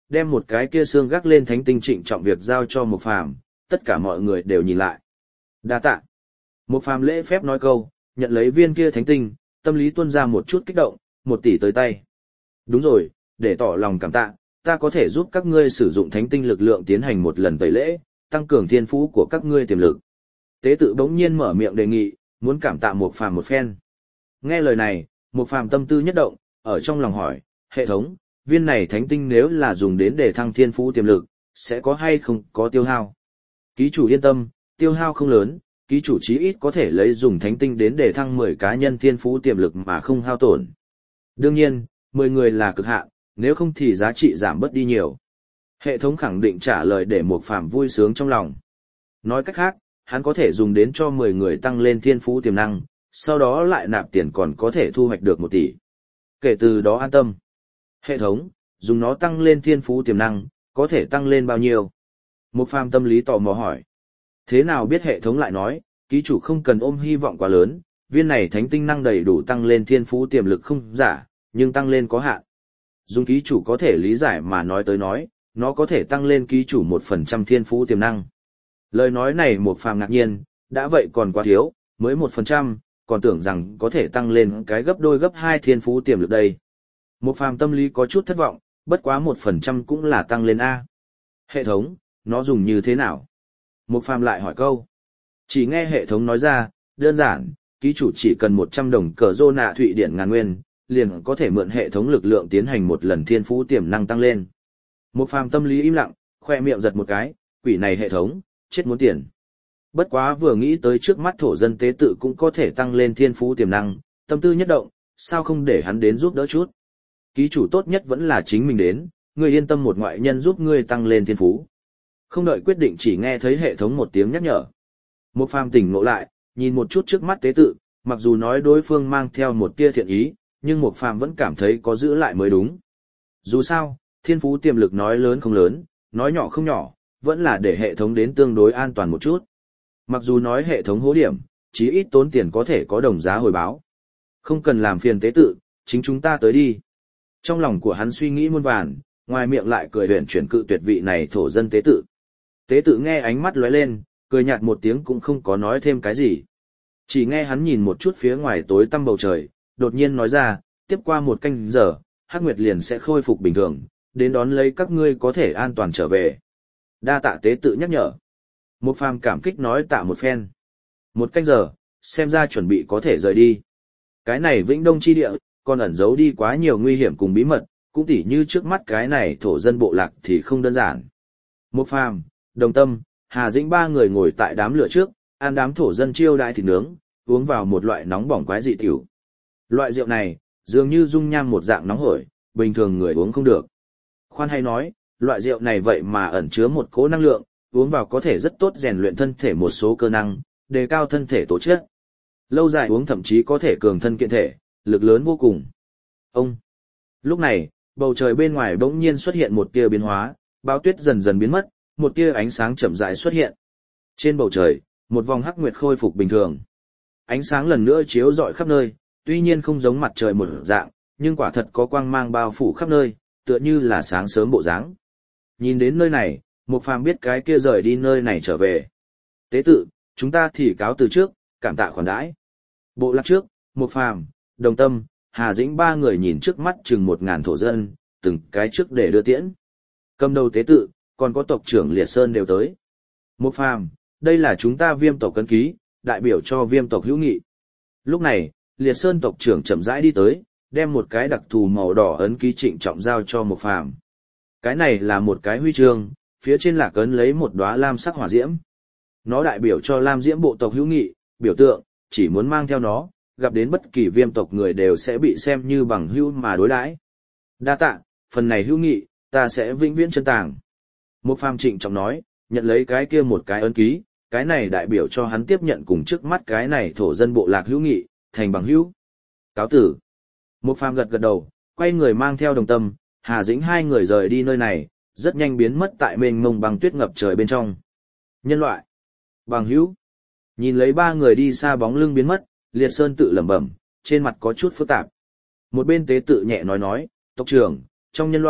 đem một cái kia xương gác lên thánh tinh trịnh trọng việc giao cho Mục Phàm, tất cả mọi người đều nhìn lại. Đa tạ. Mục Phàm lễ phép nói câu, nhận lấy viên kia thánh tinh, tâm lý tuôn ra một chút kích động, một tỷ tới tay. Đúng rồi, để tỏ lòng cảm tạ, ta có thể giúp các ngươi sử dụng thánh tinh lực lượng tiến hành một lần tẩy lễ, tăng cường thiên phú của các ngươi tiềm lực. Tế tự bỗng nhiên mở miệng đề nghị, muốn cảm tạ Mục Phàm một phen. Nghe lời này, Mục Phàm tâm tư nhất động, ở trong lòng hỏi, hệ thống, viên này thánh tinh nếu là dùng đến để thăng thiên phú tiềm lực, sẽ có hay không có tiêu hao? Ký chủ yên tâm, tiêu hao không lớn, ký chủ chí ít có thể lấy dùng thánh tinh đến để thăng mười cá nhân thiên phú tiềm lực mà không hao tổn. Đương nhiên, mười người là cực hạn, nếu không thì giá trị giảm bớt đi nhiều. Hệ thống khẳng định trả lời để Mục Phàm vui sướng trong lòng. Nói cách khác, hắn có thể dùng đến cho mười người tăng lên thiên phú tiềm năng, sau đó lại nạp tiền còn có thể thu hoạch được một tỷ. Kể từ đó an tâm. Hệ thống, dùng nó tăng lên thiên phú tiềm năng, có thể tăng lên bao nhiêu? Mục Phàm tâm lý tò mò hỏi. Thế nào biết hệ thống lại nói, ký chủ không cần ôm hy vọng quá lớn, viên này thánh tinh năng đầy đủ tăng lên thiên phú tiềm lực không giả, nhưng tăng lên có hạn. Dùng ký chủ có thể lý giải mà nói tới nói, nó có thể tăng lên ký chủ một phần trăm thiên phú tiềm năng. Lời nói này Mục Phàm ngạc nhiên, đã vậy còn quá thiếu, mới một phần trăm, còn tưởng rằng có thể tăng lên cái gấp đôi gấp hai thiên phú tiềm lực đây. Mục Phàm tâm lý có chút thất vọng, bất quá một phần trăm cũng là tăng lên A. Hệ thống, nó dùng như thế nào? Mục Phàm lại hỏi câu. Chỉ nghe hệ thống nói ra, đơn giản, ký chủ chỉ cần một trăm đồng cờ rô nạ thụy điển ngàn nguyên, liền có thể mượn hệ thống lực lượng tiến hành một lần thiên phú tiềm năng tăng lên. Mục Phàm tâm lý im lặng, khoe miệng giật một cái, quỷ này hệ thống, chết muốn tiền. Bất quá vừa nghĩ tới trước mắt thổ dân tế tự cũng có thể tăng lên thiên phú tiềm năng, tâm tư nhất động, sao không để hắn đến giúp đỡ chút. Ký chủ tốt nhất vẫn là chính mình đến, ngươi yên tâm một ngoại nhân giúp ngươi tăng lên thiên phú. Không đợi quyết định chỉ nghe thấy hệ thống một tiếng nhắc nhở. Mục Phàm tỉnh ngộ lại, nhìn một chút trước mắt tế tự, mặc dù nói đối phương mang theo một tia thiện ý, nhưng Mục Phàm vẫn cảm thấy có giữ lại mới đúng. Dù sao, thiên phú tiềm lực nói lớn không lớn, nói nhỏ không nhỏ, vẫn là để hệ thống đến tương đối an toàn một chút. Mặc dù nói hệ thống hố điểm, chí ít tốn tiền có thể có đồng giá hồi báo. Không cần làm phiền tế tự, chính chúng ta tới đi. Trong lòng của hắn suy nghĩ muôn vàn, ngoài miệng lại cười huyền chuyển cự tuyệt vị này thổ dân tế tự. Tế tự nghe ánh mắt lóe lên, cười nhạt một tiếng cũng không có nói thêm cái gì. Chỉ nghe hắn nhìn một chút phía ngoài tối tăm bầu trời, đột nhiên nói ra, tiếp qua một canh giờ, Hắc Nguyệt liền sẽ khôi phục bình thường, đến đón lấy các ngươi có thể an toàn trở về. Đa tạ tế tự nhắc nhở. Mục Phàm cảm kích nói tạ một phen. Một canh giờ, xem ra chuẩn bị có thể rời đi. Cái này Vĩnh Đông chi địa, còn ẩn giấu đi quá nhiều nguy hiểm cùng bí mật, cũng tỉ như trước mắt cái này thổ dân bộ lạc thì không đơn giản. Mục Phàm, Đồng Tâm, Hà Dĩnh ba người ngồi tại đám lửa trước, ăn đám thổ dân chiêu đãi thịt nướng, uống vào một loại nóng bỏng quái dị tiểu. Loại rượu này, dường như dung nham một dạng nóng hổi, bình thường người uống không được. Khoan hay nói, loại rượu này vậy mà ẩn chứa một cỗ năng lượng, uống vào có thể rất tốt rèn luyện thân thể một số cơ năng, đề cao thân thể tố chất. Lâu dài uống thậm chí có thể cường thân kiện thể, lực lớn vô cùng. Ông. Lúc này, bầu trời bên ngoài bỗng nhiên xuất hiện một tia biến hóa, bao tuyết dần dần biến mất, một tia ánh sáng chậm rãi xuất hiện. Trên bầu trời, một vòng hắc nguyệt khôi phục bình thường. Ánh sáng lần nữa chiếu rọi khắp nơi, tuy nhiên không giống mặt trời một dạng, nhưng quả thật có quang mang bao phủ khắp nơi, tựa như là sáng sớm bộ dáng. Nhìn đến nơi này, Mục Phàm biết cái kia rời đi nơi này trở về. Tế tự, chúng ta thì cáo từ trước, cảm tạ khoản đãi. Bộ lạc trước, Mục Phàm, Đồng Tâm, Hà Dĩnh ba người nhìn trước mắt chừng một ngàn thổ dân, từng cái trước để đưa tiễn. Cầm đầu tế tự, còn có tộc trưởng Liệt Sơn đều tới. Mục Phàm, đây là chúng ta Viêm tộc cấn ký, đại biểu cho Viêm tộc hữu nghị. Lúc này, Liệt Sơn tộc trưởng chậm rãi đi tới, đem một cái đặc thù màu đỏ ấn ký trịnh trọng giao cho Mục Phàm. Cái này là một cái huy chương, phía trên là ấn lấy một đóa lam sắc hỏa diễm. Nó đại biểu cho lam diễm bộ tộc hữu nghị, biểu tượng, chỉ muốn mang theo nó, gặp đến bất kỳ Viêm tộc người đều sẽ bị xem như bằng hữu mà đối đãi. Đa tạ, phần này hữu nghị, ta sẽ vĩnh viễn trân tàng. Mục Phàm trịnh trọng nói, nhận lấy cái kia một cái ấn ký, cái này đại biểu cho hắn tiếp nhận cùng trước mắt cái này thổ dân bộ lạc hữu nghị, thành bằng hữu. Cáo tử. Mục Phàm gật gật đầu, quay người mang theo Đồng Tâm, Hà Dĩnh hai người rời đi nơi này, rất nhanh biến mất tại mênh mông băng tuyết ngập trời bên trong. Nhân loại. Bằng hữu. Nhìn lấy ba người đi xa bóng lưng biến mất, Liệt Sơn tự lẩm bẩm, trên mặt có chút phức tạp. Một bên tế tự nhẹ nói nói, tộc trưởng, trong nhân loại,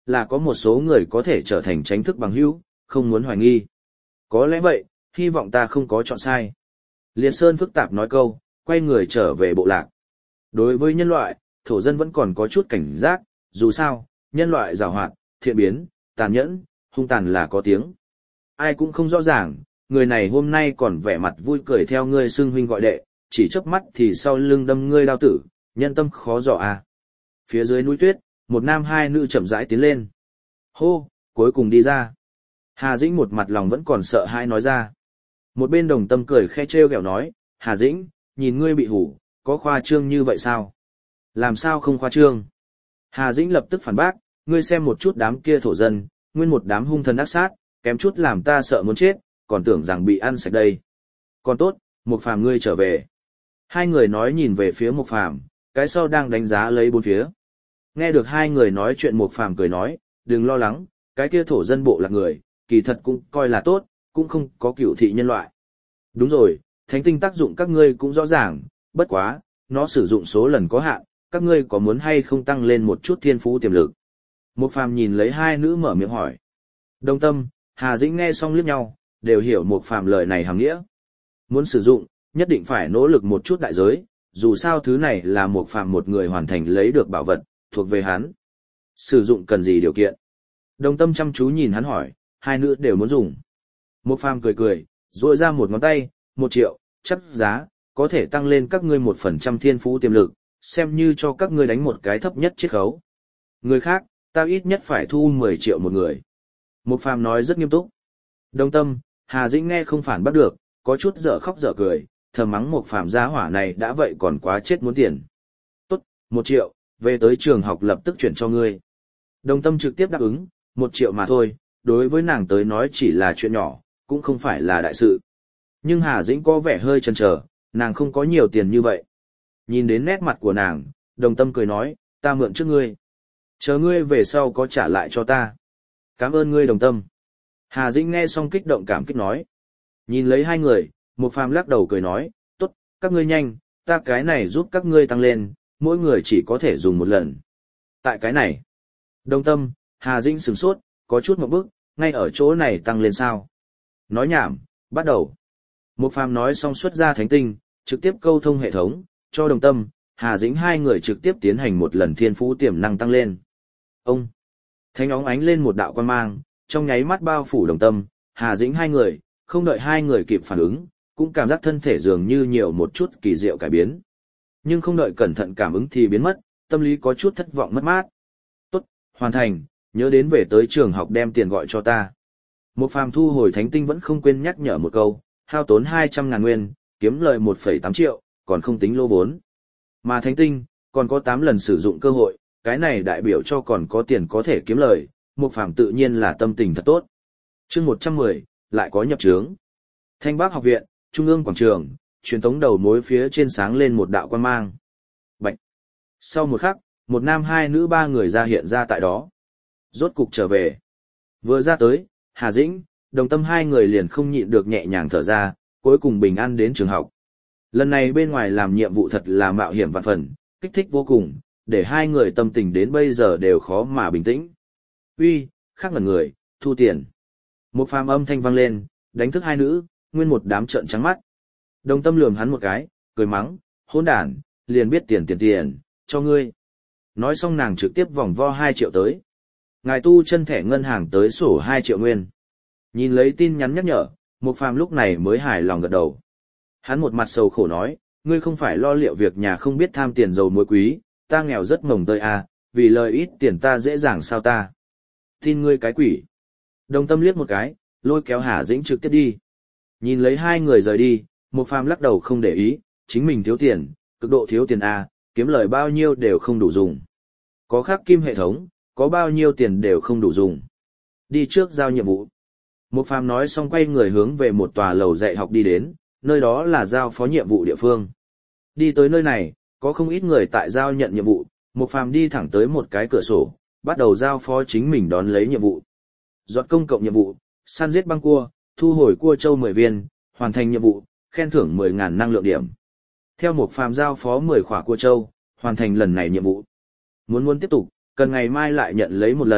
là có một số người có thể trở thành tránh thức bằng hữu, không muốn hoài nghi. Có lẽ vậy, hy vọng ta không có chọn sai. Liệt Sơn phức tạp nói câu, quay người trở về bộ lạc. Đối với nhân loại, thổ dân vẫn còn có chút cảnh giác, dù sao, nhân loại giàu hoạt, thiện biến, tàn nhẫn, hung tàn là có tiếng. Ai cũng không rõ ràng, người này hôm nay còn vẻ mặt vui cười theo ngươi xưng huynh gọi đệ, chỉ chớp mắt thì sau lưng đâm ngươi đao tử, nhân tâm khó dò à. Phía dưới núi tuyết, một nam hai nữ chậm rãi tiến lên. Hô, cuối cùng đi ra. Hà Dĩnh một mặt lòng vẫn còn sợ hãi nói ra. Một bên Đồng Tâm cười khẽ trêu ghẹo nói, Hà Dĩnh, nhìn ngươi bị hủ, có khoa trương như vậy sao? Làm sao không khoa trương? Hà Dĩnh lập tức phản bác, ngươi xem một chút đám kia thổ dân, nguyên một đám hung thần ác sát, kém chút làm ta sợ muốn chết, còn tưởng rằng bị ăn sạch đây. Còn tốt, Mục Phàm ngươi trở về. Hai người nói nhìn về phía Mục Phàm, cái sau đang đánh giá lấy bốn phía. Nghe được hai người nói chuyện, Mục Phàm cười nói, đừng lo lắng, cái kia thổ dân bộ là người, kỳ thật cũng coi là tốt, cũng không có cửu thị nhân loại. Đúng rồi, thánh tinh tác dụng các ngươi cũng rõ ràng, bất quá, nó sử dụng số lần có hạn, các ngươi có muốn hay không tăng lên một chút thiên phú tiềm lực? Mục Phàm nhìn lấy hai nữ mở miệng hỏi. Đồng Tâm, Hà Dĩnh nghe xong liếc nhau, đều hiểu Mục Phàm lời này hàm nghĩa. Muốn sử dụng, nhất định phải nỗ lực một chút đại giới, dù sao thứ này là Mục Phàm một người hoàn thành lấy được bảo vật, thuộc về hắn. Sử dụng cần gì điều kiện? Đồng Tâm chăm chú nhìn hắn hỏi, hai nữ đều muốn dùng. Mục Phàm cười cười, duỗi ra một ngón tay, một triệu, chắc giá, có thể tăng lên các ngươi một phần trăm thiên phú tiềm lực, xem như cho các ngươi đánh một cái thấp nhất chiết khấu. Người khác, ta ít nhất phải thu mười triệu một người. Mục Phàm nói rất nghiêm túc. Đồng Tâm, Hà Dĩnh nghe không phản bắt được, có chút dở khóc dở cười, thầm mắng Mục Phàm giá hỏa này đã vậy còn quá chết muốn tiền. Tốt, một triệu, về tới trường học lập tức chuyển cho ngươi. Đồng Tâm trực tiếp đáp ứng, một triệu mà thôi, đối với nàng tới nói chỉ là chuyện nhỏ, cũng không phải là đại sự. Nhưng Hà Dĩnh có vẻ hơi chần chờ, nàng không có nhiều tiền như vậy. Nhìn đến nét mặt của nàng, Đồng Tâm cười nói, ta mượn trước ngươi. Chờ ngươi về sau có trả lại cho ta. Cảm ơn ngươi Đồng Tâm. Hà Dĩnh nghe xong kích động cảm kích nói. Nhìn lấy hai người, Mục Phàm lắc đầu cười nói, tốt, các ngươi nhanh, ta cái này giúp các ngươi tăng lên, mỗi người chỉ có thể dùng một lần. Tại cái này, Đồng Tâm, Hà Dĩnh sửng sốt, có chút một bước, ngay ở chỗ này tăng lên sao. Nói nhảm, bắt đầu. Mục Phàm nói xong xuất ra thánh tinh, trực tiếp câu thông hệ thống, cho Đồng Tâm, Hà Dĩnh hai người trực tiếp tiến hành một lần thiên phú tiềm năng tăng lên. Ông, thánh óng ánh lên một đạo quan mang, trong nháy mắt bao phủ Đồng Tâm, Hà Dĩnh hai người, không đợi hai người kịp phản ứng, cũng cảm giác thân thể dường như nhiều một chút kỳ diệu cải biến. Nhưng không đợi cẩn thận cảm ứng thì biến mất, tâm lý có chút thất vọng mất mát. Tốt, hoàn thành, nhớ đến về tới trường học đem tiền gọi cho ta. Mục Phàm thu hồi thánh tinh vẫn không quên nhắc nhở một câu, hao tốn hai trăm ngàn nguyên, kiếm lời một phẩy tám triệu, còn không tính lô vốn. Mà thánh tinh, còn có tám lần sử dụng cơ hội, cái này đại biểu cho còn có tiền có thể kiếm lời, Mục Phàm tự nhiên là tâm tình thật tốt. Chương một trăm mười, lại có nhập trướng. Thanh Bắc học viện, Trung ương quảng trường, truyền tống đầu mối phía trên sáng lên một đạo quan mang. Bạch. Sau một khắc, một nam hai nữ ba người ra hiện ra tại đó. Rốt cục trở về. Vừa ra tới, Hà Dĩnh, Đồng Tâm hai người liền không nhịn được nhẹ nhàng thở ra, cuối cùng bình an đến trường học. Lần này bên ngoài làm nhiệm vụ thật là mạo hiểm vạn phần, kích thích vô cùng, để hai người tâm tình đến bây giờ đều khó mà bình tĩnh. Uy, khác ngần người, thu tiền. Một phàm âm thanh vang lên, đánh thức hai nữ, nguyên một đám trợn trắng mắt. Đồng Tâm lườm hắn một cái, cười mắng, hỗn đản, liền biết tiền tiền tiền, cho ngươi. Nói xong nàng trực tiếp vòng vo hai triệu tới. Ngài tu chân thẻ ngân hàng tới sổ hai triệu nguyên. Nhìn lấy tin nhắn nhắc nhở, Mục Phàm lúc này mới hài lòng gật đầu. Hắn một mặt sầu khổ nói, ngươi không phải lo liệu việc nhà không biết tham tiền dầu muối quý, ta nghèo rất mồng tơi à, vì lời ít tiền ta dễ dàng sao ta. Tin ngươi cái quỷ. Đồng Tâm liếc một cái, lôi kéo Hà Dĩnh trực tiếp đi. Nhìn lấy hai người rời đi, Mục Phàm lắc đầu không để ý, chính mình thiếu tiền, cực độ thiếu tiền à, kiếm lời bao nhiêu đều không đủ dùng. Có khắc kim hệ thống, có bao nhiêu tiền đều không đủ dùng. Đi trước giao nhiệm vụ. Mục Phàm nói xong quay người hướng về một tòa lầu dạy học đi đến, nơi đó là giao phó nhiệm vụ địa phương. Đi tới nơi này, có không ít người tại giao nhận nhiệm vụ, Mục Phàm đi thẳng tới một cái cửa sổ, bắt đầu giao phó chính mình đón lấy nhiệm vụ. Giọt công cộng nhiệm vụ, săn giết băng cua, thu hồi cua châu mười viên, hoàn thành nhiệm vụ, khen thưởng mười nghìn năng lượng điểm. Theo Mục Phàm giao phó mười khỏa cua châu, hoàn thành lần này nhiệm vụ. Muốn muốn tiếp tục, cần ngày mai lại nhận lấy một lần,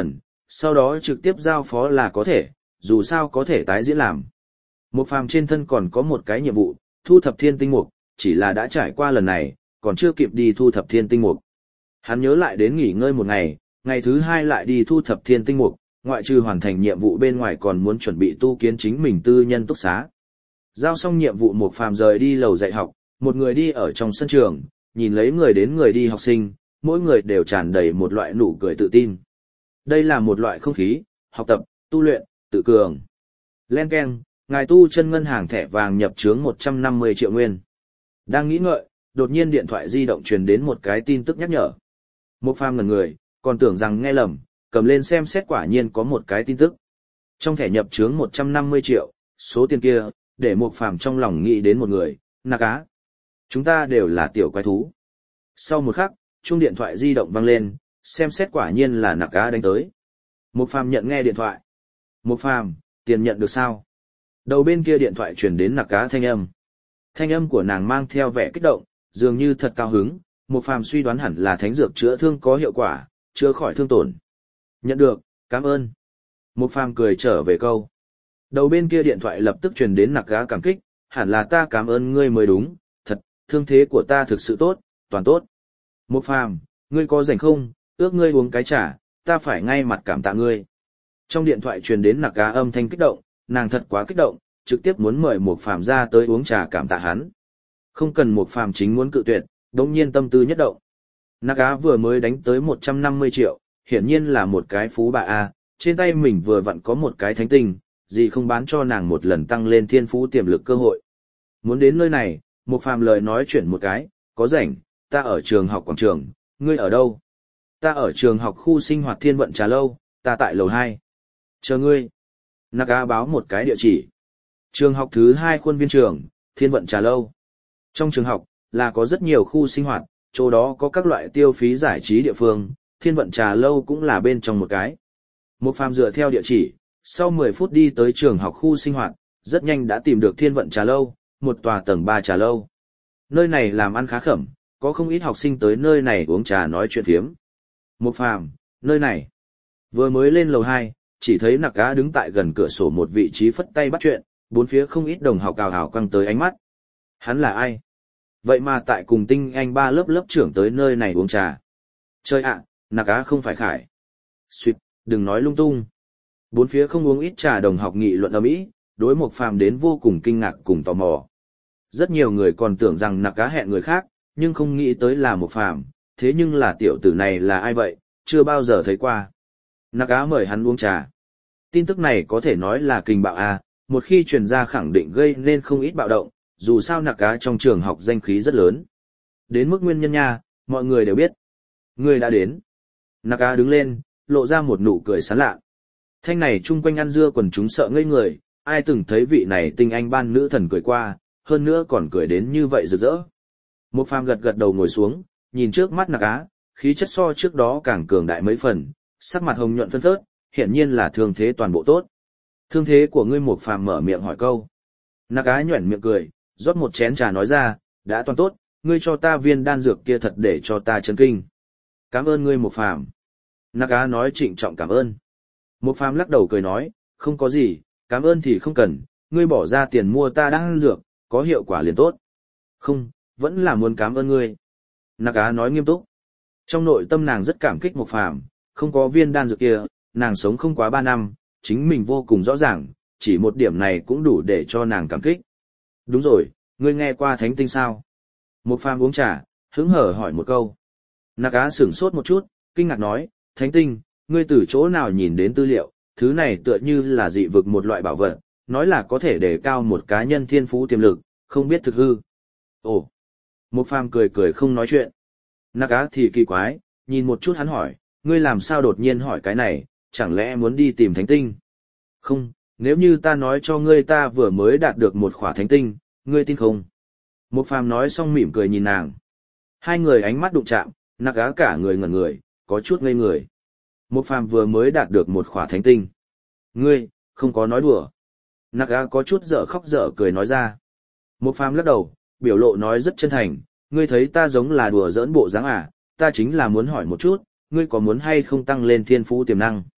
sau đó trực tiếp giao phó là có thể, dù sao có thể tái diễn làm. Một phàm trên thân còn có một cái nhiệm vụ, thu thập thiên tinh mục, chỉ là đã trải qua lần này, còn chưa kịp đi thu thập thiên tinh mục. Hắn nhớ lại đến nghỉ ngơi một ngày, ngày thứ hai lại đi thu thập thiên tinh mục, ngoại trừ hoàn thành nhiệm vụ bên ngoài còn muốn chuẩn bị tu kiến chính mình tư nhân túc xá. Giao xong nhiệm vụ một phàm rời đi lầu dạy học, một người đi ở trong sân trường, nhìn lấy người đến người đi học sinh, mỗi người đều tràn đầy một loại nụ cười tự tin. Đây là một loại không khí, học tập, tu luyện, tự cường. Len keng, ngài tu chân ngân hàng thẻ vàng nhập trướng một trăm năm mươi triệu nguyên. Đang nghĩ ngợi, đột nhiên điện thoại di động truyền đến một cái tin tức nhắc nhở. Một phàm ngẩn người, còn tưởng rằng nghe lầm, cầm lên xem xét quả nhiên có một cái tin tức. Trong thẻ nhập trướng một trăm năm mươi triệu, số tiền kia, để một phàm trong lòng nghĩ đến một người, Nạc Á. Chúng ta đều là tiểu quái thú. Sau một khắc, chuông điện thoại di động vang lên, xem xét quả nhiên là Nạc Á đánh tới. Một phàm nhận nghe điện thoại. Một phàm, tiền nhận được sao? Đầu bên kia điện thoại truyền đến Nạc Á thanh âm. Thanh âm của nàng mang theo vẻ kích động, dường như thật cao hứng. Một phàm suy đoán hẳn là thánh dược chữa thương có hiệu quả, chữa khỏi thương tổn. Nhận được, cảm ơn. Một phàm cười trở về câu. Đầu bên kia điện thoại lập tức truyền đến Nạc Á cảm kích, hẳn là ta cảm ơn ngươi mới đúng, thật, thương thế của ta thực sự tốt, toàn tốt. Một phàm, ngươi có rảnh không, ước ngươi uống cái trà, ta phải ngay mặt cảm tạ ngươi. Trong điện thoại truyền đến Nạc Á âm thanh kích động, nàng thật quá kích động, trực tiếp muốn mời một phàm ra tới uống trà cảm tạ hắn. Không cần một phàm chính muốn cự tuyệt, đống nhiên tâm tư nhất động. Nạc Á vừa mới đánh tới một trăm năm mươi triệu, hiển nhiên là một cái phú bà A, trên tay mình vừa vặn có một cái thánh tinh, gì không bán cho nàng một lần tăng lên thiên phú tiềm lực cơ hội. Muốn đến nơi này, một phàm lời nói chuyển một cái, có rảnh, ta ở trường học quảng trường, ngươi ở đâu? Ta ở trường học khu sinh hoạt Thiên Vận Trà Lâu, ta tại lầu hai. Chờ ngươi. Nạc Á báo một cái địa chỉ. Trường học thứ hai khuôn viên trường, Thiên Vận Trà Lâu. Trong trường học, là có rất nhiều khu sinh hoạt, chỗ đó có các loại tiêu phí giải trí địa phương, Thiên Vận Trà Lâu cũng là bên trong một cái. Một phàm dựa theo địa chỉ, sau mười phút đi tới trường học khu sinh hoạt, rất nhanh đã tìm được Thiên Vận Trà Lâu, một tòa tầng ba trà lâu. Nơi này làm ăn khá khẩm, có không ít học sinh tới nơi này uống trà nói chuyện phiếm. Một phàm, nơi này. Vừa mới lên lầu hai, chỉ thấy Nạc Á đứng tại gần cửa sổ một vị trí phất tay bắt chuyện, bốn phía không ít đồng học ào ào quăng tới ánh mắt. Hắn là ai? Vậy mà tại cùng tinh anh ba lớp lớp trưởng tới nơi này uống trà. Chơi ạ, Nạc Á không phải Khải. Xuyệt, đừng nói lung tung. Bốn phía không uống ít trà đồng học nghị luận ầm ĩ, đối Mộc Phàm đến vô cùng kinh ngạc cùng tò mò. Rất nhiều người còn tưởng rằng Nạc Á hẹn người khác, nhưng không nghĩ tới là Mộc Phàm, thế nhưng là tiểu tử này là ai vậy, chưa bao giờ thấy qua. Nạc Á mời hắn uống trà. Tin tức này có thể nói là kinh bạo a, một khi truyền ra khẳng định gây nên không ít bạo động, dù sao Nạc Á trong trường học danh khí rất lớn. Đến mức nguyên nhân nha, mọi người đều biết. Người đã đến. Nạc Á đứng lên, lộ ra một nụ cười sán lạ. Thanh này chung quanh ăn dưa quần chúng sợ ngây người, ai từng thấy vị này tinh anh ban nữ thần cười qua, hơn nữa còn cười đến như vậy rực rỡ. Một Phàm gật gật đầu ngồi xuống, nhìn trước mắt Nạc Á, khí chất so trước đó càng cường đại mấy phần, sắc mặt hồng nhuận phân phớt, hiển nhiên là thương thế toàn bộ tốt. Thương thế của ngươi Một Phàm mở miệng hỏi câu. Nạc Á nhuẩn miệng cười, rót một chén trà nói ra, đã toàn tốt, ngươi cho ta viên đan dược kia thật để cho ta chấn kinh. Cảm ơn ngươi Một Phàm. Nạc Á nói trịnh trọng cảm ơn. Một Phàm lắc đầu cười nói, không có gì, cảm ơn thì không cần, ngươi bỏ ra tiền mua ta đan dược, có hiệu quả liền tốt. Không, vẫn là muốn cảm ơn ngươi. Nạc Á nói nghiêm túc. Trong nội tâm nàng rất cảm kích Một Phàm, không có viên đan dược kia, nàng sống không quá ba năm, chính mình vô cùng rõ ràng, chỉ một điểm này cũng đủ để cho nàng cảm kích. Đúng rồi, ngươi nghe qua thánh tinh sao? Một Phàm uống trà, hứng hở hỏi một câu. Nạc Á sửng sốt một chút, kinh ngạc nói, thánh tinh, ngươi từ chỗ nào nhìn đến tư liệu, thứ này tựa như là dị vực một loại bảo vật, nói là có thể đề cao một cá nhân thiên phú tiềm lực, không biết thực hư. Ồ! Một Phàm cười cười không nói chuyện. Nạc Á thì kỳ quái, nhìn một chút hắn hỏi, ngươi làm sao đột nhiên hỏi cái này, chẳng lẽ muốn đi tìm thánh tinh? Không, nếu như ta nói cho ngươi ta vừa mới đạt được một khỏa thánh tinh, ngươi tin không? Một Phàm nói xong mỉm cười nhìn nàng. Hai người ánh mắt đụng chạm, Nạc Á cả người ngẩn người, có chút ngây người. Một Phàm vừa mới đạt được một khỏa thánh tinh. Ngươi, không có nói đùa. Nạc Á có chút dở khóc dở cười nói ra. Một Phàm lắc đầu, biểu lộ nói rất chân thành, ngươi thấy ta giống là đùa giỡn bộ dáng à, ta chính là muốn hỏi một chút, ngươi có muốn hay không tăng lên thiên phú tiềm năng.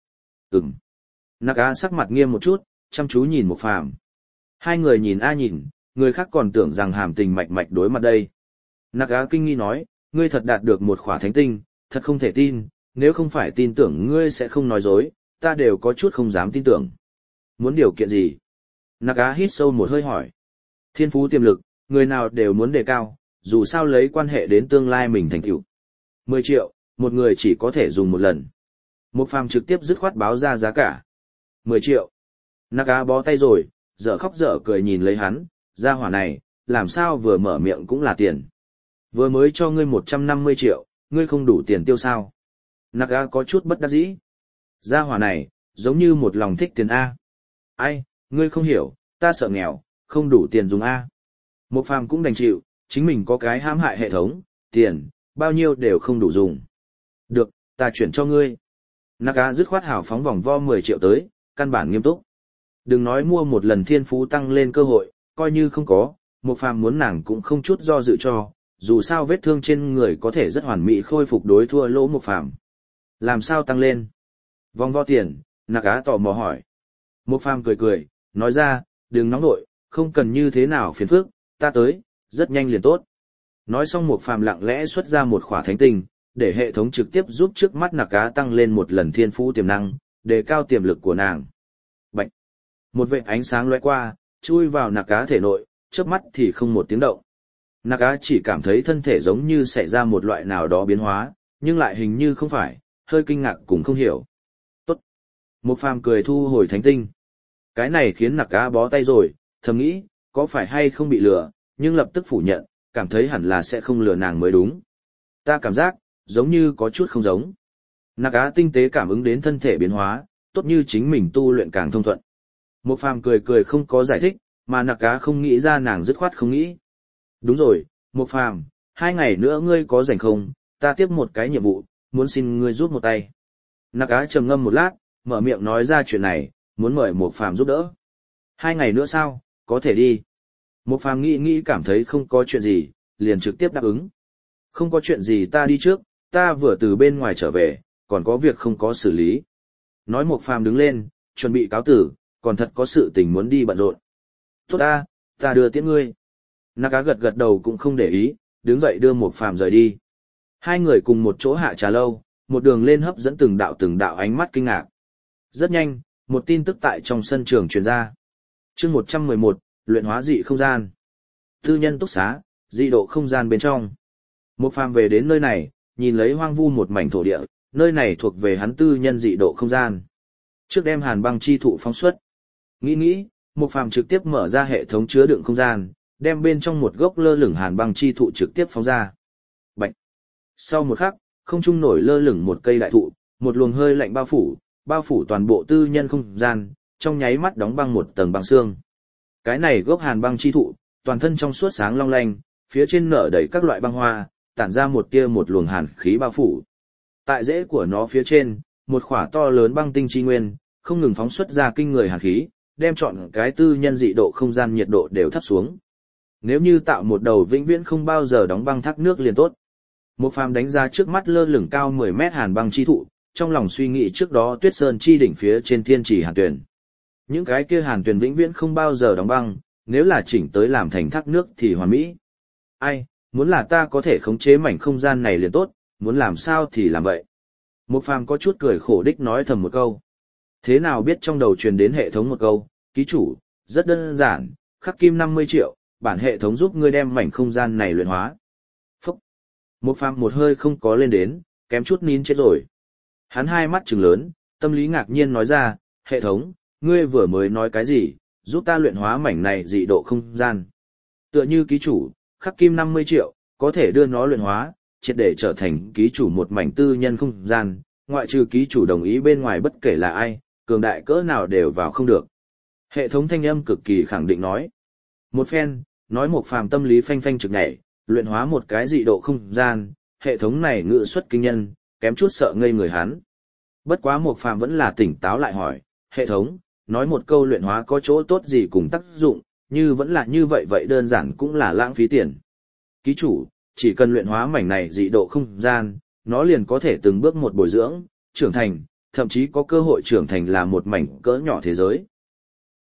Ừm. Nạc Á sắc mặt nghiêm một chút, chăm chú nhìn Mục Phàm. Hai người nhìn a nhìn, người khác còn tưởng rằng hàm tình mạch mạch đối mặt đây. Nạc Á kinh nghi nói, ngươi thật đạt được một khỏa thánh tinh, thật không thể tin, nếu không phải tin tưởng ngươi sẽ không nói dối, ta đều có chút không dám tin tưởng. Muốn điều kiện gì? Nạc Á hít sâu một hơi hỏi. Thiên phú tiềm lực, người nào đều muốn đề cao, dù sao lấy quan hệ đến tương lai mình thành tựu. mười triệu, một người chỉ có thể dùng một lần. Mục Phàm trực tiếp dứt khoát báo ra giá cả. mười triệu. Nạc Á bó tay rồi, dở khóc dở cười nhìn lấy hắn, gia hỏa này, làm sao vừa mở miệng cũng là tiền. Vừa mới cho ngươi một trăm năm mươi triệu, ngươi không đủ tiền tiêu sao. Nạc Á có chút bất đắc dĩ. Gia hỏa này, giống như một lòng thích tiền A. Ai, ngươi không hiểu, ta sợ nghèo, không đủ tiền dùng A. Mục Phàm cũng đành chịu, chính mình có cái hãm hại hệ thống, tiền, bao nhiêu đều không đủ dùng. Được, ta chuyển cho ngươi. Nạc Á dứt khoát hào phóng vòng vo mười triệu tới, căn bản nghiêm túc. Đừng nói mua một lần thiên phú tăng lên cơ hội, coi như không có, Mục Phàm muốn nàng cũng không chút do dự cho, dù sao vết thương trên người có thể rất hoàn mỹ khôi phục đối thua lỗ Mục Phàm. Làm sao tăng lên? Vòng vo tiền, Nạc Á tò mò hỏi. Mục Phàm cười cười, nói ra, đừng nóng nội, không cần như thế nào phiền phức, ta tới, rất nhanh liền tốt. Nói xong Mục Phàm lặng lẽ xuất ra một khỏa thánh tinh, để hệ thống trực tiếp giúp trước mắt Nạc Á tăng lên một lần thiên phú tiềm năng, đề cao tiềm lực của nàng. Bạch. Một vệt ánh sáng lóe qua, chui vào Nạc Á thể nội, chớp mắt thì không một tiếng động. Nạc Á chỉ cảm thấy thân thể giống như xảy ra một loại nào đó biến hóa, nhưng lại hình như không phải, hơi kinh ngạc cũng không hiểu. Tốt. Mục Phàm cười thu hồi thánh tinh. Cái này khiến Nạc Á bó tay rồi, thầm nghĩ, có phải hay không bị lừa, nhưng lập tức phủ nhận, cảm thấy hẳn là sẽ không lừa nàng mới đúng. Ta cảm giác, giống như có chút không giống. Nạc Á tinh tế cảm ứng đến thân thể biến hóa, tốt như chính mình tu luyện càng thông thuận. Mục Phàm cười cười không có giải thích, mà Nạc Á không nghĩ ra nàng dứt khoát không nghĩ. Đúng rồi, Mục Phàm, hai ngày nữa ngươi có rảnh không, ta tiếp một cái nhiệm vụ, muốn xin ngươi giúp một tay. Nạc Á trầm ngâm một lát, mở miệng nói ra chuyện này, muốn mời Mục Phàm giúp đỡ. Hai ngày nữa sao, có thể đi. Mục Phàm nghĩ nghĩ cảm thấy không có chuyện gì, liền trực tiếp đáp ứng. Không có chuyện gì ta đi trước, ta vừa từ bên ngoài trở về, còn có việc không có xử lý. Nói Mục Phàm đứng lên, chuẩn bị cáo tử, còn thật có sự tình muốn đi bận rộn. Tốt ta, ta đưa tiễn ngươi. Nạc Á gật gật đầu cũng không để ý, đứng dậy đưa Mục Phàm rời đi. Hai người cùng một chỗ hạ trà lâu, một đường lên hấp dẫn từng đạo từng đạo ánh mắt kinh ngạc. Rất nhanh, một tin tức tại trong sân trường truyền ra. Chương một trăm mười một, luyện hóa dị không gian. Tư nhân túc xá, dị độ không gian bên trong. Mục Phàm về đến nơi này, nhìn lấy hoang vu một mảnh thổ địa, nơi này thuộc về hắn tư nhân dị độ không gian. Trước đem hàn băng chi thụ phóng xuất. Nghĩ nghĩ, Mục Phàm trực tiếp mở ra hệ thống chứa đựng không gian, đem bên trong một gốc lơ lửng hàn băng chi thụ trực tiếp phóng ra. Bạch. Sau một khắc, không trung nổi lơ lửng một cây đại thụ, một luồng hơi lạnh bao phủ, bao phủ toàn bộ tư nhân không gian, trong nháy mắt đóng băng một tầng băng xương. Cái này gốc hàn băng chi thụ, toàn thân trong suốt sáng long lanh, phía trên nở đầy các loại băng hoa, tản ra một tia một luồng hàn khí bao phủ. Tại rễ của nó phía trên, một khỏa to lớn băng tinh chi nguyên, không ngừng phóng xuất ra kinh người hàn khí, đem trọn cái tư nhân dị độ không gian nhiệt độ đều thấp xuống. Nếu như tạo một đầu vĩnh viễn không bao giờ đóng băng thác nước liền tốt. Mục Phàm đánh ra trước mắt lơ lửng cao mười mét hàn băng chi thụ, trong lòng suy nghĩ trước đó Tuyết Sơn chi đỉnh phía trên thiên trì hàn tuyển. Những cái kia hàn tuyển vĩnh viễn không bao giờ đóng băng, nếu là chỉnh tới làm thành thác nước thì hoàn mỹ. Ai, muốn là ta có thể khống chế mảnh không gian này liền tốt, muốn làm sao thì làm vậy. Mục Phàm có chút cười khổ đích nói thầm một câu. Thế nào biết trong đầu truyền đến hệ thống một câu, ký chủ, rất đơn giản, khắc kim năm mươi triệu, bản hệ thống giúp ngươi đem mảnh không gian này luyện hóa. Phúc! Mục Phàm một hơi không có lên đến, kém chút nín chết rồi. Hắn hai mắt trừng lớn, tâm lý ngạc nhiên nói ra, hệ thống, ngươi vừa mới nói cái gì, giúp ta luyện hóa mảnh này dị độ không gian. Tựa như ký chủ, khắc kim năm mươi triệu, có thể đưa nó luyện hóa, triệt để trở thành ký chủ một mảnh tư nhân không gian, ngoại trừ ký chủ đồng ý bên ngoài bất kể là ai, cường đại cỡ nào đều vào không được. Hệ thống thanh âm cực kỳ khẳng định nói. Một phen, nói Mục Phàm tâm lý phanh phanh trực nhảy, luyện hóa một cái dị độ không gian, hệ thống này ngự xuất kinh nhân, kém chút sợ ngây người hắn. Bất quá Mục Phàm vẫn là tỉnh táo lại hỏi, hệ thống, nói một câu luyện hóa có chỗ tốt gì cùng tác dụng, như vẫn là như vậy vậy đơn giản cũng là lãng phí tiền. Ký chủ, chỉ cần luyện hóa mảnh này dị độ không gian, nó liền có thể từng bước một bồi dưỡng, trưởng thành, thậm chí có cơ hội trưởng thành là một mảnh cỡ nhỏ thế giới.